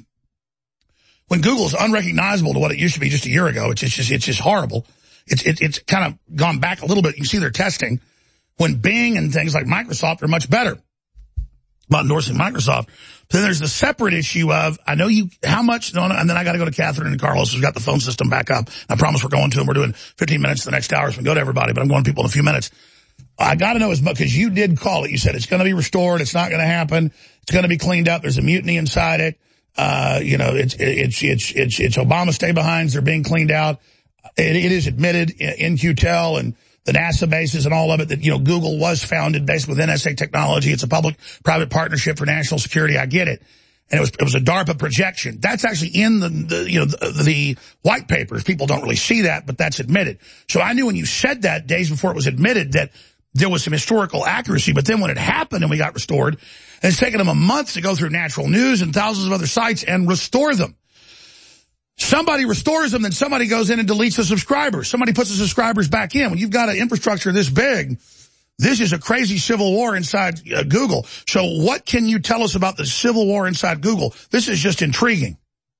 When Google is unrecognizable to what it used to be just a year ago, it's, it's just it's just horrible. It's it, it's kind of gone back a little bit. You see their testing. When Bing and things like Microsoft are much better. About endorsing Microsoft. But then there's the separate issue of, I know you, how much, no, no, and then I got to go to Catherine and Carlos, who's got the phone system back up. I promise we're going to them. We're doing fifteen minutes the next hour, so we go to everybody, but I'm going to people in a few minutes. I got to know as much, because you did call it. You said it's going to be restored. It's not going to happen. It's going to be cleaned up. There's a mutiny inside it. Uh, you know, it's, it's, it's, it's, it's Obama stay-behinds. They're being cleaned out. It, it is admitted in Q T E L and the NASA bases and all of it that, you know, Google was founded based with N S A technology. It's a public-private partnership for national security. I get it. And it was, it was a DARPA projection. That's actually in the, the you know, the, the white papers. People don't really see that, but that's admitted. So I knew when you said that days before it was admitted that there was some historical accuracy. But then when it happened and we got restored, and it's taken them a month to go through Natural News and thousands of other sites and restore them. Somebody restores them, then somebody goes in and deletes the subscribers. Somebody puts the subscribers back in. When you've got an infrastructure this big, this is a crazy civil war inside uh, Google. So what can you tell us about the civil war inside Google? This is just intriguing.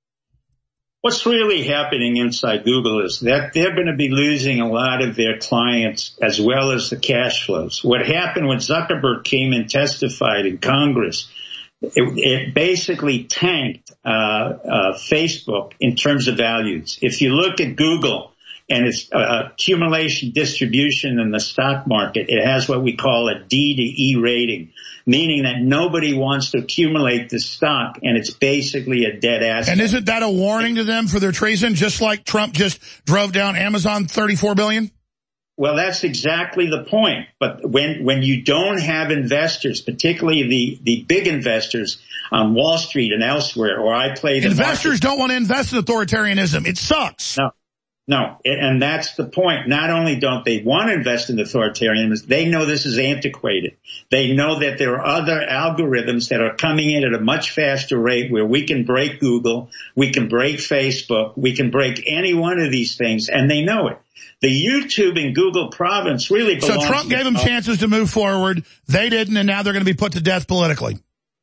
What's really happening inside Google is that they're going to be losing a lot of their clients as well as the cash flows. What happened when Zuckerberg came and testified in Congress, It, it basically tanked uh, uh, Facebook in terms of values. If you look at Google and its uh, accumulation distribution in the stock market, it has what we call a D to E rating, meaning that nobody wants to accumulate the stock, and it's basically a dead asset. And isn't that a warning to them for their treason, just like Trump just drove down Amazon thirty-four billion dollars? Well, that's exactly the point. But when, when you don't have investors, particularly the, the big investors on Wall Street and elsewhere, or I play the investors market, don't want to invest in authoritarianism. It sucks. No, no. And that's the point. Not only don't they want to invest in authoritarianism, they know this is antiquated. They know that there are other algorithms that are coming in at a much faster rate where we can break Google, we can break Facebook, we can break any one of these things, and they know it. The YouTube and Google province really belongs. So Trump gave them chances to move forward. They didn't, and now they're going to be put to death politically.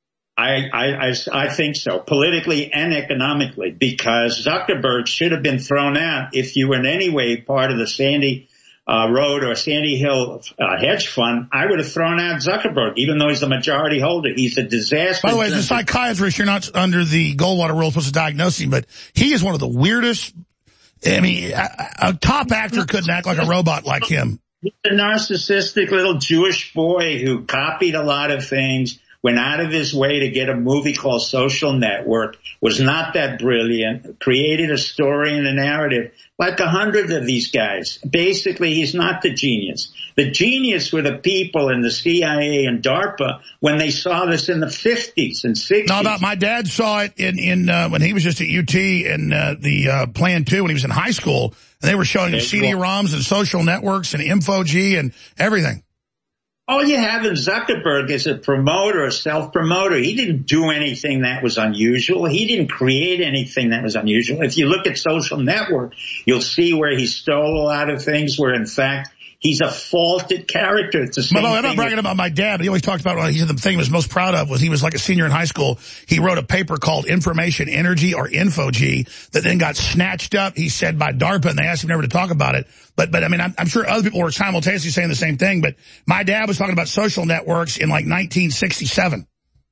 I, I, I, I think so, politically and economically, because Zuckerberg should have been thrown out if you were in any way part of the Sandy uh, Road or Sandy Hill uh, hedge fund. I would have thrown out Zuckerberg, even though he's the majority holder. He's a disaster. By the way, as a psychiatrist, you're not under the Goldwater rule supposed to diagnose him, but he is one of the weirdest. I mean, a, a top actor couldn't act like a robot like him. He's a narcissistic little Jewish boy who copied a lot of things, went out of his way to get a movie called Social Network, was not that brilliant, created a story and a narrative like a hundred of these guys. Basically, he's not the genius. The genius were the people in the C I A and DARPA when they saw this in the fifties and sixties. No, about my dad saw it in, in uh, when he was just at U T in uh, the uh, Plan two when he was in high school, and they were showing him C D ROMs and social networks and InfoG and everything. All you have in Zuckerberg is a promoter, a self-promoter. He didn't do anything that was unusual. He didn't create anything that was unusual. If you look at Social Network, you'll see where he stole a lot of things where, in fact, he's a faulted character. It's the same I'm thing not bragging with, about my dad, but he always talked about well, he said the thing he was most proud of was he was like a senior in high school. He wrote a paper called Information Energy or InfoG that then got snatched up, he said, by DARPA, and they asked him never to talk about it. But, but I mean, I'm, I'm sure other people were simultaneously saying the same thing, but my dad was talking about social networks in like nineteen sixty-seven.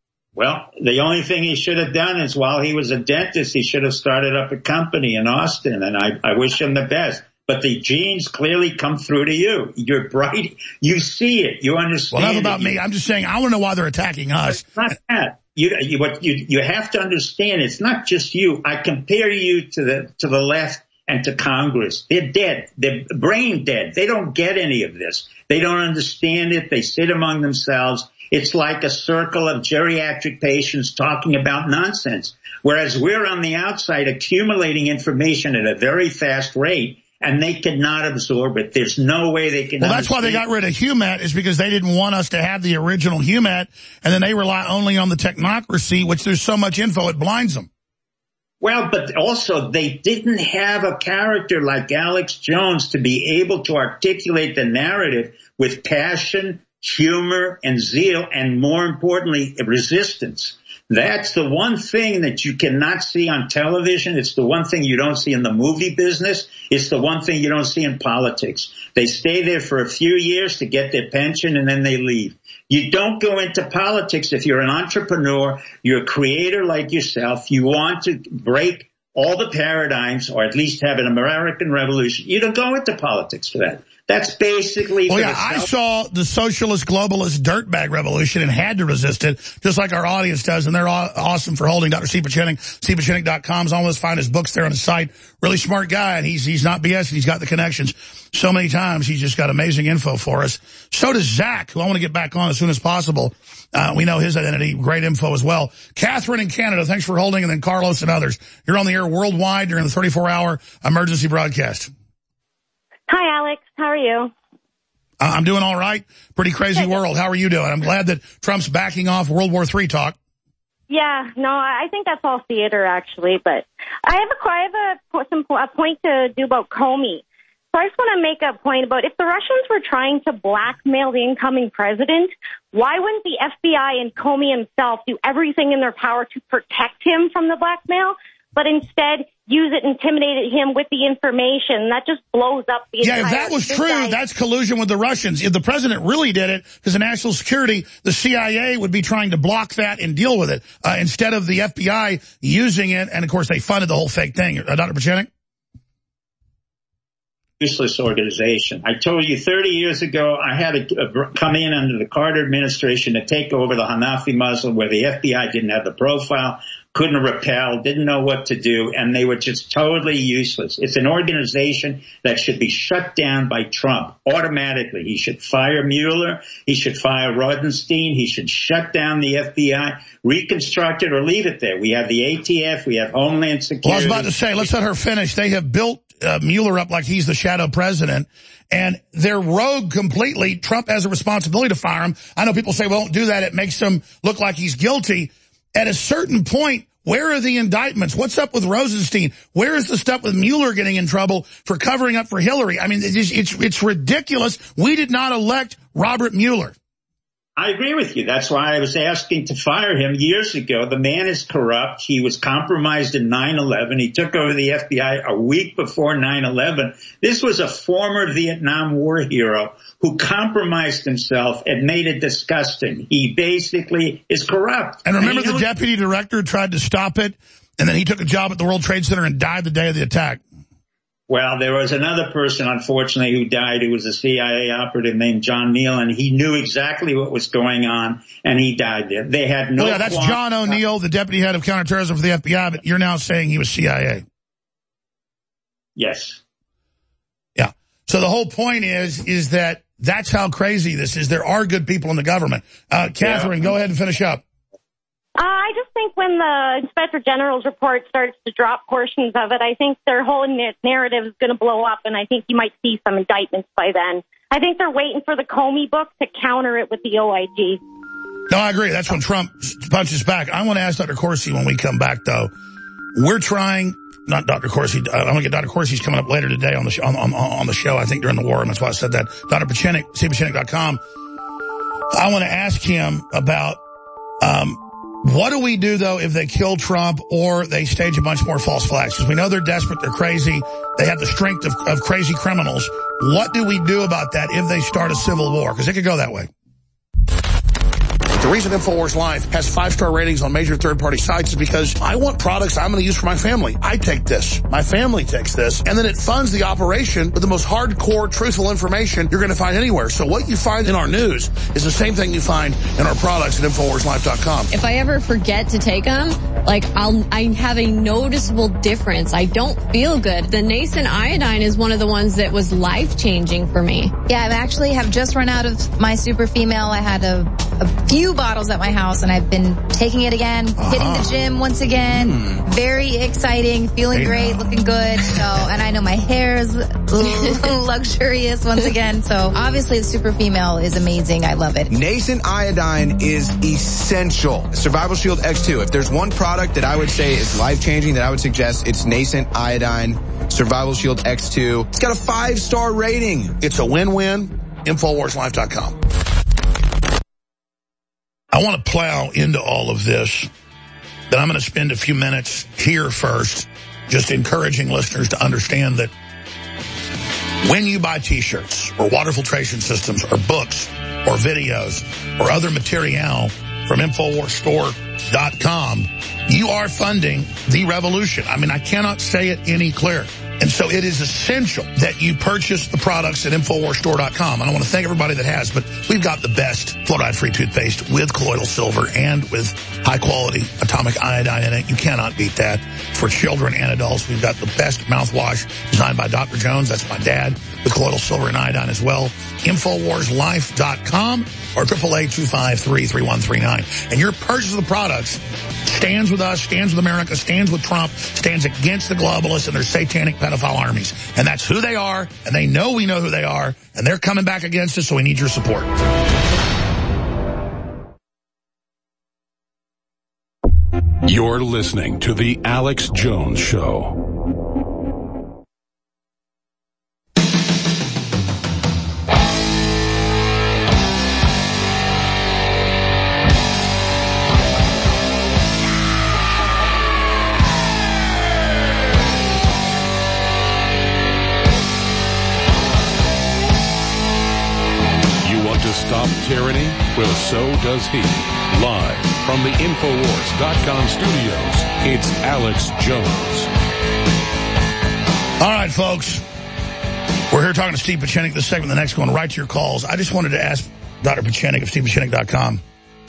Well, the only thing he should have done is while he was a dentist, he should have started up a company in Austin, and I, I wish him the best. but the genes clearly come through to you. You're bright. You see it. You understand. Well, enough about it. me. I'm just saying I want to know why they're attacking us. It's not that. You, you, what you, you have to understand, it's not just you. I compare you to the, to the left and to Congress. They're dead. They're brain dead. They don't get any of this. They don't understand it. They sit among themselves. It's like a circle of geriatric patients talking about nonsense, whereas we're on the outside accumulating information at a very fast rate, and they cannot absorb it. There's no way they can. Well, that's why they got rid of HUMAT, is because they didn't want us to have the original HUMAT, and then they rely only on the technocracy, which there's so much info, it blinds them. Well, but also they didn't have a character like Alex Jones to be able to articulate the narrative with passion, humor, and zeal, and more importantly, resistance. That's the one thing that you cannot see on television. It's the one thing you don't see in the movie business. It's the one thing you don't see in politics. They stay there for a few years to get their pension, and then they leave. You don't go into politics if you're an entrepreneur, you're a creator like yourself. You want to break all the paradigms, or at least have an American revolution. You don't go into politics for that. That's basically... Well, yeah, I saw the socialist, globalist dirtbag revolution and had to resist it, just like our audience does, and they're awesome for holding Doctor Steve Pieczenik. Steve Pieczenik dot com is almost find his books there on his site. Really smart guy, and he's he's not BSing. He's got the connections. So many times, he's just got amazing info for us. So does Zach, who I want to get back on as soon as possible. Uh, we know his identity. Great info as well. Catherine in Canada, thanks for holding, and then Carlos and others. You're on the air worldwide during the thirty-four hour emergency broadcast. Hi, Alex. How are you? Uh, I'm doing all right. Pretty crazy world. How are you doing? I'm glad that Trump's backing off World War Three talk. Yeah, no, I think that's all theater, actually. But I have a, I have a, some, a point to do about Comey. So I just want to make a point about if the Russians were trying to blackmail the incoming president, why wouldn't the F B I and Comey himself do everything in their power to protect him from the blackmail, but instead use it, intimidate him with the information? That just blows up the yeah, entire... Yeah, if that was true, guy. That's collusion with the Russians. If the president really did it, because of national security, the C I A would be trying to block that and deal with it, uh, instead of the F B I using it. And, of course, they funded the whole fake thing. Uh, Doctor Pieczenik? Useless organization. I told you thirty years ago, I had to uh, come in under the Carter administration to take over the Hanafi Muslim, where the F B I didn't have the profile, couldn't repel, didn't know what to do, and they were just totally useless. It's an organization that should be shut down by Trump automatically. He should fire Mueller. He should fire Rodenstein. He should shut down the F B I, reconstruct it, or leave it there. We have the A T F. We have Homeland Security. Well, I was about to say, let's let her finish. They have built uh, Mueller up like he's the shadow president, and they're rogue completely. Trump has a responsibility to fire him. I know people say, well, don't do that. It makes him look like he's guilty. At a certain point, where are the indictments? What's up with Rosenstein? Where is the stuff with Mueller getting in trouble for covering up for Hillary? I mean, it's, it's, it's ridiculous. We did not elect Robert Mueller. I agree with you. That's why I was asking to fire him years ago. The man is corrupt. He was compromised in nine eleven. He took over the F B I a week before nine eleven. This was a former Vietnam War hero who compromised himself and made it disgusting. He basically is corrupt. And remember, and the deputy director tried to stop it, and then he took a job at the World Trade Center and died the day of the attack. Well, there was another person, unfortunately, who died, who was a C I A operative named John Neal, and he knew exactly what was going on, and he died there. They had no... Well, yeah, that's John O'Neill, the deputy head of counterterrorism for the F B I, but you're now saying he was C I A. Yes. Yeah. So the whole point is, is that that's how crazy this is. There are good people in the government. Uh, Catherine, yeah. Go ahead and finish up. Uh, I just think when the Inspector General's report starts to drop portions of it, I think their whole narrative is going to blow up, and I think you might see some indictments by then. I think they're waiting for the Comey book to counter it with the O I G. No, I agree. That's when Trump punches back. I want to ask Doctor Corsi when we come back, though. We're trying, not Doctor Corsi, I'm going to get Doctor Corsi's coming up later today on the, show, on, on, on the show, I think during the war, and that's why I said that. Doctor Pieczenik, Steve Pieczenik dot com. I want to ask him about... um what do we do, though, if they kill Trump or they stage a bunch more false flags? Because we know they're desperate, they're crazy, they have the strength of, of crazy criminals. What do we do about that if they start a civil war? Because it could go that way. But the reason InfoWars Life has five-star ratings on major third-party sites is because I want products I'm going to use for my family. I take this. My family takes this. And then it funds the operation with the most hardcore, truthful information you're going to find anywhere. So what you find in our news is the same thing you find in our products at InfoWars Life dot com. If I ever forget to take them, like I'll, I have a noticeable difference. I don't feel good. The nascent iodine is one of the ones that was life-changing for me. Yeah, I actually have just run out of my super female. I had a, a few bottles at my house, and I've been taking it again, uh-huh. hitting the gym once again. Mm. Very exciting, feeling hey, great, no. looking good. So, and I know my hair is luxurious once again. So obviously the super female is amazing. I love it. Nascent iodine is essential. Survival Shield X two. If there's one product that I would say is life-changing that I would suggest, it's Nascent iodine Survival Shield X two. It's got a five-star rating. It's a win-win. InfoWars Life dot com. I want to plow into all of this, but I'm going to spend a few minutes here first just encouraging listeners to understand that when you buy T-shirts or water filtration systems or books or videos or other material from InfoWars Store dot com, you are funding the revolution. I mean, I cannot say it any clearer. And so it is essential that you purchase the products at InfoWars Store dot com. And I want to thank everybody that has, but we've got the best fluoride-free toothpaste with colloidal silver and with high-quality atomic iodine in it. You cannot beat that. For children and adults, we've got the best mouthwash designed by Doctor Jones. That's my dad, with colloidal silver and iodine as well. InfoWars Life dot com or triple A two five three, three one three nine. And your purchase of the products stands with us, stands with America, stands with Trump, stands against the globalists and their satanic pedophile armies. And that's who they are, and they know we know who they are, and they're coming back against us, so we need your support. You're listening to The Alex Jones Show. Stop tyranny? Well, so does he. Live from the InfoWars dot com studios, it's Alex Jones. All right, folks. We're here talking to Steve Pieczenik. This segment, the next one, right to your calls. I just wanted to ask Doctor Pieczenik of Steve Pieczenik dot com.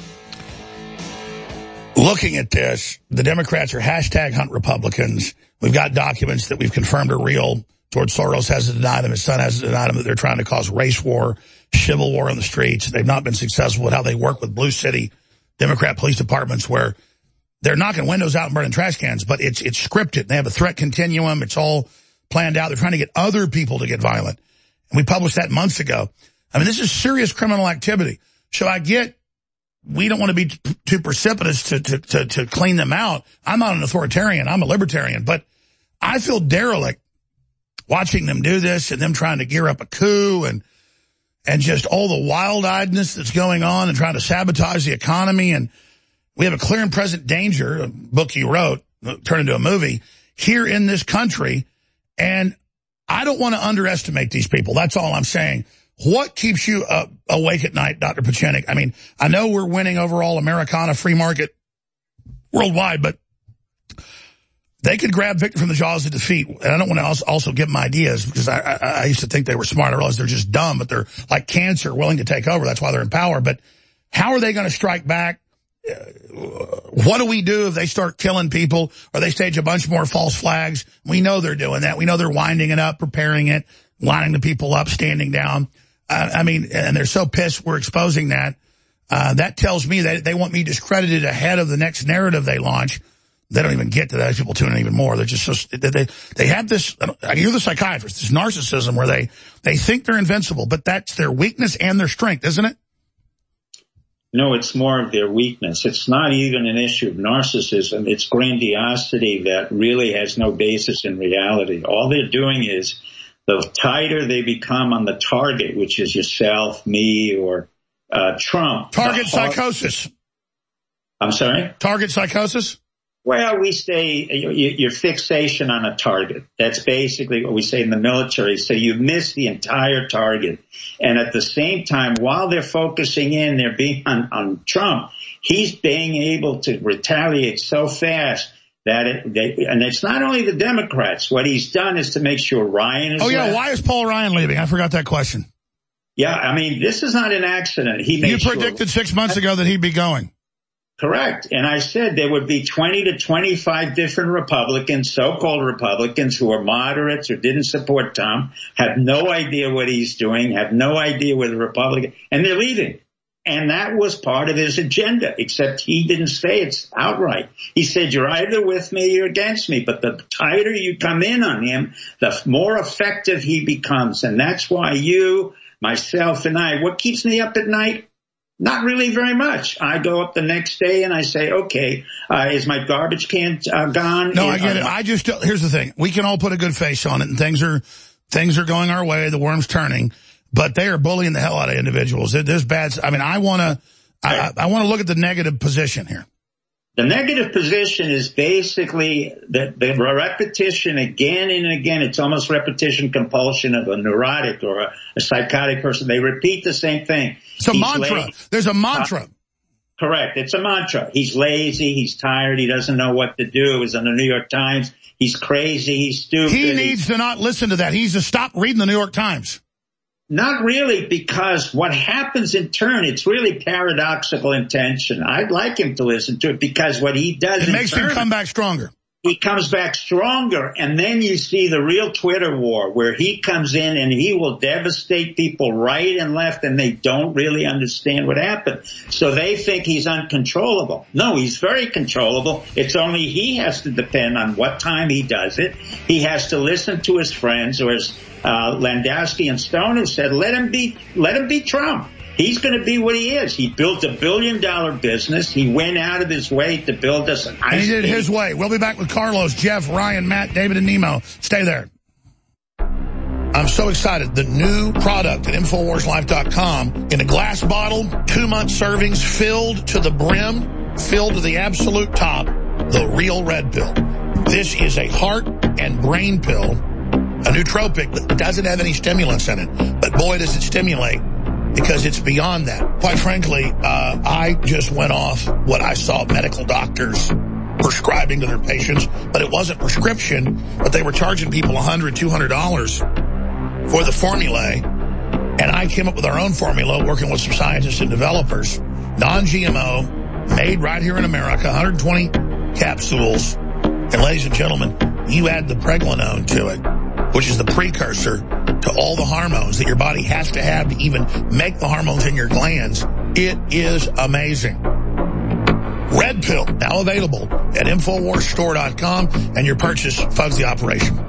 Looking at this, the Democrats are hashtag hunt Republicans. We've got documents that we've confirmed are real. George Soros hasn't denied them. His son hasn't denied them that they're trying to cause race war, civil war on the streets. They've not been successful with how they work with blue city Democrat police departments where they're knocking windows out and burning trash cans, but it's it's scripted. They have a threat continuum. It's all planned out. They're trying to get other people to get violent. And we published that months ago. I mean, this is serious criminal activity. So I get we don't want to be t- too precipitous to, to, to, to clean them out. I'm not an authoritarian. I'm a libertarian. But I feel derelict watching them do this and them trying to gear up a coup and and just all the wild-eyedness that's going on and trying to sabotage the economy. And we have a clear and present danger, a book you wrote, turned into a movie, here in this country. And I don't want to underestimate these people. That's all I'm saying. What keeps you uh, awake at night, Doctor Pieczenik? I mean, I know we're winning overall Americana, free market, worldwide, but they could grab victory from the jaws of defeat. And I don't want to also give them ideas because I, I, I used to think they were smart. I realize they're just dumb, but they're like cancer, willing to take over. That's why they're in power. But how are they going to strike back? Uh, what do we do if they start killing people or they stage a bunch more false flags? We know they're doing that. We know they're winding it up, preparing it, lining the people up, standing down. Uh, I mean, and they're so pissed we're exposing that. Uh, that tells me that they want me discredited ahead of the next narrative they launch. They don't even get to that. People tune in even more. They're just so, they, they have this, I hear the psychiatrist, this narcissism where they, they think they're invincible, but that's their weakness and their strength, isn't it? No, it's more of their weakness. It's not even an issue of narcissism. It's grandiosity that really has no basis in reality. All they're doing is the tighter they become on the target, which is yourself, me, or uh, Trump. Target psychosis. I'm sorry? Target psychosis? Well, we say your fixation on a target. That's basically what we say in the military. So you miss the entire target. And at the same time, while they're focusing in, they're being on, on Trump, he's being able to retaliate so fast that it, they, and it's not only the Democrats. What he's done is to make sure Ryan is. Oh, yeah. left. Why is Paul Ryan leaving? I forgot that question. Yeah. I mean, this is not an accident. He made You predicted sure. six months ago that he'd be going. Correct. And I said there would be twenty to twenty-five different Republicans, so-called Republicans, who are moderates or didn't support Tom, have no idea what he's doing, have no idea what the Republican, and they're leaving. And that was part of his agenda, except he didn't say it outright. He said, you're either with me or against me. But the tighter you come in on him, the more effective he becomes. And that's why you, myself, and I, what keeps me up at night? Not really very much. I go up the next day and I say, okay, uh, is my garbage can uh, gone? No, I get it. I just, here's the thing. We can all put a good face on it, and things are, things are going our way. The worm's turning, but they are bullying the hell out of individuals. There's bad. I mean, I want to, I, I want to look at the negative position here. The negative position is basically the, the repetition again and again. It's almost repetition compulsion of a neurotic or a, a psychotic person. They repeat the same thing. It's a He's mantra. lazy. There's a mantra. Uh, correct. It's a mantra. He's lazy. He's tired. He doesn't know what to do. It was on the New York Times. He's crazy. He's stupid. He needs to not listen to that. He needs to stop reading the New York Times. Not really, because what happens in turn, it's really paradoxical intention. I'd like him to listen to it because what he does It in makes turn, him come back stronger. He comes back stronger, and then you see the real Twitter war where he comes in and he will devastate people right and left, and they don't really understand what happened. So they think he's uncontrollable. No, he's very controllable. It's only he has to depend on what time he does it. He has to listen to his friends, or as uh, Landowski and Stone have said, let him be, let him be Trump. He's going to be what he is. He built a billion-dollar business. He went out of his way to build us an ice And he did it skate. his way. We'll be back with Carlos, Jeff, Ryan, Matt, David, and Nemo. Stay there. I'm so excited. The new product at Infowars Life dot com in a glass bottle, two-month servings, filled to the brim, filled to the absolute top, the Real Red Pill. This is a heart and brain pill, a nootropic that doesn't have any stimulants in it. But boy, does it stimulate, because it's beyond that. Quite frankly, uh, I just went off what I saw medical doctors prescribing to their patients, but it wasn't prescription, but they were charging people one hundred dollars, two hundred dollars for the formulae. And I came up with our own formula, working with some scientists and developers, non-G M O, made right here in America, one hundred twenty capsules. And ladies and gentlemen, you add the pregnenolone to it, which is the precursor to all the hormones that your body has to have to even make the hormones in your glands. It is amazing. Red Pill, now available at Infowars Store dot com, and your purchase funds the operation.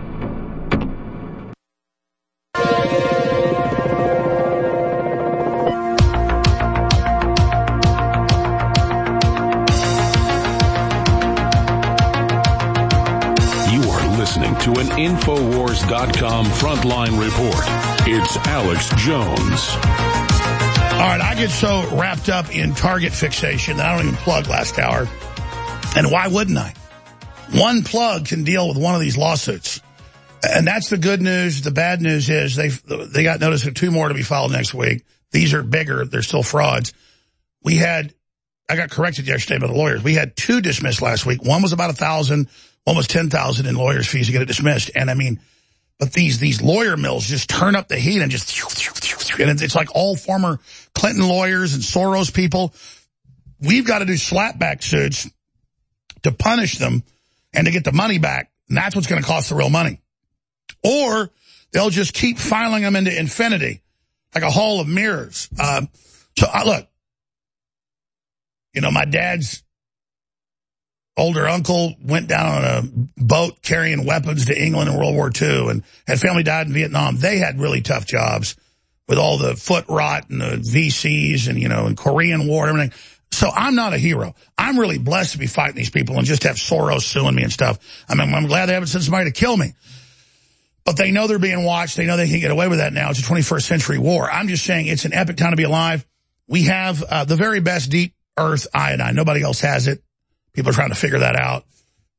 Listening to an Infowars dot com frontline report. It's Alex Jones. All right, I get so wrapped up in Target fixation that I don't even plug last hour. And why wouldn't I? One plug can deal with one of these lawsuits. And that's the good news. The bad news is they they got notice of two more to be filed next week. These are bigger. They're still frauds. We had, I got corrected yesterday by the lawyers. We had two dismissed last week. One was about a thousand. Almost ten thousand in lawyers' fees to get it dismissed. And I mean, but these these lawyer mills just turn up the heat and just, and it's like all former Clinton lawyers and Soros people. We've got to do slapback suits to punish them and to get the money back. And that's what's going to cost the real money. Or they'll just keep filing them into infinity, like a hall of mirrors. Um, so I, look, you know, my dad's older uncle went down on a boat carrying weapons to England in World War Two and had family died in Vietnam. They had really tough jobs with all the foot rot and the V Cs and, you know, and Korean War and everything. So I'm not a hero. I'm really blessed to be fighting these people and just have Soros suing me and stuff. I mean, I'm glad they haven't sent somebody to kill me. But they know they're being watched. They know they can get away with that now. It's a twenty-first century war. I'm just saying it's an epic time to be alive. We have uh, the very best deep earth iodine. Nobody else has it. People are trying to figure that out.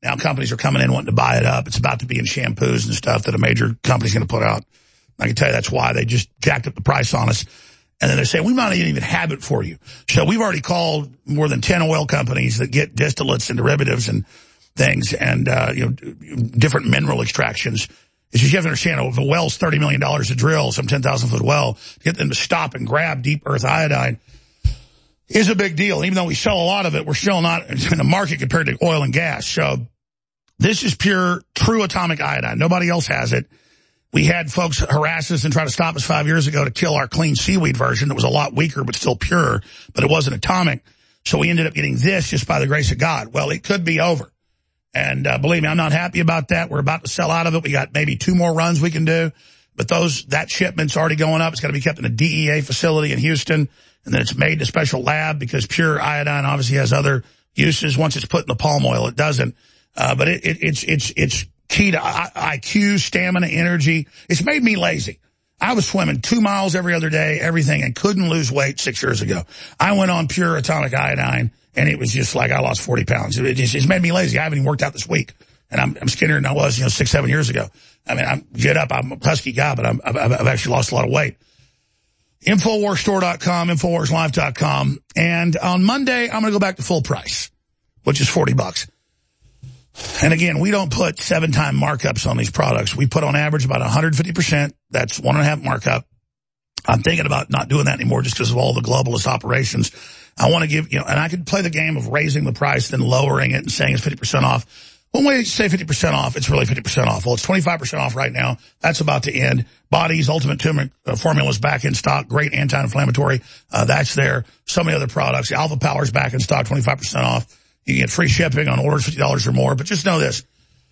Now companies are coming in wanting to buy it up. It's about to be in shampoos and stuff that a major company's going to put out. I can tell you that's why they just jacked up the price on us. And then they say, we might not even have it for you. So we've already called more than ten oil companies that get distillates and derivatives and things and, uh, you know, different mineral extractions. It's just you have to understand, if a well's thirty million dollars to drill, some ten thousand foot well, to get them to stop and grab deep earth iodine is a big deal. Even though we sell a lot of it, we're still not in the market compared to oil and gas. So this is pure, true atomic iodine. Nobody else has it. We had folks harass us and try to stop us five years ago to kill our clean seaweed version that was a lot weaker but still pure, but it wasn't atomic. So we ended up getting this just by the grace of God. Well, it could be over. And uh, believe me, I'm not happy about that. We're about to sell out of it. We got maybe two more runs we can do. But those that shipment's already going up. It's going to be kept in a D E A facility in Houston. And then it's made in a special lab because pure iodine obviously has other uses. Once it's put in the palm oil, it doesn't. Uh, but it, it, it's it's it's key to I Q, stamina, energy. It's made me lazy. I was swimming two miles every other day, everything, and couldn't lose weight six years ago. I went on pure atomic iodine, and it was just like I lost forty pounds. It just it's made me lazy. I haven't even worked out this week, and I'm, I'm skinnier than I was, you know, six, seven years ago. I mean, I'm get up. I'm a husky guy, but I'm, I've, I've actually lost a lot of weight. Infowars Store dot com, Infowars Live dot com, and on Monday I'm going to go back to full price, which is forty bucks. And again, we don't put seven-time markups on these products. We put on average about one hundred fifty percent. That's one and a half markup. I'm thinking about not doing that anymore just because of all the globalist operations. I want to give, you know, and I could play the game of raising the price, then lowering it and saying it's fifty percent off. One way to say fifty percent off, it's really fifty percent off. Well, it's twenty-five percent off right now. That's about to end. Body's Ultimate Turmeric uh, Formula is back in stock. Great anti-inflammatory. Uh, that's there. So many other products. Alpha Power's back in stock, twenty-five percent off. You can get free shipping on orders fifty dollars or more. But just know this.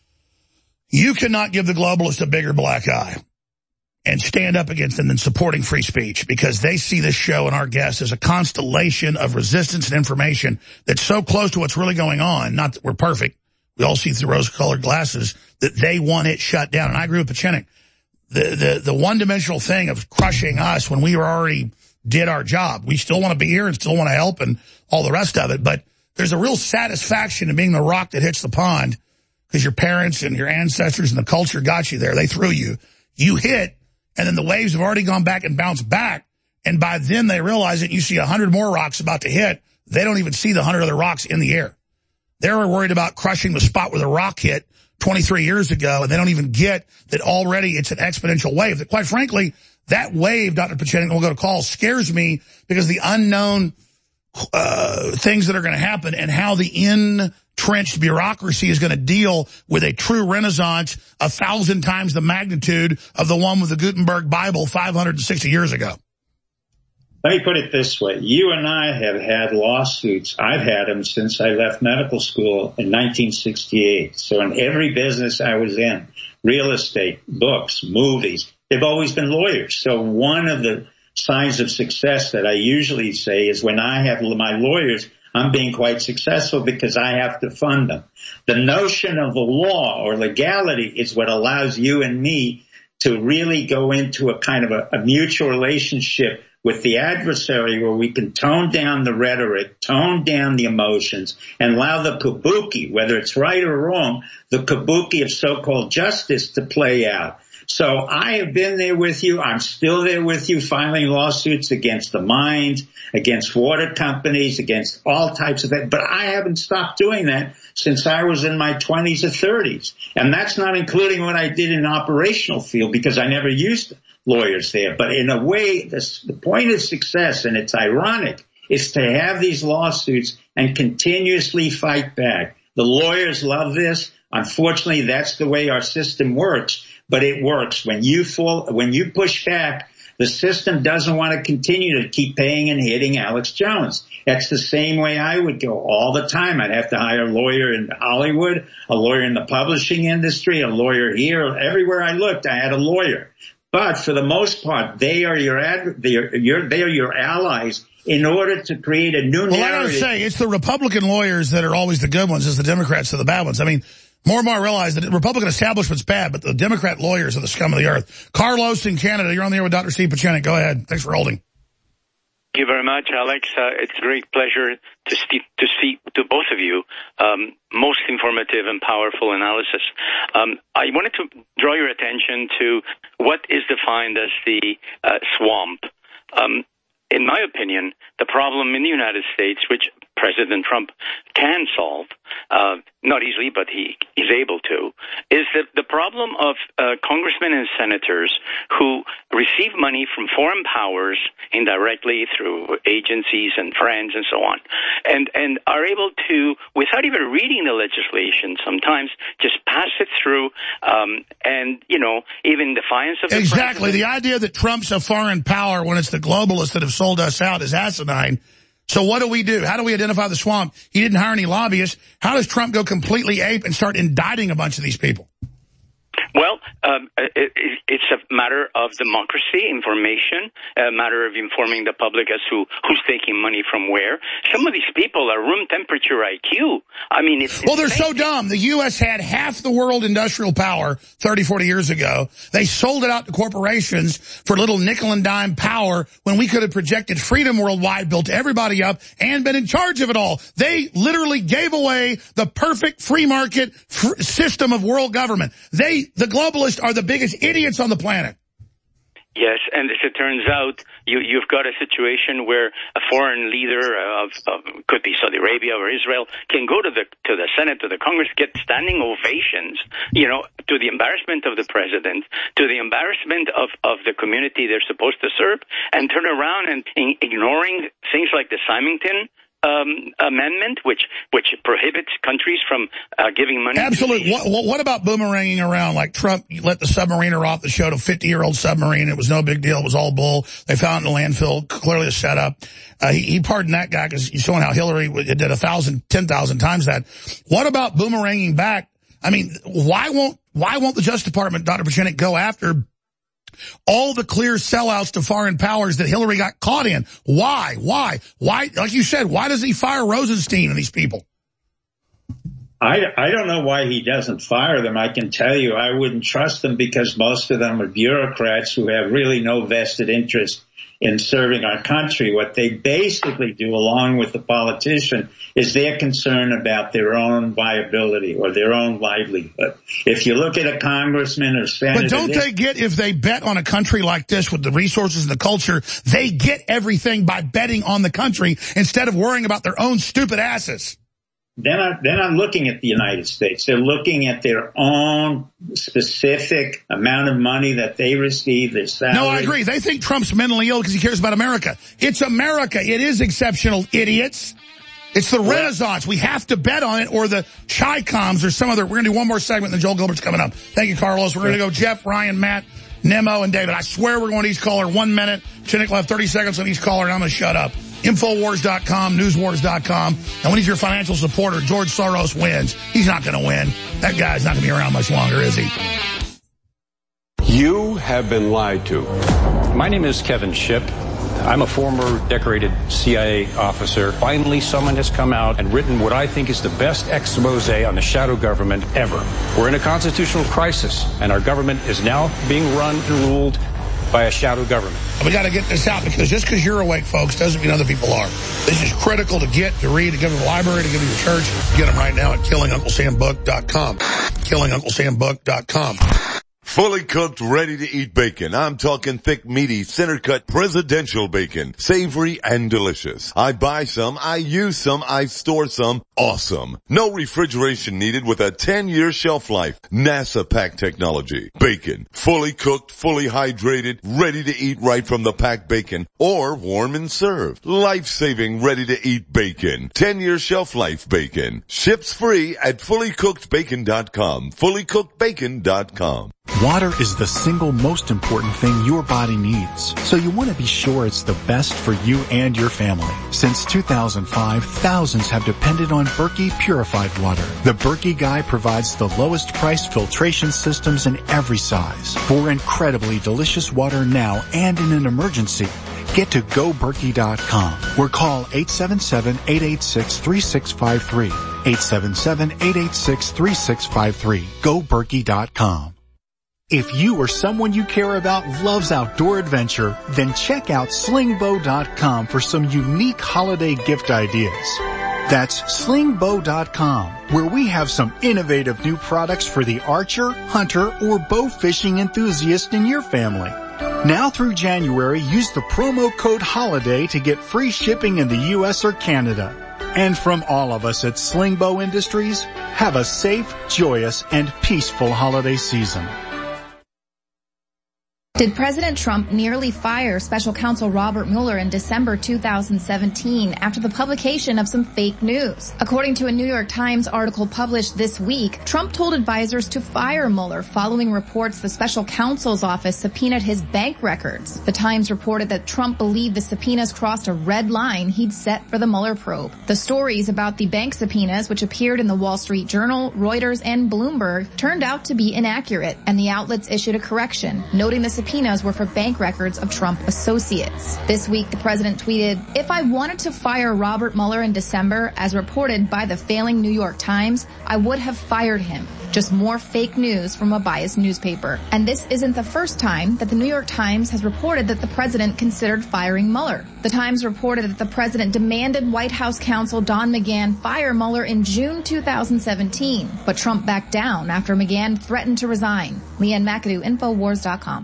You cannot give the globalists a bigger black eye and stand up against them than supporting free speech, because they see this show and our guests as a constellation of resistance and information that's so close to what's really going on. Not that we're perfect. We all see through rose-colored glasses that they want it shut down. And I agree with Pachenik. The, the, the one-dimensional thing of crushing us when we already did our job. We still want to be here and still want to help and all the rest of it. But there's a real satisfaction in being the rock that hits the pond because your parents and your ancestors and the culture got you there. They threw you. You hit, and then the waves have already gone back and bounced back. And by then they realize that you see a hundred more rocks about to hit. They don't even see the hundred other rocks in the air. They're worried about crushing the spot where the rock hit twenty-three years ago, and they don't even get that already it's an exponential wave. That, quite frankly, that wave, Doctor Pachenik, we'll go to call, scares me because the unknown uh, things that are going to happen and how the entrenched bureaucracy is going to deal with a true renaissance a thousand times the magnitude of the one with the Gutenberg Bible five hundred sixty years ago. Let me put it this way. You and I have had lawsuits. I've had them since I left medical school in nineteen sixty-eight. So in every business I was in, real estate, books, movies, they've always been lawyers. So one of the signs of success that I usually say is when I have my lawyers, I'm being quite successful because I have to fund them. The notion of the law or legality is what allows you and me to really go into a kind of a, a mutual relationship with the adversary where we can tone down the rhetoric, tone down the emotions, and allow the kabuki, whether it's right or wrong, the kabuki of so-called justice to play out. So I have been there with you. I'm still there with you, filing lawsuits against the mines, against water companies, against all types of things. But I haven't stopped doing that since I was in my twenties or thirties. And that's not including what I did in the operational field because I never used lawyers there. But in a way, this, the point of success, and it's ironic, is to have these lawsuits and continuously fight back. The lawyers love this. Unfortunately, that's the way our system works. But it works. When you fall, when you push back, the system doesn't want to continue to keep paying and hitting Alex Jones. That's the same way I would go all the time. I'd have to hire a lawyer in Hollywood, a lawyer in the publishing industry, a lawyer here. Everywhere I looked, I had a lawyer. But for the most part, they are your ad, they are your, they are your allies in order to create a new well, narrative. I gotta say, it's the Republican lawyers that are always the good ones, as the Democrats are the bad ones. I mean, more and more I realize that the Republican establishment's bad, but the Democrat lawyers are the scum of the earth. Carlos in Canada, you're on the air with Doctor Steve Pachenik. Go ahead. Thanks for holding. Thank you very much, Alex. Uh, it's a great pleasure to speak to speak to both of you. Um, most informative and powerful analysis. Um, I wanted to draw your attention to what is defined as the uh, swamp. Um, in my opinion, the problem in the United States, which President Trump can solve, uh, not easily, but he is able to, is that the problem of uh, congressmen and senators who receive money from foreign powers indirectly through agencies and friends and so on, and, and are able to, without even reading the legislation, sometimes just pass it through, um, and, you know, even defiance of the Exactly. president. The idea that Trump's a foreign power when it's the globalists that have sold us out is asinine. So what do we do? How do we identify the swamp? He didn't hire any lobbyists. How does Trump go completely ape and start indicting a bunch of these people? Well, um, it, it's a matter of democracy, information, a matter of informing the public as to who's taking money from where. Some of these people are room temperature I Q. I mean, it's Well, they're insane. so dumb. The U S had half the world industrial power thirty, forty years ago. They sold it out to corporations for little nickel and dime power when we could have projected freedom worldwide, built everybody up, and been in charge of it all. They literally gave away the perfect free market fr- system of world government. They, the globalists, are the biggest idiots on the planet. Yes, and as it turns out, you, you've got a situation where a foreign leader of, of could be Saudi Arabia or Israel can go to the to the Senate, to the Congress, get standing ovations, you know, to the embarrassment of the president, to the embarrassment of, of the community they're supposed to serve, and turn around and in, ignoring things like the Symington Um, amendment, which which prohibits countries from uh, giving money. Absolutely. What, what about boomeranging around like Trump let the submariner off the showed a fifty-year-old submarine? It was no big deal. It was all bull. They found it in a landfill, clearly a setup. Uh, he, he pardoned that guy because he's showing how Hillary did a thousand, ten thousand times that. What about boomeranging back? I mean, why won't why won't the Justice Department, Doctor Pachenik, go after all the clear sellouts to foreign powers that Hillary got caught in? Why? Why? Why? Like you said, why doesn't he fire Rosenstein and these people? I, I don't know why he doesn't fire them. I can tell you I wouldn't trust them because most of them are bureaucrats who have really no vested interest in serving our country. What they basically do, along with the politician, is they're concerned about their own viability or their own livelihood. If you look at a congressman or senator... But don't they get, if they bet on a country like this with the resources and the culture, they get everything by betting on the country instead of worrying about their own stupid asses? Then I, then I'm looking at the United States. They're looking at their own specific amount of money that they receive, their salary. No, I agree. They think Trump's mentally ill because he cares about America. It's America. It is exceptional, idiots. It's the Renaissance. We have to bet on it, or the Chi-Coms or some other. We're going to do one more segment, and then Joel Gilbert's coming up. Thank you, Carlos. We're going to go Jeff, Ryan, Matt, Nemo, and David. I swear we're going to each caller one minute. Chinick will have thirty seconds on each caller, and I'm going to shut up. Infowars dot com, Newswars dot com. And when he's your financial supporter, George Soros wins. He's not going to win. That guy's not going to be around much longer, is he? You have been lied to. My name is Kevin Shipp. I'm a former decorated C I A officer. Finally, someone has come out and written what I think is the best expose on the shadow government ever. We're in a constitutional crisis, and our government is now being run and ruled by a shadow government. We got to get this out, because just because you're awake, folks, doesn't mean other people are. This is critical to get, to read, to give to the library, to give to your church. Get them right now at killing uncle sam book dot com. killing uncle sam book dot com. Fully cooked, ready-to-eat bacon. I'm talking thick, meaty, center-cut presidential bacon. Savory and delicious. I buy some, I use some, I store some. Awesome. No refrigeration needed with a ten-year shelf life. NASA pack technology. Bacon. Fully cooked, fully hydrated, ready to eat right from the packed bacon. Or warm and served. Life-saving, ready-to-eat bacon. ten-year shelf life bacon. Ships free at fully cooked bacon dot com. fully cooked bacon dot com. Water is the single most important thing your body needs, so you want to be sure it's the best for you and your family. Since two thousand five, thousands have depended on Berkey purified water. The Berkey Guy provides the lowest priced filtration systems in every size. For incredibly delicious water now and in an emergency, get to go berkey dot com or call eight seven seven, eight eight six, three six five three. eight seven seven, eight eight six, three six five three. go berkey dot com. If you or someone you care about loves outdoor adventure, then check out sling bow dot com for some unique holiday gift ideas. That's sling bow dot com, where we have some innovative new products for the archer, hunter, or bow fishing enthusiast in your family. Now through January, use the promo code HOLIDAY to get free shipping in the U S or Canada. And from all of us at Sling Bow Industries, have a safe, joyous, and peaceful holiday season. Did President Trump nearly fire Special Counsel Robert Mueller in December two thousand seventeen after the publication of some fake news? According to a New York Times article published this week, Trump told advisors to fire Mueller following reports the Special Counsel's office subpoenaed his bank records. The Times reported that Trump believed the subpoenas crossed a red line he'd set for the Mueller probe. The stories about the bank subpoenas, which appeared in the Wall Street Journal, Reuters, and Bloomberg, turned out to be inaccurate, and the outlets issued a correction, noting the subpoenas subpoenas were for bank records of Trump associates. This week, the president tweeted, "If I wanted to fire Robert Mueller in December, as reported by the failing New York Times, I would have fired him." Just more fake news from a biased newspaper. And this isn't the first time that the New York Times has reported that the president considered firing Mueller. The Times reported that the president demanded White House counsel Don McGahn fire Mueller in June two thousand seventeen, but Trump backed down after McGahn threatened to resign. Leanne McAdoo, Infowars dot com.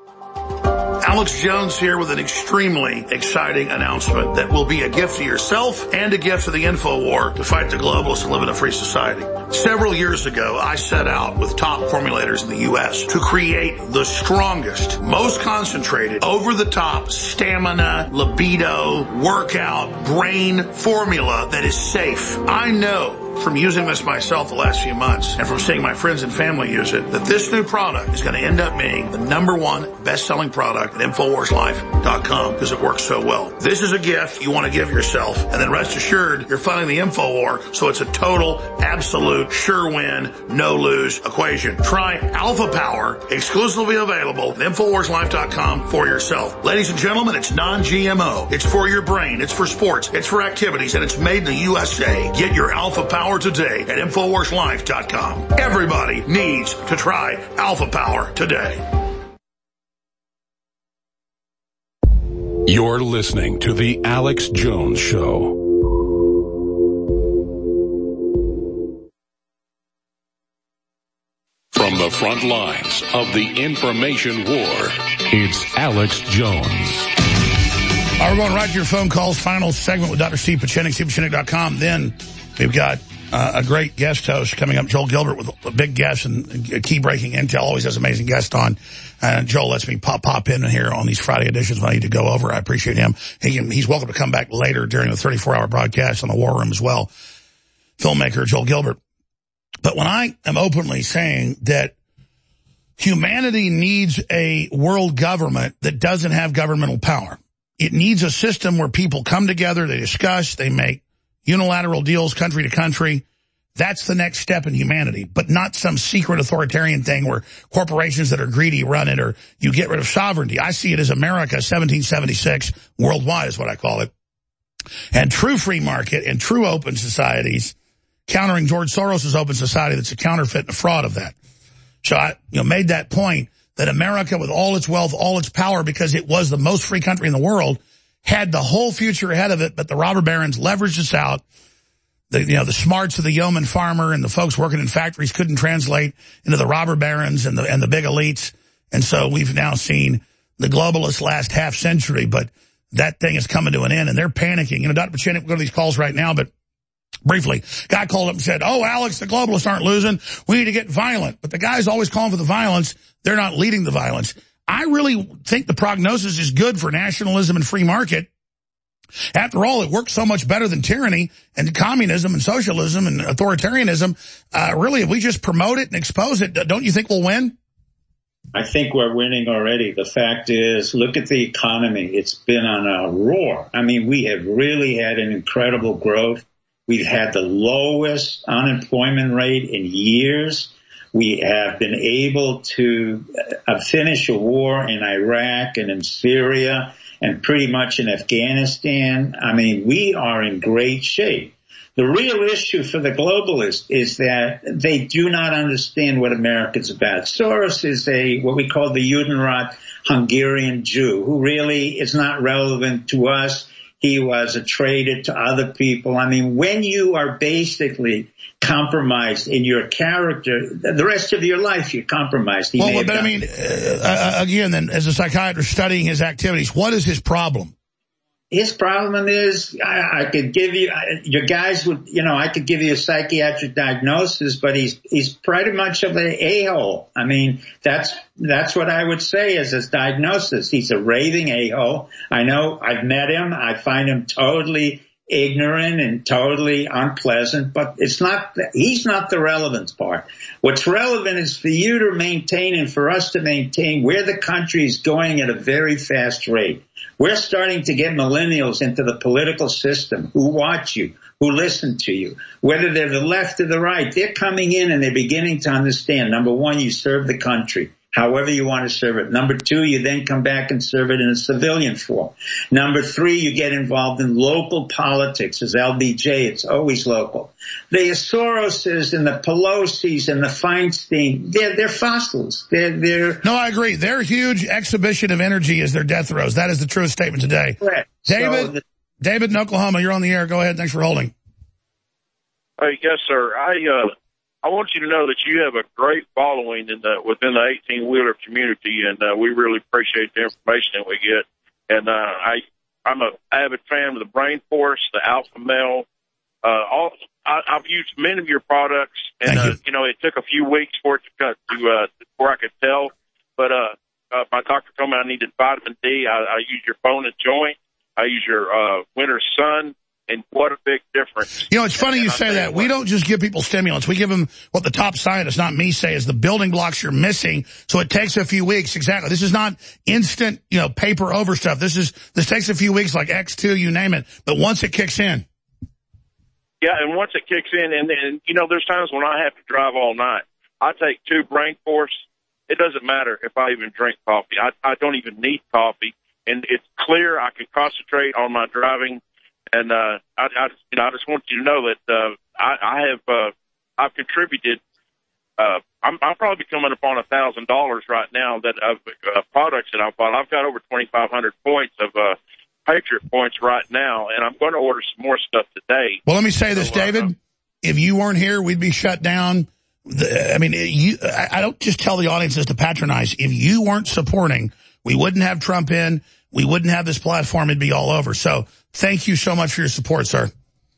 Alex Jones here with an extremely exciting announcement that will be a gift to yourself and a gift to the InfoWar to fight the globalists and live in a free society. Several years ago, I set out with top formulators in the U S to create the strongest, most concentrated, over-the-top stamina, libido, workout, brain formula that is safe. I know from using this myself the last few months and from seeing my friends and family use it, that this new product is going to end up being the number one best-selling product at Infowars Life dot com because it works so well. This is a gift you want to give yourself, and then rest assured you're funding the InfoWar, so it's a total, absolute, sure-win, no-lose equation. Try Alpha Power, exclusively available at Infowars Life dot com for yourself. Ladies and gentlemen, it's non-G M O. It's for your brain. It's for sports. It's for activities, and it's made in the U S A. Get your Alpha Power today at Infowars Life dot com. Everybody needs to try Alpha Power today. You're listening to The Alex Jones Show. From the front lines of the information war, it's Alex Jones. All right, we're going right to your phone calls. Final segment with Doctor Steve Pieczenik, steve pieczenik dot com. Then we've got uh, a great guest host coming up, Joel Gilbert, with a big guest and key breaking intel. Always has amazing guests on. And Joel lets me pop pop in here on these Friday editions when I need to go over. I appreciate him. He can, he's welcome to come back later during the thirty-four hour broadcast on the War Room as well. Filmmaker Joel Gilbert. But when I am openly saying that humanity needs a world government that doesn't have governmental power, it needs a system where people come together, they discuss, they make unilateral deals country to country. That's the next step in humanity, but not some secret authoritarian thing where corporations that are greedy run it or you get rid of sovereignty. I see it as America seventeen seventy-six worldwide is what I call it. And true free market and true open societies countering George Soros' open society that's a counterfeit and a fraud of that. So I you know, made that point that America, with all its wealth, all its power, because it was the most free country in the world, had the whole future ahead of it, but the robber barons leveraged us out. The, you know, the smarts of the yeoman farmer and the folks working in factories couldn't translate into the robber barons and the, and the big elites. And so we've now seen the globalists last half century, but that thing is coming to an end and they're panicking. You know, Doctor Pieczenik, we'll go to these calls right now, but briefly, guy called up and said, oh, Alex, the globalists aren't losing. We need to get violent. But the guy's always calling for the violence. They're not leading the violence. I really think the prognosis is good for nationalism and free market. After all, it works so much better than tyranny and communism and socialism and authoritarianism. Uh, really, if we just promote it and expose it, don't you think we'll win? I think we're winning already. The fact is, look at the economy. It's been on a roar. I mean, we have really had an incredible growth. We've had the lowest unemployment rate in years. We have been able to uh, finish a war in Iraq and in Syria and pretty much in Afghanistan. I mean, we are in great shape. The real issue for the globalists is that they do not understand what America's about. Soros is a what we call the Judenrat Hungarian Jew, who really is not relevant to us. He was a traitor to other people. I mean, when you are basically compromised in your character, the rest of your life you're compromised. He well, but I mean, uh, again, then, as a psychiatrist studying his activities, what is his problem? His problem is, I, I could give you, I, your guys would, you know, I could give you a psychiatric diagnosis, but he's, he's pretty much of an a-hole. I mean, that's, that's what I would say as his diagnosis. He's a raving a-hole. I know, I've met him. I find him totally ignorant and totally unpleasant, but it's not, he's not the relevance part. What's relevant is for you to maintain and for us to maintain where the country is going at a very fast rate. We're starting to get millennials into the political system who watch you, who listen to you, whether they're the left or the right. They're coming in and they're beginning to understand. Number one, you serve the country, however you want to serve it. Number two, you then come back and serve it in a civilian form. Number three, you get involved in local politics. As L B J, it's always local. The Soroses and the Pelosi's and the Feinstein, they're, they're fossils. They're, they're. No, I agree. Their huge exhibition of energy is their death throes. That is the truest statement today. Correct. David, so the, David in Oklahoma, you're on the air. Go ahead. Thanks for holding. Uh, yes, sir. I, uh, I want you to know that you have a great following in the, within the eighteen-wheeler community, and uh, we really appreciate the information that we get. And uh, I, I'm an avid fan of the Brain Force, the Alpha Male. Uh, all I, I've used many of your products, and uh, you. you know it took a few weeks for it to cut to uh, before I could tell. But uh, uh, my doctor told me I needed vitamin D. I, I use your bone and joint. I use your uh, Winter Sun. And what a big difference. You know, it's funny you say that. We don't just give people stimulants. We give them what the top scientists, not me, say is the building blocks you're missing. So it takes a few weeks. Exactly. This is not instant, you know, paper over stuff. This is, this takes a few weeks like X two, you name it. But once it kicks in. Yeah, and once it kicks in, and then, you know, there's times when I have to drive all night. I take two Brain Force. It doesn't matter if I even drink coffee. I, I don't even need coffee. And it's clear I can concentrate on my driving. And uh, I, I, you know, I just want you to know that uh, I, I have uh, I've contributed. Uh, I'm, I'm probably coming upon a thousand dollars right now that of uh, products that I've bought. I've got over twenty-five hundred points of uh, Patriot points right now, and I'm going to order some more stuff today. Well, let me say this, so, David. Uh, if you weren't here, we'd be shut down. The, I mean, you. I, I don't just tell the audiences to patronize. If you weren't supporting, we wouldn't have Trump in. We wouldn't have this platform. It'd be all over. So thank you so much for your support, sir.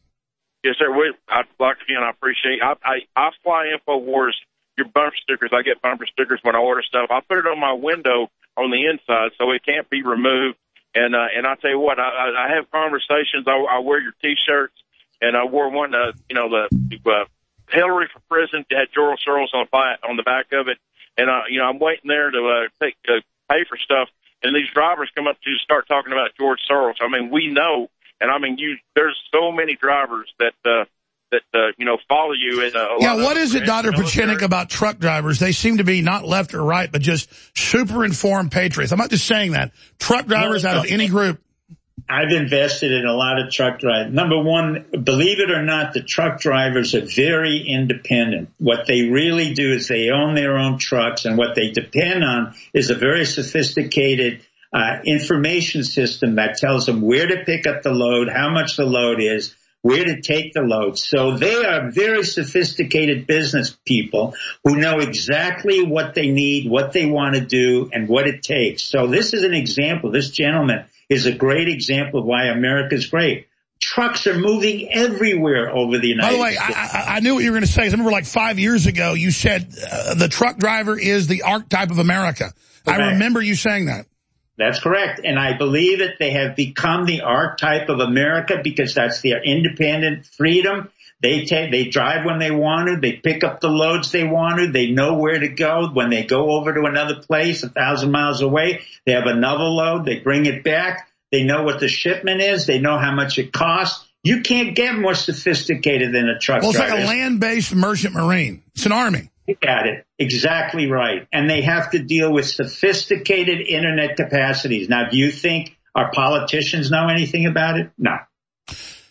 Yes, sir. We, I'd like to, again, I appreciate I, I, I fly InfoWars, your bumper stickers. I get bumper stickers when I order stuff. I put it on my window on the inside so it can't be removed. And uh, and I tell you what, I, I have conversations. I, I wear your T-shirts, and I wore one, uh, you know, the uh, Hillary for Prison. It had George Soros on the back, on the back of it. And, uh, you know, I'm waiting there to uh, take uh, pay for stuff. And these drivers come up to start talking about George Soros. I mean, we know, and I mean, you. There's so many drivers that uh, that uh, you know follow you. And, uh, yeah, what is it, Doctor Pachinik, about truck drivers? They seem to be not left or right, but just super informed patriots. I'm not just saying that. Truck drivers no, no. out of any group. I've invested in a lot of truck drivers. Number one, believe it or not, the truck drivers are very independent. What they really do is they own their own trucks, and what they depend on is a very sophisticated uh, information system that tells them where to pick up the load, how much the load is, where to take the load. So they are very sophisticated business people who know exactly what they need, what they want to do, and what it takes. So this is an example. This gentleman is a great example of why America's great. Trucks are moving everywhere over the United States. By the way, I, I knew what you were going to say. I remember like five years ago, you said uh, the truck driver is the archetype of America. Correct. I remember you saying that. That's correct. And I believe that they have become the archetype of America because that's their independent freedom. They take, they drive when they want to. They pick up the loads they want to. They know where to go. When they go over to another place a thousand miles away, they have another load. They bring it back. They know what the shipment is. They know how much it costs. You can't get more sophisticated than a truck well, it's driver. It's like a land-based merchant marine. It's an army. You got it. Exactly right. And they have to deal with sophisticated internet capacities. Now, do you think our politicians know anything about it? No.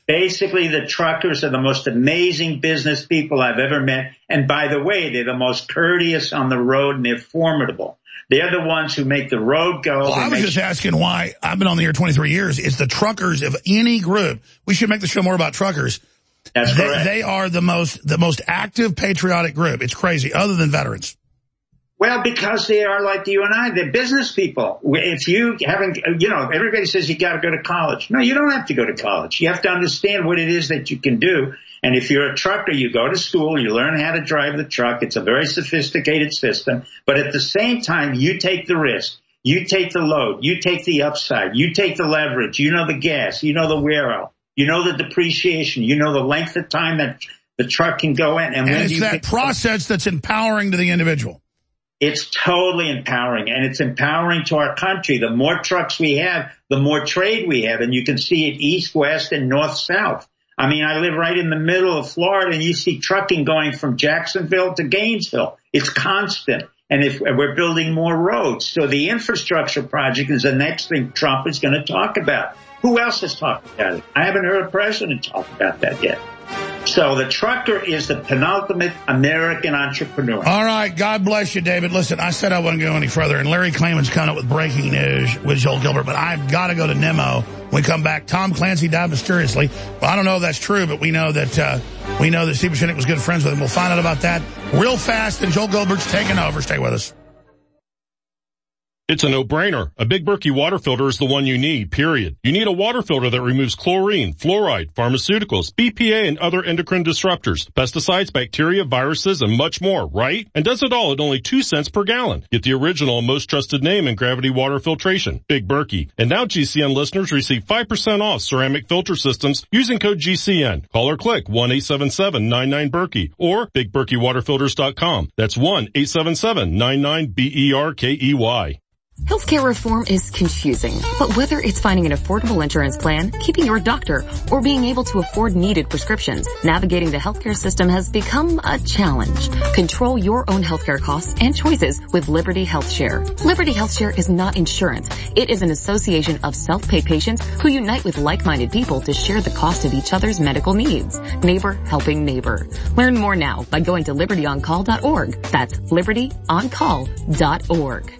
Basically, the truckers are the most amazing business people I've ever met. And by the way, they're the most courteous on the road, and they're formidable. They're the ones who make the road go. Well, I was just asking why. I've been on the air twenty-three years. It's the truckers of any group. We should make the show more about truckers. That's they, correct. They are the most the most active patriotic group. It's crazy, other than veterans. Well, because they are like you and I. They're business people. If you haven't, you know, everybody says you got to go to college. No, you don't have to go to college. You have to understand what it is that you can do. And if you're a trucker, you go to school, you learn how to drive the truck. It's a very sophisticated system. But at the same time, you take the risk. You take the load. You take the upside. You take the leverage. You know the gas. You know the wear out. You know the depreciation. You know the length of time that the truck can go in. And, And when it's you that get, process that's empowering to the individual. It's totally empowering, and it's empowering to our country. The more trucks we have, the more trade we have, and you can see it east, west, and north, south. I mean, I live right in the middle of Florida, and you see trucking going from Jacksonville to Gainesville. It's constant, and if we're building more roads. So the infrastructure project is the next thing Trump is going to talk about. Who else has talked about it? I haven't heard a president talk about that yet. So the trucker is the penultimate American entrepreneur. All right. God bless you, David. Listen, I said I wouldn't go any further, and Larry Klayman's coming up with breaking news with Joel Gilbert, but I've got to go to Nemo. When we come back, Tom Clancy died mysteriously. Well, I don't know if that's true, but we know that uh, we know that Steve Buscemi was good friends with him. We'll find out about that real fast, and Joel Gilbert's taking over. Stay with us. It's a no-brainer. A Big Berkey water filter is the one you need, period. You need a water filter that removes chlorine, fluoride, pharmaceuticals, B P A, and other endocrine disruptors, pesticides, bacteria, viruses, and much more, right? And does it all at only two cents per gallon. Get the original and most trusted name in gravity water filtration, Big Berkey. And now G C N listeners receive five percent off ceramic filter systems using code G C N. Call or click one eight seven seven nine nine Berkey or big berkey water filters dot com. That's one eight seven seven nine nine B E R K E Y. Healthcare reform is confusing, but whether it's finding an affordable insurance plan, keeping your doctor, or being able to afford needed prescriptions, navigating the healthcare system has become a challenge. Control your own healthcare costs and choices with Liberty HealthShare. Liberty HealthShare is not insurance. It is an association of self-pay patients who unite with like-minded people to share the cost of each other's medical needs. Neighbor helping neighbor. Learn more now by going to liberty on call dot org. That's liberty on call dot org.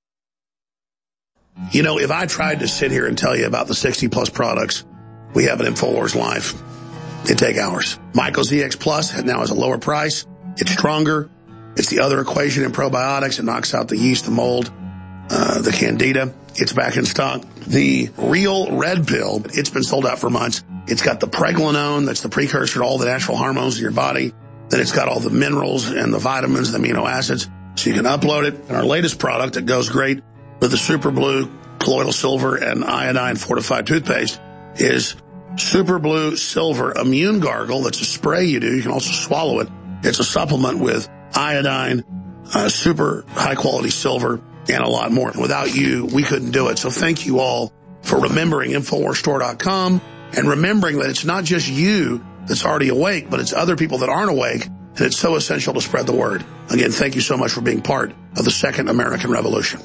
You know, if I tried to sit here and tell you about the sixty plus products we have at InfoWars Live, it'd take hours. Myco Z X Plus now has a lower price. It's stronger. It's the other equation in probiotics. It knocks out the yeast, the mold, uh, the candida. It's back in stock. The Real Red Pill, it's been sold out for months. It's got the pregnenolone, that's the precursor to all the natural hormones in your body. Then it's got all the minerals and the vitamins, the amino acids. So you can upload it. And our latest product that goes great with the Super Blue colloidal silver and iodine fortified toothpaste is Super Blue Silver Immune Gargle. That's a spray you do. You can also swallow it. It's a supplement with iodine, uh, super high quality silver, and a lot more. Without you, we couldn't do it. So thank you all for remembering Infowars Store dot com and remembering that it's not just you that's already awake, but it's other people that aren't awake. And it's so essential to spread the word. Again, thank you so much for being part of the Second American Revolution.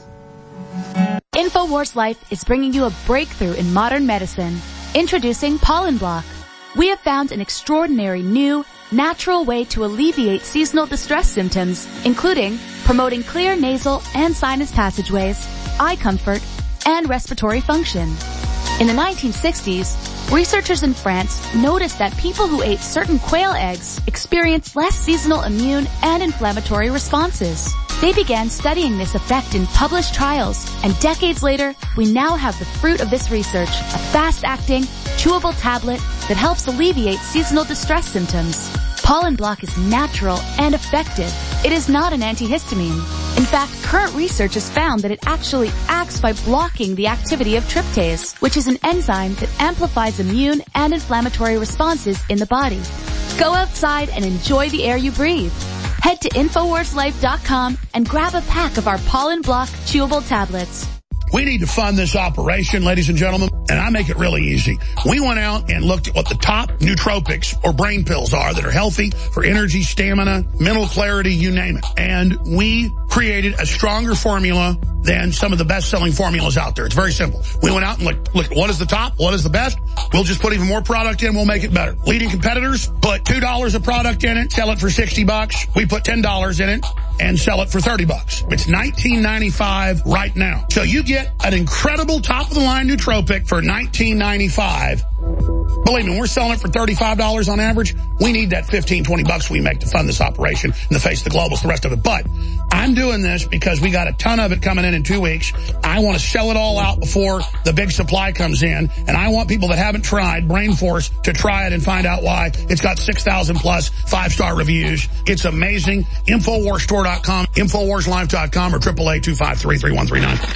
InfoWars Life is bringing you a breakthrough in modern medicine. Introducing Pollen Block. We have found an extraordinary new, natural way to alleviate seasonal distress symptoms, including promoting clear nasal and sinus passageways, eye comfort, and respiratory function. In the nineteen sixties, researchers in France noticed that people who ate certain quail eggs experienced less seasonal immune and inflammatory responses. They began studying this effect in published trials, and decades later, we now have the fruit of this research, a fast-acting, chewable tablet that helps alleviate seasonal distress symptoms. Pollen Block is natural and effective. It is not an antihistamine. In fact, current research has found that it actually acts by blocking the activity of tryptase, which is an enzyme that amplifies immune and inflammatory responses in the body. Go outside and enjoy the air you breathe. Head to Infowars Life dot com and grab a pack of our Pollen Block chewable tablets. We need to fund this operation, ladies and gentlemen, and I make it really easy. We went out and looked at what the top nootropics or brain pills are that are healthy for energy, stamina, mental clarity, you name it. And we created a stronger formula than some of the best-selling formulas out there. It's very simple. We went out and looked, looked, what is the top? What is the best? We'll just put even more product in. We'll make it better. Leading competitors put two dollars a product in it, sell it for sixty bucks. We put ten dollars in it and sell it for thirty bucks. It's nineteen ninety-five right now. So you get an incredible top-of-the-line nootropic for nineteen ninety-five. Believe me, we're selling it for thirty-five dollars on average. We need that fifteen, twenty bucks we make to fund this operation in the face of the globals, the rest of it. But I'm doing this because we got a ton of it coming in in two weeks. I want to sell it all out before the big supply comes in. And I want people that haven't tried Brain Force to try it and find out why. It's got six thousand plus five-star reviews. It's amazing. Infowars Store dot com, Infowars Live dot com, or triple A two five three, three one three nine.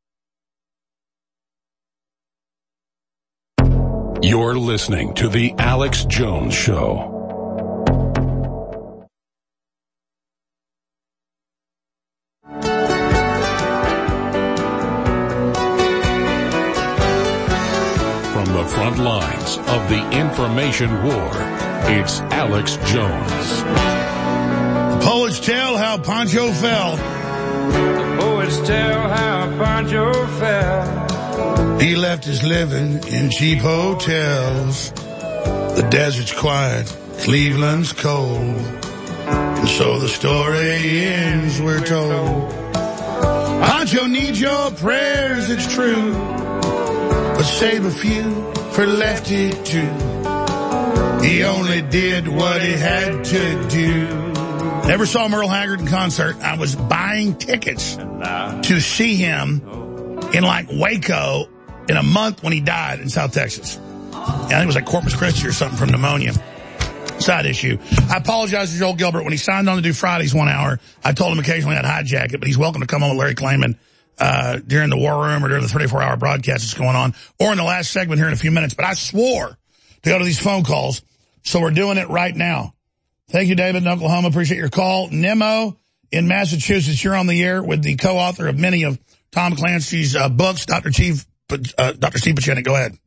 You're listening to The Alex Jones Show. From the front lines of the information war, it's Alex Jones. The poets tell how Pancho fell. The poets tell how Pancho fell. He left his living in cheap hotels. The desert's quiet, Cleveland's cold. And so the story ends, we're told. Pancho needs your prayers, it's true. But save a few for Lefty too. He only did what he had to do. Never saw Merle Haggard in concert. I was buying tickets to see him in like Waco in a month when he died in South Texas. I think it was like Corpus Christi or something from pneumonia. Side issue. I apologize to Joel Gilbert. When he signed on to do Fridays one hour, I told him occasionally I'd hijack it, but he's welcome to come on with Larry Klayman uh, during the War Room or during the thirty-four hour broadcast that's going on, or in the last segment here in a few minutes. But I swore to go to these phone calls, so we're doing it right now. Thank you, David in Oklahoma. Appreciate your call. Nemo in Massachusetts, you're on the air with the co-author of many of Tom Clancy's uh, books, Doctor Chief, uh, Doctor Steve Pieczenik. Go ahead.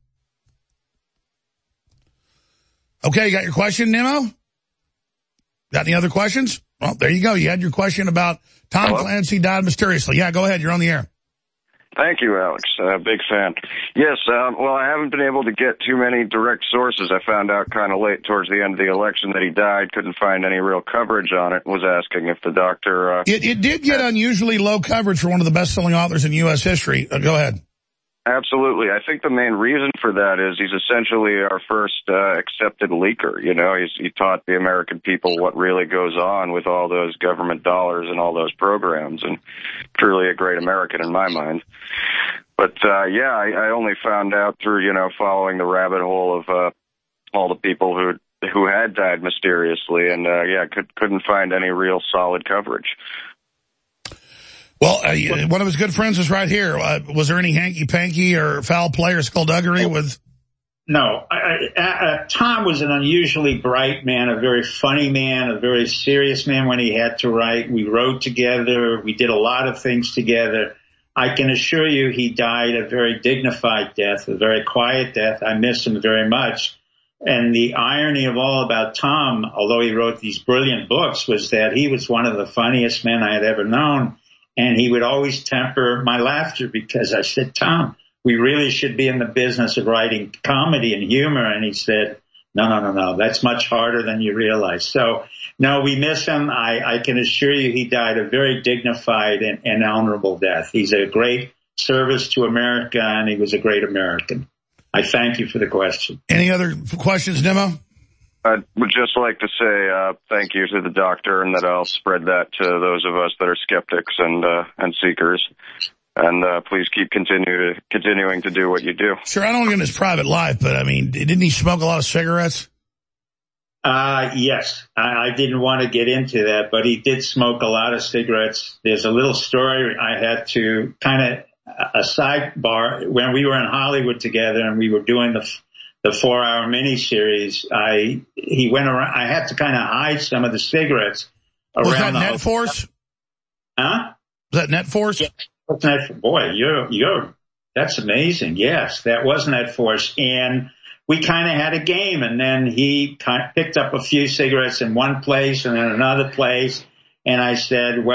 Okay, you got your question, Nemo? Got any other questions? Well, there you go. You had your question about Tom Hello? Clancy died mysteriously. Yeah, go ahead. You're on the air. Thank you, Alex. Uh, big fan. Yes, um, well, I haven't been able to get too many direct sources. I found out kind of late towards the end of the election that he died. Couldn't find any real coverage on it. Was asking if the doctor... Uh, it, it did get unusually low coverage for one of the best-selling authors in U S history. Uh, go ahead. Absolutely. I think the main reason for that is he's essentially our first uh, accepted leaker. You know, he's, he taught the American people what really goes on with all those government dollars and all those programs, and truly a great American in my mind. But, uh, yeah, I, I only found out through, you know, following the rabbit hole of uh, all the people who who had died mysteriously, and, uh, yeah, could, couldn't find any real solid coverage. Well, uh, one of his good friends was right here. Uh, was there any hanky-panky or foul play or skullduggery with... No. I, I, uh, Tom was an unusually bright man, a very funny man, a very serious man when he had to write. We wrote together. We did a lot of things together. I can assure you he died a very dignified death, a very quiet death. I miss him very much. And the irony of all about Tom, although he wrote these brilliant books, was that he was one of the funniest men I had ever known. And he would always temper my laughter because I said, Tom, we really should be in the business of writing comedy and humor. And he said, no, no, no, no, that's much harder than you realize. So, no, we miss him. I, I can assure you he died a very dignified and, and honorable death. He's a great service to America, and he was a great American. I thank you for the question. Any other questions, Nemo? I would just like to say uh, thank you to the doctor, and that I'll spread that to those of us that are skeptics and uh, and seekers. And uh, please keep continue to, continuing to do what you do. Sure, I don't get in his private life, but, I mean, didn't he smoke a lot of cigarettes? Uh, yes. I, I didn't want to get into that, but he did smoke a lot of cigarettes. There's a little story I had to kind of, a sidebar, when we were in Hollywood together and we were doing the the four-hour miniseries, I he went around. I had to kind of hide some of the cigarettes around. Was that the Net Force? Huh? Was that Net Force? Yeah. Net, boy, you're you're that's amazing. Yes, that was Net Force, and we kind of had a game. And then he kind of picked up a few cigarettes in one place and then another place, and I said, "Well,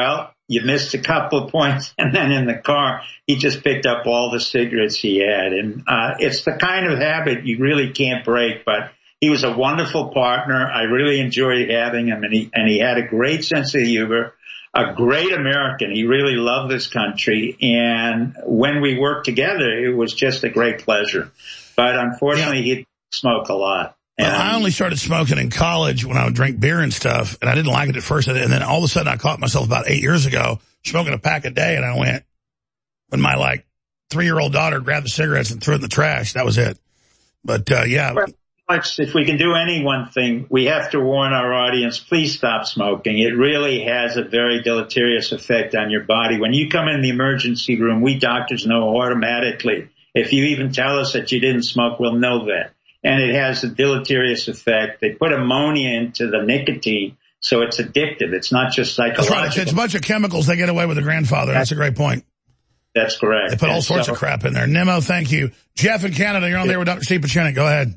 you missed a couple of points, and then in the car, he just picked up all the cigarettes he had. And uh, it's the kind of habit you really can't break, but he was a wonderful partner. I really enjoyed having him, and he, and he had a great sense of humor, a great American. He really loved this country, and when we worked together, it was just a great pleasure. But unfortunately, yeah. he'd smoke a lot. Well, I only started smoking in college when I would drink beer and stuff, and I didn't like it at first. And then all of a sudden I caught myself about eight years ago smoking a pack a day, and I went, when my, like, three-year-old daughter grabbed the cigarettes and threw it in the trash, that was it. But, uh, yeah. If we can do any one thing, we have to warn our audience, please stop smoking. It really has a very deleterious effect on your body. When you come in the emergency room, we doctors know automatically. If you even tell us that you didn't smoke, we'll know that. And it has a deleterious effect. They put ammonia into the nicotine, so it's addictive. It's not just psychological. That's right. It's a bunch of chemicals they get away with the grandfather. That's a great point. That's correct. They put all and sorts so, of crap in there. Nemo, thank you. Jeff in Canada, you're on there with Doctor Steve Pieczenik. Go ahead.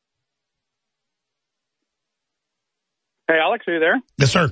Hey, Alex, are you there? Yes, sir.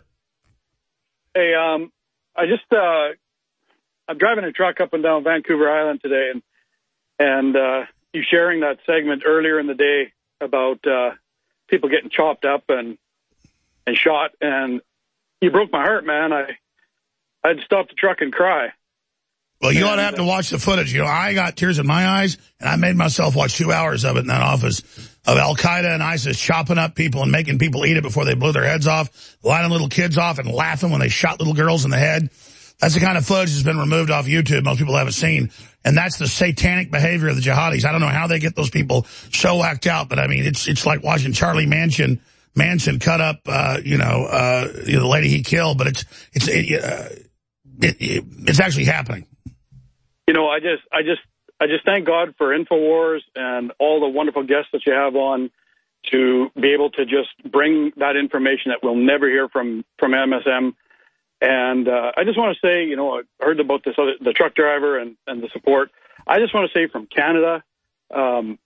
Hey, um, I just, uh, I'm driving a truck up and down Vancouver Island today, and, and, uh, you sharing that segment earlier in the day about uh, people getting chopped up and and shot, and you broke my heart, man. I I'd stop the truck and cry. Well, you ought to have to watch the footage. You know, I got tears in my eyes, and I made myself watch two hours of it in that office of Al-Qaeda and ISIS chopping up people and making people eat it before they blew their heads off, lining little kids off and laughing when they shot little girls in the head. That's the kind of footage that's been removed off YouTube most people haven't seen. And that's the satanic behavior of the jihadis. I don't know how they get those people so whacked out, but I mean, it's it's like watching Charlie Manson, Manson cut up, uh, you know, uh, you know, the lady he killed, but it's, it's, it, uh, it, it, it's actually happening. You know, I just, I just, I just thank God for InfoWars and all the wonderful guests that you have on to be able to just bring that information that we'll never hear from, from M S M. And uh, I just want to say, you know, I heard about this other, the truck driver and, and the support. I just want to say from Canada, um,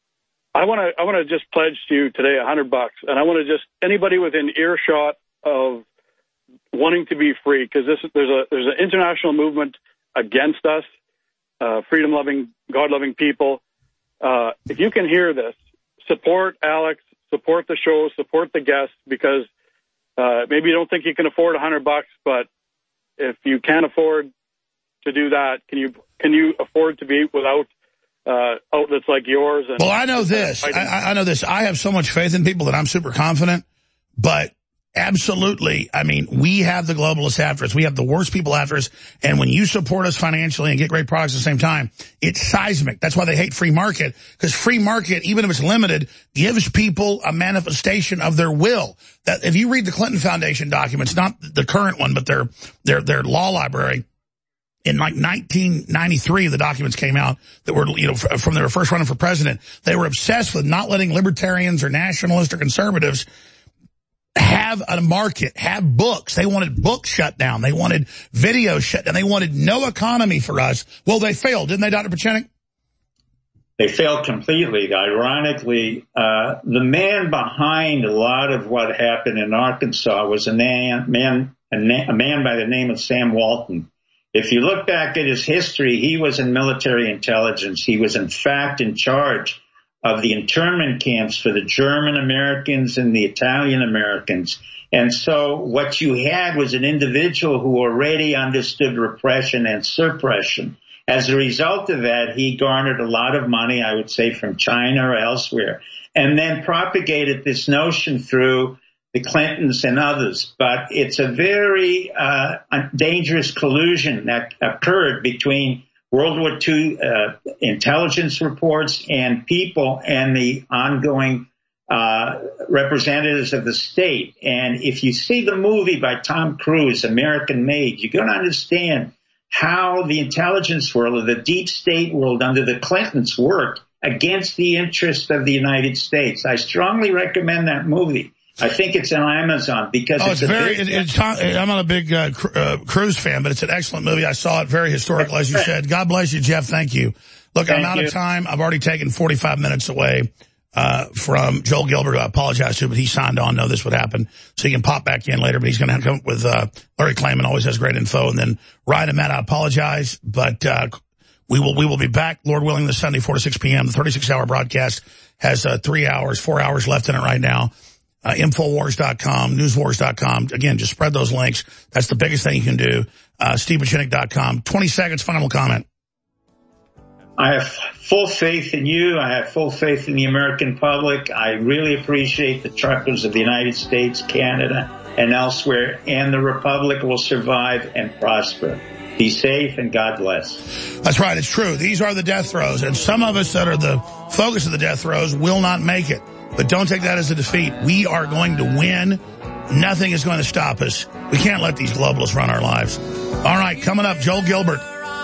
I want to I want to just pledge to you today a hundred bucks, and I want to just anybody within earshot of wanting to be free, because this there's a there's an international movement against us, uh, freedom loving, God loving people. Uh, if you can hear this, support Alex, support the show, support the guests, because. Uh, maybe you don't think you can afford a hundred bucks, but if you can't afford to do that, can you can you afford to be without uh, outlets like yours? And well, I know this. I, I know this. I have so much faith in people that I'm super confident, but absolutely, I mean, we have the globalists after us. We have the worst people after us. And when you support us financially and get great products at the same time, it's seismic. That's why they hate free market, because free market, even if it's limited, gives people a manifestation of their will. That if you read the Clinton Foundation documents, not the current one, but their, their, their law library, in like nineteen ninety-three, the documents came out that were, you know, from their first running for president. They were obsessed with not letting libertarians or nationalists or conservatives have a market, have books. They wanted books shut down. They wanted video shut down. They wanted no economy for us. Well, they failed, didn't they, Doctor Pieczenik? They failed completely. Ironically, uh, the man behind a lot of what happened in Arkansas was a man, man, a, na- a man by the name of Sam Walton. If you look back at his history, he was in military intelligence. He was, in fact, in charge of the internment camps for the German Americans and the Italian Americans. And so what you had was an individual who already understood repression and suppression. As a result of that, he garnered a lot of money, I would say, from China or elsewhere, and then propagated this notion through the Clintons and others. But it's a very uh, dangerous collusion that occurred between World War Two uh, intelligence reports and people and the ongoing uh, representatives of the state. And if you see the movie by Tom Cruise, American Made, you're going to understand how the intelligence world or the deep state world under the Clintons worked against the interest of the United States. I strongly recommend that movie. I think it's on Amazon because oh, it's, it's a very. big, it, it's, I'm not a big uh, cr- uh, Cruise fan, but it's an excellent movie. I saw it. Very historical, as you said. God bless you, Jeff. Thank you. Look, Thank I'm out you. of time. I've already taken forty-five minutes away. uh, from Joel Gilbert, who I apologize to, but he signed on, know this would happen. So he can pop back in later, but he's going to come up with uh, Larry Klayman, always has great info. And then Ryan and Matt, I apologize, but uh, we will we will be back, Lord willing, this Sunday, four to six p.m. The thirty-six hour broadcast has uh, three hours, four hours left in it right now. Uh, Infowars dot com, Newswars dot com. Again, just spread those links. That's the biggest thing you can do. Uh, Steve Buchanan dot com. twenty seconds, final comment. I have full faith in you. I have full faith in the American public. I really appreciate the truckers of the United States, Canada, and elsewhere, and the Republic will survive and prosper. Be safe and God bless. That's right. It's true. These are the death throes, and some of us that are the focus of the death throes will not make it. But don't take that as a defeat. We are going to win. Nothing is going to stop us. We can't let these globalists run our lives. All right, coming up, Joel Gilbert.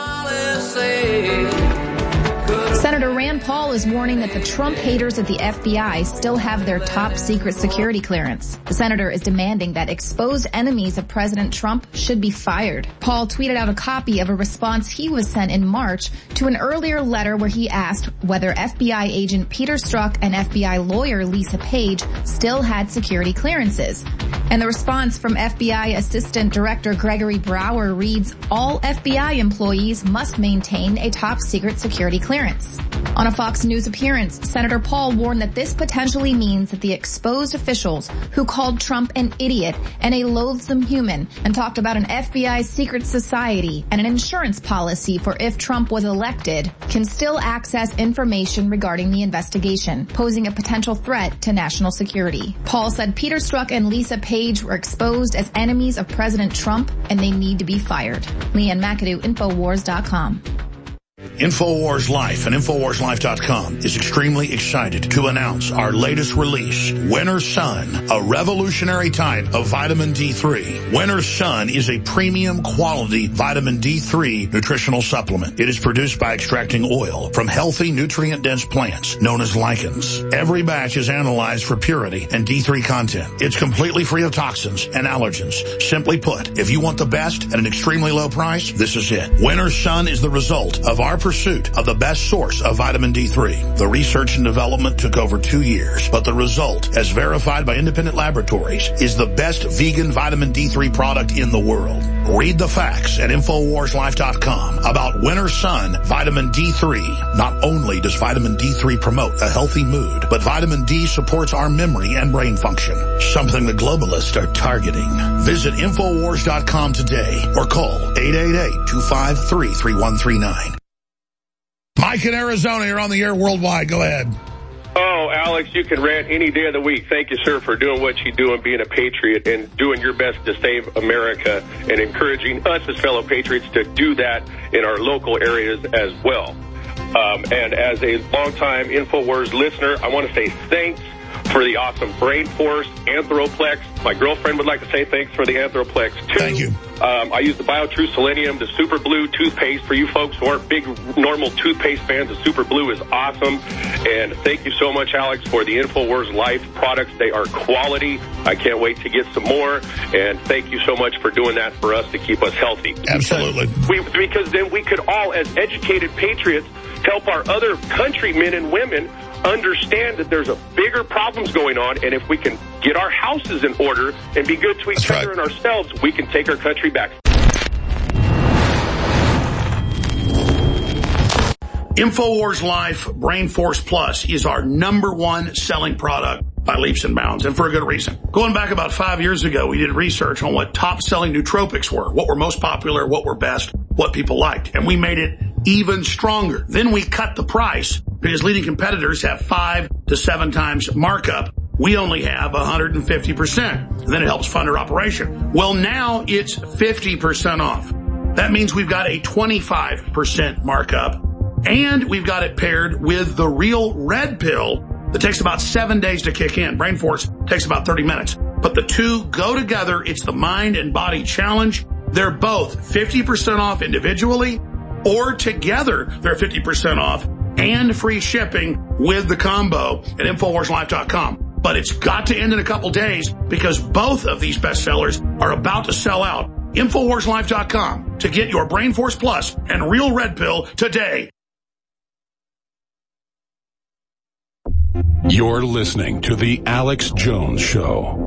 Senator Rand Paul is warning that the Trump haters at the F B I still have their top secret security clearance. The senator is demanding that exposed enemies of President Trump should be fired. Paul tweeted out a copy of a response he was sent in March to an earlier letter where he asked whether F B I agent Peter Strzok and F B I lawyer Lisa Page still had security clearances. And the response from F B I Assistant Director Gregory Brower reads, all F B I employees must maintain a top secret security clearance. On a Fox News appearance, Senator Paul warned that this potentially means that the exposed officials who called Trump an idiot and a loathsome human and talked about an F B I secret society and an insurance policy for if Trump was elected can still access information regarding the investigation, posing a potential threat to national security. Paul said Peter Strzok and Lisa Page were exposed as enemies of President Trump and they need to be fired. Leanne McAdoo, Infowars dot com. Infowars Life and Infowars Life dot com is extremely excited to announce our latest release, Winter Sun, a revolutionary type of vitamin D three. Winter Sun is a premium quality vitamin D three nutritional supplement. It is produced by extracting oil from healthy, nutrient-dense plants known as lichens. Every batch is analyzed for purity and D three content. It's completely free of toxins and allergens. Simply put, if you want the best at an extremely low price, this is it. Winter Sun is the result of our pursuit of the best source of vitamin D three. The research and development took over two years, but the result, as verified by independent laboratories, is the best vegan vitamin D three product in the world. Read the facts at Infowars Life dot com about Winter Sun Vitamin D three. Not only does vitamin D three promote a healthy mood, but vitamin D supports our memory and brain function, something the globalists are targeting. Visit Infowars dot com today or call eight eight eight, two five three, three one three nine. Mike in Arizona, you're on the air worldwide. Go ahead. Oh, Alex, you can rant any day of the week. Thank you, sir, for doing what you do and being a patriot and doing your best to save America and encouraging us as fellow patriots to do that in our local areas as well. Um, and as a longtime InfoWars listener, I want to say thanks for the awesome Brain Force, Anthroplex. My girlfriend would like to say thanks for the Anthroplex, too. Thank you. Um, I use the BioTrue Selenium, the Super Blue toothpaste. For you folks who aren't big normal toothpaste fans, the Super Blue is awesome. And thank you so much, Alex, for the InfoWars Life products. They are quality. I can't wait to get some more. And thank you so much for doing that for us to keep us healthy. Absolutely. We, because then we could all, as educated patriots, help our other countrymen and women understand that there's a bigger problems going on, and if we can get our houses in order and be good to each That's other right. and ourselves, we can take our country back. InfoWars Life Brain Force Plus is our number one selling product by leaps and bounds, and for a good reason. Going back about five years ago, we did research on what top-selling nootropics were, what were most popular, what were best, what people liked, and we made it even stronger. Then we cut the price because leading competitors have five to seven times markup. We only have one hundred fifty percent. And then it helps fund our operation. Well, now it's fifty percent off. That means we've got a twenty-five percent markup, and we've got it paired with the Real Red Pill that takes about seven days to kick in. Brain Force takes about thirty minutes. But the two go together. It's the Mind and Body Challenge. They're both fifty percent off individually, or together they're fifty percent off and free shipping with the combo at Infowars Life dot com. But it's got to end in a couple days because both of these bestsellers are about to sell out. Infowars Life dot com to get your Brain Force Plus and Real Red Pill today. You're listening to The Alex Jones Show.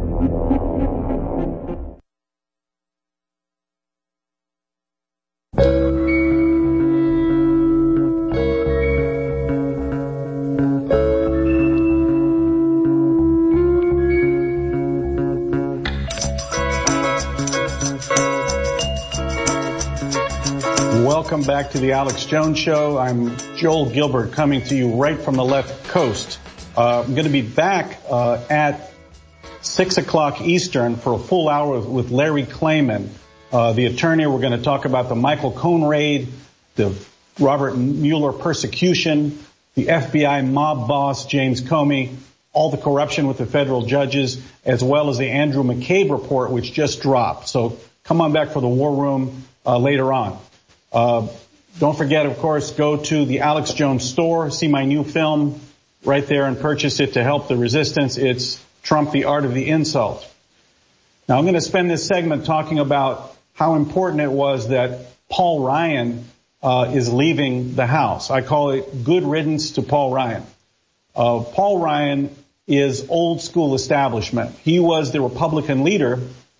Welcome back to the Alex Jones Show. I'm Joel Gilbert coming to you right from the left coast. Uh, I'm going to be back uh, at six o'clock Eastern for a full hour with Larry Klayman, uh, the attorney. We're going to talk about the Michael Cohen raid, the Robert Mueller persecution, the F B I mob boss James Comey, all the corruption with the federal judges, as well as the Andrew McCabe report, which just dropped. So come on back for the War Room uh, later on. Uh, don't forget, of course, go to the Alex Jones store, see my new film right there and purchase it to help the resistance. It's Trump, the Art of the Insult. Now, I'm going to spend this segment talking about how important it was that Paul Ryan uh, is leaving the House. I call it good riddance to Paul Ryan. Uh, Paul Ryan is old school establishment. He was the Republican leader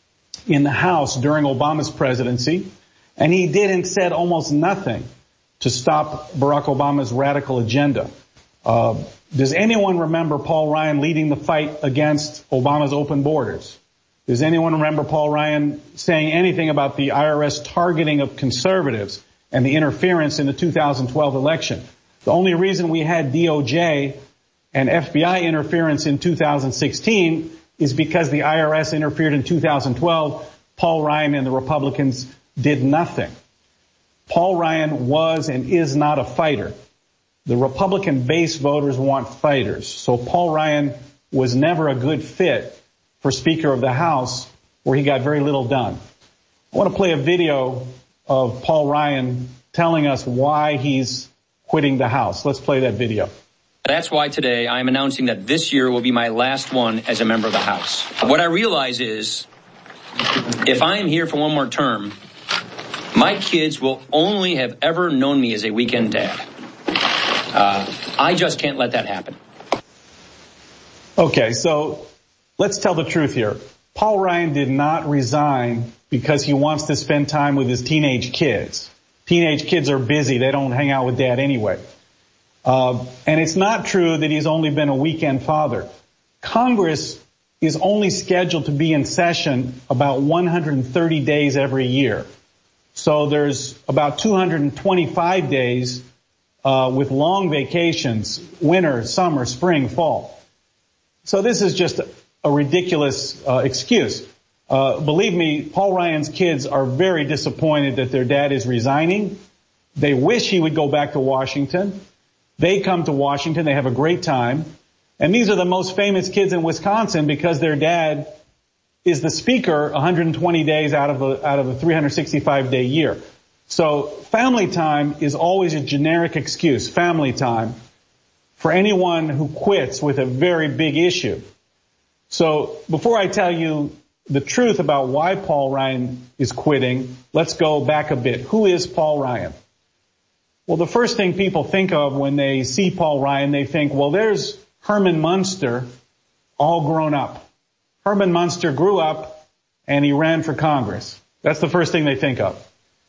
in the House during Obama's presidency. And he did and said almost nothing to stop Barack Obama's radical agenda. Uh, does anyone remember Paul Ryan leading the fight against Obama's open borders? Does anyone remember Paul Ryan saying anything about the I R S targeting of conservatives and the interference in the two thousand twelve election? The only reason we had D O J and F B I interference in two thousand sixteen is because the I R S interfered in two thousand twelve. Paul Ryan and the Republicans did nothing. Paul Ryan was and is not a fighter. The Republican base voters want fighters. So Paul Ryan was never a good fit for Speaker of the House, where he got very little done. I want to play a video of Paul Ryan telling us why he's quitting the House. Let's play that video. That's why today I'm announcing that this year will be my last one as a member of the House. What I realize is, if I am here for one more term, my kids will only have ever known me as a weekend dad. Uh, I just can't let that happen. Okay, so let's tell the truth here. Paul Ryan did not resign because he wants to spend time with his teenage kids. Teenage kids are busy. They don't hang out with dad anyway. Uh, and it's not true that he's only been a weekend father. Congress is only scheduled to be in session about one hundred thirty days every year. So there's about two hundred twenty-five days uh, with long vacations, winter, summer, spring, fall. So this is just a, a ridiculous uh, excuse. Uh, believe me, Paul Ryan's kids are very disappointed that their dad is resigning. They wish he would go back to Washington. They come to Washington. They have a great time. And these are the most famous kids in Wisconsin because their dad is the speaker one hundred twenty days out of a, out of a three hundred sixty-five day year. So family time is always a generic excuse, family time, for anyone who quits with a very big issue. So before I tell you the truth about why Paul Ryan is quitting, let's go back a bit. Who is Paul Ryan? Well, the first thing people think of when they see Paul Ryan, they think, well, there's Herman Munster all grown up. Herman Munster grew up and he ran for Congress. That's the first thing they think of.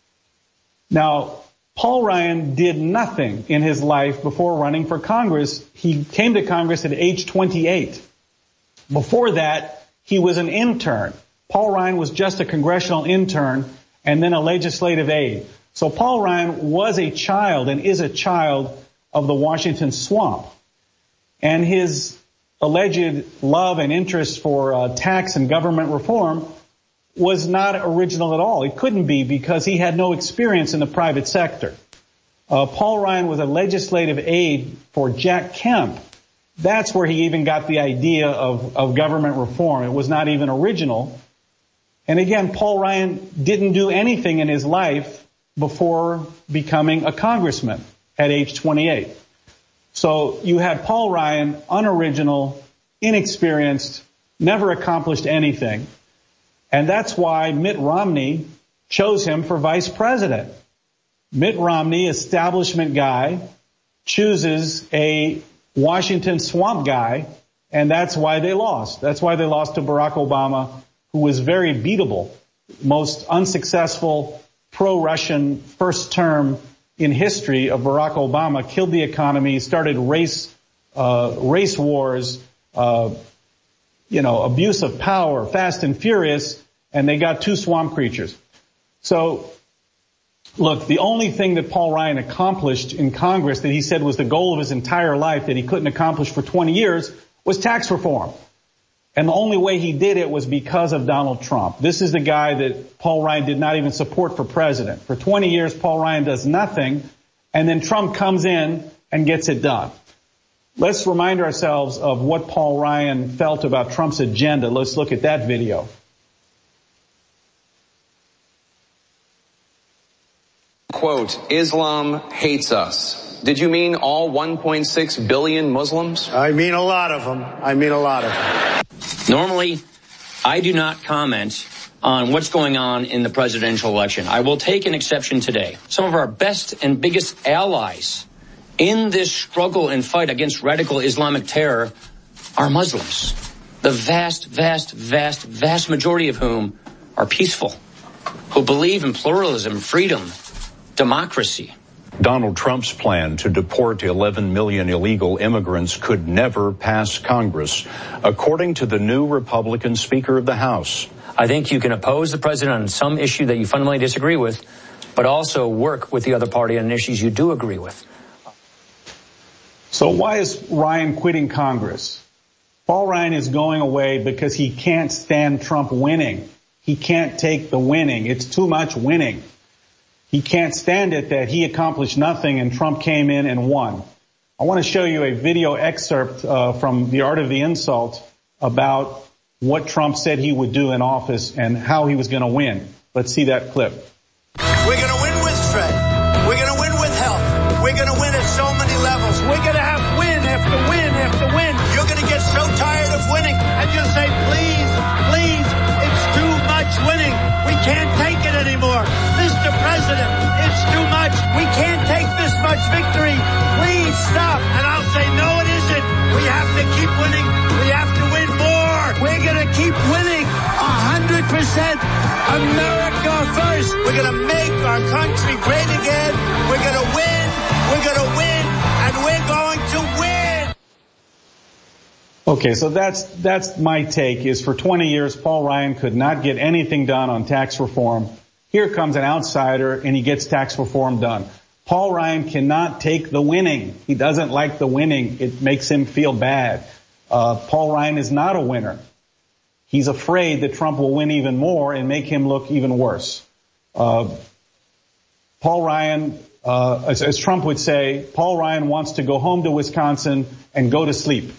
Now, Paul Ryan did nothing in his life before running for Congress. He came to Congress at age twenty-eight. Before that, he was an intern. Paul Ryan was just a congressional intern and then a legislative aide. So Paul Ryan was a child and is a child of the Washington swamp. And his alleged love and interest for uh, tax and government reform was not original at all. It couldn't be because he had no experience in the private sector. Uh, Paul Ryan was a legislative aide for Jack Kemp. That's where he even got the idea of, of government reform. It was not even original. And again, Paul Ryan didn't do anything in his life before becoming a congressman at age twenty-eight. So you had Paul Ryan, unoriginal, inexperienced, never accomplished anything. And that's why Mitt Romney chose him for vice president. Mitt Romney, establishment guy, chooses a Washington swamp guy, and that's why they lost. That's why they lost to Barack Obama, who was very beatable, most unsuccessful pro-Russian first term in history of Barack Obama, killed the economy, started race uh, race wars, uh, you know, abuse of power, fast and furious, and they got two swamp creatures. So, look, the only thing that Paul Ryan accomplished in Congress that he said was the goal of his entire life that he couldn't accomplish for twenty years was tax reform. And the only way he did it was because of Donald Trump. This is the guy that Paul Ryan did not even support for president. For twenty years, Paul Ryan does nothing, and then Trump comes in and gets it done. Let's remind ourselves of what Paul Ryan felt about Trump's agenda. Let's look at that video. Quote, Islam hates us. Did you mean all one point six billion Muslims? I mean a lot of them. I mean a lot of them. Normally, I do not comment on what's going on in the presidential election. I will take an exception today. Some of our best and biggest allies in this struggle and fight against radical Islamic terror are Muslims. The vast, vast, vast, vast majority of whom are peaceful, who believe in pluralism, freedom, democracy. Donald Trump's plan to deport eleven million illegal immigrants could never pass Congress, according to the new Republican Speaker of the House. I think you can oppose the president on some issue that you fundamentally disagree with, but also work with the other party on issues you do agree with. So why is Ryan quitting Congress? Paul Ryan is going away because he can't stand Trump winning. He can't take the winning. It's too much winning. He can't stand it that he accomplished nothing and Trump came in and won. I want to show you a video excerpt uh, from The Art of the Insult about what Trump said he would do in office and how he was going to win. Let's see that clip. We're going to win with strength. We're going to win with health. We're going to win at so many levels. We're going to have win after win after win. You're going to get so tired of winning and you'll say, please, please, it's too much winning. We can't take it anymore. Mister President, it's too much. We can't take this much victory. Please stop. And I'll say, no, it isn't. We have to keep winning. We have to win more. We're going to keep winning a hundred percent. America first. We're going to make our country great again. We're going to win. We're going to win. And we're going to win. Okay, so that's that's my take, is for twenty years, Paul Ryan could not get anything done on tax reform. Here comes an outsider, and he gets tax reform done. Paul Ryan cannot take the winning. He doesn't like the winning. It makes him feel bad. Uh, Paul Ryan is not a winner. He's afraid that Trump will win even more and make him look even worse. Uh, Paul Ryan, uh, as, as Trump would say, Paul Ryan wants to go home to Wisconsin and go to sleep.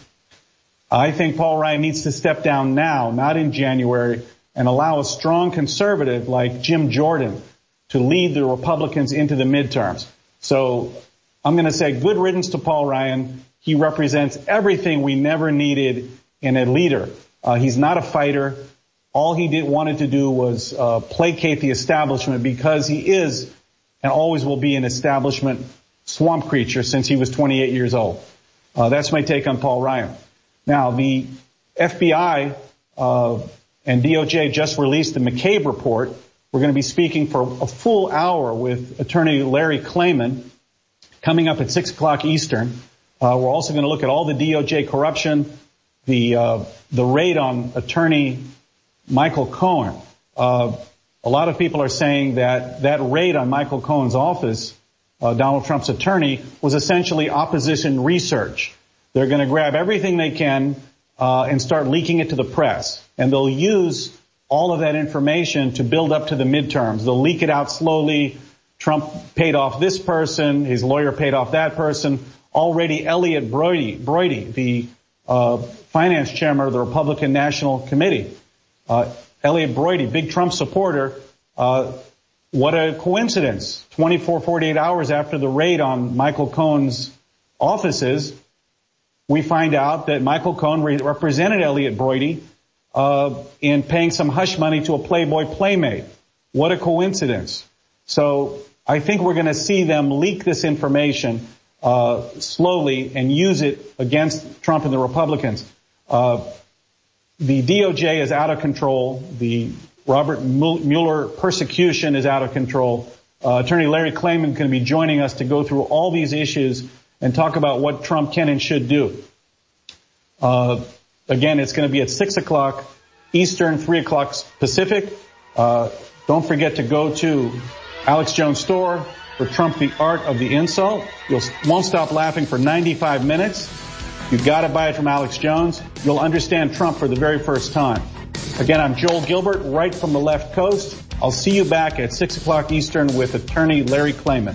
I think Paul Ryan needs to step down now, not in January, and allow a strong conservative like Jim Jordan to lead the Republicans into the midterms. So I'm going to say good riddance to Paul Ryan. He represents everything we never needed in a leader. Uh, he's not a fighter. All he did wanted to do was uh, placate the establishment because he is and always will be an establishment swamp creature since he was twenty-eight years old. Uh, that's my take on Paul Ryan. Now, the F B I uh, and D O J just released the McCabe report. We're going to be speaking for a full hour with Attorney Larry Klayman coming up at six o'clock Eastern. Uh, we're also going to look at all the D O J corruption, the uh, the raid on Attorney Michael Cohen. Uh, a lot of people are saying that that raid on Michael Cohen's office, uh, Donald Trump's attorney, was essentially opposition research. They're going to grab everything they can uh, and start leaking it to the press. And they'll use all of that information to build up to the midterms. They'll leak it out slowly. Trump paid off this person. His lawyer paid off that person. Already Elliot Brody, Brody the uh, finance chairman of the Republican National Committee. Uh, Elliot Brody, big Trump supporter. Uh, what a coincidence. twenty-four, forty-eight hours after the raid on Michael Cohen's offices, we find out that Michael Cohen re- represented Elliot Brody uh, in paying some hush money to a Playboy playmate. What a coincidence. So I think we're going to see them leak this information, uh, slowly and use it against Trump and the Republicans. Uh, the D O J is out of control. The Robert Mueller persecution is out of control. Uh, Attorney Larry Klayman is going to be joining us to go through all these issues and talk about what Trump can and should do. Uh, again, it's going to be at six o'clock Eastern, three o'clock Pacific. Uh, don't forget to go to Alex Jones Store for Trump, the Art of the Insult. You won't stop laughing for ninety-five minutes. You've got to buy it from Alex Jones. You'll understand Trump for the very first time. Again, I'm Joel Gilbert, right from the left coast. I'll see you back at six o'clock Eastern with Attorney Larry Klayman.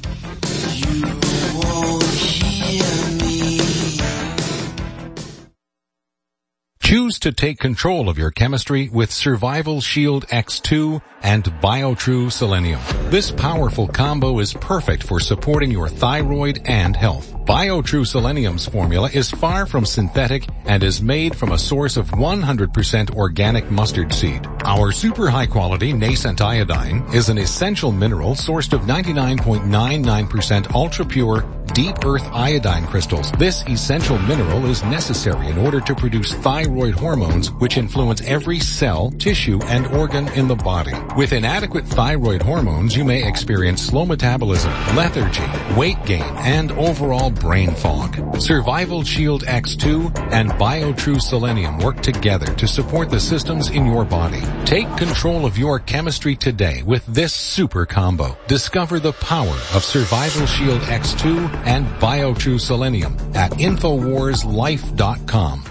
Choose to take control of your chemistry with Survival Shield X two and BioTrue Selenium. This powerful combo is perfect for supporting your thyroid and health. BioTrue Selenium's formula is far from synthetic and is made from a source of one hundred percent organic mustard seed. Our super high quality nascent iodine is an essential mineral sourced of ninety-nine point nine nine percent ultra pure deep earth iodine crystals. This essential mineral is necessary in order to produce thyroid hormones, which influence every cell, tissue, and organ in the body. With inadequate thyroid hormones, you may experience slow metabolism, lethargy, weight gain, and overall brain fog. Survival Shield X two and BioTrue Selenium work together to support the systems in your body. Take control of your chemistry today with this super combo. Discover the power of Survival Shield X two and BioTrue Selenium at Infowars Life dot com.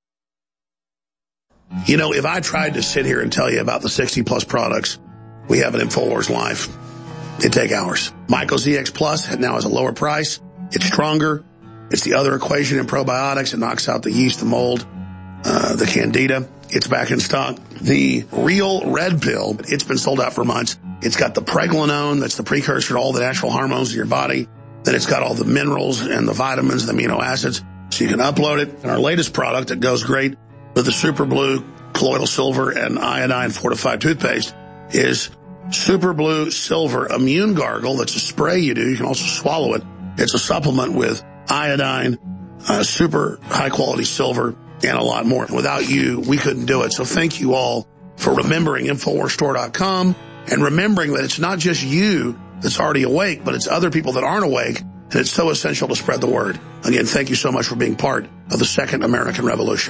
You know, if I tried to sit here and tell you about the sixty plus products we have at InfoWars Life, it'd take hours. Myco Z X Plus now has a lower price. It's stronger. It's the other equation in probiotics. It knocks out the yeast, the mold, uh, the candida. It's back in stock. The Real Red Pill, it's been sold out for months. It's got the pregnenolone, that's the precursor to all the natural hormones in your body. Then it's got all the minerals and the vitamins and the amino acids. So you can upload it. And our latest product that goes great with the Super Blue Colloidal Silver and Iodine Fortified Toothpaste is Super Blue Silver Immune Gargle. That's a spray you do. You can also swallow it. It's a supplement with iodine, uh, super high quality silver, and a lot more. Without you, we couldn't do it. So thank you all for remembering Infowars Store dot com and remembering that it's not just you that's already awake, but it's other people that aren't awake, and it's so essential to spread the word. Again, thank you so much for being part of the Second American Revolution.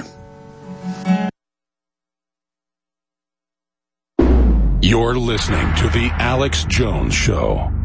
You're listening to The Alex Jones Show.